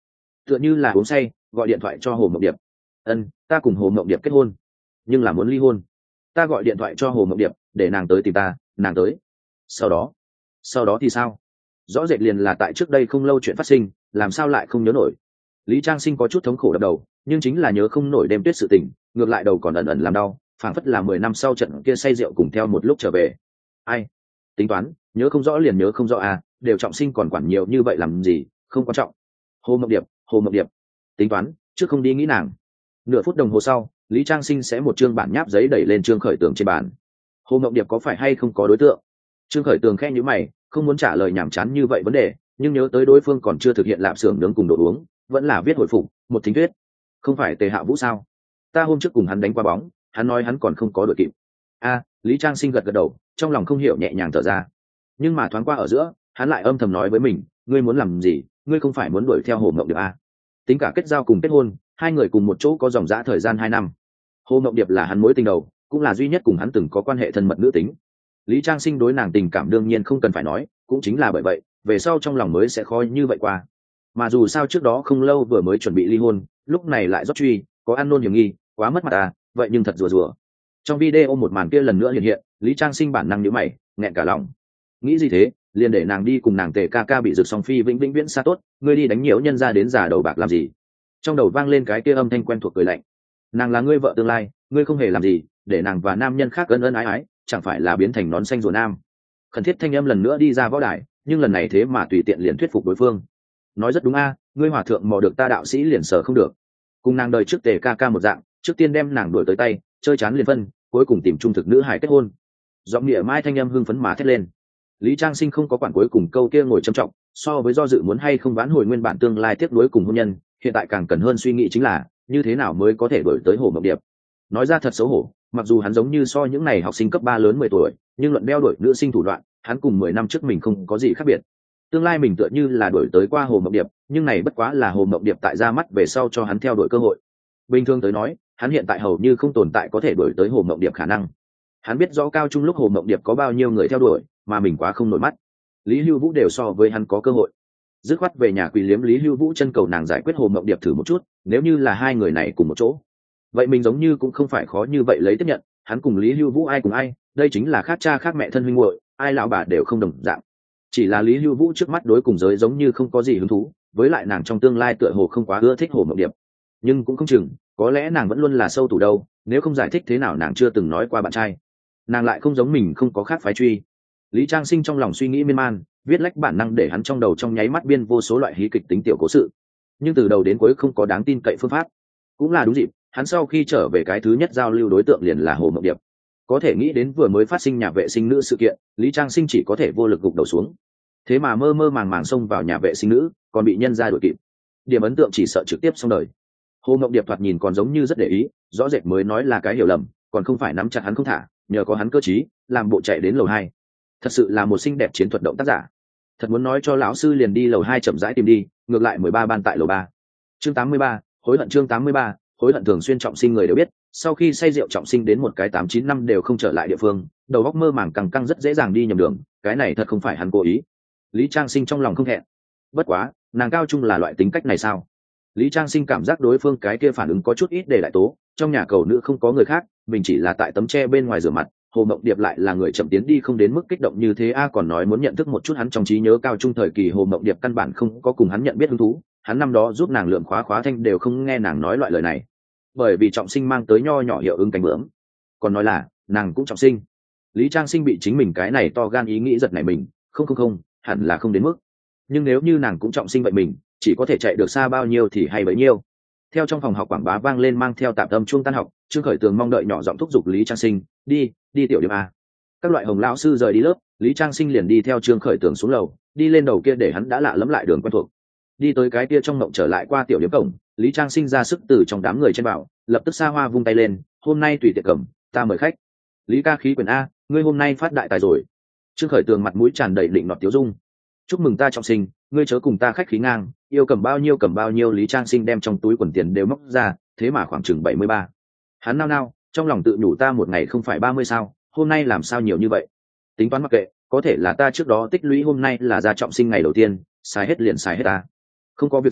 tựa như là uống say gọi điện thoại cho hồ mộng điệp. Ân, ta cùng hồ mộng điệp kết hôn, nhưng là muốn ly hôn. Ta gọi điện thoại cho hồ mộng điệp để nàng tới tìm ta, nàng tới. Sau đó sau đó thì sao? Rõ rệt liền là tại trước đây không lâu chuyện phát sinh, làm sao lại không nhớ nổi? Lý Trang Sinh có chút thống khổ đập đầu, nhưng chính là nhớ không nổi đêm tuyết sự tình, ngược lại đầu còn ẩn ẩn làm đau, phảng phất là mười năm sau trận kia say rượu cùng theo một lúc trở về. Ai tính toán, nhớ không rõ liền nhớ không rõ à, đều Trọng Sinh còn quản nhiều như vậy làm gì, không quan trọng. Hồ Mộng Điệp, Hồ Mộng Điệp, tính toán, trước không đi nghĩ nàng. Nửa phút đồng hồ sau, Lý Trang Sinh sẽ một chương bản nháp giấy đẩy lên Trương Khởi Tường trên bàn. Hồ Mộng Điệp có phải hay không có đối tượng? Trương Khởi Tường khẽ nhíu mày, không muốn trả lời nhảm chán như vậy vấn đề, nhưng nhớ tới đối phương còn chưa thực hiện lạp xưởng nướng cùng đồ uống, vẫn là viết hồi phục một thính thuyết. Không phải Tề Hạ Vũ sao? Ta hôm trước cùng hắn đánh qua bóng, hắn nói hắn còn không có đội kịp. A, Lý Trang Sinh gật gật đầu, trong lòng không hiểu nhẹ nhàng thở ra. Nhưng mà thoáng qua ở giữa, hắn lại âm thầm nói với mình, ngươi muốn làm gì, ngươi không phải muốn đuổi theo Hồ Mộng Điệp a? Tính cả kết giao cùng kết hôn, hai người cùng một chỗ có dòng dã thời gian hai năm. Hồ Mộng Điệp là hắn mối tình đầu, cũng là duy nhất cùng hắn từng có quan hệ thân mật nữ tính. Lý Trang Sinh đối nàng tình cảm đương nhiên không cần phải nói, cũng chính là bởi vậy, về sau trong lòng mới sẽ khó như vậy qua. Mà dù sao trước đó không lâu vừa mới chuẩn bị ly hôn, lúc này lại rót truy, có ăn nôn hiểm nghi, quá mất mặt à, vậy nhưng thật rùa rùa. Trong video một màn kia lần nữa hiện hiện, Lý Trang Sinh bản năng nhíu mày, nghẹn cả lòng. Nghĩ gì thế, liền để nàng đi cùng nàng Tề ca ca bị rực song phi vĩnh vĩnh viễn xa tốt, ngươi đi đánh nhiễu nhân ra đến già đầu bạc làm gì? Trong đầu vang lên cái kia âm thanh quen thuộc cười lạnh. Nàng là ngươi vợ tương lai, ngươi không hề làm gì, để nàng và nam nhân khác ân ân ái ái, chẳng phải là biến thành nón xanh rùa nam? Khẩn thiết thanh âm lần nữa đi ra võ đài, nhưng lần này thế mà tùy tiện liền thuyết phục đối phương. Nói rất đúng a, ngươi hòa thượng mò được ta đạo sĩ liền sở không được. Cùng nàng đời trước Tề ca ca một dạng, trước tiên đem nàng đuổi tới tay, chơi chán liền phân, cuối cùng tìm trung thực nữ hài kết hôn. Giọng nghĩa mai thanh âm hưng phấn mà thét lên. Lý Trang Sinh không có quản cuối cùng câu kia ngồi trầm trọng, so với do dự muốn hay không vãn hồi nguyên bản tương lai tiếp nối cùng hôn nhân, hiện tại càng cần hơn suy nghĩ chính là như thế nào mới có thể đuổi tới Hồ Mộng Điệp. Nói ra thật xấu hổ, mặc dù hắn giống như so những này học sinh cấp ba lớn mười tuổi, nhưng luận đeo đuổi nữ sinh thủ đoạn, hắn cùng mười năm trước mình không có gì khác biệt. Tương lai mình tựa như là đuổi tới qua Hồ Mộng Điệp, nhưng này bất quá là Hồ Mộng Điệp tại ra mắt về sau cho hắn theo đuổi cơ hội. Bình thường tới nói, hắn hiện tại hầu như không tồn tại có thể đuổi tới Hồ Mộng Điệp khả năng. Hắn biết rõ cao trung lúc Hồ Mộng Điệp có bao nhiêu người theo đuổi, mà mình quá không nổi mắt. Lý Hưu Vũ đều so với hắn có cơ hội. Dứt khoát về nhà quỳ liếm Lý Hưu Vũ chân cầu nàng giải quyết Hồ Mộng Điệp thử một chút, nếu như là hai người này cùng một chỗ, vậy mình giống như cũng không phải khó như vậy lấy tiếp nhận. Hắn cùng Lý Hưu Vũ ai cùng ai, đây chính là khác cha khác mẹ thân huynh muội, ai lão bà đều không đồng dạng. Chỉ là Lý Hưu Vũ trước mắt đối cùng giới giống như không có gì hứng thú, với lại nàng trong tương lai tựa hồ không quá ưa thích Hồ Mộng Điệp. Nhưng cũng không chừng, có lẽ nàng vẫn luôn là sâu tủ đâu, nếu không giải thích thế nào nàng chưa từng nói qua bạn trai. Nàng lại không giống mình không có khác phái truy. Lý Trang Sinh trong lòng suy nghĩ miên man, viết lách bản năng để hắn trong đầu trong nháy mắt biên vô số loại hí kịch tính tiểu cố sự, nhưng từ đầu đến cuối không có đáng tin cậy phương pháp. Cũng là đúng dịp, hắn sau khi trở về cái thứ nhất giao lưu đối tượng liền là Hồ Mộng Điệp. Có thể nghĩ đến vừa mới phát sinh nhà vệ sinh nữ sự kiện, Lý Trang Sinh chỉ có thể vô lực gục đầu xuống. Thế mà mơ mơ màng màng xông vào nhà vệ sinh nữ, còn bị nhân ra đuổi kịp. Điểm ấn tượng chỉ sợ trực tiếp xong đời. Hồ Mộng Điệp thoạt nhìn còn giống như rất để ý, rõ rệt mới nói là cái hiểu lầm, còn không phải nắm chặt hắn không thả, nhờ có hắn cơ trí, làm bộ chạy đến lầu hai. Thật sự là một xinh đẹp chiến thuật động tác giả. Thật muốn nói cho lão sư liền đi lầu hai chậm rãi tìm đi, ngược lại mười ba ban tại lầu ba. Chương tám mươi ba, hối hận chương tám mươi ba, hối hận thường xuyên Trọng Sinh người đều biết, sau khi say rượu Trọng Sinh đến một cái tám chín năm đều không trở lại địa phương, đầu óc mơ màng căng căng rất dễ dàng đi nhầm đường, cái này thật không phải hắn cố ý. Lý Trang Sinh trong lòng không hẹn. Bất quá, nàng cao trung là loại tính cách này sao? Lý Trang Sinh cảm giác đối phương cái kia phản ứng có chút ít để lại tố, trong nhà cầu nữ không có người khác, mình chỉ là tại tấm tre bên ngoài rửa mặt. Hồ Mộng Điệp lại là người chậm tiến đi không đến mức kích động như thế a, còn nói muốn nhận thức một chút hắn trong trí nhớ cao trung thời kỳ Hồ Mộng Điệp căn bản không có cùng hắn nhận biết hứng thú, hắn năm đó giúp nàng lượm khóa khóa thanh đều không nghe nàng nói loại lời này, bởi vì Trọng Sinh mang tới nho nhỏ hiệu ứng cánh bướm. Còn nói là nàng cũng Trọng Sinh. Lý Trang Sinh bị chính mình cái này to gan ý nghĩ giật nảy mình, không không không, hẳn là không đến mức. Nhưng nếu như nàng cũng Trọng Sinh vậy mình chỉ có thể chạy được xa bao nhiêu thì hay bấy nhiêu. Theo trong phòng học quảng bá vang lên mang theo tạp âm chuông tan học, Trương Khởi Tường mong đợi nhỏ giọng thúc giục Lý Trang Sinh, đi đi tiểu điểm a. Các loại hồng lão sư rời đi lớp, Lý Trang Sinh liền đi theo Trương Khởi Tường xuống lầu, đi lên đầu kia để hắn đã lạ lẫm lại đường quen thuộc. Đi tới cái kia trong mộng trở lại qua tiểu điểm cổng, Lý Trang Sinh ra sức từ trong đám người trên bảo, lập tức xa hoa vung tay lên, hôm nay tùy tiệc cầm, ta mời khách. Lý ca khí quyền a, ngươi hôm nay phát đại tài rồi. Trương Khởi Tường mặt mũi tràn đầy định nọt tiếu dung. Chúc mừng ta Trọng Sinh, ngươi chớ cùng ta khách khí ngang, yêu cầm bao nhiêu cầm bao nhiêu. Lý Trang Sinh đem trong túi quần tiền đều móc ra, thế mà khoảng chừng bảy mươi ba. Hắn nao nao, trong lòng tự nhủ ta một ngày không phải ba mươi sao, hôm nay làm sao nhiều như vậy. Tính toán mặc kệ, có thể là ta trước đó tích lũy hôm nay là ra Trọng Sinh ngày đầu tiên, xài hết liền xài hết ta. Không có việc gì,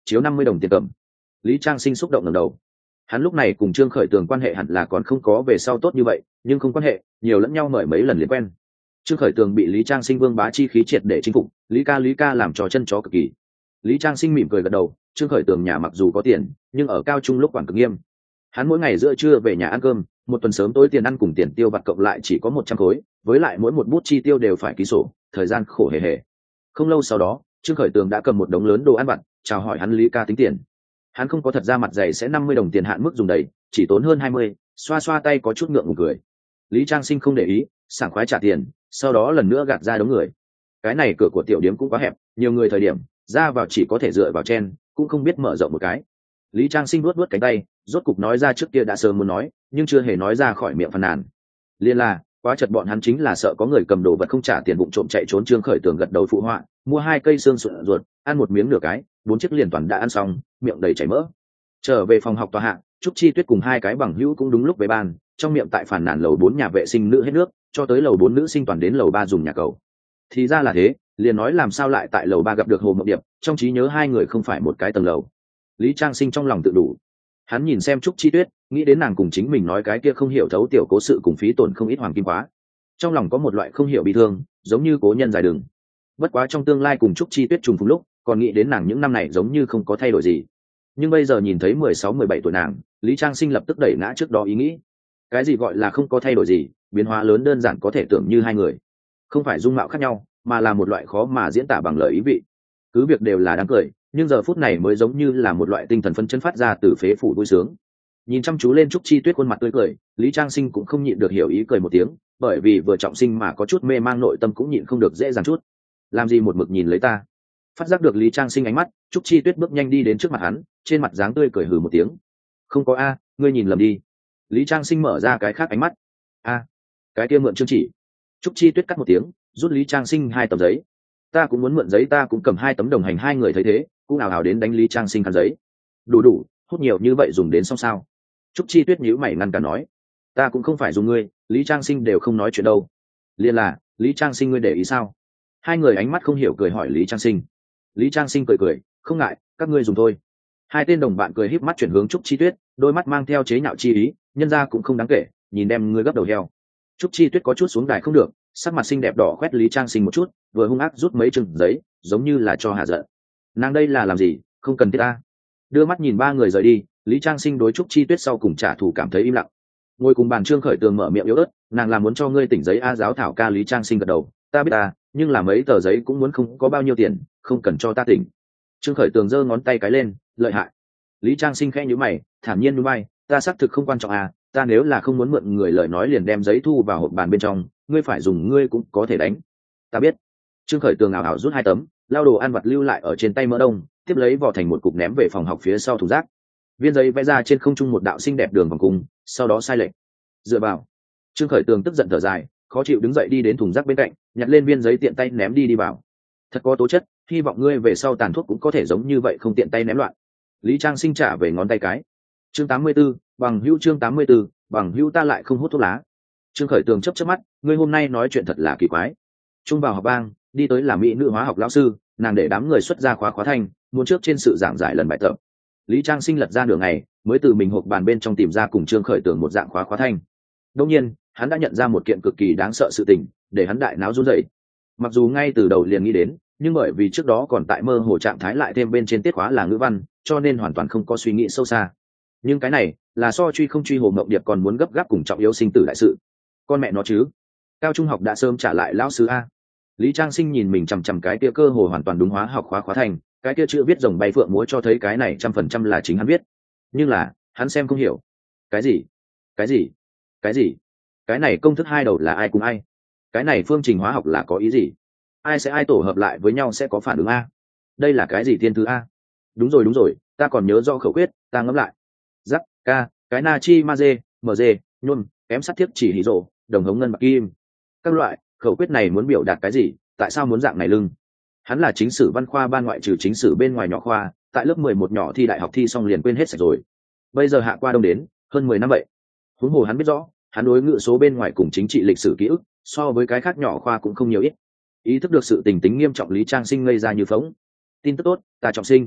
chiếu năm mươi đồng tiền cầm. Lý Trang Sinh xúc động ngẩng đầu. Hắn lúc này cùng Trương Khởi Tường quan hệ hẳn là còn không có về sau tốt như vậy, nhưng không quan hệ, nhiều lẫn nhau mời mấy lần liền quen. Trương Khởi Tường bị Lý Trang Sinh vương bá chi khí triệt để chinh phục, Lý ca Lý ca làm trò chân chó cực kỳ. Lý Trang Sinh mỉm cười gật đầu. Trương Khởi Tường nhà mặc dù có tiền, nhưng ở cao trung lúc quản cực nghiêm. Hắn mỗi ngày giữa trưa về nhà ăn cơm, một tuần sớm tối tiền ăn cùng tiền tiêu vặt cộng lại chỉ có một trăm khối, với lại mỗi một bút chi tiêu đều phải ký sổ, thời gian khổ hề hề. Không lâu sau đó, Trương Khởi Tường đã cầm một đống lớn đồ ăn vặt, chào hỏi hắn Lý ca tính tiền. Hắn không có thật ra mặt dày sẽ năm mươi đồng tiền hạn mức dùng đầy, chỉ tốn hơn hai mươi, xoa xoa tay có chút ngượng ngùng cười. Lý Trang Sinh không để ý, sảng khoái trả tiền, sau đó lần nữa gạt ra đống người. Cái này cửa của tiểu điếm cũng quá hẹp, nhiều người thời điểm, ra vào chỉ có thể dựa vào chen, cũng không biết mở rộng một cái. Lý Trang Sinh vuốt vuốt cánh tay, rốt cục nói ra trước kia đã sớm muốn nói, nhưng chưa hề nói ra khỏi miệng phàn nàn. Liên là, quá chật bọn hắn chính là sợ có người cầm đồ vật không trả tiền bụng trộm chạy trốn. Trương Khởi Tường gật đầu phụ họa, mua hai cây xương sụn ruột, ăn một miếng nửa cái, bốn chiếc liền toàn đã ăn xong, miệng đầy chảy mỡ. Trở về phòng học tòa hạ, Trúc Chi Tuyết cùng hai cái bằng hữu cũng đúng lúc về bàn, trong miệng tại phản nàn lầu bốn nhà vệ sinh nữ hết nước, cho tới lầu bốn nữ sinh toàn đến lầu ba dùng nhà cầu. Thì ra là thế, liền nói làm sao lại tại lầu ba gặp được Hồ Mộng Điệp, trong trí nhớ hai người không phải một cái tầng lầu. Lý Trang Sinh trong lòng tự đủ. Hắn nhìn xem Trúc Chi Tuyết, nghĩ đến nàng cùng chính mình nói cái kia không hiểu thấu tiểu cố sự cùng phí tổn không ít hoàng kim quá. Trong lòng có một loại không hiểu bị thương, giống như cố nhân dài đường. Bất quá trong tương lai cùng Trúc Chi Tuyết trùng phùng lúc, còn nghĩ đến nàng những năm này giống như không có thay đổi gì. Nhưng bây giờ nhìn thấy mười sáu mười bảy tuổi nàng, Lý Trang Sinh lập tức đẩy ngã trước đó ý nghĩ. Cái gì gọi là không có thay đổi gì, biến hóa lớn đơn giản có thể tưởng như hai người. Không phải dung mạo khác nhau, mà là một loại khó mà diễn tả bằng lời ý vị. Cứ việc đều là đáng cười, nhưng giờ phút này mới giống như là một loại tinh thần phấn chấn phát ra từ phế phủ vui sướng. Nhìn chăm chú lên Trúc Chi Tuyết khuôn mặt tươi cười, Lý Trang Sinh cũng không nhịn được hiểu ý cười một tiếng, bởi vì vừa trọng sinh mà có chút mê mang nội tâm cũng nhịn không được dễ dàng chút. Làm gì một mực nhìn lấy ta? Phát giác được Lý Trang Sinh ánh mắt, Trúc Chi Tuyết bước nhanh đi đến trước mặt hắn, trên mặt dáng tươi cười hừ một tiếng. Không có a, ngươi nhìn lầm đi. Lý Trang Sinh mở ra cái khác ánh mắt. A, cái kia mượn chương chỉ. Trúc Chi Tuyết cắt một tiếng, rút Lý Trang Sinh hai tấm giấy. Ta cũng muốn mượn giấy, ta cũng cầm hai tấm đồng hành. Hai người thấy thế, cũng ào ào đến đánh Lý Trang Sinh khăn giấy. Đủ đủ, hút nhiều như vậy dùng đến xong sao? Trúc Chi Tuyết nhíu mày ngăn cả nói. Ta cũng không phải dùng ngươi, Lý Trang Sinh đều không nói chuyện đâu. Liên là, Lý Trang Sinh ngươi để ý sao? Hai người ánh mắt không hiểu cười hỏi Lý Trang Sinh. Lý Trang Sinh cười cười, không ngại, các ngươi dùng thôi. Hai tên đồng bạn cười híp mắt chuyển hướng Trúc Chi Tuyết, đôi mắt mang theo chế nhạo chi ý, nhân ra cũng không đáng kể, nhìn đem ngươi gấp đầu heo. Trúc Chi Tuyết có chút xuống đài không được, sắc mặt xinh đẹp đỏ khoét Lý Trang Sinh một chút, vừa hung ác rút mấy chừng giấy, giống như là cho hạ giận. Nàng đây là làm gì, không cần thiết ta. Đưa mắt nhìn ba người rời đi, Lý Trang Sinh đối Trúc Chi Tuyết sau cùng trả thù cảm thấy im lặng. Ngồi cùng bàn Trương Khởi Tường mở miệng yếu ớt, nàng là muốn cho ngươi tỉnh giấy a giáo thảo ca. Lý Trang Sinh gật đầu, ta biết ta, nhưng là mấy tờ giấy cũng muốn không có bao nhiêu tiền, không cần cho ta tỉnh. Trương Khởi Tường giơ ngón tay cái lên, lợi hại. Lý Trang Sinh khẽ nhíu mày, thản nhiên núi bay, ta xác thực không quan trọng à, ta nếu là không muốn mượn người lời nói liền đem giấy thu vào hộp bàn bên trong, ngươi phải dùng ngươi cũng có thể đánh. Ta biết. Trương Khởi Tường ảo ảo rút hai tấm, lao đồ ăn vặt lưu lại ở trên tay mỡ đông, tiếp lấy vỏ thành một cục ném về phòng học phía sau thùng rác. Viên giấy vẽ ra trên không trung một đạo xinh đẹp đường vòng cung, sau đó sai lệch. Dựa vào. Trương Khởi Tường tức giận thở dài, khó chịu đứng dậy đi đến thùng rác bên cạnh, nhặt lên viên giấy tiện tay ném đi đi vào. Thật có tố chất, hy vọng ngươi về sau tàn thuốc cũng có thể giống như vậy không tiện tay ném loạn. Lý Trang Sinh trả về ngón tay cái. Chương tám mươi 84, bằng hữu chương tám mươi 84, bằng hữu ta lại không hút thuốc lá. Trương Khởi Tường chớp chớp mắt, ngươi hôm nay nói chuyện thật là kỳ quái. Trung vào học bang, đi tới là mỹ nữ hóa học lão sư, nàng để đám người xuất ra khóa khóa thanh, muốn trước trên sự giảng giải lần bài tập. Lý Trang Sinh lật ra nửa ngày, mới từ mình hộp bàn bên trong tìm ra cùng Trương Khởi Tường một dạng khóa khóa thanh. Đương nhiên, hắn đã nhận ra một kiện cực kỳ đáng sợ sự tình, để hắn đại náo run rẩy. Mặc dù ngay từ đầu liền nghĩ đến, nhưng bởi vì trước đó còn tại mơ hồ trạng thái lại thêm bên trên tiết khóa là ngữ văn, cho nên hoàn toàn không có suy nghĩ sâu xa. Nhưng cái này là so truy không truy Hồ Mộng Điệp còn muốn gấp gáp cùng trọng yếu sinh tử đại sự. Con mẹ nó chứ, cao trung học đã sớm trả lại lão sư a. Lý Trang Sinh nhìn mình chằm chằm cái kia cơ hồ hoàn toàn đúng hóa học khóa khóa thành, cái kia chữ viết rồng bay phượng múa cho thấy cái này trăm phần trăm là chính hắn viết. Nhưng là hắn xem không hiểu. Cái gì cái gì cái gì cái này công thức hai đầu là ai cùng ai? Cái này phương trình hóa học là có ý gì? Ai sẽ ai tổ hợp lại với nhau sẽ có phản ứng a? Đây là cái gì thiên thứ a? Đúng rồi đúng rồi, ta còn nhớ do khẩu quyết, ta ngẫm lại. Giắc ca, cái natri magie, mg, nhôm, kém sắt thiếp chỉ hí rộ, đồng hống ngân bạc kim. Các loại khẩu quyết này muốn biểu đạt cái gì? Tại sao muốn dạng này lưng? Hắn là chính sử văn khoa ban ngoại trừ chính sử bên ngoài nhỏ khoa, tại lớp mười một nhỏ thi đại học thi xong liền quên hết sạch rồi. Bây giờ hạ qua đông đến hơn mười năm vậy. Huống hồ hắn biết rõ, hắn đối ngữ số bên ngoài cùng chính trị lịch sử ký ức, so với cái khác nhỏ khoa cũng không nhiều ít. Ý thức được sự tình tính nghiêm trọng, Lý Trang Sinh ngây ra như phóng. Tin tức tốt, ta trọng sinh.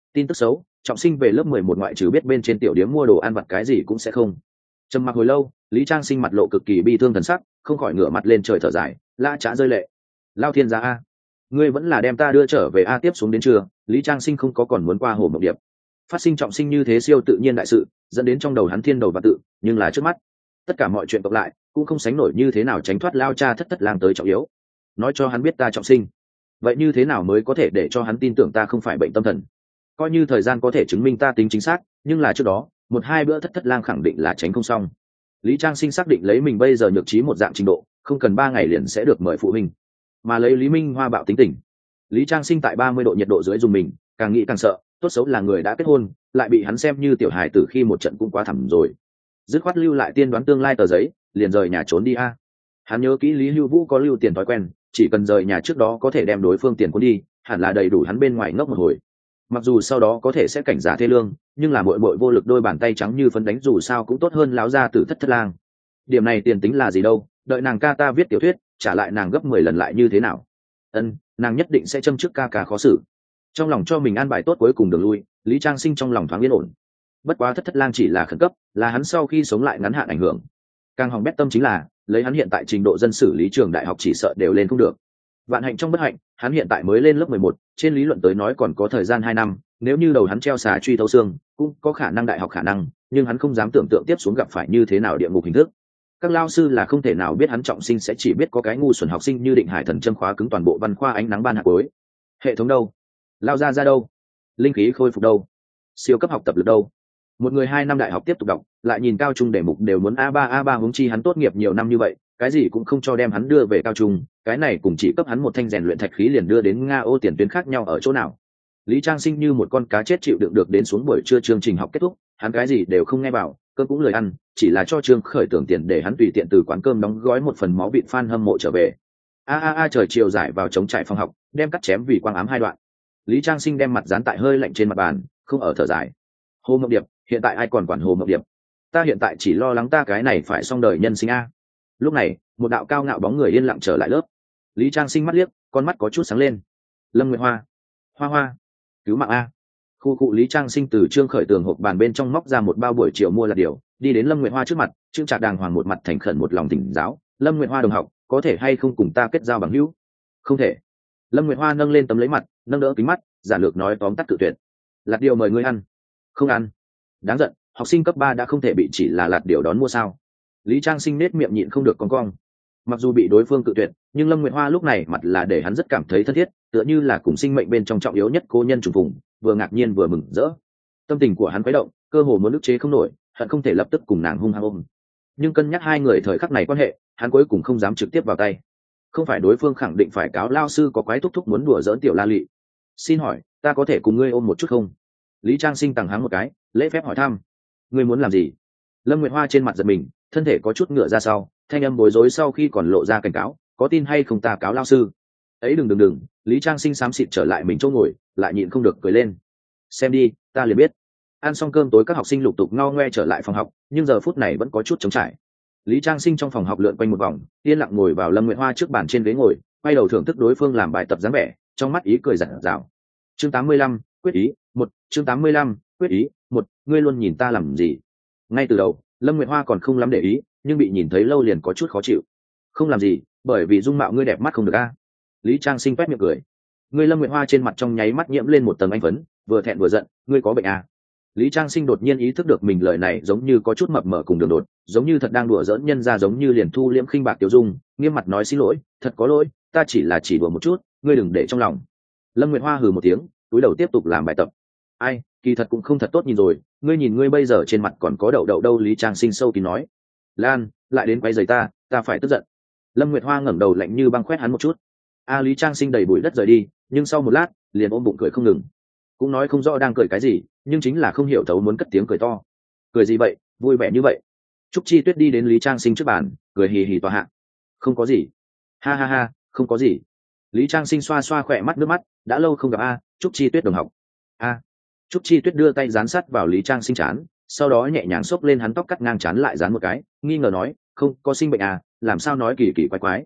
Tin tức xấu, trọng sinh về lớp mười một ngoại trừ biết bên trên tiểu điếm mua đồ ăn vặt cái gì cũng sẽ không. Trầm mặc hồi lâu, Lý Trang Sinh mặt lộ cực kỳ bi thương thần sắc, không khỏi ngửa mặt lên trời thở dài, la chả rơi lệ. Lao thiên gia a, ngươi vẫn là đem ta đưa trở về a. Tiếp xuống đến trưa, Lý Trang Sinh không có còn muốn qua hồ mộng điệp. Phát sinh trọng sinh như thế siêu tự nhiên đại sự, dẫn đến trong đầu hắn thiên đầu và tự, nhưng là trước mắt, tất cả mọi chuyện cộng lại cũng không sánh nổi như thế nào tránh thoát lao cha thất thất lang tới trọng yếu. Nói cho hắn biết ta trọng sinh, vậy như thế nào mới có thể để cho hắn tin tưởng ta không phải bệnh tâm thần? Coi như thời gian có thể chứng minh ta tính chính xác, nhưng là trước đó một hai bữa thất thất lang khẳng định là tránh không xong. Lý Trang Sinh xác định lấy mình bây giờ nhược trí một dạng trình độ, không cần ba ngày liền sẽ được mời phụ huynh. Mà lấy Lý Minh Hoa bạo tính tình, Lý Trang Sinh tại ba mươi độ nhiệt độ dưới dùng mình, càng nghĩ càng sợ, tốt xấu là người đã kết hôn, lại bị hắn xem như tiểu hài tử khi một trận cũng quá thẳm rồi. Dứt khoát lưu lại tiên đoán tương lai tờ giấy, liền rời nhà trốn đi a. Hắn nhớ kỹ Lý Hưu Vũ có lưu tiền thói quen, chỉ cần rời nhà trước đó có thể đem đối phương tiền cuốn đi, hẳn là đầy đủ hắn bên ngoài ngốc một hồi. Mặc dù sau đó có thể sẽ cảnh giả thê lương, nhưng là muội muội vô lực đôi bàn tay trắng như phấn đánh dù sao cũng tốt hơn láo ra từ thất thất lang. Điểm này tiền tính là gì đâu, đợi nàng ca ta viết tiểu thuyết, trả lại nàng gấp mười lần lại như thế nào? Ân, nàng nhất định sẽ châm trước ca ca khó xử. Trong lòng cho mình an bài tốt cuối cùng đường lui, Lý Trang Sinh trong lòng thoáng yên ổn. Bất quá thất thất lang chỉ là khẩn cấp, là hắn sau khi sống lại ngắn hạn ảnh hưởng. Càng hỏng bét tâm chính là, lấy hắn hiện tại trình độ dân sử lý trường đại học chỉ sợ đều lên không được. Vạn hạnh trong bất hạnh, hắn hiện tại mới lên lớp mười một, trên lý luận tới nói còn có thời gian hai năm, nếu như đầu hắn treo xà truy thấu xương, cũng có khả năng đại học khả năng, nhưng hắn không dám tưởng tượng tiếp xuống gặp phải như thế nào địa ngục hình thức. Các lao sư là không thể nào biết hắn trọng sinh sẽ chỉ biết có cái ngu xuẩn học sinh như Định Hải Thần châm khóa cứng toàn bộ văn khoa ánh nắng ban hạt cuối. Hệ thống đâu? Lao ra ra đâu? Linh khí khôi phục đâu? Siêu cấp học tập lực đâu? Một người hai năm đại học tiếp tục đọc, lại nhìn cao trung đề mục đều muốn a ba a ba huống chi hắn tốt nghiệp nhiều năm như vậy, cái gì cũng không cho đem hắn đưa về cao trung, cái này cùng chỉ cấp hắn một thanh rèn luyện thạch khí liền đưa đến Nga ô tiền tuyến khác nhau ở chỗ nào? Lý Trang Sinh như một con cá chết chịu đựng được đến xuống buổi trưa chương trình học kết thúc, hắn cái gì đều không nghe bảo, cơm cũng lười ăn, chỉ là cho Trương Khởi tưởng tiền để hắn tùy tiện từ quán cơm đóng gói một phần máu vịt fan hâm mộ trở về. A a a trời chiều giải vào chống trải phòng học, đem cắt chém vì quang ám hai đoạn. Lý Trang Sinh đem mặt dán tại hơi lạnh trên mặt bàn, không ở thở dài. Hồ Mộng Điệp, hiện tại ai còn quản Hồ Mộng Điệp? Ta hiện tại chỉ lo lắng ta cái này phải xong đời nhân sinh a. Lúc này, một đạo cao ngạo bóng người yên lặng trở lại lớp. Lý Trang Sinh mắt liếc, con mắt có chút sáng lên. Lâm Nguyệt Hoa, Hoa Hoa, cứu mạng a. Khu cụ Lý Trang Sinh từ Trương Khởi tường hộp bàn bên trong móc ra một bao buổi chiều mua là điều, đi đến Lâm Nguyệt Hoa trước mặt, Trương Trạc đàng hoàng một mặt thành khẩn một lòng tỉnh giáo. Lâm Nguyệt Hoa đồng học, có thể hay không cùng ta kết giao bằng hữu? Không thể. Lâm Nguyệt Hoa nâng lên tấm lấy mặt, nâng đỡ kính mắt, giả lược nói tóm tắt cự tuyệt. Lạt điều mời ngươi ăn. Không ăn. Đáng giận, học sinh cấp ba đã không thể bị chỉ là lạt điều đón mua sao? Lý Trang Sinh nết miệng nhịn không được cong cong. Mặc dù bị đối phương cự tuyệt, nhưng Lâm Nguyệt Hoa lúc này mặt là để hắn rất cảm thấy thân thiết, tựa như là cùng sinh mệnh bên trong trọng yếu nhất cô nhân trùng phùng, vừa ngạc nhiên vừa mừng rỡ. Tâm tình của hắn quấy động, cơ hồ muốn ức chế không nổi, hận không thể lập tức cùng nàng hung hăng ôm. Nhưng cân nhắc hai người thời khắc này quan hệ, hắn cuối cùng không dám trực tiếp vào tay. Không phải đối phương khẳng định phải cáo lao sư có quái thúc thúc muốn đùa giỡn tiểu La Lị. Xin hỏi, ta có thể cùng ngươi ôm một chút không? Lý Trang Sinh tằng hắng một cái, lễ phép hỏi thăm. Ngươi muốn làm gì? Lâm Nguyệt Hoa trên mặt giật mình, thân thể có chút ngựa ra sau, thanh âm bối rối sau khi còn lộ ra cảnh cáo, có tin hay không ta cáo lao sư? Ấy đừng đừng đừng, Lý Trang Sinh xám xịt trở lại mình chỗ ngồi, lại nhịn không được cười lên. Xem đi, ta liền biết. Ăn xong cơm tối các học sinh lục tục ngao ngoe trở lại phòng học, nhưng giờ phút này vẫn có chút trống trải. Lý Trang Sinh trong phòng học lượn quanh một vòng, yên lặng ngồi vào Lâm Nguyệt Hoa trước bàn trên ghế ngồi, quay đầu thưởng thức đối phương làm bài tập dáng vẻ, trong mắt ý cười rạng rào. Chương tám mươi lăm, quyết ý, một, chương tám mươi lăm, quyết ý, một, ngươi luôn nhìn ta làm gì? Ngay từ đầu, Lâm Nguyệt Hoa còn không lắm để ý, nhưng bị nhìn thấy lâu liền có chút khó chịu. Không làm gì, bởi vì dung mạo ngươi đẹp mắt không được a. Lý Trang Sinh quét miệng cười. Ngươi Lâm Nguyệt Hoa trên mặt trong nháy mắt nhiễm lên một tầng anh phấn, vừa thẹn vừa giận, ngươi có bệnh à? Lý Trang Sinh đột nhiên ý thức được mình lời này giống như có chút mập mờ cùng đường đột, giống như thật đang đùa giỡn nhân ra, giống như liền thu liễm khinh bạc tiểu dung, nghiêm mặt nói xin lỗi, thật có lỗi, ta chỉ là chỉ đùa một chút, ngươi đừng để trong lòng. Lâm Nguyệt Hoa hừ một tiếng, túi đầu tiếp tục làm bài tập. Ai, kỳ thật cũng không thật tốt nhìn rồi, ngươi nhìn ngươi bây giờ trên mặt còn có đậu đậu đâu. Lý Trang Sinh sâu kín nói. Lan, lại đến quay giày ta, ta phải tức giận. Lâm Nguyệt Hoa ngẩng đầu lạnh như băng quét hắn một chút. A Lý Trang Sinh đẩy bụi đất rời đi, nhưng sau một lát liền ôm bụng cười không ngừng. Cũng nói không rõ đang cười cái gì, nhưng chính là không hiểu thấu muốn cất tiếng cười to. Cười gì vậy, vui vẻ như vậy? Trúc Chi Tuyết đi đến Lý Trang Sinh trước bàn, cười hì hì tòa hạ. Không có gì. Ha ha ha, không có gì. Lý Trang Sinh xoa xoa khỏe mắt nước mắt, đã lâu không gặp a, Trúc Chi Tuyết đồng học. A. Trúc Chi Tuyết đưa tay dán sát vào Lý Trang Sinh trán, sau đó nhẹ nhàng xốc lên hắn tóc cắt ngang trán lại dán một cái, nghi ngờ nói, không có sinh bệnh à, làm sao nói kỳ kỳ quái quái.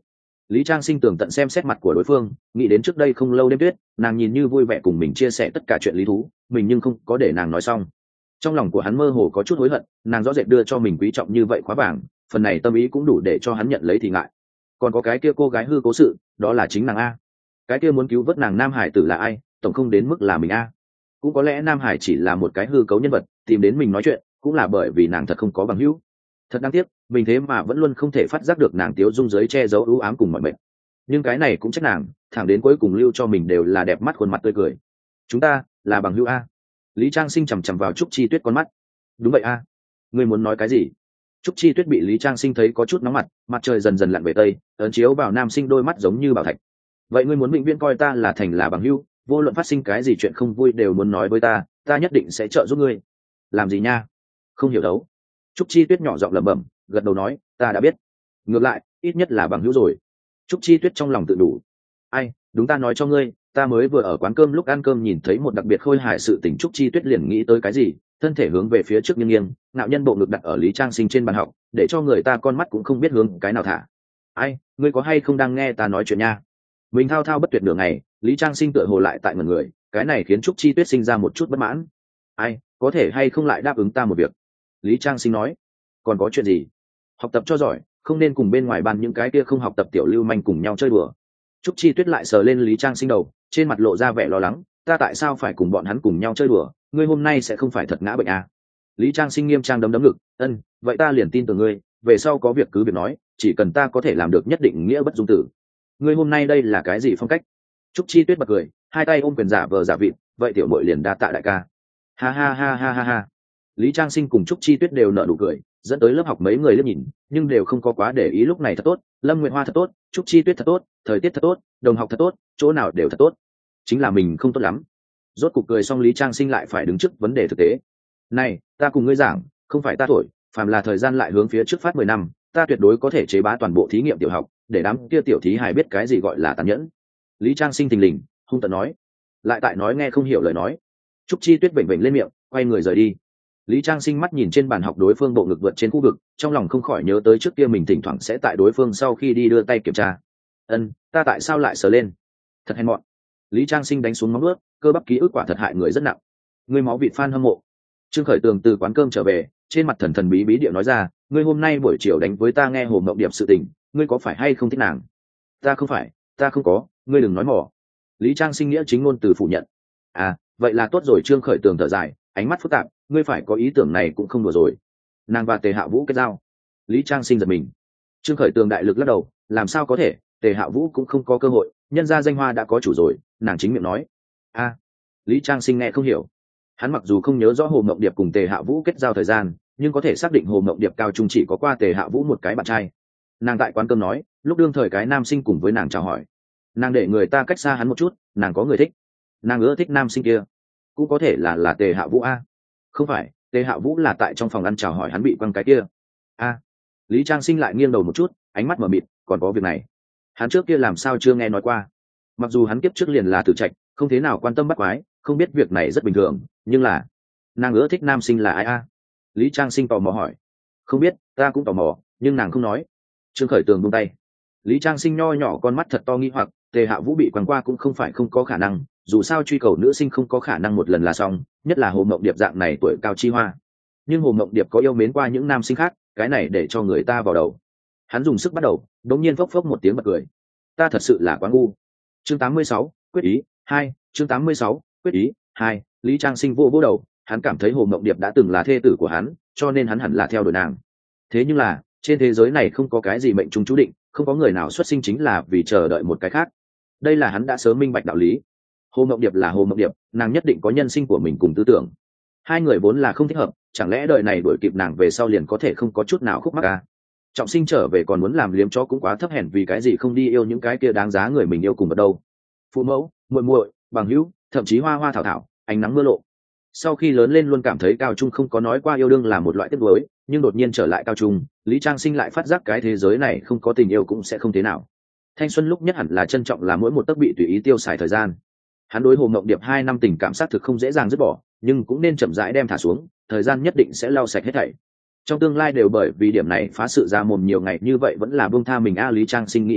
Lý Trang Sinh tường tận xem xét mặt của đối phương, nghĩ đến trước đây không lâu đêm tuyết, nàng nhìn như vui vẻ cùng mình chia sẻ tất cả chuyện lý thú, mình nhưng không có để nàng nói xong. Trong lòng của hắn mơ hồ có chút hối hận, nàng rõ rệt đưa cho mình quý trọng như vậy khóa vàng, phần này tâm ý cũng đủ để cho hắn nhận lấy thì ngại. Còn có cái kia cô gái hư cố sự, đó là chính nàng a. Cái kia muốn cứu vớt nàng Nam Hải tử là ai, tổng không đến mức là mình a. Cũng có lẽ Nam Hải chỉ là một cái hư cấu nhân vật, tìm đến mình nói chuyện, cũng là bởi vì nàng thật không có bằng hữu. Thật đáng tiếc, mình thế mà vẫn luôn không thể phát giác được nàng tiếu dung dưới che giấu ưu ám cùng mọi mệnh. Nhưng cái này cũng trách nàng, thẳng đến cuối cùng lưu cho mình đều là đẹp mắt khuôn mặt tươi cười. Chúng ta là bằng hữu a. Lý Trang Sinh chằm chằm vào Trúc Chi Tuyết con mắt. Đúng vậy a. Ngươi muốn nói cái gì? Trúc Chi Tuyết bị Lý Trang Sinh thấy có chút nóng mặt, mặt trời dần dần lặn về tây, ấn chiếu vào nam sinh đôi mắt giống như bảo thạch. Vậy ngươi muốn vĩnh viễn coi ta là thành là bằng hữu, vô luận phát sinh cái gì chuyện không vui đều muốn nói với ta, ta nhất định sẽ trợ giúp ngươi. Làm gì nha? Không hiểu đấu. Trúc Chi Tuyết nhỏ giọng lẩm bẩm, gật đầu nói, ta đã biết. Ngược lại, ít nhất là bằng hữu rồi. Trúc Chi Tuyết trong lòng tự đủ. Ai, đúng ta nói cho ngươi, ta mới vừa ở quán cơm lúc ăn cơm nhìn thấy một đặc biệt khôi hài sự tình. Trúc Chi Tuyết liền nghĩ tới cái gì, thân thể hướng về phía trước nghiêng nghiêng, nạo nhân bộ ngực đặt ở Lý Trang Sinh trên bàn học, để cho người ta con mắt cũng không biết hướng cái nào thả. Ai, ngươi có hay không đang nghe ta nói chuyện nha? Mình thao thao bất tuyệt nửa ngày, Lý Trang Sinh tựa hồ lại tại ngẩn người, cái này khiến Trúc Chi Tuyết sinh ra một chút bất mãn. Ai, có thể hay không lại đáp ứng ta một việc? Lý Trang Sinh nói. Còn có chuyện gì? Học tập cho giỏi, không nên cùng bên ngoài ban những cái kia không học tập tiểu lưu manh cùng nhau chơi đùa. Trúc Chi Tuyết lại sờ lên Lý Trang Sinh đầu, trên mặt lộ ra vẻ lo lắng, ta tại sao phải cùng bọn hắn cùng nhau chơi đùa, ngươi hôm nay sẽ không phải thật ngã bệnh à? Lý Trang Sinh nghiêm trang đấm đấm ngực, ân, vậy ta liền tin tưởng ngươi, về sau có việc cứ việc nói, chỉ cần ta có thể làm được nhất định nghĩa bất dung tử. Ngươi hôm nay đây là cái gì phong cách? Trúc Chi Tuyết bật cười, hai tay ôm quyền giả vờ giả vịt, vậy tiểu muội liền đa tạ đại ca. Ha ha ha ha ha ha. Lý Trang Sinh cùng Trúc Chi Tuyết đều nở nụ cười, dẫn tới lớp học mấy người liếc nhìn, nhưng đều không có quá để ý. Lúc này thật tốt, Lâm Nguyệt Hoa thật tốt, Trúc Chi Tuyết thật tốt, thời tiết thật tốt, đồng học thật tốt, chỗ nào đều thật tốt, chính là mình không tốt lắm. Rốt cục cười xong, Lý Trang Sinh lại phải đứng trước vấn đề thực tế. Này, ta cùng ngươi giảng, không phải ta thổi, phàm là thời gian lại hướng phía trước phát mười năm, ta tuyệt đối có thể chế bá toàn bộ thí nghiệm tiểu học, để đám kia tiểu thí hài biết cái gì gọi là tàn nhẫn. Lý Trang Sinh thình lình hung tợn nói, lại tại nói nghe không hiểu lời nói. Trúc Chi Tuyết vểnh vểnh lên miệng, quay người rời đi. Lý Trang Sinh mắt nhìn trên bàn học đối phương bộ ngực vượt trên khu vực, trong lòng không khỏi nhớ tới trước kia mình thỉnh thoảng sẽ tại đối phương sau khi đi đưa tay kiểm tra. Ân, ta tại sao lại sờ lên? Thật hèn mọn. Lý Trang Sinh đánh xuống móng nuốt, cơ bắp ký ức quả thật hại người rất nặng. Ngươi máu vịt fan hâm mộ. Trương Khởi Tường từ quán cơm trở về, trên mặt thần thần bí bí điệu nói ra, ngươi hôm nay buổi chiều đánh với ta nghe Hồ Mộng Điệp sự tình, ngươi có phải hay không thích nàng? Ta không phải, ta không có, ngươi đừng nói mỏ. Lý Trang Sinh nghĩa chính ngôn từ phủ nhận. À, vậy là tốt rồi. Trương Khởi Tường thở dài, ánh mắt phức tạp, ngươi phải có ý tưởng này cũng không đùa rồi. Nàng và Tề Hạ Vũ kết giao. Lý Trang Sinh giật mình. Trương Khởi Tường đại lực lắc đầu, làm sao có thể, Tề Hạ Vũ cũng không có cơ hội, nhân gia danh hoa đã có chủ rồi. Nàng chính miệng nói. A. À, Lý Trang Sinh nghe không hiểu. Hắn mặc dù không nhớ rõ Hồ Mộng Điệp cùng Tề Hạ Vũ kết giao thời gian, nhưng có thể xác định Hồ Mộng Điệp cao trung chỉ có qua Tề Hạ Vũ một cái bạn trai. Nàng tại quán cơm nói, lúc đương thời cái nam sinh cùng với nàng chào hỏi, nàng để người ta cách xa hắn một chút, nàng có người thích, nàng ưa thích nam sinh kia, cũng có thể là là Tề Hạ Vũ a. Không phải, Tề Hạ Vũ là tại trong phòng ăn chào hỏi hắn bị quăng cái kia. A. Lý Trang Sinh lại nghiêng đầu một chút, ánh mắt mở mịt, còn có việc này, hắn trước kia làm sao chưa nghe nói qua. Mặc dù hắn kiếp trước liền là tử trạch, không thế nào quan tâm bắt quái, không biết việc này rất bình thường, nhưng là nàng ưa thích nam sinh là ai a? Lý Trang Sinh tò mò hỏi. Không biết, ta cũng tò mò, nhưng nàng không nói. Trương Khởi Tường buông tay. Lý Trang Sinh nho nhỏ con mắt thật to nghi hoặc, Tề Hạ Vũ bị quăng qua cũng không phải không có khả năng, dù sao truy cầu nữ sinh không có khả năng một lần là xong, nhất là Hồ Mộng Điệp dạng này tuổi cao chi hoa. Nhưng Hồ Mộng Điệp có yêu mến qua những nam sinh khác, cái này để cho người ta vào đầu. Hắn dùng sức bắt đầu, đột nhiên phốc phốc một tiếng bật cười. Ta thật sự là quá ngu. Chương tám mươi sáu, quyết ý hai. Chương tám mươi sáu, quyết ý hai. Lý Trang Sinh vô vô đầu, hắn cảm thấy Hồ Mộng Điệp đã từng là thê tử của hắn, cho nên hắn hẳn là theo đuổi nàng. Thế nhưng là, trên thế giới này không có cái gì mệnh trung chú định, không có người nào xuất sinh chính là vì chờ đợi một cái khác. Đây là hắn đã sớm minh bạch đạo lý. Hồ Mộng Điệp là Hồ Mộng Điệp, nàng nhất định có nhân sinh của mình cùng tư tưởng. Hai người vốn là không thích hợp, chẳng lẽ đời này đuổi kịp nàng về sau liền có thể không có chút nào khúc mắc à? Trọng Sinh trở về còn muốn làm liếm chó cũng quá thấp hèn, vì cái gì không đi yêu những cái kia đáng giá người mình yêu cùng ở đâu? Phụ mẫu, muội muội, bằng hữu, thậm chí hoa hoa thảo thảo, ánh nắng mưa lộ. Sau khi lớn lên luôn cảm thấy cao trung không có nói qua yêu đương là một loại tiếc nuối, nhưng đột nhiên trở lại cao trung, Lý Trang Sinh lại phát giác cái thế giới này không có tình yêu cũng sẽ không thế nào. Thanh xuân lúc nhất hẳn là trân trọng, là mỗi một tấc bị tùy ý tiêu xài thời gian. Hắn đối Hồ Mộng Điệp hai năm tình cảm xác thực không dễ dàng dứt bỏ, nhưng cũng nên chậm rãi đem thả xuống, thời gian nhất định sẽ lau sạch hết thảy. Trong tương lai đều bởi vì điểm này phá sự ra mồm nhiều ngày như vậy vẫn là buông tha mình a. Lý Trang Sinh nghĩ như vậy,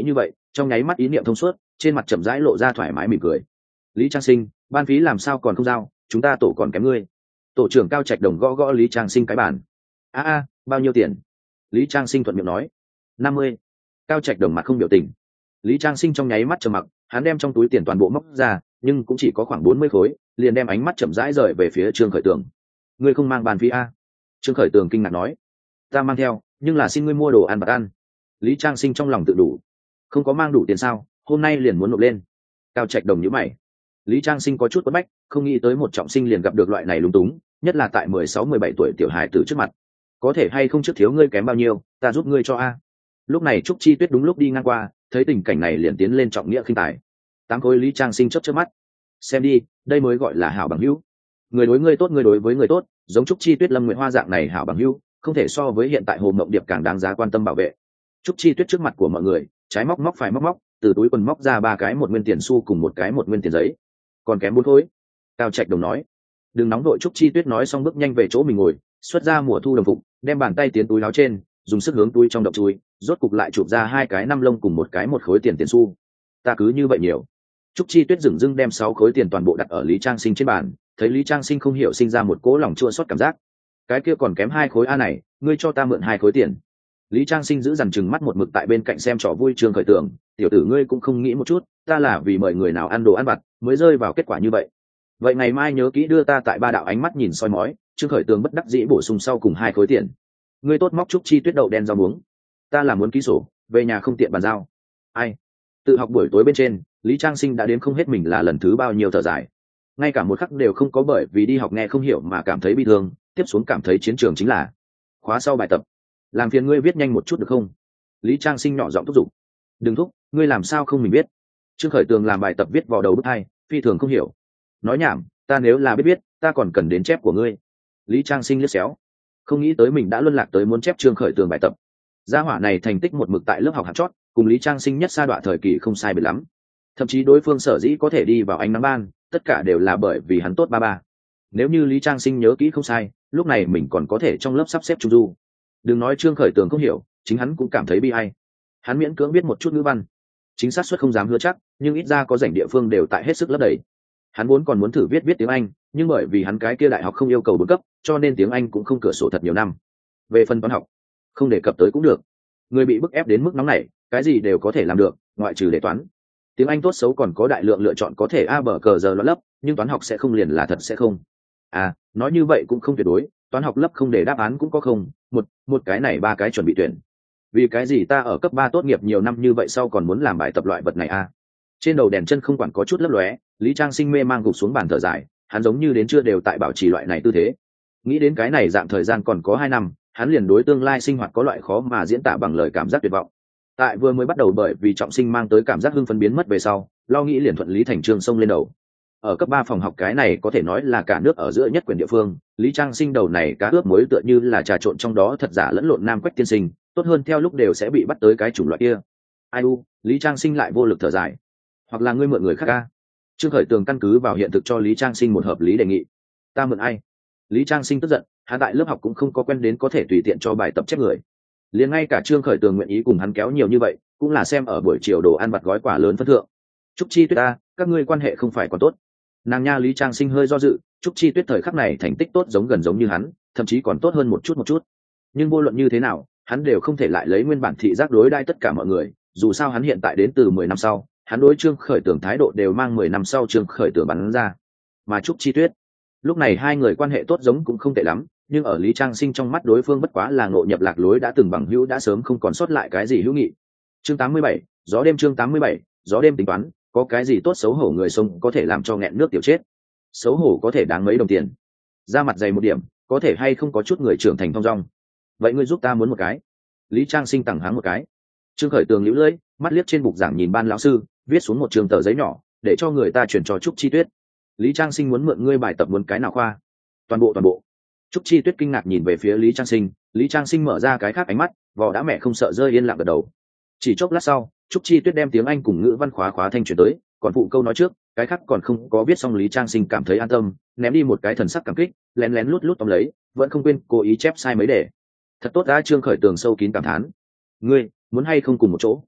trong nháy mắt ý niệm thông suốt, trên mặt chậm rãi lộ ra thoải mái mỉm cười. Lý Trang Sinh, ban phí làm sao còn không giao, chúng ta tổ còn kém ngươi. Tổ trưởng Cao Trạch Đồng gõ gõ Lý Trang Sinh cái bàn. a a bao nhiêu tiền? Lý Trang Sinh thuận miệng nói. Năm mươi. Cao Trạch Đồng mặt không biểu tình. Lý Trang Sinh trong nháy mắt trầm mặc, hắn đem trong túi tiền toàn bộ móc ra, nhưng cũng chỉ có khoảng bốn mươi khối, liền đem ánh mắt chậm rãi rời về phía Trương Khởi Tường. Ngươi không mang bàn phí a? Trương Khởi Tường kinh ngạc nói. Ta mang theo, nhưng là xin ngươi mua đồ ăn bạc ăn. Lý Trang Sinh trong lòng tự đủ. Không có mang đủ tiền sao? Hôm nay liền muốn nộp lên. Cao Trạch Đồng nhíu mày. Lý Trang Sinh có chút quất bách, không nghĩ tới một trọng sinh liền gặp được loại này lúng túng, nhất là tại mười sáu mười bảy tuổi tiểu hài tử trước mặt. Có thể hay không trước thiếu ngươi kém bao nhiêu, ta giúp ngươi cho a. Lúc này Trúc Chi Tuyết đúng lúc đi ngang qua, thấy tình cảnh này liền tiến lên trọng nghĩa khinh tài. Tám khối. Lý Trang Sinh chớp chớp mắt. Xem đi, đây mới gọi là hảo bằng hữu. Người đối người tốt, người đối với người tốt, giống Trúc Chi Tuyết, Lâm Nguyệt Hoa dạng này hảo bằng hữu, không thể so với hiện tại Hồ Mộng Điệp càng đáng giá quan tâm bảo vệ. Trúc Chi Tuyết trước mặt của mọi người, trái móc móc phải móc móc, từ túi quần móc ra ba cái một nguyên tiền xu cùng một cái một nguyên tiền giấy. Còn kém bốn khối. Cao Trạch Đồng nói. Đừng nóng đội. Trúc Chi Tuyết nói xong bước nhanh về chỗ mình ngồi, xuất ra mùa thu đồng phục, đem bàn tay tiến túi áo trên, dùng sức hướng túi trong động chui, rốt cục lại chụp ra hai cái năm lông cùng một cái một khối tiền tiền xu. Ta cứ như vậy nhiều. Trúc Chi Tuyết dừng dưng đem sáu khối tiền toàn bộ đặt ở Lý Trang Sinh trên bàn, thấy Lý Trang Sinh không hiểu sinh ra một cỗ lòng chua xót cảm giác. Cái kia còn kém hai khối a này, ngươi cho ta mượn hai khối tiền. Lý Trang Sinh giữ dằn chừng mắt một mực tại bên cạnh xem trò vui. Trương Khởi Tường, tiểu tử ngươi cũng không nghĩ một chút, ta là vì mời người nào ăn đồ ăn vặt mới rơi vào kết quả như vậy. Vậy ngày mai nhớ kỹ đưa ta tại ba đạo ánh mắt nhìn soi mói. Trương Khởi Tường bất đắc dĩ bổ sung sau cùng hai khối tiền. Ngươi tốt móc Trúc Chi Tuyết đậu đen rau muống. Ta là muốn ký sổ, về nhà không tiện bàn giao. Ai? Tự học buổi tối bên trên, Lý Trang Sinh đã đến không hết mình là lần thứ bao nhiêu thở dài. Ngay cả một khắc đều không có bởi vì đi học nghe không hiểu mà cảm thấy bi thương, tiếp xuống cảm thấy chiến trường chính là khóa sau bài tập. Làm phiền ngươi viết nhanh một chút được không? Lý Trang Sinh nhỏ giọng thúc giục. Đừng thúc, ngươi làm sao không mình biết? Trương Khởi Tường làm bài tập viết vào đầu bức hai, phi thường không hiểu. Nói nhảm, ta nếu là biết biết, ta còn cần đến chép của ngươi. Lý Trang Sinh liếc xéo, không nghĩ tới mình đã luân lạc tới muốn chép Trương Khởi Tường bài tập. Gia hỏa này thành tích một mực tại lớp học hạng chót, cùng Lý Trang Sinh nhất sa đọa thời kỳ không sai biệt lắm. Thậm chí đối phương sở dĩ có thể đi vào ánh nắng ban, tất cả đều là bởi vì hắn tốt ba ba. Nếu như Lý Trang Sinh nhớ kỹ không sai, lúc này mình còn có thể trong lớp sắp xếp trung du. Đừng nói Trương Khởi Tường không hiểu, chính hắn cũng cảm thấy bi ai. Hắn miễn cưỡng biết một chút ngữ văn, chính xác suất không dám hứa chắc, nhưng ít ra có rảnh địa phương đều tại hết sức lấp đầy. Hắn vốn còn muốn thử viết viết tiếng Anh, nhưng bởi vì hắn cái kia đại học không yêu cầu bốn cấp, cho nên tiếng Anh cũng không cửa sổ thật nhiều năm. Về phần toán học, không đề cập tới cũng được. Người bị bức ép đến mức nóng này, cái gì đều có thể làm được, ngoại trừ đề toán. Tiếng Anh tốt xấu còn có đại lượng lựa chọn có thể a bờ cờ giờ loạn lấp, nhưng toán học sẽ không liền là thật sẽ không. À, nói như vậy cũng không tuyệt đối, toán học lấp không để đáp án cũng có không, một một cái này ba cái chuẩn bị tuyển. Vì cái gì ta ở cấp ba tốt nghiệp nhiều năm như vậy sau còn muốn làm bài tập loại vật này a? Trên đầu đèn chân không quản có chút lấp lóe, Lý Trang Sinh mê mang gục xuống bàn thở dài, hắn giống như đến chưa đều tại bảo trì loại này tư thế. Nghĩ đến cái này dạng thời gian còn có hai năm, hắn liền đối tương lai sinh hoạt có loại khó mà diễn tả bằng lời cảm giác tuyệt vọng. Tại vừa mới bắt đầu bởi vì trọng sinh mang tới cảm giác hưng phấn biến mất về sau, lo nghĩ liền thuận lý thành trương xông lên đầu. Ở cấp ba phòng học cái này có thể nói là cả nước ở giữa nhất quyền địa phương, Lý Trang Sinh đầu này cá ướp muối tựa như là trà trộn trong đó thật giả lẫn lộn nam quách tiên sinh, tốt hơn theo lúc đều sẽ bị bắt tới cái chủng loại kia. Ai u, Lý Trang Sinh lại vô lực thở dài. Hoặc là ngươi mượn người khác a? Trương Khởi Tường căn cứ vào hiện thực cho Lý Trang Sinh một hợp lý đề nghị. Ta mượn ai? Lý Trang Sinh tức giận, hắn tại lớp học cũng không có quen đến có thể tùy tiện cho bài tập chép người. Liền ngay cả Trương Khởi Tường nguyện ý cùng hắn kéo nhiều như vậy, cũng là xem ở buổi chiều đồ ăn vặt gói quà lớn phân thượng. Trúc Chi Tuyết ta, các ngươi quan hệ không phải còn tốt. Nàng nha. Lý Trang Sinh hơi do dự, Trúc Chi Tuyết thời khắc này thành tích tốt giống gần giống như hắn, thậm chí còn tốt hơn một chút một chút. Nhưng vô luận như thế nào, hắn đều không thể lại lấy nguyên bản thị giác đối đãi tất cả mọi người, dù sao hắn hiện tại đến từ mười năm sau, hắn đối Trương Khởi Tường thái độ đều mang mười năm sau Trương Khởi Tường bắn ra. Mà Trúc Chi Tuyết, lúc này hai người quan hệ tốt giống cũng không tệ lắm, nhưng ở Lý Trang Sinh trong mắt đối phương bất quá là ngộ nhập lạc lối đã từng bằng hữu đã sớm không còn sót lại cái gì hữu nghị. Chương tám mươi bảy, gió đêm. Chương tám mươi bảy, gió đêm. Tính toán, có cái gì tốt xấu hổ người sống có thể làm cho nghẹn nước tiểu chết. Xấu hổ có thể đáng mấy đồng tiền. Ra mặt dày một điểm, có thể hay không có chút người trưởng thành thong dong. Vậy ngươi giúp ta muốn một cái. Lý Trang Sinh tặng hắn một cái. Trương Khởi Tường liễu lưỡi, mắt liếc trên bục giảng nhìn ban lão sư, viết xuống một trường tờ giấy nhỏ, để cho người ta chuyển cho Trúc Chi Tuyết. Lý Trang Sinh muốn mượn ngươi bài tập muốn cái nào khoa? Toàn bộ toàn bộ. Trúc Chi Tuyết kinh ngạc nhìn về phía Lý Trang Sinh, Lý Trang Sinh mở ra cái khác ánh mắt, vò đã mẹ không sợ rơi yên lặng gật đầu. Chỉ chốc lát sau, Trúc Chi Tuyết đem tiếng Anh cùng ngữ văn khóa khóa thanh chuyển tới, còn phụ câu nói trước, cái khác còn không có viết xong. Lý Trang Sinh cảm thấy an tâm, ném đi một cái thần sắc cảm kích, lén lén lút lút tóm lấy, vẫn không quên cố ý chép sai mấy đề. Thật tốt đã. Trương Khởi Tường sâu kín cảm thán. Ngươi muốn hay không cùng một chỗ?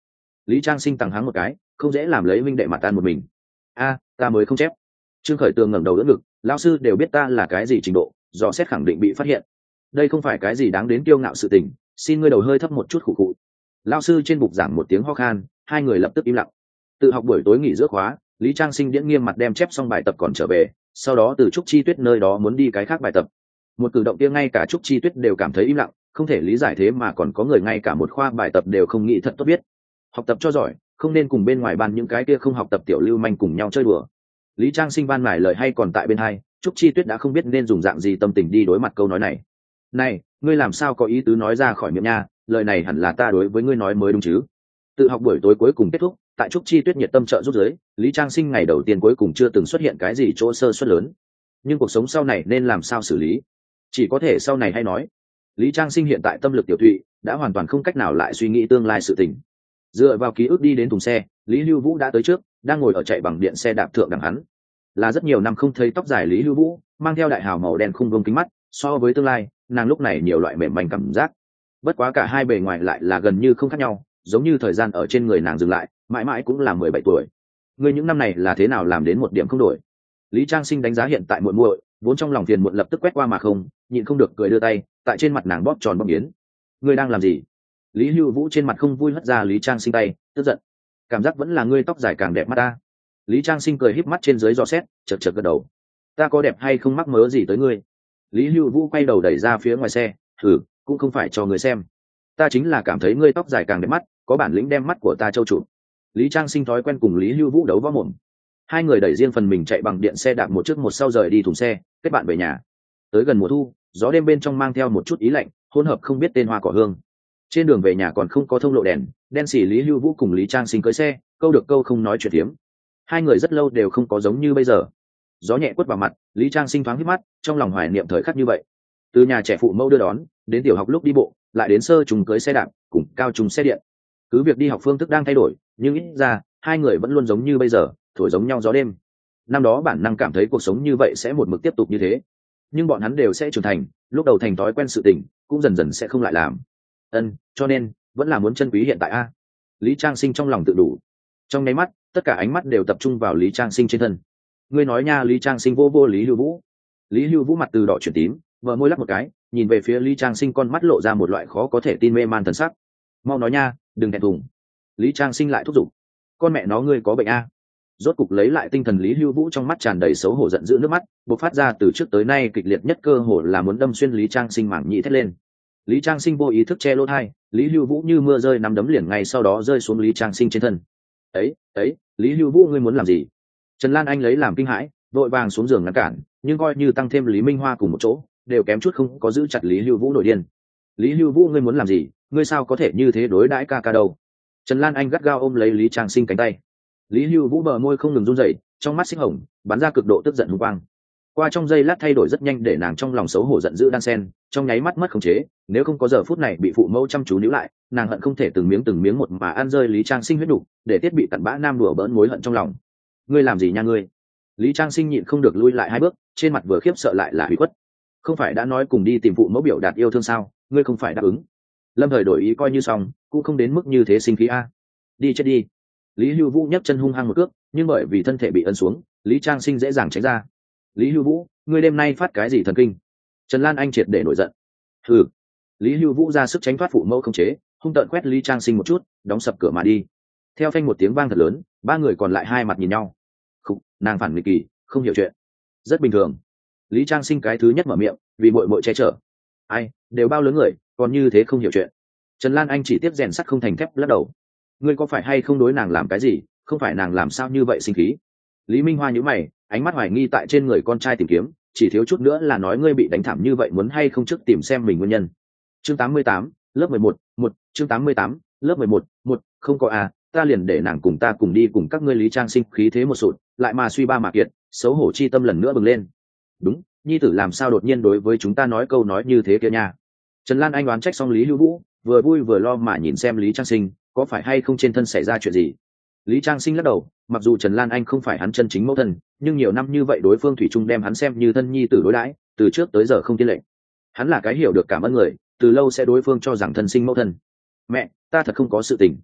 Lý Trang Sinh tằng hắng một cái, không dễ làm lấy minh đệ mặt tan một mình. A, ta mới không chép. Trương Khởi Tường ngẩng đầu đỡ ngực, lão sư đều biết ta là cái gì trình độ, dò xét khẳng định bị phát hiện. Đây không phải cái gì đáng đến kiêu ngạo sự tình, xin ngươi đầu hơi thấp một chút khụ khụ. Lão sư trên bục giảng một tiếng ho khan, hai người lập tức im lặng. Tự học buổi tối nghỉ giữa khóa, Lý Trang Sinh điễn nghiêm mặt đem chép xong bài tập còn trở về, sau đó từ Trúc Chi Tuyết nơi đó muốn đi cái khác bài tập. Một cử động kia ngay cả Trúc Chi Tuyết đều cảm thấy im lặng, không thể lý giải thế mà còn có người ngay cả một khoa bài tập đều không nghĩ thật tốt biết. Học tập cho giỏi, không nên cùng bên ngoài ban những cái kia không học tập tiểu lưu manh cùng nhau chơi đùa. Lý Trang Sinh ban mài lời hay còn tại bên hai, Trúc Chi Tuyết đã không biết nên dùng dạng gì tâm tình đi đối mặt câu nói này. Này, ngươi làm sao có ý tứ nói ra khỏi miệng nha, lời này hẳn là ta đối với ngươi nói mới đúng chứ. Tự học buổi tối cuối cùng kết thúc, tại Trúc Chi Tuyết nhiệt tâm trợ giúp giới, Lý Trang Sinh ngày đầu tiên cuối cùng chưa từng xuất hiện cái gì chỗ sơ suất lớn. Nhưng cuộc sống sau này nên làm sao xử lý? Chỉ có thể sau này hay nói. Lý Trang Sinh hiện tại tâm lực tiểu thụy, đã hoàn toàn không cách nào lại suy nghĩ tương lai sự tình. Dựa vào ký ức đi đến thùng xe, Lý Lưu Vũ đã tới trước, đang ngồi ở chạy bằng điện xe đạp thượng đằng hắn. Là rất nhiều năm không thấy tóc dài Lý Lưu Vũ, mang theo đại hào màu đen khung vương kính mắt, so với tương lai, nàng lúc này nhiều loại mềm manh cảm giác. Bất quá cả hai bề ngoài lại là gần như không khác nhau, giống như thời gian ở trên người nàng dừng lại, mãi mãi cũng là mười bảy tuổi. Ngươi những năm này là thế nào làm đến một điểm không đổi? Lý Trang Sinh đánh giá hiện tại muội muội, vốn trong lòng phiền muộn lập tức quét qua mà không, nhịn không được cười đưa tay, tại trên mặt nàng bóp tròn bóp biến. Ngươi đang làm gì? Lý Hưu Vũ trên mặt không vui hất ra Lý Trang Sinh tay, tức giận. Cảm giác vẫn là ngươi tóc dài càng đẹp mắt ta. Lý Trang Sinh cười híp mắt trên dưới dò xét, chật chật gật đầu. Ta có đẹp hay không mắc mớ gì tới ngươi? Lý Hưu Vũ quay đầu đẩy ra phía ngoài xe, thử, cũng không phải cho người xem. Ta chính là cảm thấy ngươi tóc dài càng đẹp mắt, có bản lĩnh đem mắt của ta châu chủ. Lý Trang Sinh thói quen cùng Lý Hưu Vũ đấu võ mồm. Hai người đẩy riêng phần mình chạy bằng điện xe đạp một trước một sau rời đi thùng xe, kết bạn về nhà. Tới gần mùa thu, gió đêm bên trong mang theo một chút ý lạnh, hỗn hợp không biết tên hoa cỏ hương. Trên đường về nhà còn không có thông lộ đèn, đen xỉ Lý Hưu Vũ cùng Lý Trang Sinh cưỡi xe, câu được câu không nói chuyện tiếm. Hai người rất lâu đều không có giống như bây giờ. Gió nhẹ quất vào mặt, Lý Trang Sinh thoáng hít mắt, trong lòng hoài niệm thời khắc như vậy. Từ nhà trẻ phụ mẫu đưa đón, đến tiểu học lúc đi bộ, lại đến sơ trùng cưỡi xe đạp, cùng cao trùng xe điện. Cứ việc đi học phương thức đang thay đổi, nhưng ít ra hai người vẫn luôn giống như bây giờ, thổi giống nhau gió đêm. Năm đó bản năng cảm thấy cuộc sống như vậy sẽ một mực tiếp tục như thế, nhưng bọn hắn đều sẽ trưởng thành, lúc đầu thành thói quen sự tình, cũng dần dần sẽ không lại làm. Ân, cho nên vẫn là muốn trân quý hiện tại a. Lý Trang Sinh trong lòng tự đủ. Trong nháy mắt, tất cả ánh mắt đều tập trung vào Lý Trang Sinh trên thân. Ngươi nói nha, Lý Trang Sinh vô vô Lý Hưu Vũ. Lý Hưu Vũ mặt từ đỏ chuyển tím, vợ môi lắc một cái, nhìn về phía Lý Trang Sinh, con mắt lộ ra một loại khó có thể tin mê man thần sắc. Mau nói nha, đừng thẹn thùng. Lý Trang Sinh lại thúc giục. Con mẹ nó ngươi có bệnh a? Rốt cục lấy lại tinh thần, Lý Hưu Vũ trong mắt tràn đầy xấu hổ giận dữ nước mắt, bộc phát ra từ trước tới nay kịch liệt nhất cơ hồ là muốn đâm xuyên Lý Trang Sinh mảng nhĩ thét lên. Lý Trang Sinh vô ý thức che lỗ tai, Lý Hưu Vũ như mưa rơi nắm đấm liền ngay sau đó rơi xuống Lý Trang Sinh trên thân. Ấy, ấy, Lý Hưu Vũ ngươi muốn làm gì? Trần Lan Anh lấy làm kinh hãi, vội vàng xuống giường ngăn cản, nhưng coi như tăng thêm Lý Minh Hoa cùng một chỗ, đều kém chút không có giữ chặt Lý Hưu Vũ nổi điên. Lý Hưu Vũ ngươi muốn làm gì? Ngươi sao có thể như thế đối đãi ca ca đâu? Trần Lan Anh gắt gao ôm lấy Lý Trang Sinh cánh tay. Lý Hưu Vũ bờ môi không ngừng run rẩy, trong mắt xích hồng bắn ra cực độ tức giận hung quang. Qua trong giây lát thay đổi rất nhanh, để nàng trong lòng xấu hổ giận dữ đan sen, trong nháy mắt mất khống chế. Nếu không có giờ phút này bị phụ mẫu chăm chú níu lại, nàng hận không thể từng miếng từng miếng một mà ăn rơi Lý Trang Sinh huyết đủ, để tiết bị cặn bã nam đùa bỡn mối hận trong lòng. Ngươi làm gì nha ngươi? Lý Trang Sinh nhịn không được lui lại hai bước, trên mặt vừa khiếp sợ lại là hủy khuất. Không phải đã nói cùng đi tìm phụ mẫu biểu đạt yêu thương sao? Ngươi không phải đáp ứng? Lâm Thời đổi ý coi như xong, cũng không đến mức như thế sinh khí a. Đi chết đi. Lý Hưu Vũ nhấc chân hung hăng một cước, nhưng bởi vì thân thể bị ấn xuống, Lý Trang Sinh dễ dàng tránh ra. Lý Hưu Vũ, ngươi đêm nay phát cái gì thần kinh? Trần Lan Anh triệt để nổi giận. Hừ. Lý Hưu Vũ ra sức tránh thoát phụ mẫu không chế, hung tợn quét Lý Trang Sinh một chút, đóng sập cửa mà đi. Theo phanh một tiếng vang thật lớn, ba người còn lại hai mặt nhìn nhau. Khục, nàng phản nghịch kỳ, không hiểu chuyện. Rất bình thường. Lý Trang Sinh cái thứ nhất mở miệng, vì muội muội che chở. Ai, đều bao lớn người, còn như thế không hiểu chuyện. Trần Lan Anh chỉ tiếp rèn sắt không thành thép lắc đầu. Ngươi có phải hay không đối nàng làm cái gì? Không phải nàng làm sao như vậy sinh khí? Lý Minh Hoa nhíu mày, ánh mắt hoài nghi tại trên người con trai tìm kiếm, chỉ thiếu chút nữa là nói ngươi bị đánh thảm như vậy, muốn hay không trước tìm xem mình nguyên nhân. Chương tám mươi tám, lớp mười một, một, chương tám mươi tám, lớp mười một, một, không có à, ta liền để nàng cùng ta cùng đi cùng các ngươi. Lý Trang Sinh khí thế một sụt, lại mà suy ba mà kiệt, xấu hổ chi tâm lần nữa bừng lên. Đúng, nhi tử làm sao đột nhiên đối với chúng ta nói câu nói như thế kia nha. Trần Lan Anh đoán trách xong Lý Hưu Vũ, vừa vui vừa lo mà nhìn xem Lý Trang Sinh có phải hay không trên thân xảy ra chuyện gì. Lý Trang Sinh lắc đầu, mặc dù Trần Lan Anh không phải hắn chân chính mẫu thân, nhưng nhiều năm như vậy đối phương thủy chung đem hắn xem như thân nhi tử đối đãi, từ trước tới giờ không tiên lệnh. Hắn là cái hiểu được cảm ơn người, từ lâu sẽ đối phương cho rằng thân sinh mẫu thân. Mẹ, ta thật không có sự tình.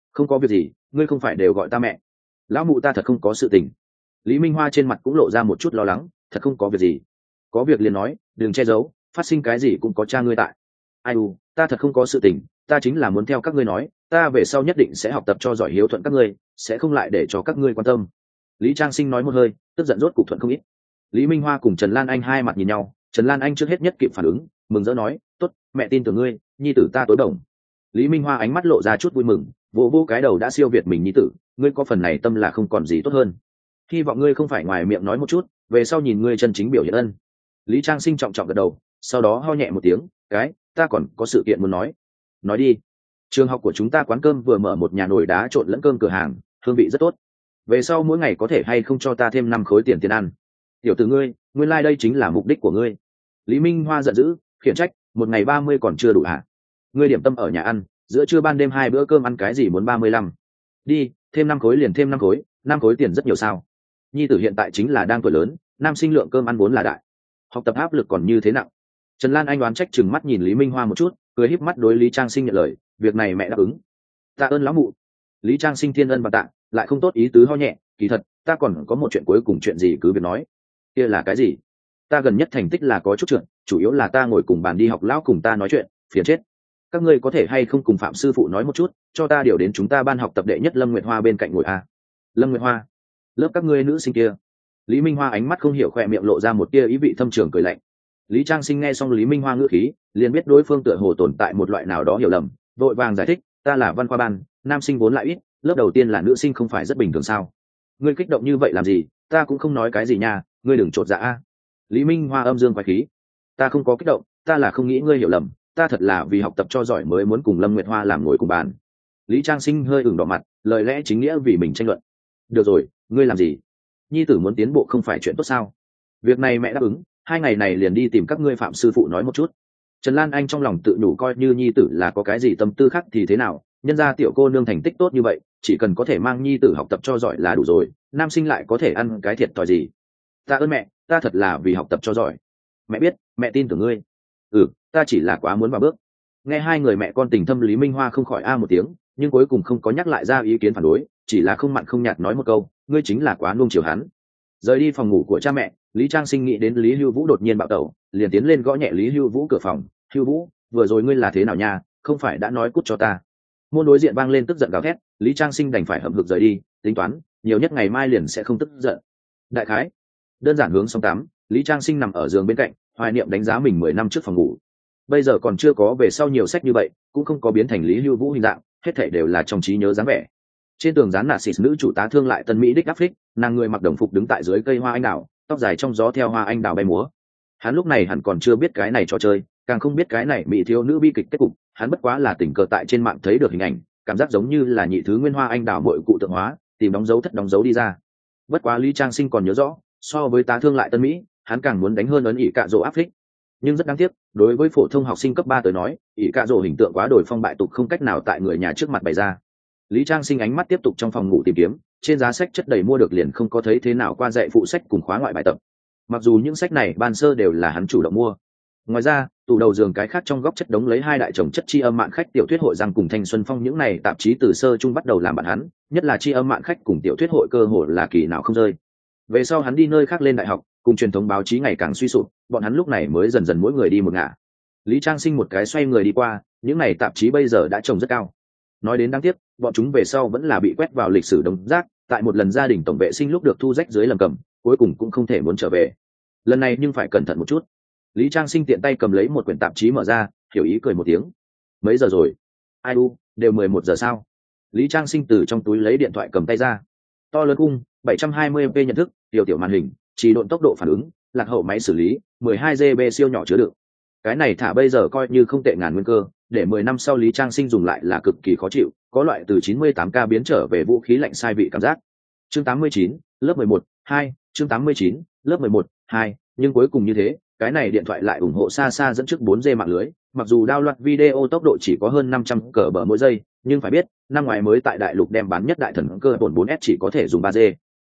Không có việc gì, ngươi không phải đều gọi ta mẹ. Lão mụ ta thật không có sự tình. Lý Minh Hoa trên mặt cũng lộ ra một chút lo lắng, thật không có việc gì. Có việc liền nói, đừng che giấu, phát sinh cái gì cũng có cha ngươi tại. Ai u, ta thật không có sự tình, ta chính là muốn theo các ngươi nói, ta về sau nhất định sẽ học tập cho giỏi hiếu thuận các ngươi, sẽ không lại để cho các ngươi quan tâm. Lý Trang Sinh nói một hơi, tức giận rốt cục thuận không ít. Lý Minh Hoa cùng Trần Lan Anh hai mặt nhìn nhau, Trần Lan Anh trước hết nhất kịp phản ứng, mừng rỡ nói, tốt, mẹ tin tưởng ngươi, nhi tử ta tối đồng. Lý Minh Hoa ánh mắt lộ ra chút vui mừng, vỗ vỗ cái đầu đã siêu việt mình nhi tử, ngươi có phần này tâm là không còn gì tốt hơn. Hy vọng ngươi không phải ngoài miệng nói một chút, về sau nhìn ngươi chân chính biểu hiện ân. Lý Trang Sinh trọng trọng gật đầu, sau đó ho nhẹ một tiếng, cái, ta còn có sự kiện muốn nói. Nói đi. Trường học của chúng ta quán cơm vừa mở một nhà nồi đá trộn lẫn cơm cửa hàng, hương vị rất tốt. Về sau mỗi ngày có thể hay không cho ta thêm năm khối tiền tiền ăn. Tiểu tử ngươi, nguyên lai đây chính là mục đích của ngươi. Lý Minh Hoa giận dữ, khiển trách, một ngày ba mươi còn chưa đủ hả? Ngươi điểm tâm ở nhà ăn, giữa trưa ban đêm hai bữa cơm ăn cái gì muốn ba mươi lăm? Đi, thêm năm khối liền thêm năm khối, năm khối tiền rất nhiều sao? Nhi tử hiện tại chính là đang tuổi lớn, nam sinh lượng cơm ăn vốn là đại. Học tập áp lực còn như thế nặng. Trần Lan Anh đoán trách chừng mắt nhìn Lý Minh Hoa một chút, cười híp mắt đối Lý Trang Sinh nhận lời, việc này mẹ đáp ứng. Tạ ơn lão mụ. Lý Trang Sinh thiên ân và tạ, lại không tốt ý tứ ho nhẹ, kỳ thật, ta còn có một chuyện cuối cùng, chuyện gì cứ việc nói. Kia là cái gì? Ta gần nhất thành tích là có chút trượt, chủ yếu là ta ngồi cùng bàn đi học lão cùng ta nói chuyện, phiền chết. Các ngươi có thể hay không cùng Phạm sư phụ nói một chút, cho ta điều đến chúng ta ban học tập đệ nhất Lâm Nguyệt Hoa bên cạnh ngồi a. Lâm Nguyệt Hoa, lớp các ngươi nữ sinh kia. Lý Minh Hoa ánh mắt không hiểu, khỏe miệng lộ ra một tia ý vị thâm trường cười lạnh. Lý Trang Sinh nghe xong Lý Minh Hoa ngữ khí, liền biết đối phương tựa hồ tồn tại một loại nào đó hiểu lầm, vội vàng giải thích, ta là văn khoa ban, nam sinh vốn lại ít, lớp đầu tiên là nữ sinh không phải rất bình thường sao? Ngươi kích động như vậy làm gì? Ta cũng không nói cái gì nha, ngươi đừng chột dạ a. Lý Minh Hoa âm dương quái khí, ta không có kích động, ta là không nghĩ ngươi hiểu lầm, ta thật là vì học tập cho giỏi mới muốn cùng Lâm Nguyệt Hoa làm ngồi cùng bàn. Lý Trang Sinh hơi ửng đỏ mặt, lời lẽ chính nghĩa vì mình tranh luận. Được rồi, ngươi làm gì? Nhi tử muốn tiến bộ không phải chuyện tốt sao? Việc này mẹ đáp ứng, hai ngày này liền đi tìm các ngươi Phạm sư phụ nói một chút. Trần Lan Anh trong lòng tự nhủ, coi như nhi tử là có cái gì tâm tư khác thì thế nào, nhân ra tiểu cô nương thành tích tốt như vậy, chỉ cần có thể mang nhi tử học tập cho giỏi là đủ rồi, nam sinh lại có thể ăn cái thiệt thòi gì. Ta ơn mẹ, ta thật là vì học tập cho giỏi. Mẹ biết, mẹ tin tưởng ngươi. Ừ, ta chỉ là quá muốn vào bước. Nghe hai người mẹ con tình thâm, Lý Minh Hoa không khỏi a một tiếng, nhưng cuối cùng không có nhắc lại ra ý kiến phản đối, chỉ là không mặn không nhạt nói một câu, ngươi chính là quá nuông chiều hắn. Rời đi phòng ngủ của cha mẹ, Lý Trang Sinh nghĩ đến Lý Hưu Vũ đột nhiên bạo tẩu, liền tiến lên gõ nhẹ Lý Hưu Vũ cửa phòng. Hưu Vũ, vừa rồi ngươi là thế nào nha, không phải đã nói cút cho ta? Môn đối diện vang lên tức giận gào thét, Lý Trang Sinh đành phải hậm hực rời đi, tính toán nhiều nhất ngày mai liền sẽ không tức giận. Đại khái đơn giản hướng xong tắm, Lý Trang Sinh nằm ở giường bên cạnh, hoài niệm đánh giá mình mười năm trước phòng ngủ. Bây giờ còn chưa có về sau nhiều sách như vậy, cũng không có biến thành Lý Hưu Vũ hình dạng, hết thảy đều là trong trí nhớ dáng vẻ. Trên tường dán nạt xịt nữ chủ tá thương lại tân mỹ đích áp phích, nàng người mặc đồng phục đứng tại dưới cây hoa anh đào, tóc dài trong gió theo hoa anh đào bay múa. Hắn lúc này hẳn còn chưa biết cái này trò chơi, càng không biết cái này mỹ thiếu nữ bi kịch kết cục. Hắn bất quá là tình cờ tại trên mạng thấy được hình ảnh, cảm giác giống như là nhị thứ nguyên hoa anh đào muội cụ tượng hóa, tìm đóng dấu thất đóng dấu đi ra. Bất quá Lý Trang Sinh còn nhớ rõ, so với tá thương lại tân mỹ, hắn càng muốn đánh hơn ấn ỉ cạ rỗ áp phích. Nhưng rất đáng tiếc, đối với phổ thông học sinh cấp ba tới nói, ỉ cạ rỗ hình tượng quá đổi phong bại tục, không cách nào tại người nhà trước mặt bày ra. Lý Trang Sinh ánh mắt tiếp tục trong phòng ngủ tìm kiếm, trên giá sách chất đầy mua được liền không có thấy thế nào qua dạy phụ sách cùng khóa ngoại bài tập. Mặc dù những sách này ban sơ đều là hắn chủ động mua. Ngoài ra, tủ đầu giường cái khác trong góc chất đống lấy hai đại chồng chất tri âm mạn khách, tiểu thuyết hội Giang cùng Thanh Xuân Phong, những này tạp chí từ sơ trung bắt đầu làm bạn hắn, nhất là tri âm mạn khách cùng tiểu thuyết hội cơ hội là kỳ nào không rơi. Về sau hắn đi nơi khác lên đại học, cùng truyền thống báo chí ngày càng suy sụp, bọn hắn lúc này mới dần dần mỗi người đi một ngả. Lý Trang Sinh một cái xoay người đi qua, những này tạp chí bây giờ đã trồng rất cao. Nói đến đáng tiếc, bọn chúng về sau vẫn là bị quét vào lịch sử đống rác, tại một lần gia đình tổng vệ sinh lúc được thu rách dưới lầm cầm, cuối cùng cũng không thể muốn trở về. Lần này nhưng phải cẩn thận một chút. Lý Trang Sinh tiện tay cầm lấy một quyển tạp chí mở ra, hiểu ý cười một tiếng. Mấy giờ rồi? Ai u, đều mười một giờ sao? Lý Trang Sinh từ trong túi lấy điện thoại cầm tay ra. To lớn cung, bảy trăm hai mươi p nhận thức, tiểu tiểu màn hình, chỉ độn tốc độ phản ứng, lạc hậu máy xử lý, mười hai gi bi siêu nhỏ chứa đựng. Cái này thả bây giờ coi như không tệ ngàn nguyên cơ, để mười năm sau Lý Trang Sinh dùng lại là cực kỳ khó chịu, có loại từ chín mươi tám k biến trở về vũ khí lạnh sai vị cảm giác. Chương tám mươi chín, lớp mười một, hai, chương tám mươi chín, lớp mười một, hai, nhưng cuối cùng như thế, cái này điện thoại lại ủng hộ xa xa dẫn trước bốn G mạng lưới, mặc dù download video tốc độ chỉ có hơn năm trăm cờ bờ mỗi giây, nhưng phải biết, năm ngoái mới tại đại lục đem bán nhất đại thần cơ bổn bốn S chỉ có thể dùng ba G.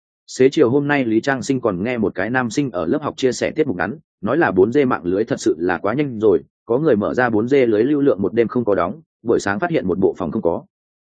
Xế chiều hôm nay Lý Trang Sinh còn nghe một cái nam sinh ở lớp học chia sẻ tiết mục ngắn, nói là bốn G mạng lưới thật sự là quá nhanh rồi, có người mở ra bốn G lưới lưu lượng một đêm không có đóng, buổi sáng phát hiện một bộ phòng không có.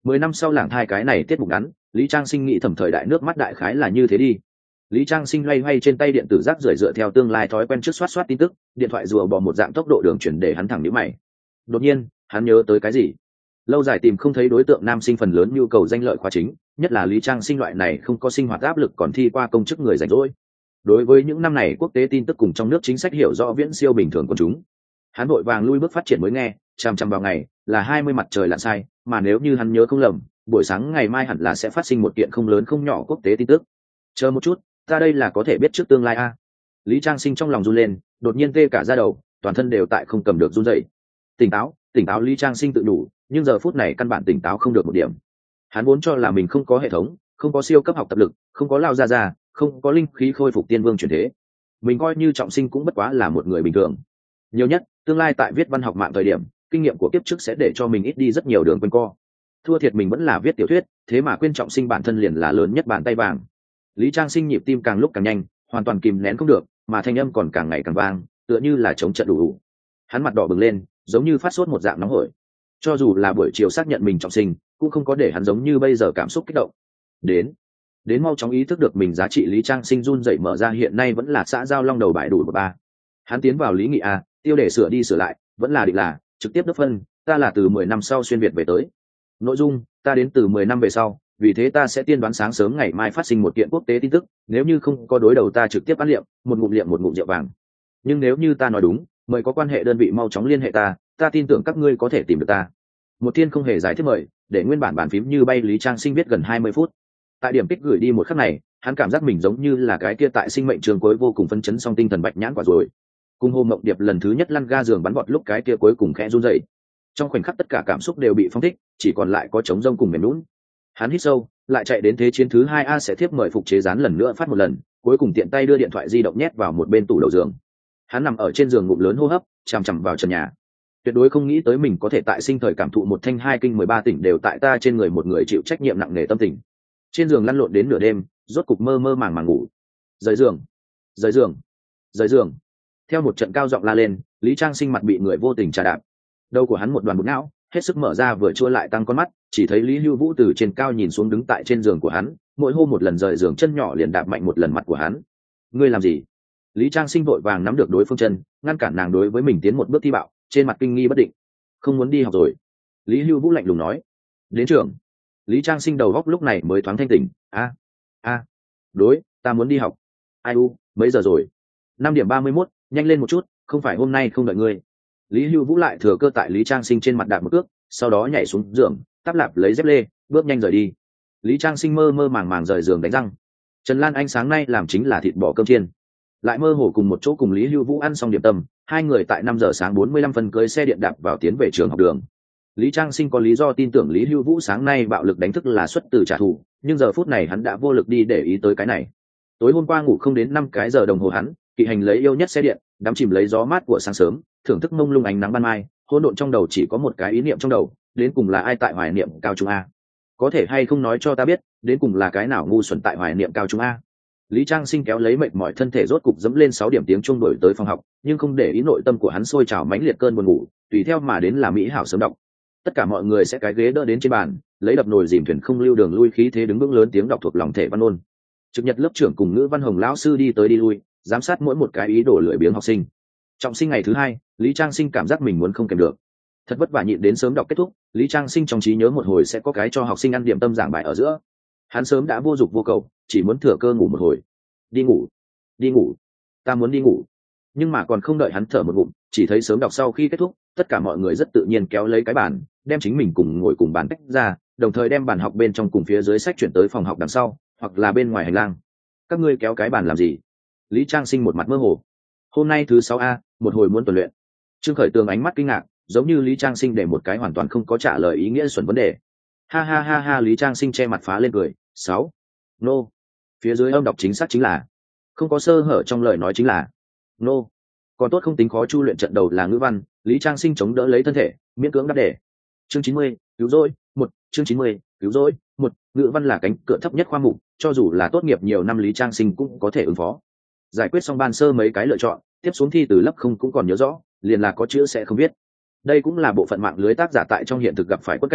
mười năm sau làng thai cái này tiết mục ngắn, Lý Trang Sinh nghĩ thầm thời đại nước mắt đại khái là như thế đi. Lý Trang Sinh loay hoay trên tay điện tử rác rưởi dựa theo tương lai thói quen trước soát soát tin tức, điện thoại rùa bò một dạng tốc độ đường chuyển để hắn thẳng nhíu mày. Đột nhiên, hắn nhớ tới cái gì. Lâu dài tìm không thấy đối tượng nam sinh phần lớn nhu cầu danh lợi khóa chính, nhất là Lý Trang Sinh loại này không có sinh hoạt áp lực còn thi qua công chức người rảnh rỗi. Đối với những năm này quốc tế tin tức cùng trong nước chính sách hiểu rõ viễn siêu bình thường của chúng, hắn vội vàng lui bước phát triển mới nghe, chằm chằm vào ngày là hai mươi mặt trời lặn sai, mà nếu như hắn nhớ không lầm, buổi sáng ngày mai hẳn là sẽ phát sinh một kiện không lớn không nhỏ quốc tế tin tức. Chờ một chút, ta đây là có thể biết trước tương lai a. Lý Trang Sinh trong lòng run lên, đột nhiên tê cả da đầu, toàn thân đều tại không cầm được run rẩy. Tỉnh táo, tỉnh táo Lý Trang Sinh tự đủ, nhưng giờ phút này căn bản tỉnh táo không được một điểm. Hắn vốn cho là mình không có hệ thống, không có siêu cấp học tập lực, không có lao ra ra, không có linh khí khôi phục tiên vương chuyển thế. Mình coi như trọng sinh cũng bất quá là một người bình thường. Nhiều nhất, tương lai tại viết văn học mạng thời điểm, kinh nghiệm của kiếp trước sẽ để cho mình ít đi rất nhiều đường quanh co. Thua thiệt mình vẫn là viết tiểu thuyết, thế mà quên trọng sinh bản thân liền là lớn nhất bàn tay vàng. Lý Trang Sinh nhịp tim càng lúc càng nhanh, hoàn toàn kìm nén không được, mà thanh âm còn càng ngày càng vang, tựa như là chống trận đủ đủ. Hắn mặt đỏ bừng lên, giống như phát sốt một dạng nóng hổi. Cho dù là buổi chiều xác nhận mình trọng sinh, cũng không có để hắn giống như bây giờ cảm xúc kích động. Đến, đến mau chóng ý thức được mình giá trị. Lý Trang Sinh run rẩy mở ra hiện nay vẫn là xã giao long đầu bài đủ một ba. Hắn tiến vào Lý Nghị a, tiêu để sửa đi sửa lại, vẫn là định là trực tiếp đốc phân, ta là từ mười năm sau xuyên việt về tới. Nội dung, ta đến từ mười năm về sau, vì thế ta sẽ tiên đoán sáng sớm ngày mai phát sinh một kiện quốc tế tin tức, nếu như không có đối đầu ta trực tiếp ăn liệm, một ngụm liệm một ngụm rượu vàng. Nhưng nếu như ta nói đúng, mời có quan hệ đơn vị mau chóng liên hệ ta, ta tin tưởng các ngươi có thể tìm được ta. Một thiên không hề giải thích mời, để nguyên bản bàn phím như bay. Lý Trang Sinh viết gần hai mươi phút. Tại điểm kích gửi đi một khắc này, hắn cảm giác mình giống như là cái kia tại sinh mệnh trường cuối vô cùng phấn chấn song tinh thần bạch nhãn quả rồi. Cùng Hồ Mộng Điệp lần thứ nhất lăn ga giường bắn vọt lúc cái kia cuối cùng khẽ run rẩy. Trong khoảnh khắc tất cả cảm xúc đều bị phóng thích, chỉ còn lại có trống rông cùng mềm nhũn. Hắn hít sâu, lại chạy đến thế chiến thứ hai a sẽ tiếp mời phục chế dán lần nữa phát một lần, cuối cùng tiện tay đưa điện thoại di động nhét vào một bên tủ đầu giường. Hắn nằm ở trên giường ngụm lớn hô hấp, chằm chằm vào trần nhà. Tuyệt đối không nghĩ tới mình có thể tại sinh thời cảm thụ một thanh hai kinh mười ba tỉnh đều tại ta trên người một người chịu trách nhiệm nặng nề tâm tình. Trên giường lăn lộn đến nửa đêm, rốt cục mơ mơ màng màng ngủ. Rời giường, rời giường, rời giường. Theo một trận cao giọng la lên, Lý Trang Sinh mặt bị người vô tình trà đạp. Đầu của hắn một đoàn bột não, hết sức mở ra vừa chua lại tăng con mắt, chỉ thấy Lý Hưu Vũ từ trên cao nhìn xuống đứng tại trên giường của hắn, mỗi hô một lần rời giường chân nhỏ liền đạp mạnh một lần mặt của hắn. Ngươi làm gì? Lý Trang Sinh vội vàng nắm được đối phương chân, ngăn cản nàng đối với mình tiến một bước thi bạo, trên mặt kinh nghi bất định. Không muốn đi học rồi. Lý Hưu Vũ lạnh lùng nói. Đến trường. Lý Trang Sinh đầu góc lúc này mới thoáng thanh tỉnh. A, a, đối, ta muốn đi học. Ai u, mấy giờ rồi? Năm điểm ba mươi mốt, nhanh lên một chút, không phải hôm nay không đợi ngươi. Lý Hưu Vũ lại thừa cơ tại Lý Trang Sinh trên mặt đạp một cước, sau đó nhảy xuống giường, tắp lạp lấy dép lê, bước nhanh rời đi. Lý Trang Sinh mơ mơ màng màng rời giường đánh răng. Trần Lan Anh sáng nay làm chính là thịt bò cơm chiên, lại mơ hồ cùng một chỗ cùng Lý Hưu Vũ ăn xong điểm tâm, hai người tại năm giờ sáng bốn mươi lăm phân cưới xe điện đạp vào tiến về trường học đường. Lý Trang Sinh có lý do tin tưởng Lý Hưu Vũ sáng nay bạo lực đánh thức là xuất từ trả thù, nhưng giờ phút này hắn đã vô lực đi để ý tới cái này. Tối hôm qua ngủ không đến năm cái giờ đồng hồ hắn, kỵ hành lấy yêu nhất xe điện, đắm chìm lấy gió mát của sáng sớm, thưởng thức mông lung ánh nắng ban mai, hỗn độn trong đầu chỉ có một cái ý niệm trong đầu, đến cùng là ai tại hoài niệm cao trung a? Có thể hay không nói cho ta biết, đến cùng là cái nào ngu xuẩn tại hoài niệm cao trung a? Lý Trang Sinh kéo lấy mệt mỏi thân thể rốt cục dẫm lên sáu điểm tiếng chuông đổi tới phòng học, nhưng không để ý nội tâm của hắn sôi trào mãnh liệt cơn buồn ngủ, tùy theo mà đến là mỹ hảo sớm đọc. Tất cả mọi người sẽ cái ghế đỡ đến trên bàn, lấy đập nồi dìm thuyền không lưu đường lui khí thế đứng vững lớn tiếng đọc thuộc lòng thể văn ôn. Trực nhật lớp trưởng cùng ngữ văn hồng lão sư đi tới đi lui, giám sát mỗi một cái ý đồ lười biếng học sinh. Trọng sinh ngày thứ hai, Lý Trang Sinh cảm giác mình muốn không kèm được. Thật vất vả nhịn đến sớm đọc kết thúc, Lý Trang Sinh trong trí nhớ một hồi sẽ có cái cho học sinh ăn điểm tâm giảng bài ở giữa. Hắn sớm đã vô dục vô cầu, chỉ muốn thừa cơ ngủ một hồi. Đi ngủ, đi ngủ, ta muốn đi ngủ. Nhưng mà còn không đợi hắn thở một ngụm, chỉ thấy sớm đọc sau khi kết thúc, tất cả mọi người rất tự nhiên kéo lấy cái bàn, đem chính mình cùng ngồi cùng bàn tách ra, đồng thời đem bàn học bên trong cùng phía dưới sách chuyển tới phòng học đằng sau, hoặc là bên ngoài hành lang. Các ngươi kéo cái bàn làm gì? Lý Trang Sinh một mặt mơ hồ. Hôm nay thứ sáu a, một hồi muốn tuần luyện. Trương Khởi Tường ánh mắt kinh ngạc, giống như Lý Trang Sinh để một cái hoàn toàn không có trả lời ý nghĩa xuẩn vấn đề. Ha ha ha ha, Lý Trang Sinh che mặt phá lên cười. Sáu. Nô. Phía dưới âm đọc chính xác chính là, không có sơ hở trong lời nói chính là nô. Còn tốt không tính khó, chu luyện trận đầu là ngữ văn, Lý Trang Sinh chống đỡ lấy thân thể, miễn cưỡng đáp đề. Chương chín mươi, cứu rỗi, một, chương chín mươi, cứu rỗi, một, ngữ văn là cánh cửa thấp nhất khoa mục, cho dù là tốt nghiệp nhiều năm Lý Trang Sinh cũng có thể ứng phó. Giải quyết xong ban sơ mấy cái lựa chọn, tiếp xuống thi từ lớp không cũng còn nhớ rõ, liền là có chữ sẽ không viết. Đây cũng là bộ phận mạng lưới tác giả tại trong hiện thực gặp phải quất cảnh,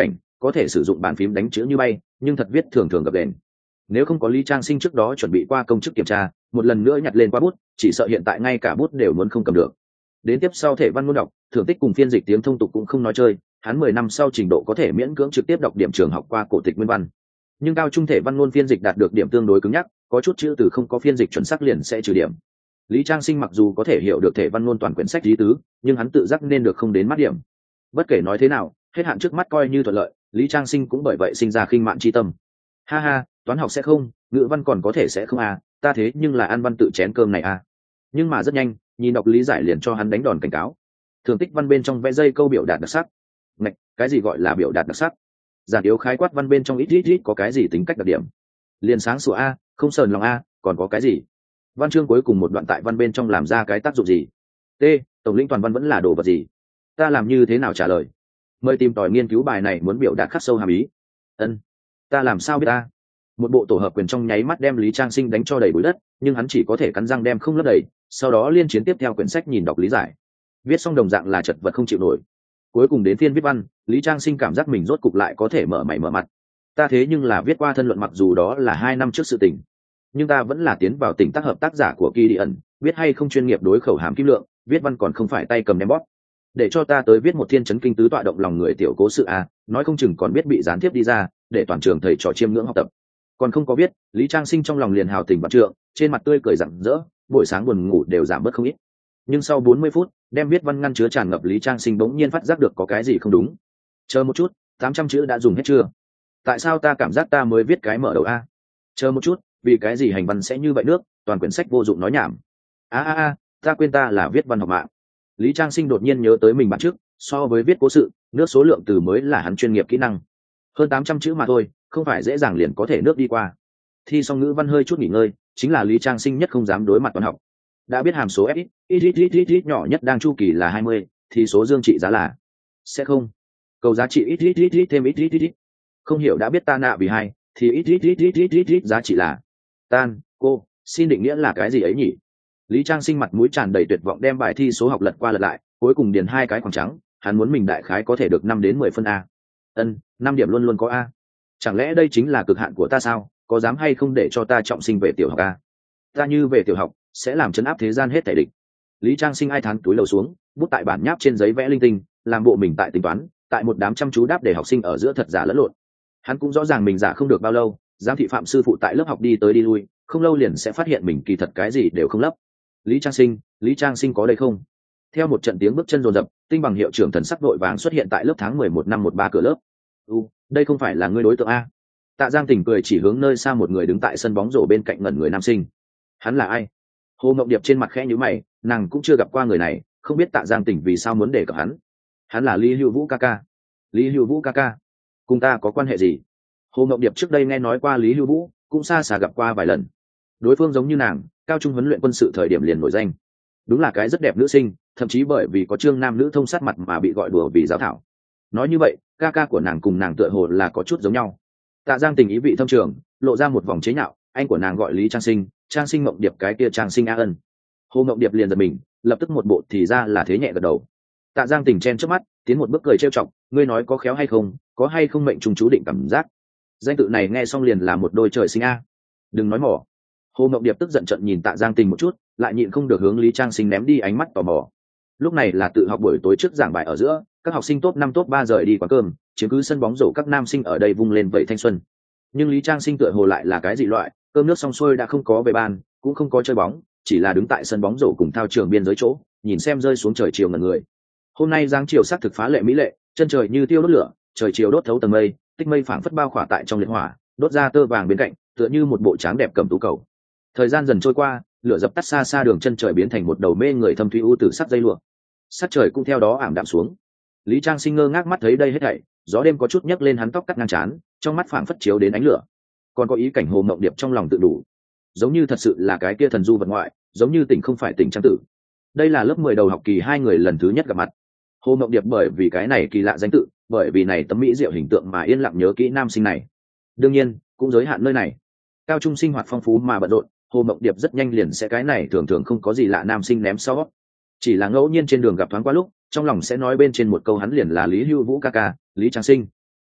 có thể sử dụng bàn phím đánh chữ như bay, nhưng thật viết thường thường gập đền. Nếu không có Lý Trang Sinh trước đó chuẩn bị qua công chức kiểm tra, một lần nữa nhặt lên qua bút, chỉ sợ hiện tại ngay cả bút đều muốn không cầm được. Đến tiếp sau thể văn môn đọc, thưởng tích cùng phiên dịch tiếng thông tục cũng không nói chơi, hắn mười năm sau trình độ có thể miễn cưỡng trực tiếp đọc điểm trường học qua cổ tịch nguyên văn. Nhưng cao trung thể văn môn phiên dịch đạt được điểm tương đối cứng nhắc, có chút chữ từ không có phiên dịch chuẩn xác liền sẽ trừ điểm. Lý Trang Sinh mặc dù có thể hiểu được thể văn môn toàn quyển sách lý tứ, nhưng hắn tự giác nên được không đến mắt điểm. Bất kể nói thế nào, hết hạn trước mắt coi như thuận lợi, Lý Trang Sinh cũng bởi vậy sinh ra khinh mạn chi tâm. Ha ha, toán học sẽ không, ngữ văn còn có thể sẽ không à, ta thế nhưng là ăn văn tự chén cơm này à. Nhưng mà rất nhanh, nhìn đọc lý giải liền cho hắn đánh đòn cảnh cáo. Thường tích văn bên trong vẽ dây câu biểu đạt đặc sắc. Ngạch, cái gì gọi là biểu đạt đặc sắc? Giản yếu khái quát văn bên trong ít ít ít có cái gì tính cách đặc điểm? Liền sáng sủa a, không sờn lòng a, còn có cái gì? Văn chương cuối cùng một đoạn tại văn bên trong làm ra cái tác dụng gì? T, tổng lĩnh toàn văn vẫn là đồ vật gì? Ta làm như thế nào trả lời? Mời tìm tòi nghiên cứu bài này muốn biểu đạt khắc sâu hàm ý. Ân, ta làm sao biết ta? Một bộ tổ hợp quyền trong nháy mắt đem Lý Trang Sinh đánh cho đầy bụi đất, nhưng hắn chỉ có thể cắn răng đem không lấp đầy, sau đó liên chiến tiếp theo quyển sách nhìn đọc lý giải. Viết xong đồng dạng là chật vật không chịu nổi. Cuối cùng đến phiên viết văn, Lý Trang Sinh cảm giác mình rốt cục lại có thể mở mày mở mặt. Ta thế nhưng là viết qua thân luận, mặc dù đó là hai năm trước sự tình, nhưng ta vẫn là tiến vào tỉnh tác hợp tác giả của Kỳ Đi ẩn, viết hay không chuyên nghiệp đối khẩu hàm kim lượng, viết văn còn không phải tay cầm đem bóp. Để cho ta tới viết một thiên chấn kinh tứ tọa động lòng người tiểu cố sự à, nói không chừng còn biết bị gián tiếp đi ra, để toàn trường thầy trò chiêm ngưỡng học tập. Còn không có biết, Lý Trang Sinh trong lòng liền hào tình vạn trượng, trên mặt tươi cười rạng rỡ, buổi sáng buồn ngủ đều giảm bớt không ít. Nhưng sau bốn mươi phút, đem viết văn ngăn chứa tràn ngập Lý Trang Sinh bỗng nhiên phát giác được có cái gì không đúng. Chờ một chút, tám trăm chữ đã dùng hết chưa? Tại sao ta cảm giác ta mới viết cái mở đầu a? Chờ một chút, vì cái gì hành văn sẽ như vậy nước, toàn quyển sách vô dụng nói nhảm. A a a, ta quên ta là viết văn học mạng. Lý Trang Sinh đột nhiên nhớ tới mình bản trước, so với viết cố sự, nước số lượng từ mới là hắn chuyên nghiệp kỹ năng. Hơn tám trăm chữ mà thôi, không phải dễ dàng liền có thể nước đi qua. Thi xong ngữ văn hơi chút nghỉ ngơi, chính là Lý Trang Sinh nhất không dám đối mặt toán học. Đã biết hàm số f ít ít ít ít ít nhỏ nhất đang chu kỳ là hai mươi, thì số dương trị giá là sẽ không. Cầu giá trị ít ít ít ít thêm ít ít ít ít. Không hiểu đã biết ta nạ vì hai, thì ít ít ít ít ít ít ít giá trị là tan. Cô xin định nghĩa là cái gì ấy nhỉ? Lý Trang Sinh mặt mũi tràn đầy tuyệt vọng đem bài thi số học lật qua lật lại, cuối cùng điền hai cái khoảng trắng, hắn muốn mình đại khái có thể được năm đến mười phân a. Ân, năm điểm luôn luôn có a. Chẳng lẽ đây chính là cực hạn của ta sao? Có dám hay không để cho ta trọng sinh về tiểu học a? Ta như về tiểu học sẽ làm chấn áp thế gian hết thảy địch. Lý Trang Sinh ai thán túi lầu xuống, bút tại bản nháp trên giấy vẽ linh tinh, làm bộ mình tại tính toán, tại một đám chăm chú đáp để học sinh ở giữa thật giả lẫn lộn. Hắn cũng rõ ràng mình giả không được bao lâu, giám thị phạm sư phụ tại lớp học đi tới đi lui, không lâu liền sẽ phát hiện mình kỳ thật cái gì đều không lấp. Lý Trang Sinh, Lý Trang Sinh có đây không? Theo một trận tiếng bước chân rồn rập, tinh bằng hiệu trưởng thần sắc vội vàng xuất hiện tại lớp tháng mười một năm một ba cửa lớp. U, đây không phải là ngươi đối tượng a? Tạ Giang Tình cười chỉ hướng nơi xa một người đứng tại sân bóng rổ bên cạnh ngẩn người nam sinh. Hắn là ai? Hồ Mộng Điệp trên mặt khẽ nhíu mày, nàng cũng chưa gặp qua người này, không biết Tạ Giang Tình vì sao muốn để cập hắn. Hắn là Lý Hữu Vũ ca ca. Lý Hữu Vũ ca ca, cùng ta có quan hệ gì? Hồ Mộng Điệp trước đây nghe nói qua Lý Hữu Vũ, cũng xa xa gặp qua vài lần. Đối phương giống như nàng, cao trung huấn luyện quân sự thời điểm liền nổi danh. Đúng là cái rất đẹp nữ sinh, thậm chí bởi vì có chương nam nữ thông sát mặt mà bị gọi đùa vì giáo thảo. Nói như vậy, ca ca của nàng cùng nàng tựa hồ là có chút giống nhau. Tạ Giang Tình ý vị thâm trường, lộ ra một vòng chế nhạo, anh của nàng gọi Lý Trang Sinh, Trang Sinh Mộng Điệp cái kia Trang Sinh A Ân. Hồ Mộng Điệp liền giật mình, lập tức một bộ thì ra là thế nhẹ gật đầu. Tạ Giang Tình chen trước mắt, tiến một bước cười trêu chọc, ngươi nói có khéo hay không, có hay không mệnh trùng chú định cảm giác. Danh tự này nghe xong liền là một đôi trời sinh a. Đừng nói mỏ. Hồ Mộng Điệp tức giận trận nhìn Tạ Giang Tình một chút, lại nhịn không được hướng Lý Trang Sinh ném đi ánh mắt tò mò. Lúc này là tự học buổi tối trước giảng bài ở giữa, các học sinh top năm top ba rời đi quán cơm, chiếm cứ sân bóng rổ các nam sinh ở đây vung lên vẩy thanh xuân. Nhưng Lý Trang Sinh tựa hồ lại là cái dị loại, cơm nước xong xuôi đã không có về bàn, cũng không có chơi bóng, chỉ là đứng tại sân bóng rổ cùng thao trường biên giới chỗ, nhìn xem rơi xuống trời chiều ngẩn người. Hôm nay giáng chiều sắc thực phá lệ mỹ lệ, chân trời như tiêu đốt lửa, trời chiều đốt thấu tầng mây, tích mây phảng phất bao khỏa tại trong liệt hỏa, đốt ra tơ vàng bên cạnh, tựa như một bộ tráng đẹp cầm tú cầu. Thời gian dần trôi qua, lửa dập tắt xa xa đường chân trời biến thành một đầu mê người thâm thúy u tử sắc dây lụa. Sắc trời cũng theo đó ảm đạm xuống. Lý Trang Sinh ngơ ngác mắt thấy đây hết thảy, gió đêm có chút nhấc lên hắn tóc cắt ngang trán, trong mắt phảng phất chiếu đến ánh lửa. Còn có ý cảnh Hồ Mộng Điệp trong lòng tự đủ, giống như thật sự là cái kia thần du vật ngoại, giống như tỉnh không phải tỉnh trang tử. Đây là lớp mười đầu học kỳ hai người lần thứ nhất gặp mặt. Hồ Mộng Điệp bởi vì cái này kỳ lạ danh tự, bởi vì này tấm mỹ diệu hình tượng mà yên lặng nhớ kỹ nam sinh này. Đương nhiên, cũng giới hạn nơi này. Cao trung sinh hoạt phong phú mà bận rộn, Hồ Mộng Điệp rất nhanh liền sẽ cái này thường thường không có gì lạ nam sinh ném sau. Chỉ là ngẫu nhiên trên đường gặp thoáng qua lúc, trong lòng sẽ nói bên trên một câu hắn liền là Lý Hưu Vũ ca ca, Lý Trang Sinh.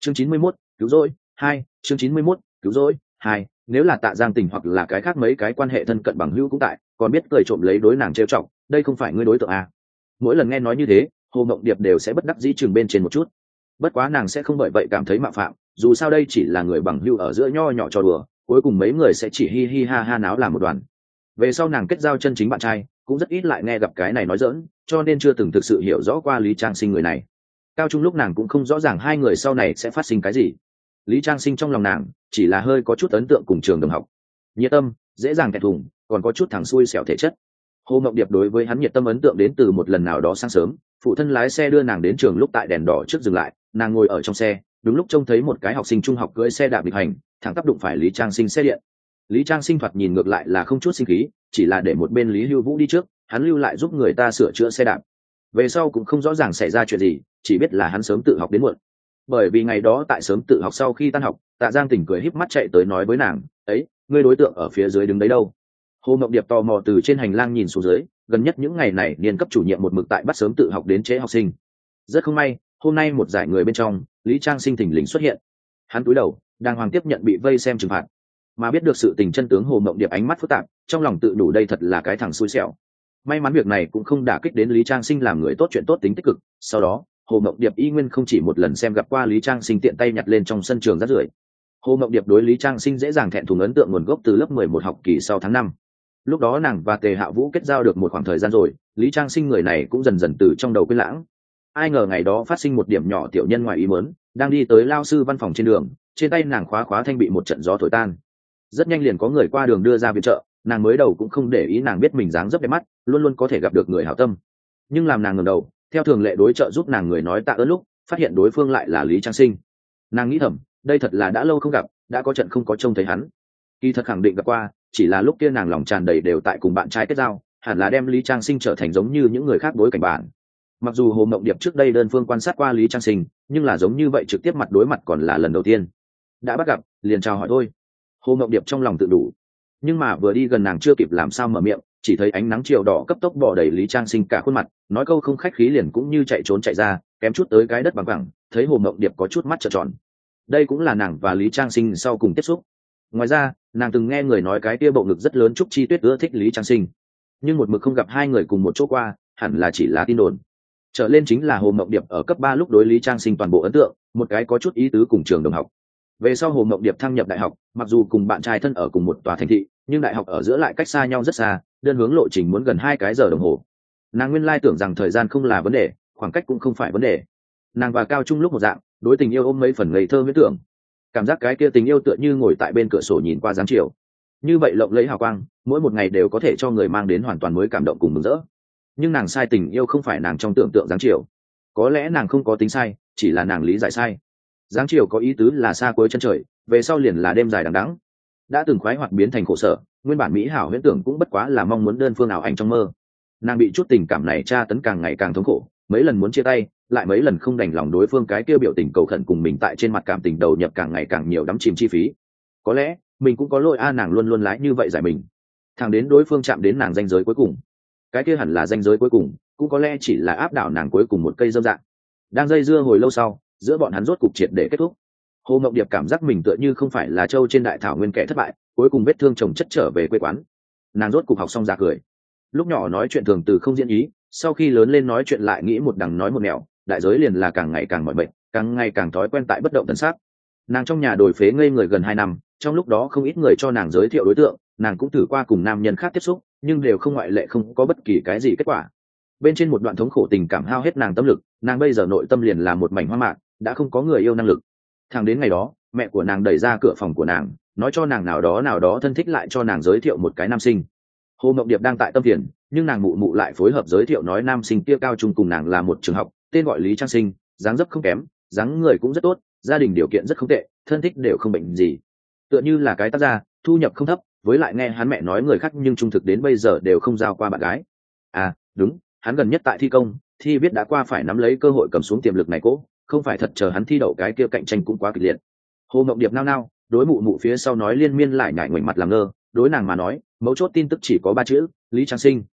chương chín mươi mốt, cứu rỗi hai chương chín mươi mốt, cứu rỗi hai nếu là Tạ Giang Tình hoặc là cái khác mấy cái quan hệ thân cận bằng hữu cũng tại, còn biết cười trộm lấy đối nàng trêu chọc, đây không phải ngươi đối tượng à. Mỗi lần nghe nói như thế, Hồ Mộng Điệp đều sẽ bất đắc dĩ chừng bên trên một chút. Bất quá nàng sẽ không bởi vậy cảm thấy mạo phạm, dù sao đây chỉ là người bằng hữu ở giữa nho nhỏ trò đùa, cuối cùng mấy người sẽ chỉ hi hi ha ha náo làm một đoàn. Về sau nàng kết giao chân chính bạn trai, cũng rất ít lại nghe gặp cái này nói giỡn, cho nên chưa từng thực sự hiểu rõ qua Lý Trang Sinh người này. Cao trung lúc nàng cũng không rõ ràng hai người sau này sẽ phát sinh cái gì. Lý Trang Sinh trong lòng nàng chỉ là hơi có chút ấn tượng cùng trường đồng học, nhiệt tâm, dễ dàng kẹt thùng, còn có chút thằng xui xẻo thể chất. Hồ Mộng Điệp đối với hắn nhiệt tâm ấn tượng đến từ một lần nào đó sáng sớm, phụ thân lái xe đưa nàng đến trường lúc tại đèn đỏ trước dừng lại, nàng ngồi ở trong xe, đúng lúc trông thấy một cái học sinh trung học cưỡi xe đạp nghịch hành, thẳng tắp đụng phải Lý Trang Sinh xe điện. Lý Trang Sinh thoạt nhìn ngược lại là không chút sinh khí, chỉ là để một bên Lý Hưu Vũ đi trước, hắn lưu lại giúp người ta sửa chữa xe đạp. Về sau cũng không rõ ràng xảy ra chuyện gì, chỉ biết là hắn sớm tự học đến muộn. Bởi vì ngày đó tại sớm tự học sau khi tan học, Tạ Giang Tỉnh cười híp mắt chạy tới nói với nàng, "Ấy, ngươi đối tượng ở phía dưới đứng đấy đâu?" Hồ Mộng Điệp tò mò từ trên hành lang nhìn xuống dưới, gần nhất những ngày này niên cấp chủ nhiệm một mực tại bắt sớm tự học đến trễ học sinh. Rất không may, hôm nay một giải người bên trong, Lý Trang Sinh thình lình xuất hiện. Hắn cúi đầu, đàng hoàng tiếp nhận bị vây xem trừng phạt. Mà biết được sự tình chân tướng, Hồ Mộng Điệp ánh mắt phức tạp, trong lòng tự đủ đây thật là cái thằng xui xẻo. May mắn việc này cũng không đả kích đến Lý Trang Sinh làm người tốt, chuyện tốt tính tích cực. Sau đó, Hồ Mộng Điệp y nguyên không chỉ một lần xem gặp qua Lý Trang Sinh tiện tay nhặt lên trong sân trường rác rưởi. Hồ Mộng Điệp đối Lý Trang Sinh dễ dàng thẹn thùng ấn tượng nguồn gốc từ lớp mười một học kỳ sau tháng năm. Lúc đó nàng và Tề Hạ Vũ kết giao được một khoảng thời gian rồi, Lý Trang Sinh người này cũng dần dần từ trong đầu quên lãng. Ai ngờ ngày đó phát sinh một điểm nhỏ tiểu nhân ngoài ý muốn, đang đi tới lao sư văn phòng trên đường, trên tay nàng khóa khóa thanh bị một trận gió thổi tan. Rất nhanh liền có người qua đường đưa ra viện trợ, nàng mới đầu cũng không để ý, nàng biết mình dáng dấp đẹp mắt, luôn luôn có thể gặp được người hảo tâm. Nhưng làm nàng ngẩng đầu, theo thường lệ đối trợ giúp nàng người nói tạ ơn lúc, phát hiện đối phương lại là Lý Trang Sinh. Nàng nghĩ thầm, đây thật là đã lâu không gặp, đã có trận không có trông thấy hắn. Kỳ thật khẳng định gặp qua, chỉ là lúc kia nàng lòng tràn đầy đều tại cùng bạn trai kết giao, hẳn là đem Lý Trang Sinh trở thành giống như những người khác đối cảnh bản. Mặc dù Hồ Mộng Điệp trước đây đơn phương quan sát qua Lý Trang Sinh, nhưng là giống như vậy trực tiếp mặt đối mặt còn là lần đầu tiên. Đã bắt gặp, liền chào hỏi thôi. Hồ Mộng Điệp trong lòng tự đủ. Nhưng mà vừa đi gần nàng chưa kịp làm sao mở miệng, chỉ thấy ánh nắng chiều đỏ cấp tốc bỏ đầy Lý Trang Sinh cả khuôn mặt, nói câu không khách khí liền cũng như chạy trốn chạy ra, kém chút tới cái đất bằng phẳng. Thấy Hồ Mộng Điệp có chút mắt trợn tròn. Đây cũng là nàng và Lý Trang Sinh sau cùng tiếp xúc. Ngoài ra, nàng từng nghe người nói cái kia bộ ngực rất lớn Trúc Chi Tuyết ưa thích Lý Trang Sinh, nhưng một mực không gặp hai người cùng một chỗ qua, hẳn là chỉ là tin đồn. Trở lên chính là Hồ Mộng Điệp ở cấp ba lúc đối Lý Trang Sinh toàn bộ ấn tượng, một cái có chút ý tứ cùng trường đồng học. Về sau Hồ Mộng Điệp thăng nhập đại học, mặc dù cùng bạn trai thân ở cùng một tòa thành thị, nhưng đại học ở giữa lại cách xa nhau rất xa, đơn hướng lộ trình muốn gần hai cái giờ đồng hồ. Nàng nguyên lai tưởng rằng thời gian không là vấn đề, khoảng cách cũng không phải vấn đề. Nàng và Cao Trung lúc một dạng, đối tình yêu ôm mấy phần ngây thơ huyễn tưởng. Cảm giác cái kia tình yêu tựa như ngồi tại bên cửa sổ nhìn qua dáng chiều, như vậy lộng lẫy hào quang, mỗi một ngày đều có thể cho người mang đến hoàn toàn mới cảm động cùng mừng rỡ. Nhưng nàng sai, tình yêu không phải nàng trong tưởng tượng dáng chiều. Có lẽ nàng không có tính sai, chỉ là nàng lý giải sai. Dáng chiều có ý tứ là xa cuối chân trời, về sau liền là đêm dài đằng đẵng. Đã từng khoái hoạt biến thành khổ sở, nguyên bản mỹ hảo huyễn tưởng cũng bất quá là mong muốn đơn phương ảo ảnh trong mơ. Nàng bị chút tình cảm này tra tấn càng ngày càng thống khổ, mấy lần muốn chia tay, lại mấy lần không đành lòng đối phương cái kia biểu tình cầu khẩn cùng mình tại trên mặt cảm tình đầu nhập càng ngày càng nhiều đắm chìm chi phí. Có lẽ mình cũng có lỗi a, nàng luôn luôn lái như vậy giải mình, thẳng đến đối phương chạm đến nàng ranh giới cuối cùng. Cái kia hẳn là ranh giới cuối cùng, cũng có lẽ chỉ là áp đảo nàng cuối cùng một cây dâm dạng. Đang dây dưa hồi lâu sau, giữa bọn hắn rốt cục triệt để kết thúc. Hồ Mộng Điệp cảm giác mình tựa như không phải là trâu trên đại thảo nguyên kẻ thất bại, cuối cùng vết thương chồng chất trở về quê quán. Nàng rốt cục học xong ra cười. Lúc nhỏ nói chuyện thường từ không diễn ý, sau khi lớn lên nói chuyện lại nghĩ một đằng nói một nẻo, đại giới liền là càng ngày càng mỏi mệt, càng ngày càng thói quen tại bất động tần sắc. Nàng trong nhà đồi phế ngây người gần hai năm, trong lúc đó không ít người cho nàng giới thiệu đối tượng, nàng cũng thử qua cùng nam nhân khác tiếp xúc, nhưng đều không ngoại lệ không có bất kỳ cái gì kết quả. Bên trên một đoạn thống khổ tình cảm hao hết nàng tâm lực, nàng bây giờ nội tâm liền là một mảnh hoang mạc, đã không có người yêu năng lực. Thẳng đến ngày đó, mẹ của nàng đẩy ra cửa phòng của nàng, nói cho nàng nào đó nào đó thân thích lại cho nàng giới thiệu một cái nam sinh. Hồ Mộng Điệp đang tại tâm phiền, nhưng nàng mụ mụ lại phối hợp giới thiệu nói nam sinh kia cao trung cùng nàng là một trường học, tên gọi Lý Trang Sinh, dáng dấp không kém, dáng người cũng rất tốt, gia đình điều kiện rất không tệ, thân thích đều không bệnh gì, tựa như là cái tác gia, thu nhập không thấp, với lại nghe hắn mẹ nói người khác nhưng trung thực đến bây giờ đều không giao qua bạn gái. À đúng, hắn gần nhất tại thi công, thi biết đã qua, phải nắm lấy cơ hội cầm xuống tiềm lực này cố, không phải thật chờ hắn thi đậu cái kia cạnh tranh cũng quá kịch liệt. Hồ Mộng Điệp nao nao, đối mụ mụ phía sau nói liên miên lại nhảy ngoảnh mặt làm ngơ, đối nàng mà nói mấu chốt tin tức chỉ có ba chữ: Lý Trang Sinh.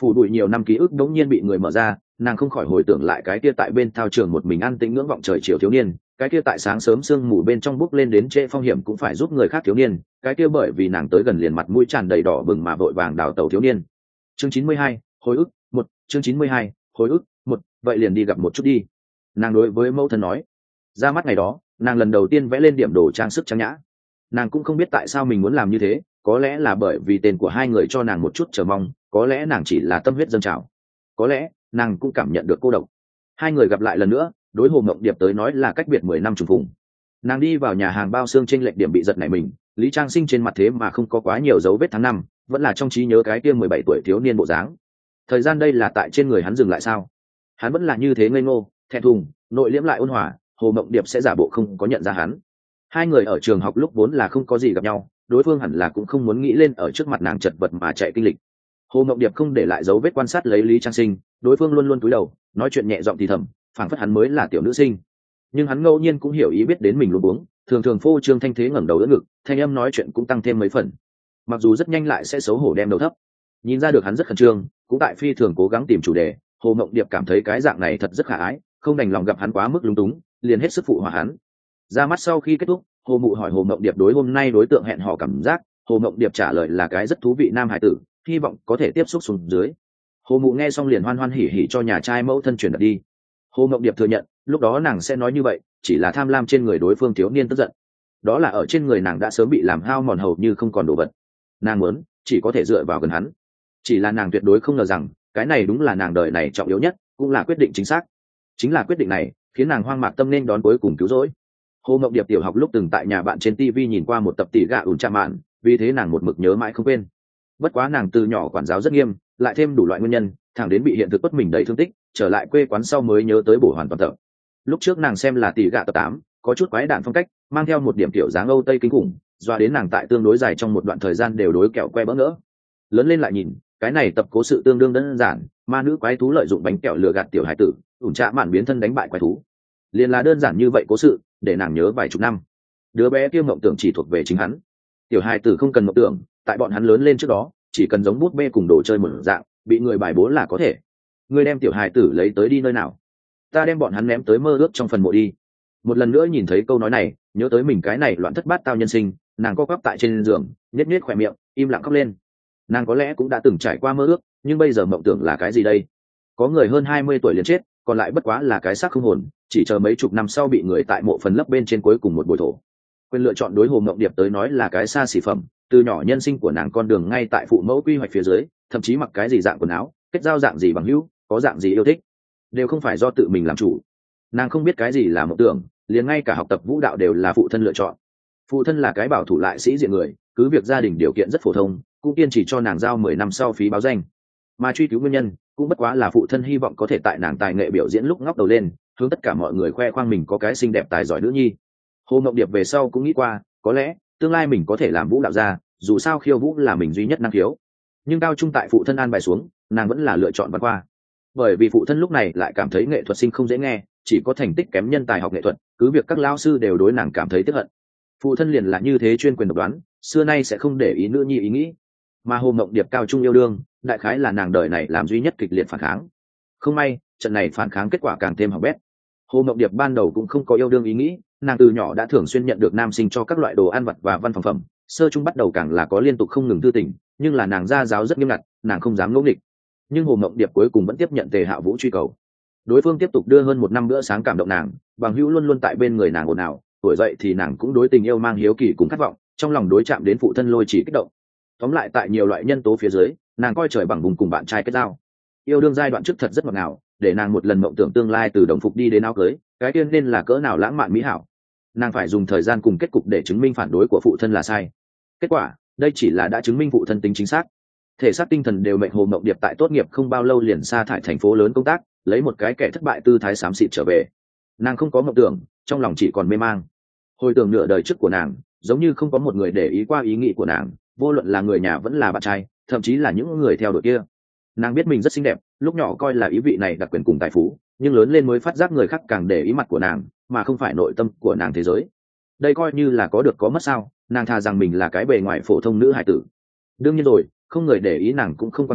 phủ đuổi nhiều năm ký ức đống nhiên bị người mở ra, nàng không khỏi hồi tưởng lại cái kia tại bên thao trường một mình an tĩnh ngưỡng vọng trời chiều thiếu niên, cái kia tại sáng sớm sương mù bên trong bước lên đến trễ phong hiểm cũng phải giúp người khác thiếu niên, cái kia bởi vì nàng tới gần liền mặt mũi tràn đầy đỏ bừng mà vội vàng đào tẩu thiếu niên. Chương chín mươi hai, hồi ức, một, chương chín mươi hai, hồi ức, một, vậy liền đi gặp một chút đi. Nàng đối với mẫu thân nói. Ra mắt ngày đó, nàng lần đầu tiên vẽ lên điểm đồ trang sức trang nhã. Nàng cũng không biết tại sao mình muốn làm như thế, có lẽ là bởi vì tên của hai người cho nàng một chút chờ mong, có lẽ nàng chỉ là tâm huyết dâng trào, có lẽ nàng cũng cảm nhận được cô độc. Hai người gặp lại lần nữa, đối Hồ Mộng Điệp tới nói là cách biệt mười năm trùng phùng. Nàng đi vào nhà hàng bao xương trên lệch điểm bị giật nảy mình, Lý Trang Sinh trên mặt thế mà không có quá nhiều dấu vết tháng năm, vẫn là trong trí nhớ cái kia mười bảy tuổi thiếu niên bộ dáng. Thời gian đây là tại trên người hắn dừng lại sao? Hắn vẫn là như thế ngây ngô, thẹn thùng, nội liễm lại ôn hòa, Hồ Mộng Điệp sẽ giả bộ không có nhận ra hắn. Hai người ở trường học lúc vốn là không có gì gặp nhau, đối phương hẳn là cũng không muốn nghĩ lên ở trước mặt nàng chật vật mà chạy kinh lịch. Hồ Mộng Điệp không để lại dấu vết quan sát lấy Lý Trang Sinh, đối phương luôn luôn cúi đầu, nói chuyện nhẹ giọng thì thầm, phảng phất hắn mới là tiểu nữ sinh. Nhưng hắn ngẫu nhiên cũng hiểu ý biết đến mình luôn uống, thường thường phô trương thanh thế ngẩng đầu đỡ ngực, thanh âm nói chuyện cũng tăng thêm mấy phần. Mặc dù rất nhanh lại sẽ xấu hổ đem đầu thấp. Nhìn ra được hắn rất khẩn trương, cũng tại phi thường cố gắng tìm chủ đề, Hồ Mộng Điệp cảm thấy cái dạng này thật rất khả ái, không đành lòng gặp hắn quá mức lúng túng, liền hết sức phụ hòa hắn. Ra mắt sau khi kết thúc, Hồ Mụ hỏi Hồ Mộng Điệp đối hôm nay đối tượng hẹn hò cảm giác, Hồ Mộng Điệp trả lời là cái rất thú vị nam hải tử, hy vọng có thể tiếp xúc xuống dưới. Hồ Mụ nghe xong liền hoan hoan hỉ hỉ cho nhà trai mẫu thân truyền đạt đi. Hồ Mộng Điệp thừa nhận, lúc đó nàng sẽ nói như vậy, chỉ là tham lam trên người đối phương thiếu niên tức giận. Đó là ở trên người nàng đã sớm bị làm hao mòn hầu như không còn đồ vật. Nàng muốn, chỉ có thể dựa vào gần hắn. Chỉ là nàng tuyệt đối không ngờ rằng, cái này đúng là nàng đời này trọng yếu nhất, cũng là quyết định chính xác. Chính là quyết định này, khiến nàng hoang mạc tâm nên đón cuối cùng cứu rỗi. Hồ Mộng Điệp tiểu học lúc từng tại nhà bạn trên ti vi nhìn qua một tập tỉ gạ ủn trà mạn, vì thế nàng một mực nhớ mãi không quên. Bất quá nàng từ nhỏ quản giáo rất nghiêm, lại thêm đủ loại nguyên nhân, thẳng đến bị hiện thực bất mình đầy thương tích, trở lại quê quán sau mới nhớ tới bổ hoàn toàn tập. Lúc trước nàng xem là tỉ gạ tập tám, có chút quái đản phong cách, mang theo một điểm tiểu dáng Âu Tây kinh khủng, doa đến nàng tại tương đối dài trong một đoạn thời gian đều đối kẹo que bỡ ngỡ. Lớn lên lại nhìn, cái này tập cố sự tương đương đơn giản, ma nữ quái thú lợi dụng bánh kẹo lừa gạt tiểu hải tử, ủn trà mạn biến thân đánh bại quái thú. Liền là đơn giản như vậy cố sự, để nàng nhớ vài chục năm. Đứa bé kia mộng tưởng chỉ thuộc về chính hắn. Tiểu hài tử không cần mộng tưởng, tại bọn hắn lớn lên trước đó, chỉ cần giống bút bê cùng đồ chơi một dạng, bị người bài bố là có thể. Ngươi đem tiểu hài tử lấy tới đi nơi nào? Ta đem bọn hắn ném tới mơ ước trong phần mộ đi. Một lần nữa nhìn thấy câu nói này, nhớ tới mình cái này loạn thất bát tao nhân sinh, nàng co quắp tại trên giường, nhếch nhếch khỏe miệng, im lặng khóc lên. Nàng có lẽ cũng đã từng trải qua mơ ước, nhưng bây giờ mộng tưởng là cái gì đây? Có người hơn hai mươi tuổi liền chết, còn lại bất quá là cái xác không hồn, chỉ chờ mấy chục năm sau bị người tại mộ phần lấp bên trên cuối cùng một bồi thổ. Quyền lựa chọn đối Hồ Mộng Điệp tới nói là cái xa xỉ phẩm, từ nhỏ nhân sinh của nàng con đường ngay tại phụ mẫu quy hoạch phía dưới, thậm chí mặc cái gì dạng quần áo, kết giao dạng gì bằng hữu, có dạng gì yêu thích, đều không phải do tự mình làm chủ. Nàng không biết cái gì là mộng tưởng, liền ngay cả học tập vũ đạo đều là phụ thân lựa chọn. Phụ thân là cái bảo thủ lại sĩ diện người, cứ việc gia đình điều kiện rất phổ thông, cũng kiên trì cho nàng giao mười năm sau phí báo danh. Mà truy cứu nguyên nhân, cũng bất quá là phụ thân hy vọng có thể tại nàng tài nghệ biểu diễn lúc ngóc đầu lên, hướng tất cả mọi người khoe khoang mình có cái xinh đẹp tài giỏi nữ nhi. Hồ Mộng Điệp về sau cũng nghĩ qua, có lẽ tương lai mình có thể làm vũ đạo gia, dù sao khiêu vũ là mình duy nhất năng khiếu. Nhưng cao trung tại phụ thân an bài xuống, nàng vẫn là lựa chọn văn khoa. Bởi vì phụ thân lúc này lại cảm thấy nghệ thuật sinh không dễ nghe, chỉ có thành tích kém nhân tài học nghệ thuật, cứ việc các lao sư đều đối nàng cảm thấy tiếc hận. Phụ thân liền là như thế chuyên quyền độc đoán, xưa nay sẽ không để ý nữ nhi ý nghĩ. Mà Hồ Mộng Điệp cao trung yêu đương, đại khái là nàng đời này làm duy nhất kịch liệt phản kháng. Không may, trận này phản kháng kết quả càng thêm hỏng bét. Hồ Mộng Điệp ban đầu cũng không có yêu đương ý nghĩ, nàng từ nhỏ đã thường xuyên nhận được nam sinh cho các loại đồ ăn vặt và văn phòng phẩm, sơ trung bắt đầu càng là có liên tục không ngừng tư tình, nhưng là nàng gia giáo rất nghiêm ngặt, nàng không dám ngẫu nghịch. Nhưng Hồ Mộng Điệp cuối cùng vẫn tiếp nhận Tề Hạ Vũ truy cầu. Đối phương tiếp tục đưa hơn một năm bữa sáng cảm động nàng, bằng hữu luôn luôn tại bên người nàng ồn ào, tuổi dậy thì nàng cũng đối tình yêu mang hiếu kỳ cùng khát vọng, trong lòng đối chạm đến phụ thân lôi chỉ kích động. Tóm lại tại nhiều loại nhân tố phía dưới, nàng coi trời bằng vùng cùng bạn trai kết giao. Yêu đương giai đoạn trước thật rất ngọt ngào, để nàng một lần mộng tưởng tương lai từ đồng phục đi đến áo cưới, cái tiên nên là cỡ nào lãng mạn mỹ hảo. Nàng phải dùng thời gian cùng kết cục để chứng minh phản đối của phụ thân là sai. Kết quả, đây chỉ là đã chứng minh phụ thân tính chính xác. Thể xác tinh thần đều mệnh Hồ Mộng Điệp tại tốt nghiệp không bao lâu liền sa thải thành phố lớn công tác, lấy một cái kẻ thất bại tư thái xám xịt trở về. Nàng không có mộng tưởng, trong lòng chỉ còn mê mang. Hồi tưởng nửa đời trước của nàng, giống như không có một người để ý qua ý nghĩ của nàng, vô luận là người nhà vẫn là bạn trai, thậm chí là những người theo đuổi kia. Nàng biết mình rất xinh đẹp, lúc nhỏ coi là ý vị này đặc quyền cùng tài phú, nhưng lớn lên mới phát giác người khác càng để ý mặt của nàng, mà không phải nội tâm của nàng thế giới. Đây coi như là có được có mất sao? Nàng thà rằng mình là cái bề ngoài phổ thông nữ hài tử. Đương nhiên rồi, không người để ý nàng cũng không quan trọng,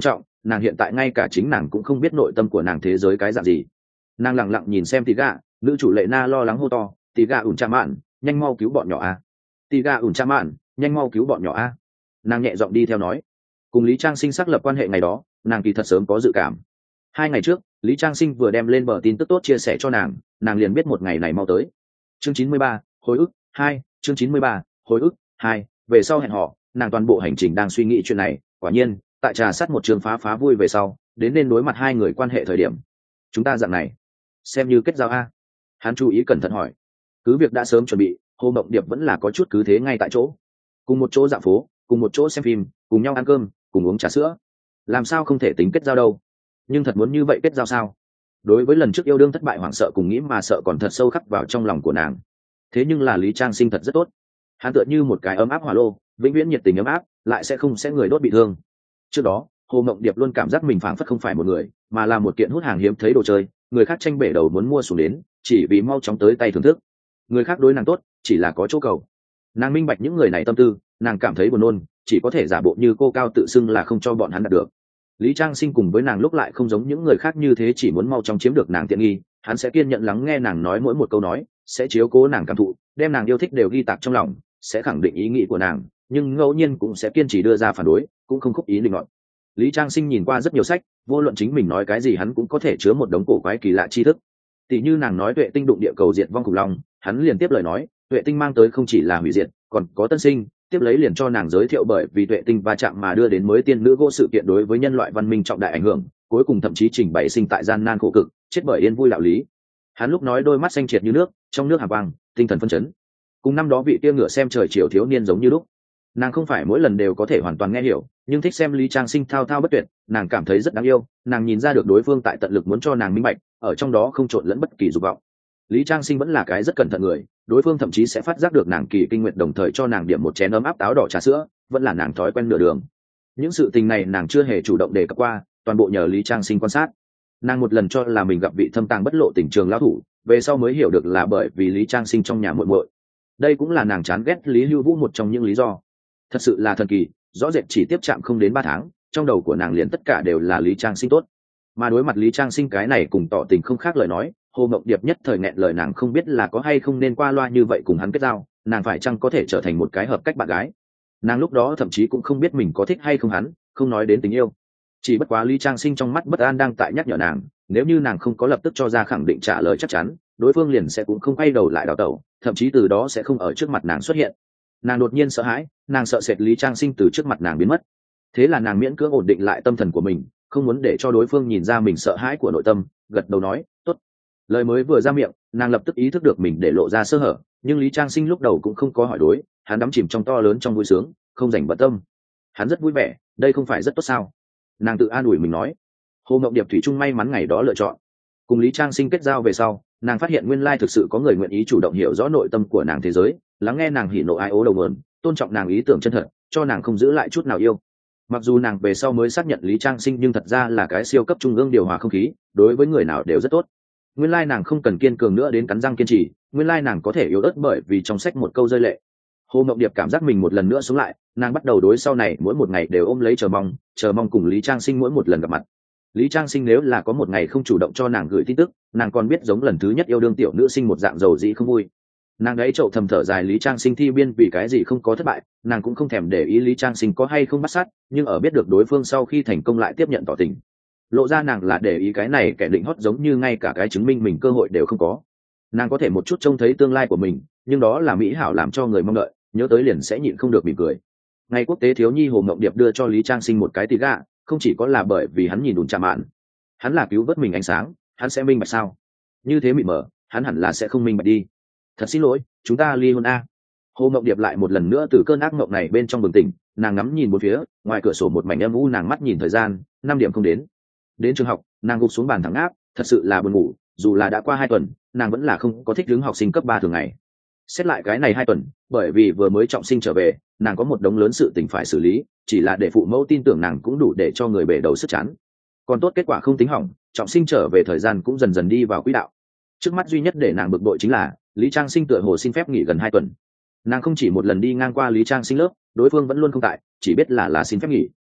nàng hiện tại ngay cả chính nàng cũng không biết nội tâm của nàng thế giới cái dạng gì. Nàng lặng lặng nhìn xem tì gà, nữ chủ lệ na lo lắng hô to, tì gà ủn cha mạn, nhanh mau cứu bọn nhỏ a. Tì gà ủn cha mạn, nhanh mau cứu bọn nhỏ a. Nàng nhẹ giọng đi theo nói. Cùng Lý Trang Sinh xác lập quan hệ ngày đó, nàng kỳ thật sớm có dự cảm. Hai ngày trước, Lý Trang Sinh vừa đem lên bờ tin tức tốt chia sẻ cho nàng, nàng liền biết một ngày này mau tới. Chương chín mươi ba, hồi ức hai, chương chín mươi ba, hồi ức hai. Về sau hẹn họ, nàng toàn bộ hành trình đang suy nghĩ chuyện này, quả nhiên, tại trà sát một trường phá phá vui về sau, đến nên đối mặt hai người quan hệ thời điểm. Chúng ta dạng này, xem như kết giao a. Hắn chú ý cẩn thận hỏi. Cứ việc đã sớm chuẩn bị, Hồ Mộng Điệp vẫn là có chút cứ thế ngay tại chỗ. Cùng một chỗ dạo phố, cùng một chỗ xem phim, cùng nhau ăn cơm, cùng uống trà sữa. Làm sao không thể tính kết giao đâu? Nhưng thật muốn như vậy kết giao sao? Đối với lần trước yêu đương thất bại hoảng sợ cùng nghĩ mà sợ còn thật sâu khắc vào trong lòng của nàng. Thế nhưng là Lý Trang Sinh thật rất tốt. Hắn tựa như một cái ấm áp hỏa lô, vĩnh viễn nhiệt tình ấm áp, lại sẽ không sẽ người đốt bị thương. Trước đó, Hồ Mộng Điệp luôn cảm giác mình phảng phất không phải một người, mà là một kiện hút hàng hiếm thấy đồ chơi, người khác tranh bể đầu muốn mua xuống đến, chỉ vì mau chóng tới tay thưởng thức. Người khác đối nàng tốt, chỉ là có chỗ cầu. Nàng minh bạch những người này tâm tư, nàng cảm thấy buồn nôn, chỉ có thể giả bộ như cô cao tự xưng là không cho bọn hắn đạt được. Lý Trang Sinh cùng với nàng lúc lại không giống những người khác như thế chỉ muốn mau chóng chiếm được nàng tiện nghi, hắn sẽ kiên nhẫn lắng nghe nàng nói mỗi một câu nói, sẽ chiếu cố nàng cảm thụ, đem nàng yêu thích đều ghi tạc trong lòng, sẽ khẳng định ý nghĩ của nàng, nhưng ngẫu nhiên cũng sẽ kiên trì đưa ra phản đối, cũng không khúc ý định luận. Lý Trang Sinh nhìn qua rất nhiều sách, vô luận chính mình nói cái gì hắn cũng có thể chứa một đống cổ quái kỳ lạ tri thức. Tỷ như nàng nói Tuệ Tinh đụng địa cầu diệt vong khủng long, hắn liền tiếp lời nói, Tuệ Tinh mang tới không chỉ là hủy diệt, còn có tân sinh, tiếp lấy liền cho nàng giới thiệu bởi vì Tuệ Tinh va chạm mà đưa đến mới tiên nữ gỗ sự kiện đối với nhân loại văn minh trọng đại ảnh hưởng, cuối cùng thậm chí trình bày sinh tại gian nan khổ cực, chết bởi yên vui đạo lý. Hắn lúc nói đôi mắt xanh triệt như nước, trong nước hàm quang, tinh thần phân chấn. Cùng năm đó vị kia ngựa xem trời chiều thiếu niên giống như lúc. Nàng không phải mỗi lần đều có thể hoàn toàn nghe hiểu, nhưng thích xem Lý Trang Sinh thao thao bất tuyệt, nàng cảm thấy rất đáng yêu, nàng nhìn ra được đối phương tại tận lực muốn cho nàng minh bạch, ở trong đó không trộn lẫn bất kỳ dục vọng. Lý Trang Sinh vẫn là cái rất cẩn thận người, đối phương thậm chí sẽ phát giác được nàng kỳ kinh nguyện đồng thời cho nàng điểm một chén ấm áp táo đỏ trà sữa, vẫn là nàng thói quen nửa đường. Những sự tình này nàng chưa hề chủ động đề cập qua, toàn bộ nhờ Lý Trang Sinh quan sát. Nàng một lần cho là mình gặp vị thâm tàng bất lộ tình trường lão thủ, về sau mới hiểu được là bởi vì Lý Trang Sinh trong nhà muội muội. Đây cũng là nàng chán ghét Lý Hưu Vũ một trong những lý do. Thật sự là thần kỳ, rõ rệt chỉ tiếp chạm không đến ba tháng, trong đầu của nàng liền tất cả đều là Lý Trang Sinh tốt. Mà đối mặt Lý Trang Sinh cái này cùng tỏ tình không khác lời nói, Hồ Mộng Điệp nhất thời nghẹn lời, nàng không biết là có hay không nên qua loa như vậy cùng hắn kết giao, nàng phải chăng có thể trở thành một cái hợp cách bạn gái. Nàng lúc đó thậm chí cũng không biết mình có thích hay không hắn, không nói đến tình yêu. Chỉ bất quá Lý Trang Sinh trong mắt bất an đang tại nhắc nhở nàng, nếu như nàng không có lập tức cho ra khẳng định trả lời chắc chắn, đối phương liền sẽ cũng không quay đầu lại đào tẩu, thậm chí từ đó sẽ không ở trước mặt nàng xuất hiện. Nàng đột nhiên sợ hãi, nàng sợ sệt Lý Trang Sinh từ trước mặt nàng biến mất. Thế là nàng miễn cưỡng ổn định lại tâm thần của mình, không muốn để cho đối phương nhìn ra mình sợ hãi của nội tâm, gật đầu nói, tốt. Lời mới vừa ra miệng, nàng lập tức ý thức được mình để lộ ra sơ hở, nhưng Lý Trang Sinh lúc đầu cũng không có hỏi đối, hắn đắm chìm trong to lớn trong vui sướng, không dành bận tâm. Hắn rất vui vẻ, đây không phải rất tốt sao? Nàng tự an ủi mình nói. Hồ Mộng Điệp thủy chung may mắn ngày đó lựa chọn. Cùng Lý Trang Sinh kết giao về sau, nàng phát hiện nguyên lai thực sự có người nguyện ý chủ động hiểu rõ nội tâm của nàng thế giới, lắng nghe nàng hỉ nộ ai ố đầu mượn, tôn trọng nàng ý tưởng chân thật, cho nàng không giữ lại chút nào yêu. Mặc dù nàng về sau mới xác nhận Lý Trang Sinh nhưng thật ra là cái siêu cấp trung ương điều hòa không khí, đối với người nào đều rất tốt. Nguyên lai nàng không cần kiên cường nữa đến cắn răng kiên trì, nguyên lai nàng có thể yếu ớt bởi vì trong sách một câu rơi lệ. Hồ Mộng Điệp cảm giác mình một lần nữa sống lại, nàng bắt đầu đối sau này mỗi một ngày đều ôm lấy chờ mong, chờ mong cùng Lý Trang Sinh mỗi một lần gặp mặt. Lý Trang Sinh nếu là có một ngày không chủ động cho nàng gửi tin tức, nàng còn biết giống lần thứ nhất yêu đương tiểu nữ sinh một dạng dầu dĩ không vui. Nàng ấy chậu thầm thở dài Lý Trang Sinh thi biên vì cái gì không có thất bại, nàng cũng không thèm để ý Lý Trang Sinh có hay không bắt sát, nhưng ở biết được đối phương sau khi thành công lại tiếp nhận tỏ tình. Lộ ra nàng là để ý cái này kẻ định hót giống như ngay cả cái chứng minh mình cơ hội đều không có. Nàng có thể một chút trông thấy tương lai của mình, nhưng đó là mỹ hảo làm cho người mong đợi, nhớ tới liền sẽ nhịn không được mỉm cười. Ngày quốc tế thiếu nhi Hồ Mộng Điệp đưa cho Lý Trang Sinh một cái tí gà, không chỉ có là bởi vì hắn nhìn đùn chạm mạn, hắn là cứu vớt mình ánh sáng, hắn sẽ minh bạch sao? Như thế mịt mờ, hắn hẳn là sẽ không minh bạch đi. Thật xin lỗi, chúng ta ly hôn a. Hồ Mộng Điệp lại một lần nữa từ cơn ác mộng này bên trong bừng tỉnh, nàng ngắm nhìn bốn phía, ngoài cửa sổ một mảnh âm u, nàng mắt nhìn thời gian, năm điểm không đến. Đến trường học, nàng gục xuống bàn thẳng áp, thật sự là buồn ngủ, dù là đã qua hai tuần, nàng vẫn là không có thích ứng học sinh cấp ba thường ngày. Xét lại cái này hai tuần, bởi vì vừa mới trọng sinh trở về, nàng có một đống lớn sự tình phải xử lý, chỉ là để phụ mẫu tin tưởng nàng cũng đủ để cho người bể đầu sức chán. Còn tốt kết quả không tính hỏng, trọng sinh trở về thời gian cũng dần dần đi vào quỹ đạo. Trước mắt duy nhất để nàng bực bội chính là Lý Trang Sinh tựa hồ xin phép nghỉ gần hai tuần. Nàng không chỉ một lần đi ngang qua Lý Trang Sinh lớp, đối phương vẫn luôn không tại, chỉ biết là là xin phép nghỉ.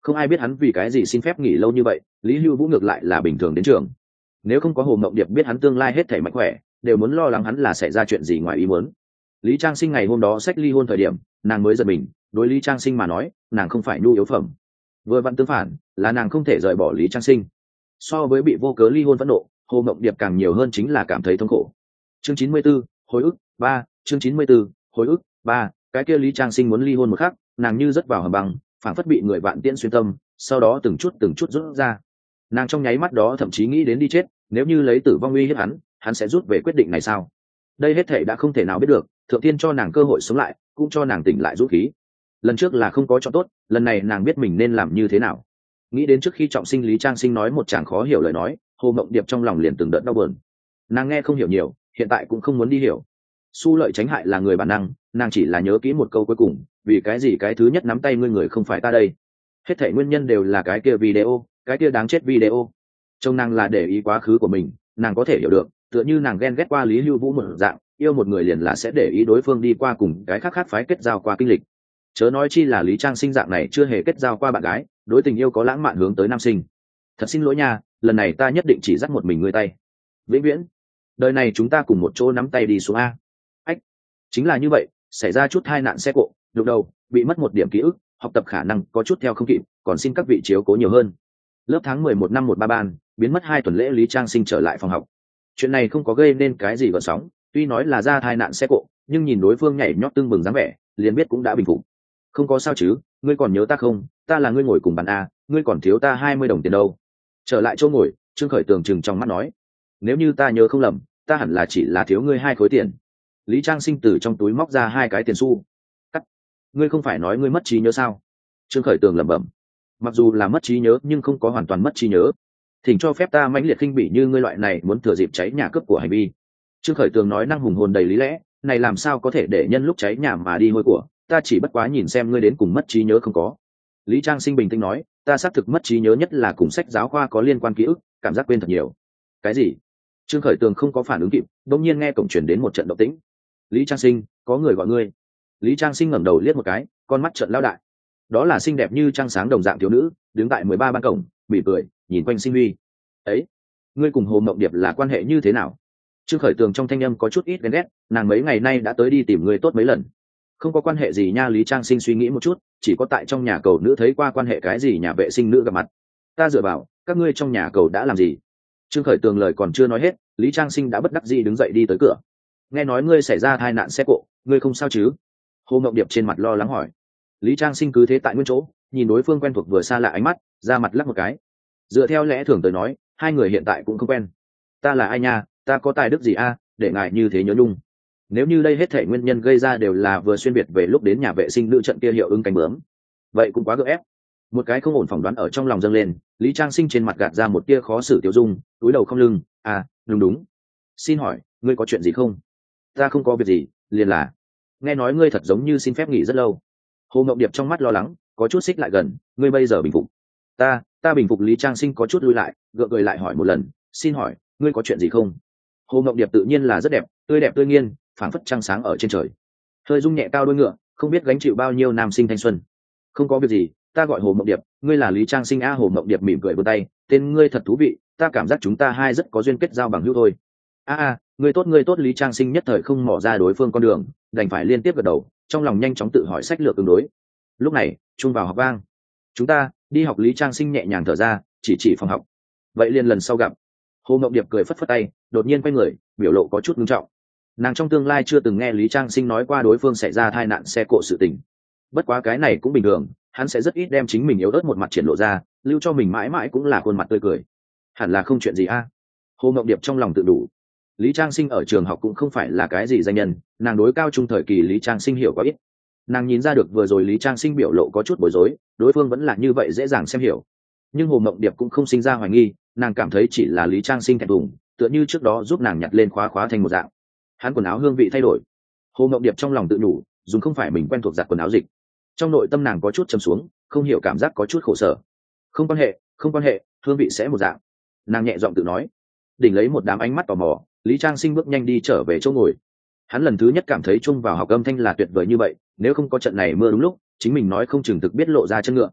Không ai biết hắn vì cái gì xin phép nghỉ lâu như vậy, Lý Hưu Vũ ngược lại là bình thường đến trường. Nếu không có Hồ Mộng Điệp biết hắn tương lai hết thảy mạnh khỏe, đều muốn lo lắng hắn là xảy ra chuyện gì ngoài ý muốn. Lý Trang Sinh ngày hôm đó xách ly hôn thời điểm, nàng mới giật mình, đối Lý Trang Sinh mà nói, nàng không phải nhu yếu phẩm. Vừa vặn tương phản, là nàng không thể rời bỏ Lý Trang Sinh. So với bị vô cớ ly hôn phẫn nộ, Hồ Mộng Điệp càng nhiều hơn chính là cảm thấy thống khổ. Chương chín mươi 94, hồi ức, ba, chương chín mươi 94, hồi ức, ba, cái kia Lý Trang Sinh muốn ly hôn một khắc, nàng như rớt vào hầm băng, phảng phất bị người vạn tiễn xuyên tâm, sau đó từng chút từng chút rút ra. Nàng trong nháy mắt đó thậm chí nghĩ đến đi chết, nếu như lấy tử vong uy hiếp hắn, hắn sẽ rút về quyết định này sao? Đây hết thảy đã không thể nào biết được, thượng tiên cho nàng cơ hội sống lại, cũng cho nàng tỉnh lại dũng khí. Lần trước là không có chọn tốt, lần này nàng biết mình nên làm như thế nào. Nghĩ đến trước khi trọng sinh Lý Trang Sinh nói một chàng khó hiểu lời nói, Hồ Mộng Điệp trong lòng liền từng đợt đau buồn. Nàng nghe không hiểu nhiều, hiện tại cũng không muốn đi hiểu. Xu lợi tránh hại là người bản năng, nàng chỉ là nhớ kỹ một câu cuối cùng, vì cái gì cái thứ nhất nắm tay ngươi người không phải ta đây. Hết thảy nguyên nhân đều là cái kia video, cái kia đáng chết video. Trông nàng là để ý quá khứ của mình, nàng có thể hiểu được, tựa như nàng ghen ghét qua Lý Hưu Vũ một dạng, yêu một người liền là sẽ để ý đối phương đi qua cùng cái khác khác phái kết giao qua kinh lịch. Chớ nói chi là Lý Trang Sinh dạng này chưa hề kết giao qua bạn gái, đối tình yêu có lãng mạn hướng tới nam sinh. Thật xin lỗi nha, lần này ta nhất định chỉ dắt một mình ngươi tay. Vĩnh viễn, đời này chúng ta cùng một chỗ nắm tay đi xuống a. Ách, chính là như vậy, xảy ra chút tai nạn xe cộ, lúc đầu bị mất một điểm ký ức, học tập khả năng có chút theo không kịp, còn xin các vị chiếu cố nhiều hơn. Lớp tháng mười một năm một ba ban, biến mất hai tuần lễ Lý Trang Sinh trở lại phòng học. Chuyện này không có gây nên cái gì gợn sóng, tuy nói là ra tai nạn xe cộ, nhưng nhìn đối phương nhảy nhót tưng bừng dáng vẻ, liền biết cũng đã bình phục. Không có sao chứ, ngươi còn nhớ ta không? Ta là ngươi ngồi cùng bàn a, ngươi còn thiếu ta hai mươi đồng tiền đâu. Trở lại chỗ ngồi, Trương Khởi Tường trừng trong mắt nói, nếu như ta nhớ không lầm, ta hẳn là chỉ là thiếu ngươi hai khối tiền. Lý Trang Sinh từ trong túi móc ra hai cái tiền xu. Cắt, ngươi không phải nói ngươi mất trí nhớ sao? Trương Khởi Tường lẩm bẩm, mặc dù là mất trí nhớ nhưng không có hoàn toàn mất trí nhớ. Thỉnh cho phép ta mãnh liệt khinh bỉ như ngươi loại này muốn thừa dịp cháy nhà cướp của hành vi. Trương Khởi Tường nói năng hùng hồn đầy lý lẽ, này làm sao có thể để nhân lúc cháy nhà mà đi hôi của, ta chỉ bất quá nhìn xem ngươi đến cùng mất trí nhớ không có. Lý Trang Sinh bình tĩnh nói, ta xác thực mất trí nhớ nhất là cùng sách giáo khoa có liên quan ký ức, cảm giác quên thật nhiều. Cái gì? Trương Khởi Tường không có phản ứng kịp, đột nhiên nghe cổng truyền đến một trận động tĩnh. Lý Trang Sinh, có người gọi ngươi. Lý Trang Sinh ngẩng đầu liếc một cái, con mắt trợn lao đại. Đó là xinh đẹp như trăng sáng đồng dạng thiếu nữ, đứng tại mười ba ban cổng, mỉm cười, nhìn quanh Sinh Huy. Ấy, ngươi cùng Hồ Mộng Điệp là quan hệ như thế nào? Trương Khởi Tường trong thanh âm có chút ít ghen ghét, nàng mấy ngày nay đã tới đi tìm ngươi tốt mấy lần. Không có quan hệ gì nha. Lý Trang Sinh suy nghĩ một chút, chỉ có tại trong nhà cầu nữ thấy qua quan hệ cái gì nhà vệ sinh nữ gặp mặt. Ta dựa vào, các ngươi trong nhà cầu đã làm gì? Trương Khởi Tường lời còn chưa nói hết, Lý Trang Sinh đã bất đắc dĩ đứng dậy đi tới cửa. Nghe nói ngươi xảy ra tai nạn xe cộ, ngươi không sao chứ? Hồ Mộng Điệp trên mặt lo lắng hỏi. Lý Trang Sinh cứ thế tại nguyên chỗ, nhìn đối phương quen thuộc vừa xa lạ ánh mắt, ra mặt lắc một cái. Dựa theo lẽ thường tới nói, hai người hiện tại cũng không quen. Ta là ai nha, ta có tài đức gì a, để ngài như thế nhớ nhung. Nếu như đây hết thể nguyên nhân gây ra đều là vừa xuyên biệt về lúc đến nhà vệ sinh nữ trận kia hiệu ứng cánh bướm, vậy cũng quá gượng ép. Một cái không ổn phỏng đoán ở trong lòng dâng lên, Lý Trang Sinh trên mặt gạt ra một tia khó xử tiêu dung, túi đầu không lưng. À, đúng đúng. Xin hỏi, ngươi có chuyện gì không? Ta không có việc gì, liền là nghe nói ngươi thật giống như xin phép nghỉ rất lâu. Hồ Mộng Điệp trong mắt lo lắng, có chút xích lại gần. Ngươi bây giờ bình phục? Ta, ta bình phục. Lý Trang Sinh có chút lui lại, gượng cười lại hỏi một lần. Xin hỏi, ngươi có chuyện gì không? Hồ Mộng Điệp tự nhiên là rất đẹp, tươi đẹp tươi nghiên, phảng phất trăng sáng ở trên trời. Hơi rung nhẹ cao đôi ngựa, không biết gánh chịu bao nhiêu nam sinh thanh xuân. Không có việc gì, ta gọi Hồ Mộng Điệp, ngươi là Lý Trang Sinh a. Hồ Mộng Điệp mỉm cười vươn tay, tên ngươi thật thú vị, ta cảm giác chúng ta hai rất có duyên kết giao bằng hữu thôi. A a, ngươi tốt ngươi tốt. Lý Trang Sinh nhất thời không mò ra đối phương con đường, đành phải liên tiếp gật đầu, trong lòng nhanh chóng tự hỏi sách lược tương đối. Lúc này, chuông vào học vang. Chúng ta đi học. Lý Trang Sinh nhẹ nhàng thở ra, chỉ chỉ phòng học. Vậy liền lần sau gặp. Hồ Mộng Điệp cười phất phất tay, đột nhiên quay người, biểu lộ có chút nghiêm trọng. Nàng trong tương lai chưa từng nghe Lý Trang Sinh nói qua đối phương xảy ra tai nạn xe cộ sự tình. Bất quá cái này cũng bình thường, hắn sẽ rất ít đem chính mình yếu ớt một mặt triển lộ ra, lưu cho mình mãi mãi cũng là khuôn mặt tươi cười. Hẳn là không chuyện gì a. Hồ Mộng Điệp trong lòng tự đủ. Lý Trang Sinh ở trường học cũng không phải là cái gì danh nhân, nàng đối cao trung thời kỳ Lý Trang Sinh hiểu có ít. Nàng nhìn ra được vừa rồi Lý Trang Sinh biểu lộ có chút bối rối, đối phương vẫn là như vậy dễ dàng xem hiểu. Nhưng Hồ Mộng Điệp cũng không sinh ra hoài nghi, nàng cảm thấy chỉ là Lý Trang Sinh thẹn thùng, tựa như trước đó giúp nàng nhặt lên khóa khóa thành một dạng. Hắn quần áo hương vị thay đổi. Hồ Mộng Điệp trong lòng tự nhủ, dùng không phải mình quen thuộc giặt quần áo dịch. Trong nội tâm nàng có chút trầm xuống, không hiểu cảm giác có chút khổ sở. Không quan hệ, không quan hệ, hương vị sẽ một dạng. Nàng nhẹ giọng tự nói. Đỉnh lấy một đám ánh mắt tò mò, Lý Trang Sinh bước nhanh đi trở về chỗ ngồi. Hắn lần thứ nhất cảm thấy chung vào học âm thanh là tuyệt vời như vậy, nếu không có trận này mưa đúng lúc, chính mình nói không chừng thực biết lộ ra chân ngựa.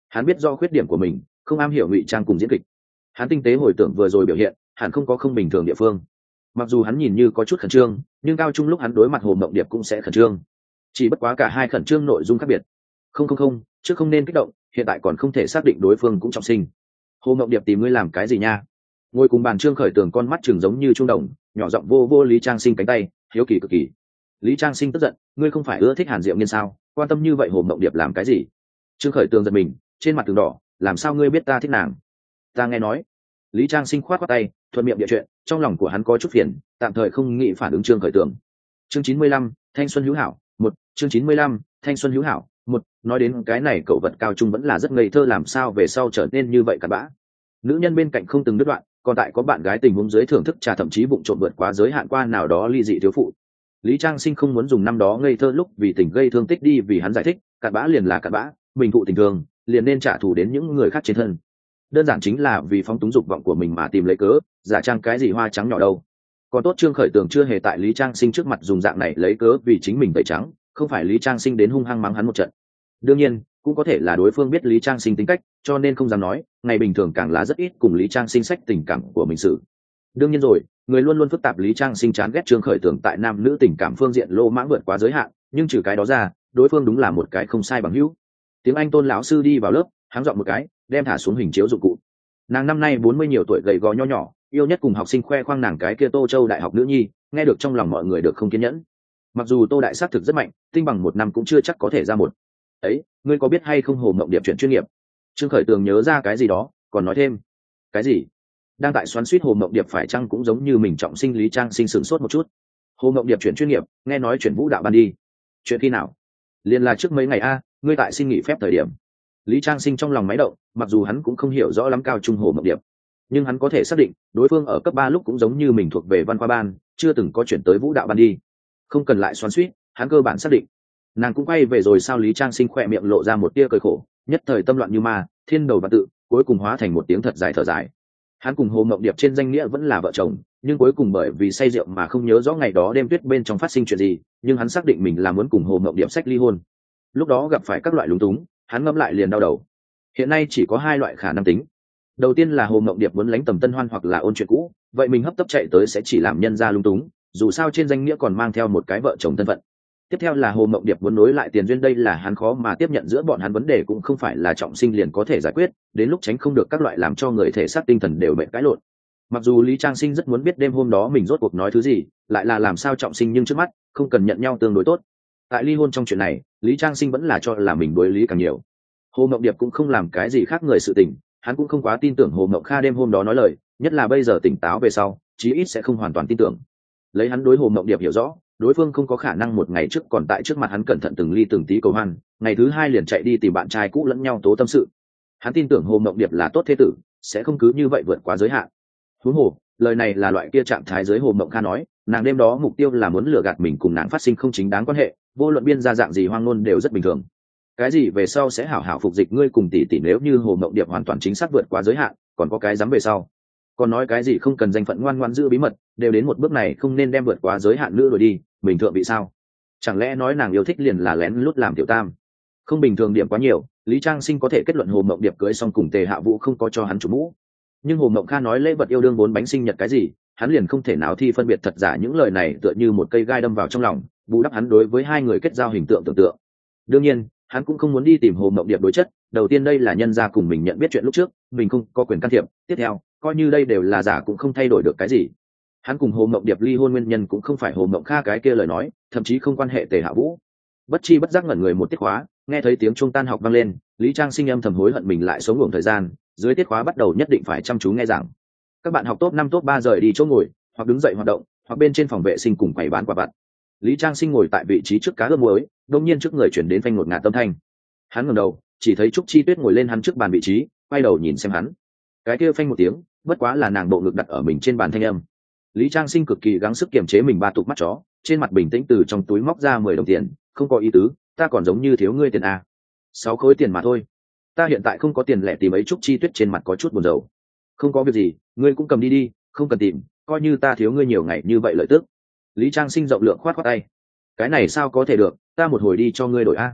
Hắn biết do khuyết điểm của mình, không am hiểu ngụy trang cùng diễn kịch. Hắn tinh tế hồi tưởng vừa rồi biểu hiện, hẳn không có không bình thường địa phương. Mặc dù hắn nhìn như có chút khẩn trương, nhưng cao trung lúc hắn đối mặt Hồ Mộng Điệp cũng sẽ khẩn trương. Chỉ bất quá cả hai khẩn trương nội dung khác biệt. Không không không, trước không nên kích động, hiện tại còn không thể xác định đối phương cũng trọng sinh. Hồ Mộng Điệp tìm ngươi làm cái gì nha? Ngồi cùng bàn Trương Khởi Tường con mắt trừng giống như trung đồng, nhỏ giọng vô vô Lý Trang Sinh cánh tay, hiếu kỳ cực kỳ. Lý Trang Sinh tức giận, ngươi không phải ưa thích Hàn Diệu Nghiên sao? Quan tâm như vậy Hồ Mộng Điệp làm cái gì? Trương Khởi Tường giật mình, trên mặt tường đỏ, làm sao ngươi biết ta thích nàng? Ta nghe nói. Lý Trang Sinh khoát qua tay, thuận miệng địa chuyện, trong lòng của hắn có chút phiền, tạm thời không nghĩ phản ứng Trương Khởi Tường. Chương chín mươi lăm, thanh xuân hữu hảo, một, chương chín mươi lăm, thanh xuân hữu hảo, một, nói đến cái này cậu vật cao trung vẫn là rất ngây thơ, làm sao về sau trở nên như vậy cặn bã. Nữ nhân bên cạnh không từng đứt đoạn, còn tại có bạn gái tình huống dưới thưởng thức trà, thậm chí vụng trộm vượt quá giới hạn qua nào đó ly dị thiếu phụ. Lý Trang Sinh không muốn dùng năm đó ngây thơ lúc vì tình gây thương tích đi vì hắn giải thích, cặn bã liền là cặn bã, mình thụ tình thương, liền nên trả thù đến những người khác trên thân. Đơn giản chính là vì phóng túng dục vọng của mình mà tìm lấy cớ, giả trang cái gì hoa trắng nhỏ đâu. Còn tốt Trương Khởi Tường chưa hề tại Lý Trang Sinh trước mặt dùng dạng này lấy cớ vì chính mình tẩy trắng, không phải Lý Trang Sinh đến hung hăng mắng hắn một trận. Đương nhiên, cũng có thể là đối phương biết Lý Trang Sinh tính cách, cho nên không dám nói, ngày bình thường càng là rất ít cùng Lý Trang Sinh sách tình cảm của mình sự. Đương nhiên rồi, người luôn luôn phức tạp Lý Trang Sinh chán ghét Trương Khởi Tường tại nam nữ tình cảm phương diện lô mãng vượt quá giới hạn, nhưng trừ cái đó ra, đối phương đúng là một cái không sai bằng hữu. Tiếng Anh Tôn lão sư đi vào lớp, háng dọn một cái, đem thả xuống hình chiếu dụng cụ. Nàng năm nay bốn mươi nhiều tuổi, gầy gò nho nhỏ, yêu nhất cùng học sinh khoe khoang nàng cái kia Tô Châu đại học nữ nhi, nghe được trong lòng mọi người được không kiên nhẫn. Mặc dù Tô đại xác thực rất mạnh, tinh bằng một năm cũng chưa chắc có thể ra một. Ấy, ngươi có biết hay không Hồ Mộng Điệp chuyển chuyên nghiệp? Trương Khởi Tường nhớ ra cái gì đó, còn nói thêm. Cái gì? Đang tại xoắn suýt Hồ Mộng Điệp phải chăng cũng giống như mình trọng sinh Lý Trang Sinh sửng sốt một chút. Hồ Mộng Điệp chuyển chuyên nghiệp, nghe nói chuyển vũ đạo ban đi. Chuyện khi nào? Liên là trước mấy ngày a, ngươi tại xin nghỉ phép thời điểm. Lý Trang Sinh trong lòng máy động, mặc dù hắn cũng không hiểu rõ lắm cao trung Hồ Mộng Điệp, nhưng hắn có thể xác định đối phương ở cấp ba lúc cũng giống như mình thuộc về văn khoa ban, chưa từng có chuyển tới vũ đạo ban đi. Không cần lại xoắn suýt, hắn cơ bản xác định. Nàng cũng quay về rồi sao? Lý Trang Sinh khỏe miệng lộ ra một tia cười khổ, nhất thời tâm loạn như ma, thiên đầu và tự, cuối cùng hóa thành một tiếng thật dài thở dài. Hắn cùng Hồ Mộng Điệp trên danh nghĩa vẫn là vợ chồng, nhưng cuối cùng bởi vì say rượu mà không nhớ rõ ngày đó đêm tuyết bên trong phát sinh chuyện gì, nhưng hắn xác định mình là muốn cùng Hồ Mộng Điệp sách ly hôn. Lúc đó gặp phải các loại lúng túng, hắn ngẫm lại liền đau đầu. Hiện nay chỉ có hai loại khả năng tính. Đầu tiên là Hồ Mộng Điệp muốn lánh tầm tân hoan hoặc là ôn chuyện cũ, vậy mình hấp tấp chạy tới sẽ chỉ làm nhân ra lung túng, dù sao trên danh nghĩa còn mang theo một cái vợ chồng thân phận. Tiếp theo là Hồ Mộng Điệp muốn nối lại tiền duyên, đây là hắn khó mà tiếp nhận, giữa bọn hắn vấn đề cũng không phải là trọng sinh liền có thể giải quyết, đến lúc tránh không được các loại làm cho người thể xác tinh thần đều bệnh cãi lộn. Mặc dù Lý Trang Sinh rất muốn biết đêm hôm đó mình rốt cuộc nói thứ gì, lại là làm sao trọng sinh, nhưng trước mắt không cần nhận nhau tương đối tốt. Tại ly hôn trong chuyện này, Lý Trang Sinh vẫn là cho là mình đối lý càng nhiều. Hồ Mộng Điệp cũng không làm cái gì khác người sự tình, hắn cũng không quá tin tưởng Hồ Mộng Kha đêm hôm đó nói lời, nhất là bây giờ tỉnh táo về sau, chí ít sẽ không hoàn toàn tin tưởng. Lấy hắn đối Hồ Mộng Điệp hiểu rõ, đối phương không có khả năng một ngày trước còn tại trước mặt hắn cẩn thận từng ly từng tí cầu hoan, ngày thứ hai liền chạy đi tìm bạn trai cũ lẫn nhau tố tâm sự. Hắn tin tưởng Hồ Mộng Điệp là tốt thế tử, sẽ không cứ như vậy vượt quá giới hạn. Huống hồ, lời này là loại kia trạng thái dưới Hồ Mộng Kha nói, nàng đêm đó mục tiêu là muốn lừa gạt mình cùng nàng phát sinh không chính đáng quan hệ, vô luận biên ra dạng gì hoang ngôn đều rất bình thường. Cái gì về sau sẽ hảo hảo phục dịch ngươi cùng tỷ tỷ, nếu như Hồ Mộng Điệp hoàn toàn chính xác vượt quá giới hạn, còn có cái dám về sau. Còn nói cái gì không cần danh phận, ngoan ngoãn giữ bí mật, đều đến một bước này không nên đem vượt quá giới hạn nữ đuổi đi, bình thường bị sao? Chẳng lẽ nói nàng yêu thích liền là lén lút làm tiểu tam? Không bình thường điểm quá nhiều, Lý Trang Sinh có thể kết luận Hồ Mộng Điệp cưới xong cùng Tề Hạ Vũ không có cho hắn chủ mũ. Nhưng Hồ Mộng Kha nói lễ vật yêu đương bốn bánh sinh nhật cái gì, hắn liền không thể nào thi phân biệt thật giả, những lời này tựa như một cây gai đâm vào trong lòng, bù đắp hắn đối với hai người kết giao hình tượng tưởng tượng. Đương nhiên, hắn cũng không muốn đi tìm Hồ Mộng Điệp đối chất, đầu tiên đây là nhân gia cùng mình nhận biết chuyện lúc trước, mình không có quyền can thiệp, tiếp theo, coi như đây đều là giả cũng không thay đổi được cái gì. Hắn cùng Hồ Mộng Điệp ly hôn nguyên nhân cũng không phải Hồ Mộng Kha cái kia lời nói, thậm chí không quan hệ Tề Hạ Vũ. Bất chi bất giác ngẩn người một tiết khóa, nghe thấy tiếng chuông tan học vang lên, Lý Trang Sinh âm thầm hối hận mình lại sống ngủ thời gian, dưới tiết khóa bắt đầu nhất định phải chăm chú nghe giảng. Các bạn học top năm top ba rời đi chỗ ngồi, hoặc đứng dậy hoạt động, hoặc bên trên phòng vệ sinh cùng quầy bán quả vặt. Lý Trang Sinh ngồi tại vị trí trước cá ướp muối, đột nhiên trước người chuyển đến phanh ngột ngạt âm thanh. Hắn ngẩng đầu, chỉ thấy Trúc Chi Tuyết ngồi lên hắn trước bàn vị trí, quay đầu nhìn xem hắn. Cái kia phanh một tiếng, bất quá là nàng bộ ngực đặt ở mình trên bàn thanh âm. Lý Trang Sinh cực kỳ gắng sức kiềm chế mình ba tục mắt chó, trên mặt bình tĩnh từ trong túi móc ra mười đồng tiền, không có ý tứ, ta còn giống như thiếu ngươi tiền à? Sáu khối tiền mà thôi. Ta hiện tại không có tiền lẻ tìm ấy. Trúc Chi Tuyết trên mặt có chút buồn rầu. Không có việc gì, ngươi cũng cầm đi đi, không cần tìm, coi như ta thiếu ngươi nhiều ngày như vậy lợi tức. Lý Trang Sinh rộng lượng khoát khoát tay. Cái này sao có thể được, ta một hồi đi cho ngươi đổi a.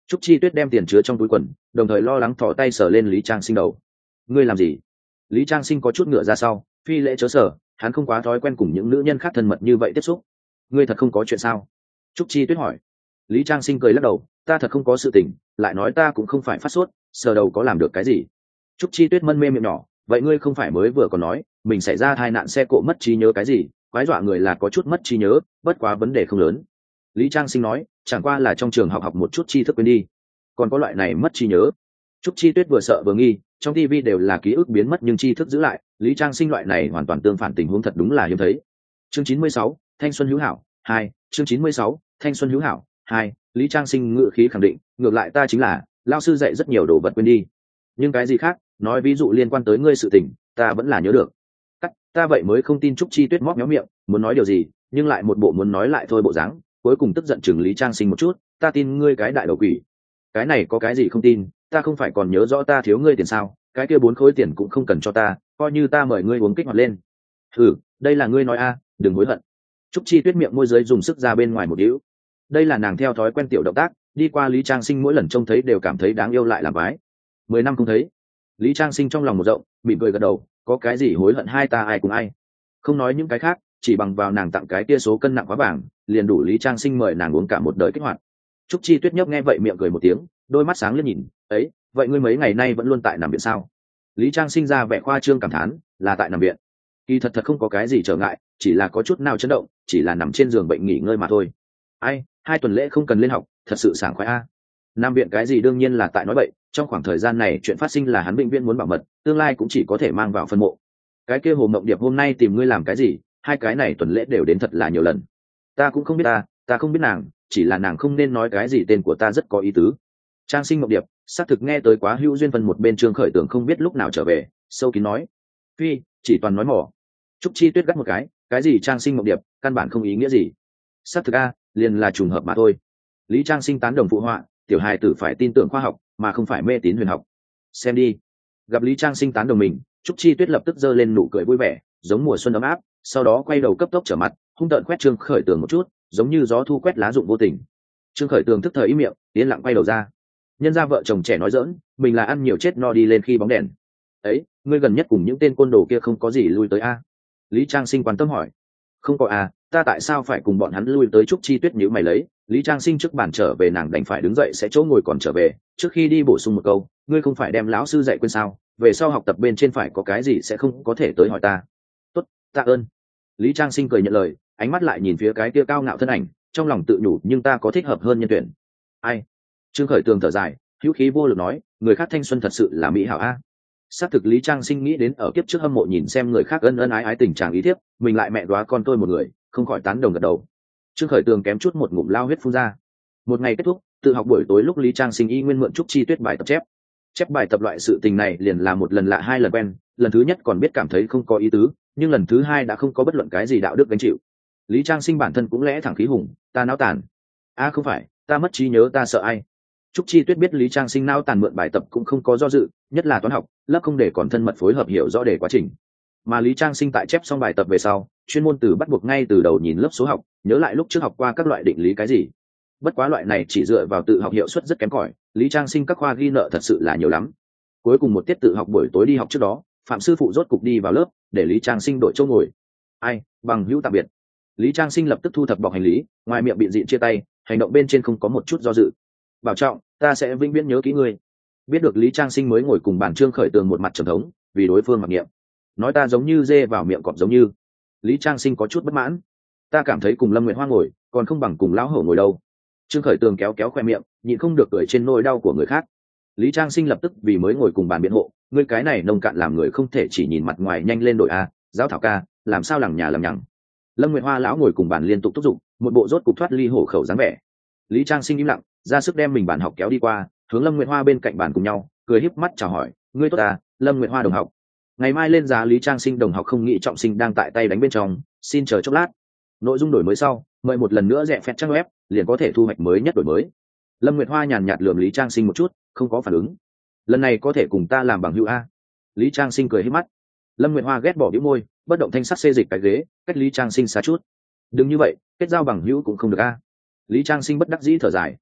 Trúc Chi Tuyết đem tiền chứa trong túi quần, đồng thời lo lắng thò tay sờ lên Lý Trang Sinh đầu. Ngươi làm gì? Lý Trang Sinh có chút ngựa ra sau, phi lễ chớ sở, hắn không quá thói quen cùng những nữ nhân khác thân mật như vậy tiếp xúc. Ngươi thật không có chuyện sao? Trúc Chi Tuyết hỏi. Lý Trang Sinh cười lắc đầu, ta thật không có sự tình, lại nói ta cũng không phải phát sốt, sờ đầu có làm được cái gì. Trúc Chi Tuyết mân mê miệng nhỏ, vậy ngươi không phải mới vừa còn nói mình xảy ra tai nạn xe cộ mất trí nhớ cái gì, quái dọa người là có chút mất trí nhớ, bất quá vấn đề không lớn. Lý Trang Sinh nói, chẳng qua là trong trường học học một chút tri thức quên đi, còn có loại này mất trí nhớ. Trúc Chi Tuyết vừa sợ vừa nghi, trong ti vi đều là ký ức biến mất nhưng tri thức giữ lại, Lý Trang Sinh loại này hoàn toàn tương phản tình huống thật đúng là hiếm thấy. Chương chín mươi sáu, thanh xuân hữu hảo hai. Chương chín mươi sáu, thanh xuân hữu hảo hai. Lý Trang Sinh ngự khí khẳng định, ngược lại ta chính là lao sư dạy rất nhiều đồ vật quên đi, nhưng cái gì khác, nói ví dụ liên quan tới ngươi sự tình, ta vẫn là nhớ được. Cắt, ta vậy mới không tin. Trúc Chi Tuyết móc méo miệng, muốn nói điều gì, nhưng lại một bộ muốn nói lại thôi bộ dáng, cuối cùng tức giận chừng Lý Trang Sinh một chút, ta tin ngươi cái đại đầu quỷ. Cái này có cái gì không tin, ta không phải còn nhớ rõ ta thiếu ngươi tiền sao, cái kia bốn khối tiền cũng không cần cho ta, coi như ta mời ngươi uống kích hoạt lên. Ừ, đây là ngươi nói a, đừng hối hận. Trúc Chi Tuyết miệng môi dưới dùng sức ra bên ngoài một điếu. Đây là nàng theo thói quen tiểu động tác, đi qua Lý Trang Sinh mỗi lần trông thấy đều cảm thấy đáng yêu lại làm vái. Mười năm không thấy, Lý Trang Sinh trong lòng một rộng, mỉm cười gật đầu, có cái gì hối hận hai ta ai cùng ai. Không nói những cái khác, chỉ bằng vào nàng tặng cái kia số cân nặng quá vàng, liền đủ Lý Trang Sinh mời nàng uống cả một đời kích hoạt. Trúc Chi Tuyết nhấp nghe vậy miệng cười một tiếng, đôi mắt sáng lên nhìn, ấy, vậy ngươi mấy ngày nay vẫn luôn tại nằm viện sao? Lý Trang Sinh ra vẻ khoa trương cảm thán, là tại nằm viện. Kỳ thật thật không có cái gì trở ngại, chỉ là có chút nào chấn động, chỉ là nằm trên giường bệnh nghỉ ngơi mà thôi. Ai, hai tuần lễ không cần lên học, thật sự sảng khoái a. Nằm viện cái gì đương nhiên là tại nói bậy, trong khoảng thời gian này chuyện phát sinh là hắn bệnh viện muốn bảo mật, tương lai cũng chỉ có thể mang vào phân mộ. Cái kia Hồ Mộng Điệp hôm nay tìm ngươi làm cái gì, hai cái này tuần lễ đều đến thật là nhiều lần. Ta cũng không biết ta, ta không biết nàng, chỉ là nàng không nên nói cái gì tên của ta rất có ý tứ. Trang Sinh Mộng Điệp, xác thực nghe tới quá hữu duyên phân một bên Trương Khởi Tưởng không biết lúc nào trở về, sâu kín nói. Phi, chỉ toàn nói mỏ. Trúc Chi Tuyết gắt một cái, cái gì Trang Sinh Mộng Điệp, căn bản không ý nghĩa gì. Xác thực a, liền là trùng hợp mà thôi. Lý Trang Sinh tán đồng phụ họa, tiểu hài tử phải tin tưởng khoa học, mà không phải mê tín huyền học. Xem đi. Gặp Lý Trang Sinh tán đồng mình, Trúc Chi Tuyết lập tức giơ lên nụ cười vui vẻ, giống mùa xuân ấm áp, sau đó quay đầu cấp tốc trở mặt, hung tợn quét Trương Khởi Tường một chút, giống như gió thu quét lá rụng vô tình. Trương Khởi Tường tức thời im miệng, yên lặng quay đầu ra. Nhân ra vợ chồng trẻ nói giỡn, mình là ăn nhiều chết no đi lên khi bóng đèn. Ấy, ngươi gần nhất cùng những tên côn đồ kia không có gì lui tới a? Lý Trang Sinh quan tâm hỏi. Không có à, ta tại sao phải cùng bọn hắn lui tới? Trúc Chi Tuyết nhíu mày lấy. Lý Trang Sinh trước bàn trở về, nàng đành phải đứng dậy sẽ chỗ ngồi còn trở về, trước khi đi bổ sung một câu, ngươi không phải đem lão sư dạy quên sao, về sau học tập bên trên phải có cái gì sẽ không có thể tới hỏi ta. Tốt, tạ ơn. Lý Trang Sinh cười nhận lời, ánh mắt lại nhìn phía cái kia cao ngạo thân ảnh, trong lòng tự nhủ nhưng ta có thích hợp hơn nhân tuyển. Ai? Trương Khởi Tường thở dài, hữu khí vô lực nói, người khác thanh xuân thật sự là mỹ hảo a. Xác thực Lý Trang Sinh nghĩ đến ở kiếp trước hâm mộ nhìn xem người khác ân ân ái ái tình trạng ý thiếp, mình lại mẹ đoá con tôi một người, không khỏi tán đồng gật đầu. Trương Khởi Tường kém chút một ngụm lao huyết phun ra. Một ngày kết thúc, tự học buổi tối lúc Lý Trang Sinh y nguyên mượn Trúc Chi Tuyết bài tập chép. Chép bài tập loại sự tình này liền là một lần lạ hai lần quen, lần thứ nhất còn biết cảm thấy không có ý tứ, nhưng lần thứ hai đã không có bất luận cái gì đạo đức gánh chịu. Lý Trang Sinh bản thân cũng lẽ thẳng khí hùng, ta náo tàn. A à, không phải, ta mất trí nhớ, ta sợ ai. Trúc Chi Tuyết biết Lý Trang Sinh náo tàn mượn bài tập cũng không có do dự, nhất là toán học, lớp không để còn thân mật phối hợp hiểu rõ đề quá trình. Mà Lý Trang Sinh tại chép xong bài tập về sau, chuyên môn từ bắt buộc ngay từ đầu nhìn lớp số học, nhớ lại lúc trước học qua các loại định lý cái gì. Bất quá loại này chỉ dựa vào tự học hiệu suất rất kém cỏi, Lý Trang Sinh các khoa ghi nợ thật sự là nhiều lắm. Cuối cùng một tiết tự học buổi tối đi học trước đó, Phạm sư phụ rốt cục đi vào lớp, để Lý Trang Sinh đổi chỗ ngồi. Ai, bằng hữu tạm biệt. Lý Trang Sinh lập tức thu thập bọc hành lý, ngoài miệng biện diện chia tay, hành động bên trên không có một chút do dự. Bảo trọng, ta sẽ vĩnh viễn nhớ kỹ ngươi. Biết được Lý Trang Sinh mới ngồi cùng bàn Trương Khởi Tường một mặt trầm thống, vì đối phương mặc niệm. Nói ta giống như dê vào miệng cọp giống như. Lý Trang Sinh có chút bất mãn. Ta cảm thấy cùng Lâm Nguyệt Hoa ngồi, còn không bằng cùng lão hổ ngồi đâu. Trương Khởi Tường kéo kéo khoe miệng, nhịn không được cười trên nỗi đau của người khác. Lý Trang Sinh lập tức vì mới ngồi cùng bàn biện hộ, ngươi cái này nông cạn làm người không thể chỉ nhìn mặt ngoài, nhanh lên đội a, giáo thảo ca, làm sao lằng nhà lằng nhằng. Lâm Nguyệt Hoa lão ngồi cùng bàn liên tục thúc giục, một bộ rốt cục thoát ly hổ khẩu dáng vẻ. Lý Trang Sinh im lặng, ra sức đem mình bàn học kéo đi qua, hướng Lâm Nguyệt Hoa bên cạnh bàn cùng nhau, cười híp mắt chào hỏi, ngươi tốt à, Lâm Nguyệt Hoa đồng học. Ngày mai lên giá. Lý Trang Sinh đồng học không nghĩ trọng sinh đang tại tay đánh bên trong, xin chờ chốc lát. Nội dung đổi mới sau, mời một lần nữa rẽ phẹt trang web, liền có thể thu hoạch mới nhất đổi mới. Lâm Nguyệt Hoa nhàn nhạt lườm Lý Trang Sinh một chút, không có phản ứng. Lần này có thể cùng ta làm bằng hữu a? Lý Trang Sinh cười híp mắt. Lâm Nguyệt Hoa ghét bỏ bĩu môi, bất động thanh sắc xê dịch cái ghế, cách Lý Trang Sinh xa chút. Đừng như vậy, kết giao bằng hữu cũng không được a. Lý Trang Sinh bất đắc dĩ thở dài.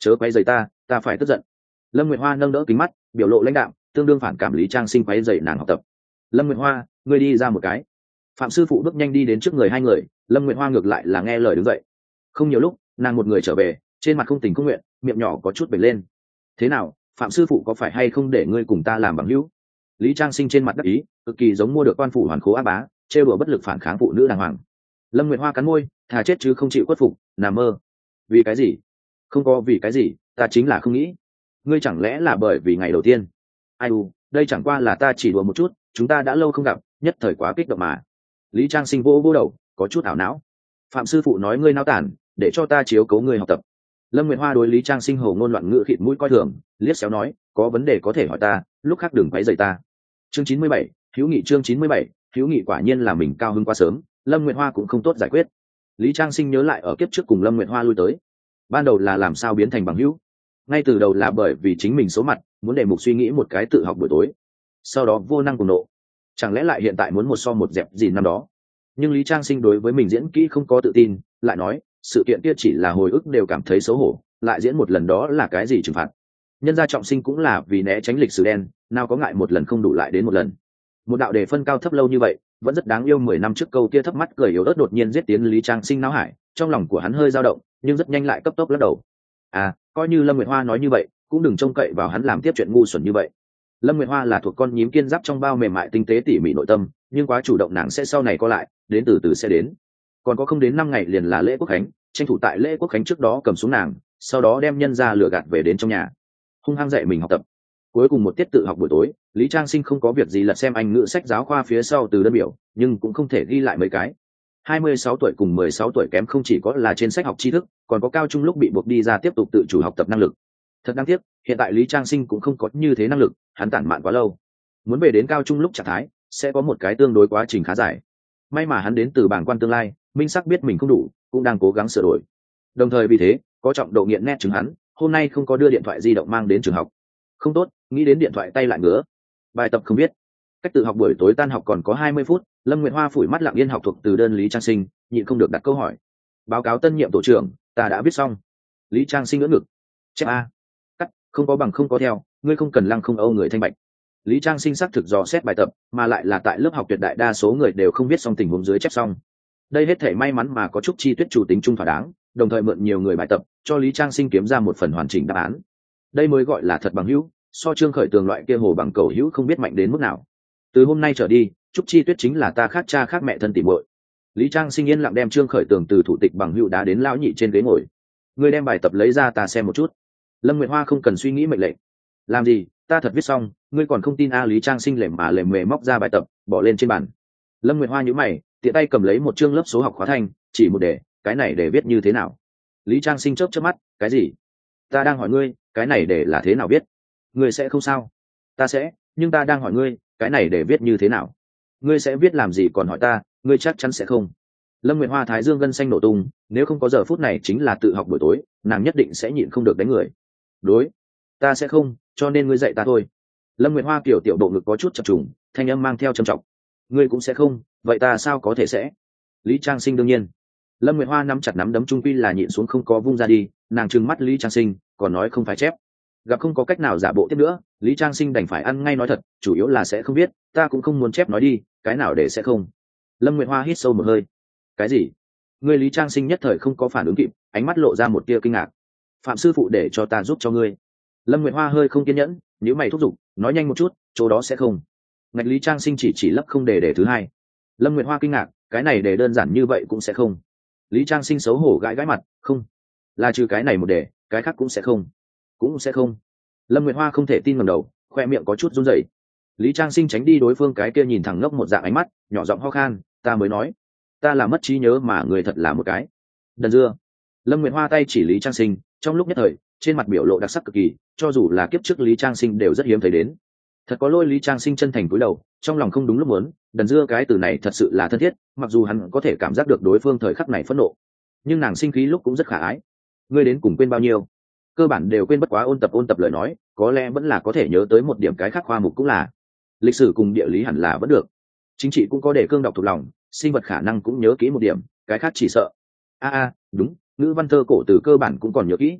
chớ quay dày ta ta phải tức giận. Lâm Nguyệt Hoa nâng đỡ kính mắt, biểu lộ lãnh đạm, tương đương phản cảm Lý Trang Sinh quấy dày nàng học tập. Lâm Nguyệt Hoa, ngươi đi ra một cái. Phạm sư phụ bước nhanh đi đến trước người hai người, Lâm Nguyệt Hoa ngược lại là nghe lời đứng dậy. Không nhiều lúc, nàng một người trở về, trên mặt không tình không nguyện, miệng nhỏ có chút bệch lên. Thế nào, Phạm sư phụ có phải hay không để ngươi cùng ta làm bằng hữu? Lý Trang Sinh trên mặt đắc ý, cực kỳ giống mua được quan phủ hoàn khố á bá, trêu đùa bất lực phản kháng phụ nữ đàng hoàng. Lâm Nguyệt Hoa cắn môi, thà chết chứ không chịu khuất phục, nằm mơ. Vì cái gì? Không có vì cái gì, ta chính là không nghĩ. Ngươi chẳng lẽ là bởi vì ngày đầu tiên? Ai u, đây chẳng qua là ta chỉ đùa một chút, chúng ta đã lâu không gặp, nhất thời quá kích động mà. Lý Trang Sinh vô vô đầu, có chút ảo não. Phạm sư phụ nói ngươi nao tản, để cho ta chiếu cố ngươi học tập. Lâm Nguyệt Hoa đối Lý Trang Sinh hồ ngôn loạn ngữ khịt mũi coi thường, liếc xéo nói, có vấn đề có thể hỏi ta, lúc khác đừng quấy rầy ta. Chương chín mươi bảy, hữu nghị chương chín mươi bảy, hữu nghị quả nhiên là mình cao hứng quá sớm, Lâm Nguyệt Hoa cũng không tốt giải quyết. Lý Trang Sinh nhớ lại ở kiếp trước cùng Lâm Nguyệt Hoa lui tới, ban đầu là làm sao biến thành bằng hữu. Ngay từ đầu là bởi vì chính mình số mặt, muốn để mục suy nghĩ một cái tự học buổi tối, sau đó vô năng cùng nộ, chẳng lẽ lại hiện tại muốn một so một dẹp gì năm đó. Nhưng Lý Trang Sinh đối với mình diễn kỹ không có tự tin, lại nói sự kiện kia chỉ là hồi ức đều cảm thấy xấu hổ, lại diễn một lần đó là cái gì trừng phạt. Nhân gia trọng sinh cũng là vì né tránh lịch sử đen, nào có ngại một lần không đủ lại đến một lần. Một đạo đề phân cao thấp lâu như vậy vẫn rất đáng yêu. Mười năm trước câu kia thấp mắt cười yếu ớt đột nhiên giết tiến Lý Trang Sinh não hải, trong lòng của hắn hơi dao động, nhưng rất nhanh lại cấp tốc lắc đầu. À, coi như Lâm Nguyệt Hoa nói như vậy, cũng đừng trông cậy vào hắn làm tiếp chuyện ngu xuẩn như vậy. Lâm Nguyệt Hoa là thuộc con nhím kiên giáp trong bao mềm mại tinh tế tỉ mỉ nội tâm, nhưng quá chủ động nàng sẽ sau này có lại, đến từ từ sẽ đến. Còn có không đến năm ngày liền là lễ quốc khánh, tranh thủ tại lễ quốc khánh trước đó cầm xuống nàng, sau đó đem nhân ra lừa gạt về đến trong nhà, hung hăng dạy mình học tập. Cuối cùng một tiết tự học buổi tối, Lý Trang Sinh không có việc gì lật xem Anh ngữ sách giáo khoa phía sau từ đơn biểu, nhưng cũng không thể ghi lại mấy cái. hai mươi sáu tuổi cùng mười sáu tuổi kém không chỉ có là trên sách học tri thức, còn có cao trung lúc bị buộc đi ra tiếp tục tự chủ học tập năng lực. Thật đáng tiếc, hiện tại Lý Trang Sinh cũng không có như thế năng lực, hắn tản mạn quá lâu. Muốn về đến cao trung lúc trạng thái, sẽ có một cái tương đối quá trình khá dài. May mà hắn đến từ bảng quan tương lai, minh sắc biết mình không đủ, cũng đang cố gắng sửa đổi. Đồng thời vì thế, có trọng độ nghiện nét chứng hắn, hôm nay không có đưa điện thoại di động mang đến trường học. Không tốt, nghĩ đến điện thoại tay lại ngứa. Bài tập không biết. Cách tự học buổi tối tan học còn có hai mươi phút, Lâm Nguyệt Hoa phủi mắt lặng yên học thuộc từ đơn Lý Trang Sinh, nhịn không được đặt câu hỏi. Báo cáo tân nhiệm tổ trưởng, ta đã viết xong. Lý Trang Sinh ngỡ ngực. Chép a. Cắt, không có bằng không có theo, ngươi không cần lăng không âu người thanh bạch. Lý Trang Sinh xác thực dò xét bài tập, mà lại là tại lớp học tuyệt đại đa số người đều không viết xong tình huống dưới chép xong. Đây hết thể may mắn mà có chút chi tiết chủ tính trung thỏa đáng, đồng thời mượn nhiều người bài tập, cho Lý Trang Sinh kiếm ra một phần hoàn chỉnh đáp án. Đây mới gọi là thật bằng hữu, so Trương Khởi Tường loại kia hồ bằng cầu hữu không biết mạnh đến mức nào. Từ hôm nay trở đi, Trúc Chi Tuyết chính là ta khác cha khác mẹ thân tỉ muội. Lý Trang Sinh yên lặng đem Trương Khởi Tường từ thủ tịch bằng hữu đá đến lão nhị trên ghế ngồi. Ngươi đem bài tập lấy ra ta xem một chút. Lâm Nguyệt Hoa không cần suy nghĩ mệnh lệnh. Làm gì, ta thật viết xong, ngươi còn không tin a? Lý Trang Sinh lềm mà lềm mề móc ra bài tập, bỏ lên trên bàn. Lâm Nguyệt Hoa nhíu mày, tiện tay cầm lấy một chương lớp số học khóa thanh, chỉ một đề, cái này để viết như thế nào? Lý Trang Sinh chớp chớp mắt, cái gì? Ta đang hỏi ngươi, cái này để là thế nào viết? Ngươi sẽ không sao? Ta sẽ, nhưng ta đang hỏi ngươi, cái này để viết như thế nào? Ngươi sẽ viết làm gì còn hỏi ta, ngươi chắc chắn sẽ không. Lâm Nguyệt Hoa thái dương gân xanh nổ tung, nếu không có giờ phút này chính là tự học buổi tối, nàng nhất định sẽ nhịn không được đánh người. Đối, ta sẽ không, cho nên ngươi dạy ta thôi. Lâm Nguyệt Hoa kiểu tiểu độ ngực có chút chập trùng, thanh âm mang theo trầm trọng. Ngươi cũng sẽ không, vậy ta sao có thể sẽ? Lý Trang Sinh đương nhiên. Lâm Nguyệt Hoa nắm chặt nắm đấm trung quy là nhịn xuống không có vung ra đi, nàng trừng mắt Lý Trang Sinh, còn nói không phải chép. Gặp không có cách nào giả bộ tiếp nữa, Lý Trang Sinh đành phải ăn ngay nói thật, chủ yếu là sẽ không biết, ta cũng không muốn chép nói đi, cái nào để sẽ không. Lâm Nguyệt Hoa hít sâu một hơi. Cái gì? Ngươi? Lý Trang Sinh nhất thời không có phản ứng kịp, ánh mắt lộ ra một tia kinh ngạc. Phạm sư phụ để cho ta giúp cho ngươi. Lâm Nguyệt Hoa hơi không kiên nhẫn, nếu mày thúc giục, nói nhanh một chút, chỗ đó sẽ không. Ngạch Lý Trang Sinh chỉ chỉ lấp không đề đề thứ hai. Lâm Nguyệt Hoa kinh ngạc, cái này để đơn giản như vậy cũng sẽ không. Lý Trang Sinh xấu hổ gãi gãi mặt, không, là trừ cái này một đề, cái khác cũng sẽ không, cũng sẽ không. Lâm Nguyệt Hoa không thể tin ngẩng đầu, khoe miệng có chút run rẩy. Lý Trang Sinh tránh đi đối phương cái kia nhìn thẳng ngốc một dạng ánh mắt, nhỏ giọng ho khan, ta mới nói, ta là mất trí nhớ mà người thật là một cái đần dưa. Lâm Nguyệt Hoa tay chỉ Lý Trang Sinh, trong lúc nhất thời trên mặt biểu lộ đặc sắc cực kỳ, cho dù là kiếp trước Lý Trang Sinh đều rất hiếm thấy đến. Thật có lỗi. Lý Trang Sinh chân thành cúi đầu, trong lòng không đúng lúc muốn, đần dưa cái từ này thật sự là thân thiết, mặc dù hắn có thể cảm giác được đối phương thời khắc này phẫn nộ, nhưng nàng sinh khí lúc cũng rất khả ái. Ngươi đến cùng quên bao nhiêu? Cơ bản đều quên, bất quá ôn tập ôn tập lời nói, có lẽ vẫn là có thể nhớ tới một điểm, cái khác khoa mục cũng là. Lịch sử cùng địa lý hẳn là vẫn được, chính trị cũng có đề cương đọc thuộc lòng, sinh vật khả năng cũng nhớ kỹ một điểm, cái khác chỉ sợ. A a, đúng, ngữ văn thơ cổ từ cơ bản cũng còn nhớ kỹ.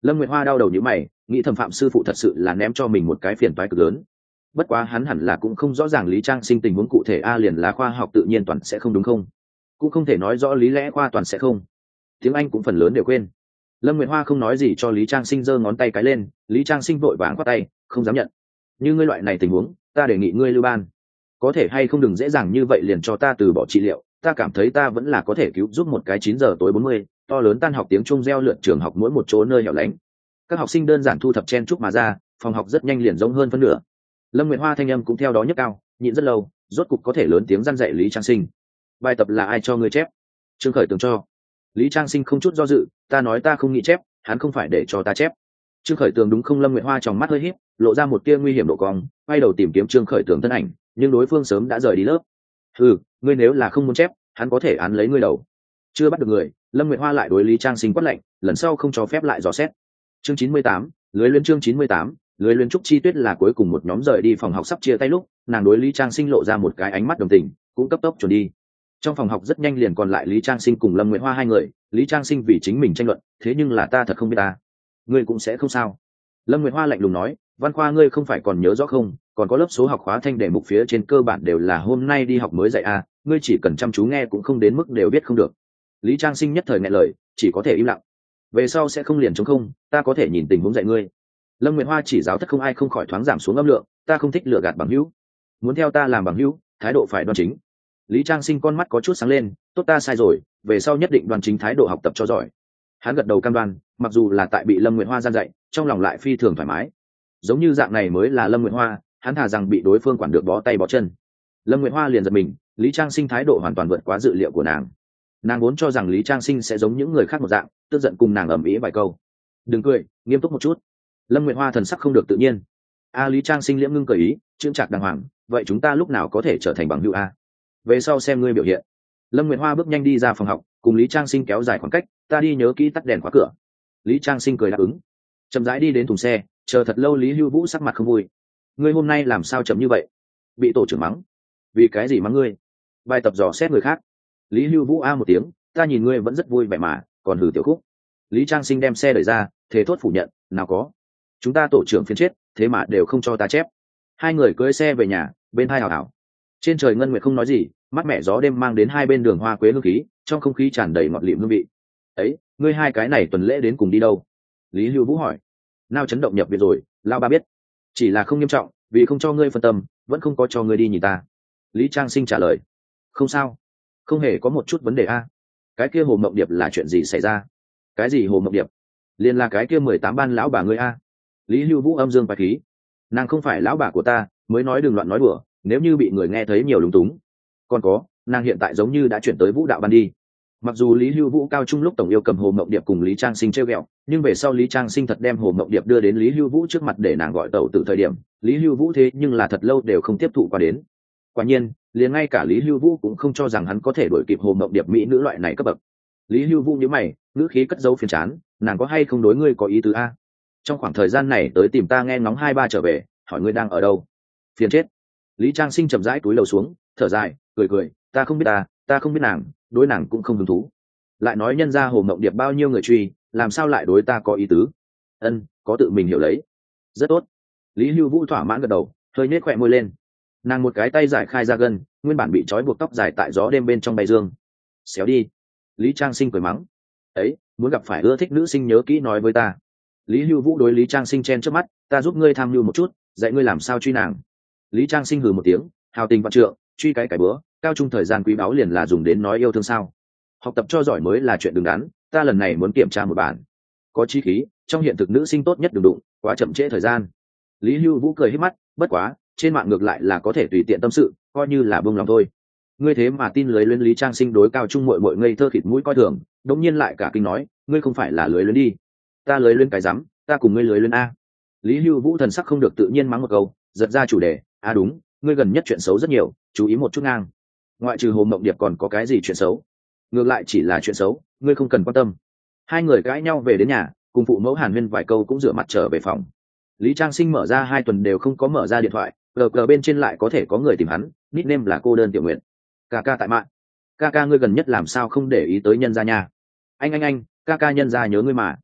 Lâm Nguyệt Hoa đau đầu như mày, nghĩ thầm phạm sư phụ thật sự là ném cho mình một cái phiền toái cực lớn. Bất quá hắn hẳn là cũng không rõ ràng Lý Trang Sinh tình huống cụ thể a, liền là khoa học tự nhiên toàn sẽ không đúng không? Cũng không thể nói rõ lý lẽ khoa toàn sẽ không. Tiếng Anh cũng phần lớn đều quên. Lâm Nguyệt Hoa không nói gì cho Lý Trang Sinh giơ ngón tay cái lên, Lý Trang Sinh vội vàng quát tay, không dám nhận. Như ngươi loại này tình huống, ta đề nghị ngươi lưu ban. Có thể hay không đừng dễ dàng như vậy liền cho ta từ bỏ trị liệu, ta cảm thấy ta vẫn là có thể cứu giúp một cái chín giờ tối bốn mươi, to lớn tan học tiếng chuông reo lượn trường học mỗi một chỗ nơi hẻo lánh. Các học sinh đơn giản thu thập chen chúc mà ra, phòng học rất nhanh liền giống hơn phân nửa. Lâm Nguyệt Hoa thanh âm cũng theo đó nhấc cao, nhịn rất lâu, rốt cục có thể lớn tiếng răn dạy Lý Trang Sinh. Bài tập là ai cho ngươi chép? Trương Khởi Tường cho. Lý Trang Sinh không chút do dự, ta nói ta không nghĩ chép, hắn không phải để cho ta chép. Trương Khởi Tường đúng không? Lâm Nguyệt Hoa trong mắt hơi híp, lộ ra một tia nguy hiểm độ cong, quay đầu tìm kiếm Trương Khởi Tường thân ảnh, nhưng đối phương sớm đã rời đi lớp. Ừ, ngươi nếu là không muốn chép, hắn có thể án lấy ngươi đầu. Chưa bắt được người, Lâm Nguyệt Hoa lại đối Lý Trang Sinh quát lệnh, lần sau không cho phép lại dò xét. Chương chín mươi tám, lưới luyến chương chín mươi tám, lưới luyến. Trúc Chi Tuyết là cuối cùng một nhóm rời đi phòng học sắp chia tay lúc, nàng đối Lý Trang Sinh lộ ra một cái ánh mắt đồng tình, cũng cấp tốc chuẩn đi. Trong phòng học rất nhanh liền còn lại Lý Trang Sinh cùng Lâm Nguyệt Hoa hai người. Lý Trang Sinh vì chính mình tranh luận, thế nhưng là ta thật không biết ta, ngươi cũng sẽ không sao. Lâm Nguyệt Hoa lạnh lùng nói, văn khoa ngươi không phải còn nhớ rõ không, còn có lớp số học khóa thanh đề mục phía trên cơ bản đều là hôm nay đi học mới dạy à, ngươi chỉ cần chăm chú nghe cũng không đến mức đều biết không được. Lý Trang Sinh nhất thời nghẹn lời, chỉ có thể im lặng. Về sau sẽ không liền chống không, ta có thể nhìn tình huống dạy ngươi. Lâm Nguyệt Hoa chỉ giáo thất không ai không khỏi thoáng giảm xuống âm lượng, ta không thích lừa gạt bằng hữu, muốn theo ta làm bằng hữu, thái độ phải đoan chính. Lý Trang Sinh con mắt có chút sáng lên, tốt, ta sai rồi, về sau nhất định đoan chính thái độ học tập cho giỏi. Hắn gật đầu cam đoan, mặc dù là tại bị Lâm Nguyệt Hoa gian dạy, trong lòng lại phi thường thoải mái. Giống như dạng này mới là Lâm Nguyệt Hoa, hắn thà rằng bị đối phương quản được bó tay bó chân. Lâm Nguyệt Hoa liền giật mình, Lý Trang Sinh thái độ hoàn toàn vượt quá dự liệu của nàng. Nàng vốn cho rằng Lý Trang Sinh sẽ giống những người khác một dạng, tức giận cùng nàng ầm ĩ vài câu. Đừng cười, nghiêm túc một chút. Lâm Nguyệt Hoa thần sắc không được tự nhiên. A Lý Trang Sinh liễm ngưng cười ý, chững chạc đàng hoàng, vậy chúng ta lúc nào có thể trở thành bằng hữu a? Về sau xem ngươi biểu hiện. Lâm Nguyệt Hoa bước nhanh đi ra phòng học, cùng Lý Trang Sinh kéo dài khoảng cách, ta đi nhớ kỹ tắt đèn khóa cửa. Lý Trang Sinh cười đáp ứng, chậm rãi đi đến thùng xe, chờ thật lâu Lý Hưu Vũ sắc mặt không vui. Ngươi hôm nay làm sao chậm như vậy? Bị tổ trưởng mắng. Vì cái gì mắng ngươi? Bài tập dò xét người khác. Lý Hưu Vũ a một tiếng, ta nhìn ngươi vẫn rất vui vẻ mà, còn hử tiểu khúc. Lý Trang Sinh đem xe đẩy ra, thề thốt phủ nhận, nào có. Chúng ta tổ trưởng phiền chết, thế mà đều không cho ta chép. Hai người cưỡi xe về nhà, bên hai hào hào. Trên trời ngân nguyệt không nói gì, mát mẻ gió đêm mang đến hai bên đường hoa quế hương khí, trong không khí tràn đầy ngọt lịm hương vị. Ấy, ngươi hai cái này tuần lễ đến cùng đi đâu? Lý Hưu Vũ hỏi. Nao chấn động nhập viện rồi, lao ba biết. Chỉ là không nghiêm trọng, vì không cho ngươi phân tâm, vẫn không có cho ngươi đi nhìn ta. Lý Trang Sinh trả lời. Không sao, không hề có một chút vấn đề a. Cái kia Hồ Mộng Điệp là chuyện gì xảy ra? Cái gì Hồ Mộng Điệp? Liên là cái kia mười tám ban lão bà ngươi a. Lý Hưu Vũ âm dương bài khí. Nàng không phải lão bà của ta, mới nói đừng loạn nói đùa, nếu như bị người nghe thấy nhiều lúng túng. Còn có, nàng hiện tại giống như đã chuyển tới vũ đạo ban đi. Mặc dù Lý Hưu Vũ cao trung lúc tổng yêu cầm Hồ Mộng Điệp cùng Lý Trang Sinh trêu ghẹo, nhưng về sau Lý Trang Sinh thật đem Hồ Mộng Điệp đưa đến Lý Hưu Vũ trước mặt để nàng gọi tẩu từ thời điểm, Lý Hưu Vũ thế nhưng là thật lâu đều không tiếp thụ qua đến. Quả nhiên, liền ngay cả Lý Hưu Vũ cũng không cho rằng hắn có thể đuổi kịp Hồ Mộng Điệp mỹ nữ loại này cấp bậc. Lý Hưu Vũ nhíu mày, ngữ khí cất dấu phiền chán, nàng có hay không đối ngươi có ý tứ a? Trong khoảng thời gian này tới tìm ta nghe ngóng hai ba trở về, hỏi ngươi đang ở đâu? Phiền chết. Lý Trang Sinh chậm rãi túi lầu xuống, thở dài, cười cười, ta không biết ta, ta không biết nàng, đối nàng cũng không hứng thú. Lại nói nhân ra Hồ Mộng Điệp bao nhiêu người truy, làm sao lại đối ta có ý tứ? Ân, có tự mình hiểu lấy. Rất tốt. Lý Hưu Vũ thỏa mãn gật đầu, hơi nhếch khóe môi lên. Nàng một cái tay giải khai ra gân, nguyên bản bị trói buộc tóc dài tại gió đêm bên trong bay dương. Xéo đi. Lý Trang Sinh cười mắng. Ấy, muốn gặp phải ưa thích nữ sinh nhớ kỹ nói với ta. Lý Hưu Vũ đối Lý Trang Sinh chen trước mắt, ta giúp ngươi tham mưu một chút, dạy ngươi làm sao truy nàng. Lý Trang Sinh hừ một tiếng, hào tình vạn trượng, truy cái cái bữa, cao trung thời gian quý báu liền là dùng đến nói yêu thương sao? Học tập cho giỏi mới là chuyện đứng đắn, ta lần này muốn kiểm tra một bản. Có chi khí, trong hiện thực nữ sinh tốt nhất đừng đụng, quá chậm trễ thời gian. Lý Hưu Vũ cười hết mắt, bất quá, trên mạng ngược lại là có thể tùy tiện tâm sự, coi như là buông lòng thôi. Ngươi thế mà tin lưới luyến? Lý Trang Sinh đối cao trung muội muội ngây thơ khịt mũi coi thường, đống nhiên lại cả kinh nói, ngươi không phải là lưới luyến đi? Ta lưới luyến cái rắm, ta cùng ngươi lưới luyến a. Lý Hưu Vũ thần sắc không được tự nhiên mắng một câu, giật ra chủ đề, a à đúng, ngươi gần nhất chuyện xấu rất nhiều, chú ý một chút ngang. Ngoại trừ Hồ Mộng Điệp còn có cái gì chuyện xấu? Ngược lại chỉ là chuyện xấu, ngươi không cần quan tâm. Hai người cãi nhau về đến nhà, cùng phụ mẫu hàn huyên vài câu cũng rửa mặt trở về phòng. Lý Trang Sinh mở ra hai tuần đều không có mở ra điện thoại, gờ gờ bên trên lại có thể có người tìm hắn, nickname là cô đơn tiểu nguyện. Ca ca tại mạng. Ca ca ngươi gần nhất làm sao không để ý tới nhân gia nha? Anh anh anh, ca ca nhân gia nhớ ngươi mà.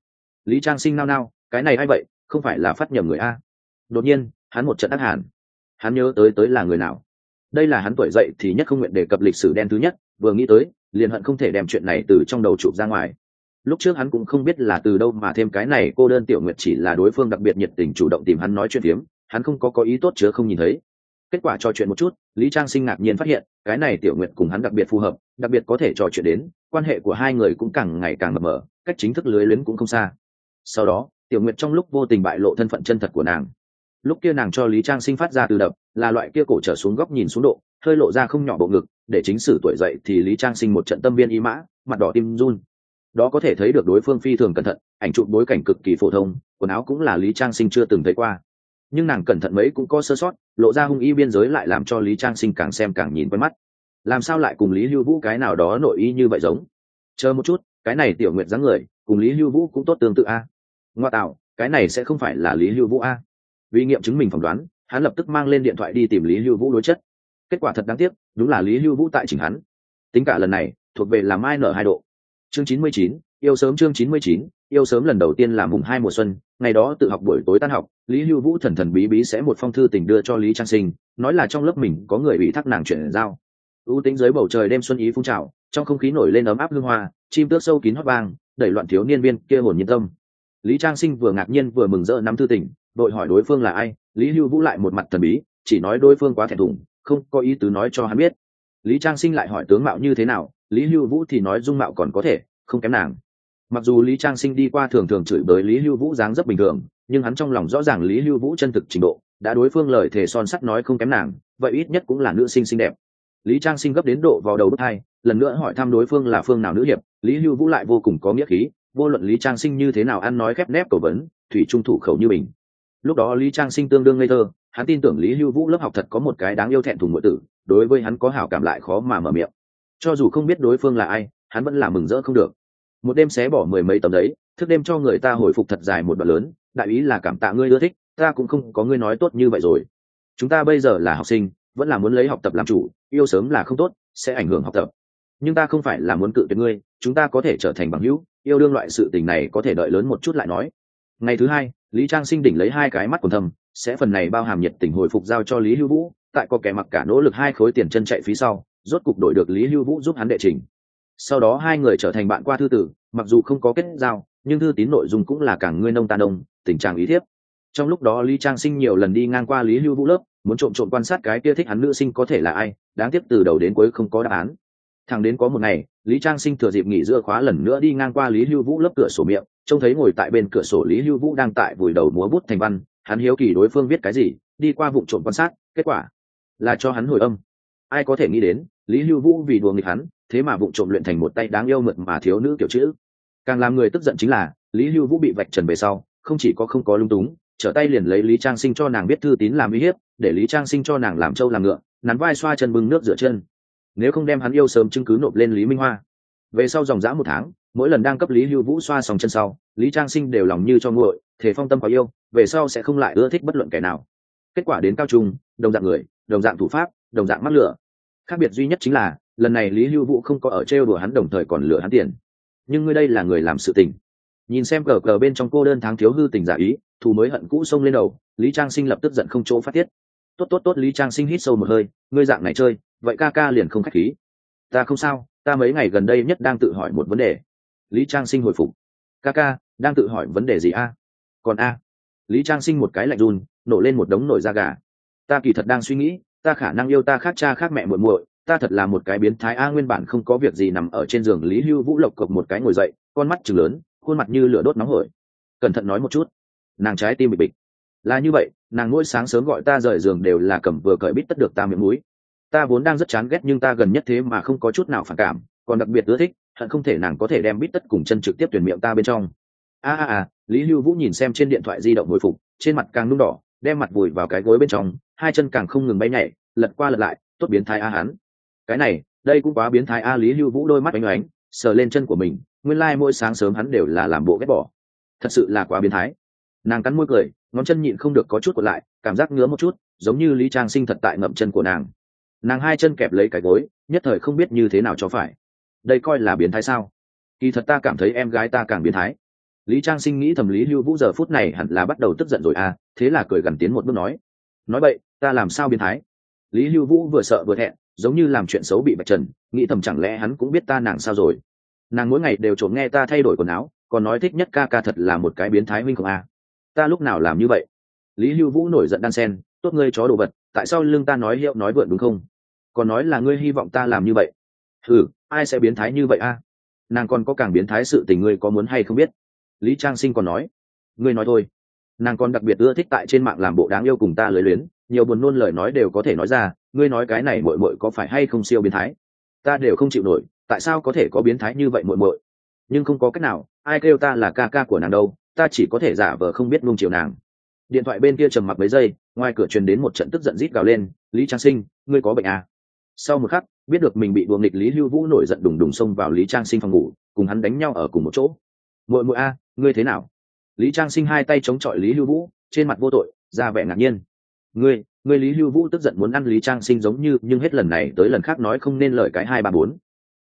Lý Trang Sinh nao nao, cái này hay vậy, không phải là phát nhầm người a? Đột nhiên hắn một trận ác hàn, hắn nhớ tới tới là người nào. Đây là hắn tuổi dậy thì nhất không nguyện đề cập lịch sử đen thứ nhất, vừa nghĩ tới liền hận không thể đem chuyện này từ trong đầu chụp ra ngoài. Lúc trước hắn cũng không biết là từ đâu mà thêm cái này cô đơn Tiểu Nguyệt chỉ là đối phương đặc biệt nhiệt tình chủ động tìm hắn nói chuyện phiếm, hắn không có có ý tốt chứa không nhìn thấy. Kết quả trò chuyện một chút, Lý Trang Sinh ngạc nhiên phát hiện cái này Tiểu Nguyệt cùng hắn đặc biệt phù hợp, đặc biệt có thể trò chuyện đến, quan hệ của hai người cũng càng ngày càng mập mờ, cách chính thức lưới luyến cũng không xa. Sau đó Tiểu Nguyệt trong lúc vô tình bại lộ thân phận chân thật của nàng. Lúc kia nàng cho Lý Trang Sinh phát ra từ đập là loại kia cổ trở xuống góc nhìn xuống độ, hơi lộ ra không nhỏ bộ ngực, để chính sử tuổi dậy thì Lý Trang Sinh một trận tâm viên ý mã, mặt đỏ tim run. Đó có thể thấy được đối phương phi thường cẩn thận, ảnh chụp bối cảnh cực kỳ phổ thông, quần áo cũng là Lý Trang Sinh chưa từng thấy qua. Nhưng nàng cẩn thận mấy cũng có sơ sót, lộ ra hung ý biên giới lại làm cho Lý Trang Sinh càng xem càng nhìn quen mắt. Làm sao lại cùng Lý Hưu Vũ cái nào đó nội ý như vậy giống? Chờ một chút, cái này Tiểu Nguyệt dáng người cùng Lý Hưu Vũ cũng tốt tương tự a. Ngoa tạo, cái này sẽ không phải là Lý Hưu Vũ a? Vì nghiệm chứng mình phỏng đoán, hắn lập tức mang lên điện thoại đi tìm Lý Hưu Vũ đối chất. Kết quả thật đáng tiếc, đúng là Lý Hưu Vũ tại chỉnh hắn. Tính cả lần này thuộc về làm ai nở hai độ. Chương chín mươi chín, yêu sớm. Chương chín mươi chín, yêu sớm. Lần đầu tiên là mùng hai mùa xuân, ngày đó tự học buổi tối tan học, Lý Hưu Vũ thần thần bí bí sẽ một phong thư tình đưa cho Lý Trang Sinh, nói là trong lớp mình có người ủy thác nàng chuyển giao. U tính dưới bầu trời đêm xuân ý phun trào, trong không khí nổi lên ấm áp hương hoa, chim tước sâu kín hót vang, đẩy loạn thiếu niên viên kia hồn nhiên tâm. Lý Trang Sinh vừa ngạc nhiên vừa mừng rỡ nắm thư tình, đội hỏi đối phương là ai. Lý Hưu Vũ lại một mặt thần bí, chỉ nói đối phương quá thẹn thùng, không có ý tứ nói cho hắn biết. Lý Trang Sinh lại hỏi tướng mạo như thế nào, Lý Hưu Vũ thì nói dung mạo còn có thể, không kém nàng. Mặc dù Lý Trang Sinh đi qua thường thường chửi bới Lý Hưu Vũ dáng rất bình thường, nhưng hắn trong lòng rõ ràng Lý Hưu Vũ chân thực trình độ, đã đối phương lời thề son sắt nói không kém nàng, vậy ít nhất cũng là nữ sinh xinh đẹp. Lý Trang Sinh gấp đến độ vào đầu bức hai, lần nữa hỏi thăm đối phương là phương nào nữ hiệp, Lý Hưu Vũ lại vô cùng có nghĩa khí, vô luận Lý Trang Sinh như thế nào ăn nói khép nép cầu vấn, thủy trung thủ khẩu như mình. Lúc đó Lý Trang Sinh tương đương ngây thơ, hắn tin tưởng Lý Hưu Vũ lớp học thật có một cái đáng yêu thẹn thùng muội tử, đối với hắn có hảo cảm lại khó mà mở miệng. Cho dù không biết đối phương là ai, hắn vẫn là mừng rỡ không được. Một đêm xé bỏ mười mấy tấm giấy, thức đêm cho người ta hồi phục thật dài một đoạn lớn, đại ý là cảm tạ ngươi ưa thích, ta cũng không có ngươi nói tốt như vậy rồi. Chúng ta bây giờ là học sinh, vẫn là muốn lấy học tập làm chủ, yêu sớm là không tốt, sẽ ảnh hưởng học tập. Nhưng ta không phải là muốn cự tuyệt ngươi, chúng ta có thể trở thành bằng hữu, yêu đương loại sự tình này có thể đợi lớn một chút lại nói. Ngày thứ hai, Lý Trang Sinh đỉnh lấy hai cái mắt quần thâm, sẽ phần này bao hàm nhiệt tình hồi phục giao cho Lý Hưu Vũ, tại có kẻ mặc cả nỗ lực hai khối tiền chân chạy phía sau, rốt cục đổi được Lý Hưu Vũ giúp hắn đệ trình. Sau đó hai người trở thành bạn qua thư tử, mặc dù không có kết giao, nhưng thư tín nội dung cũng là càng ngươi nông ta nông, tình trạng ý thiếp. Trong lúc đó Lý Trang Sinh nhiều lần đi ngang qua Lý Hưu Vũ lớp, muốn trộm trộm quan sát cái kia thích hắn nữ sinh có thể là ai, đáng tiếc từ đầu đến cuối không có đáp án. Thẳng đến có một ngày, Lý Trang Sinh thừa dịp nghỉ giữa khóa lần nữa đi ngang qua Lý Hưu Vũ lớp cửa sổ miệng, trông thấy ngồi tại bên cửa sổ Lý Hưu Vũ đang tại vùi đầu múa bút thành văn, hắn hiếu kỳ đối phương viết cái gì, đi qua vụng trộm quan sát, kết quả là cho hắn hồi âm. Ai có thể nghĩ đến, Lý Hưu Vũ vì đùa nghịch hắn, thế mà vụng trộm luyện thành một tay đáng yêu mượt mà thiếu nữ kiểu chữ. Càng làm người tức giận chính là, Lý Hưu Vũ bị vạch trần về sau, không chỉ có không có lung túng, trở tay liền lấy Lý Trang Sinh cho nàng viết thư tín làm uy hiếp, để Lý Trang Sinh cho nàng làm trâu làm ngựa, nắn vai xoa chân bưng nước rửa chân. Nếu không đem hắn yêu sớm chứng cứ nộp lên Lý Minh Hoa. Về sau dòng dã một tháng, mỗi lần đang cấp Lý Hưu Vũ xoa xong chân sau, Lý Trang Sinh đều lòng như cho nguội, thể phong tâm có yêu, về sau sẽ không lại ưa thích bất luận kẻ nào. Kết quả đến cao trung, đồng dạng người, đồng dạng thủ pháp, đồng dạng mắc lửa. Khác biệt duy nhất chính là, lần này Lý Hưu Vũ không có ở trêu đùa hắn đồng thời còn lừa hắn tiền. Nhưng ngươi đây là người làm sự tình. Nhìn xem cờ cờ bên trong cô đơn tháng thiếu hư tình giả ý, thù mới hận cũ xông lên đầu, Lý Trang Sinh lập tức giận không chỗ phát tiết. Tốt tốt tốt, Lý Trang Sinh hít sâu một hơi, ngươi dạng này chơi, vậy ca ca liền không khách khí. Ta không sao, ta mấy ngày gần đây nhất đang tự hỏi một vấn đề. Lý Trang Sinh hồi phục. Ca ca, đang tự hỏi vấn đề gì a? Còn a? Lý Trang Sinh một cái lạnh run, nổ lên một đống nổi da gà. Ta kỳ thật đang suy nghĩ, ta khả năng yêu ta khác cha khác mẹ muội muội, ta thật là một cái biến thái a. Nguyên bản không có việc gì nằm ở trên giường Lý Hưu Vũ lộc cộc một cái ngồi dậy, con mắt trừng lớn, khuôn mặt như lửa đốt nóng hổi. Cẩn thận nói một chút. Nàng trái tim bị bịch. Là như vậy, nàng mỗi sáng sớm gọi ta rời giường đều là cầm vừa cởi bít tất được ta miệng mũi. Ta vốn đang rất chán ghét nhưng ta gần nhất thế mà không có chút nào phản cảm, còn đặc biệt ưa thích, hận không thể nàng có thể đem bít tất cùng chân trực tiếp tuyển miệng ta bên trong. A a a, Lý Hưu Vũ nhìn xem trên điện thoại di động hồi phục, trên mặt càng nung đỏ, đem mặt vùi vào cái gối bên trong, hai chân càng không ngừng bay nhảy, lật qua lật lại, tốt biến thái a hắn. Cái này, đây cũng quá biến thái a. Lý Hưu Vũ đôi mắt ánh ánh, sờ lên chân của mình, nguyên lai like mỗi sáng sớm hắn đều là làm bộ ghét bỏ. Thật sự là quá biến thái. Nàng cắn môi cười, ngón chân nhịn không được có chút quật lại, cảm giác ngứa một chút, giống như Lý Trang Sinh thật tại ngậm chân của nàng. Nàng hai chân kẹp lấy cái gối, nhất thời không biết như thế nào cho phải. Đây coi là biến thái sao? Kỳ thật ta cảm thấy em gái ta càng biến thái. Lý Trang Sinh nghĩ thầm Lý Hưu Vũ giờ phút này hẳn là bắt đầu tức giận rồi à, thế là cười gần tiến một bước nói: nói vậy ta làm sao biến thái? Lý Hưu Vũ vừa sợ vừa thẹn, giống như làm chuyện xấu bị bạch trần, nghĩ thầm chẳng lẽ hắn cũng biết ta nàng sao rồi. Nàng mỗi ngày đều trộm nghe ta thay đổi quần áo, còn nói thích nhất ca ca thật là một cái biến thái huynh không à. Ta lúc nào làm như vậy? Lý Hưu Vũ nổi giận đan sen: tốt ngươi chó đồ vật, tại sao lưng ta nói hiệu nói vượn đúng không? Còn nói là ngươi hy vọng ta làm như vậy. Ừ, ai sẽ biến thái như vậy a? Nàng còn có càng biến thái sự tình ngươi có muốn hay không biết? Lý Trang Sinh còn nói: ngươi nói thôi. Nàng còn đặc biệt ưa thích tại trên mạng làm bộ đáng yêu cùng ta lưới luyến, nhiều buồn nôn lời nói đều có thể nói ra, ngươi nói cái này muội muội có phải hay không siêu biến thái? Ta đều không chịu nổi, tại sao có thể có biến thái như vậy muội muội? Nhưng không có cách nào, ai kêu ta là ca ca của nàng đâu, ta chỉ có thể giả vờ không biết nuông chiều nàng. Điện thoại bên kia trầm mặc mấy giây, ngoài cửa truyền đến một trận tức giận rít gào lên: Lý Trang Sinh, ngươi có bệnh à? Sau một khắc, biết được mình bị đùa nghịch, Lý Hưu Vũ nổi giận đùng đùng xông vào Lý Trang Sinh phòng ngủ, cùng hắn đánh nhau ở cùng một chỗ. Muội muội a, ngươi thế nào? Lý Trang Sinh hai tay chống chọi Lý Hưu Vũ, trên mặt vô tội, ra vẻ ngạc nhiên. Ngươi, ngươi Lý Hưu Vũ tức giận muốn ăn Lý Trang Sinh giống như, nhưng hết lần này tới lần khác nói không nên lời cái hai ba bốn.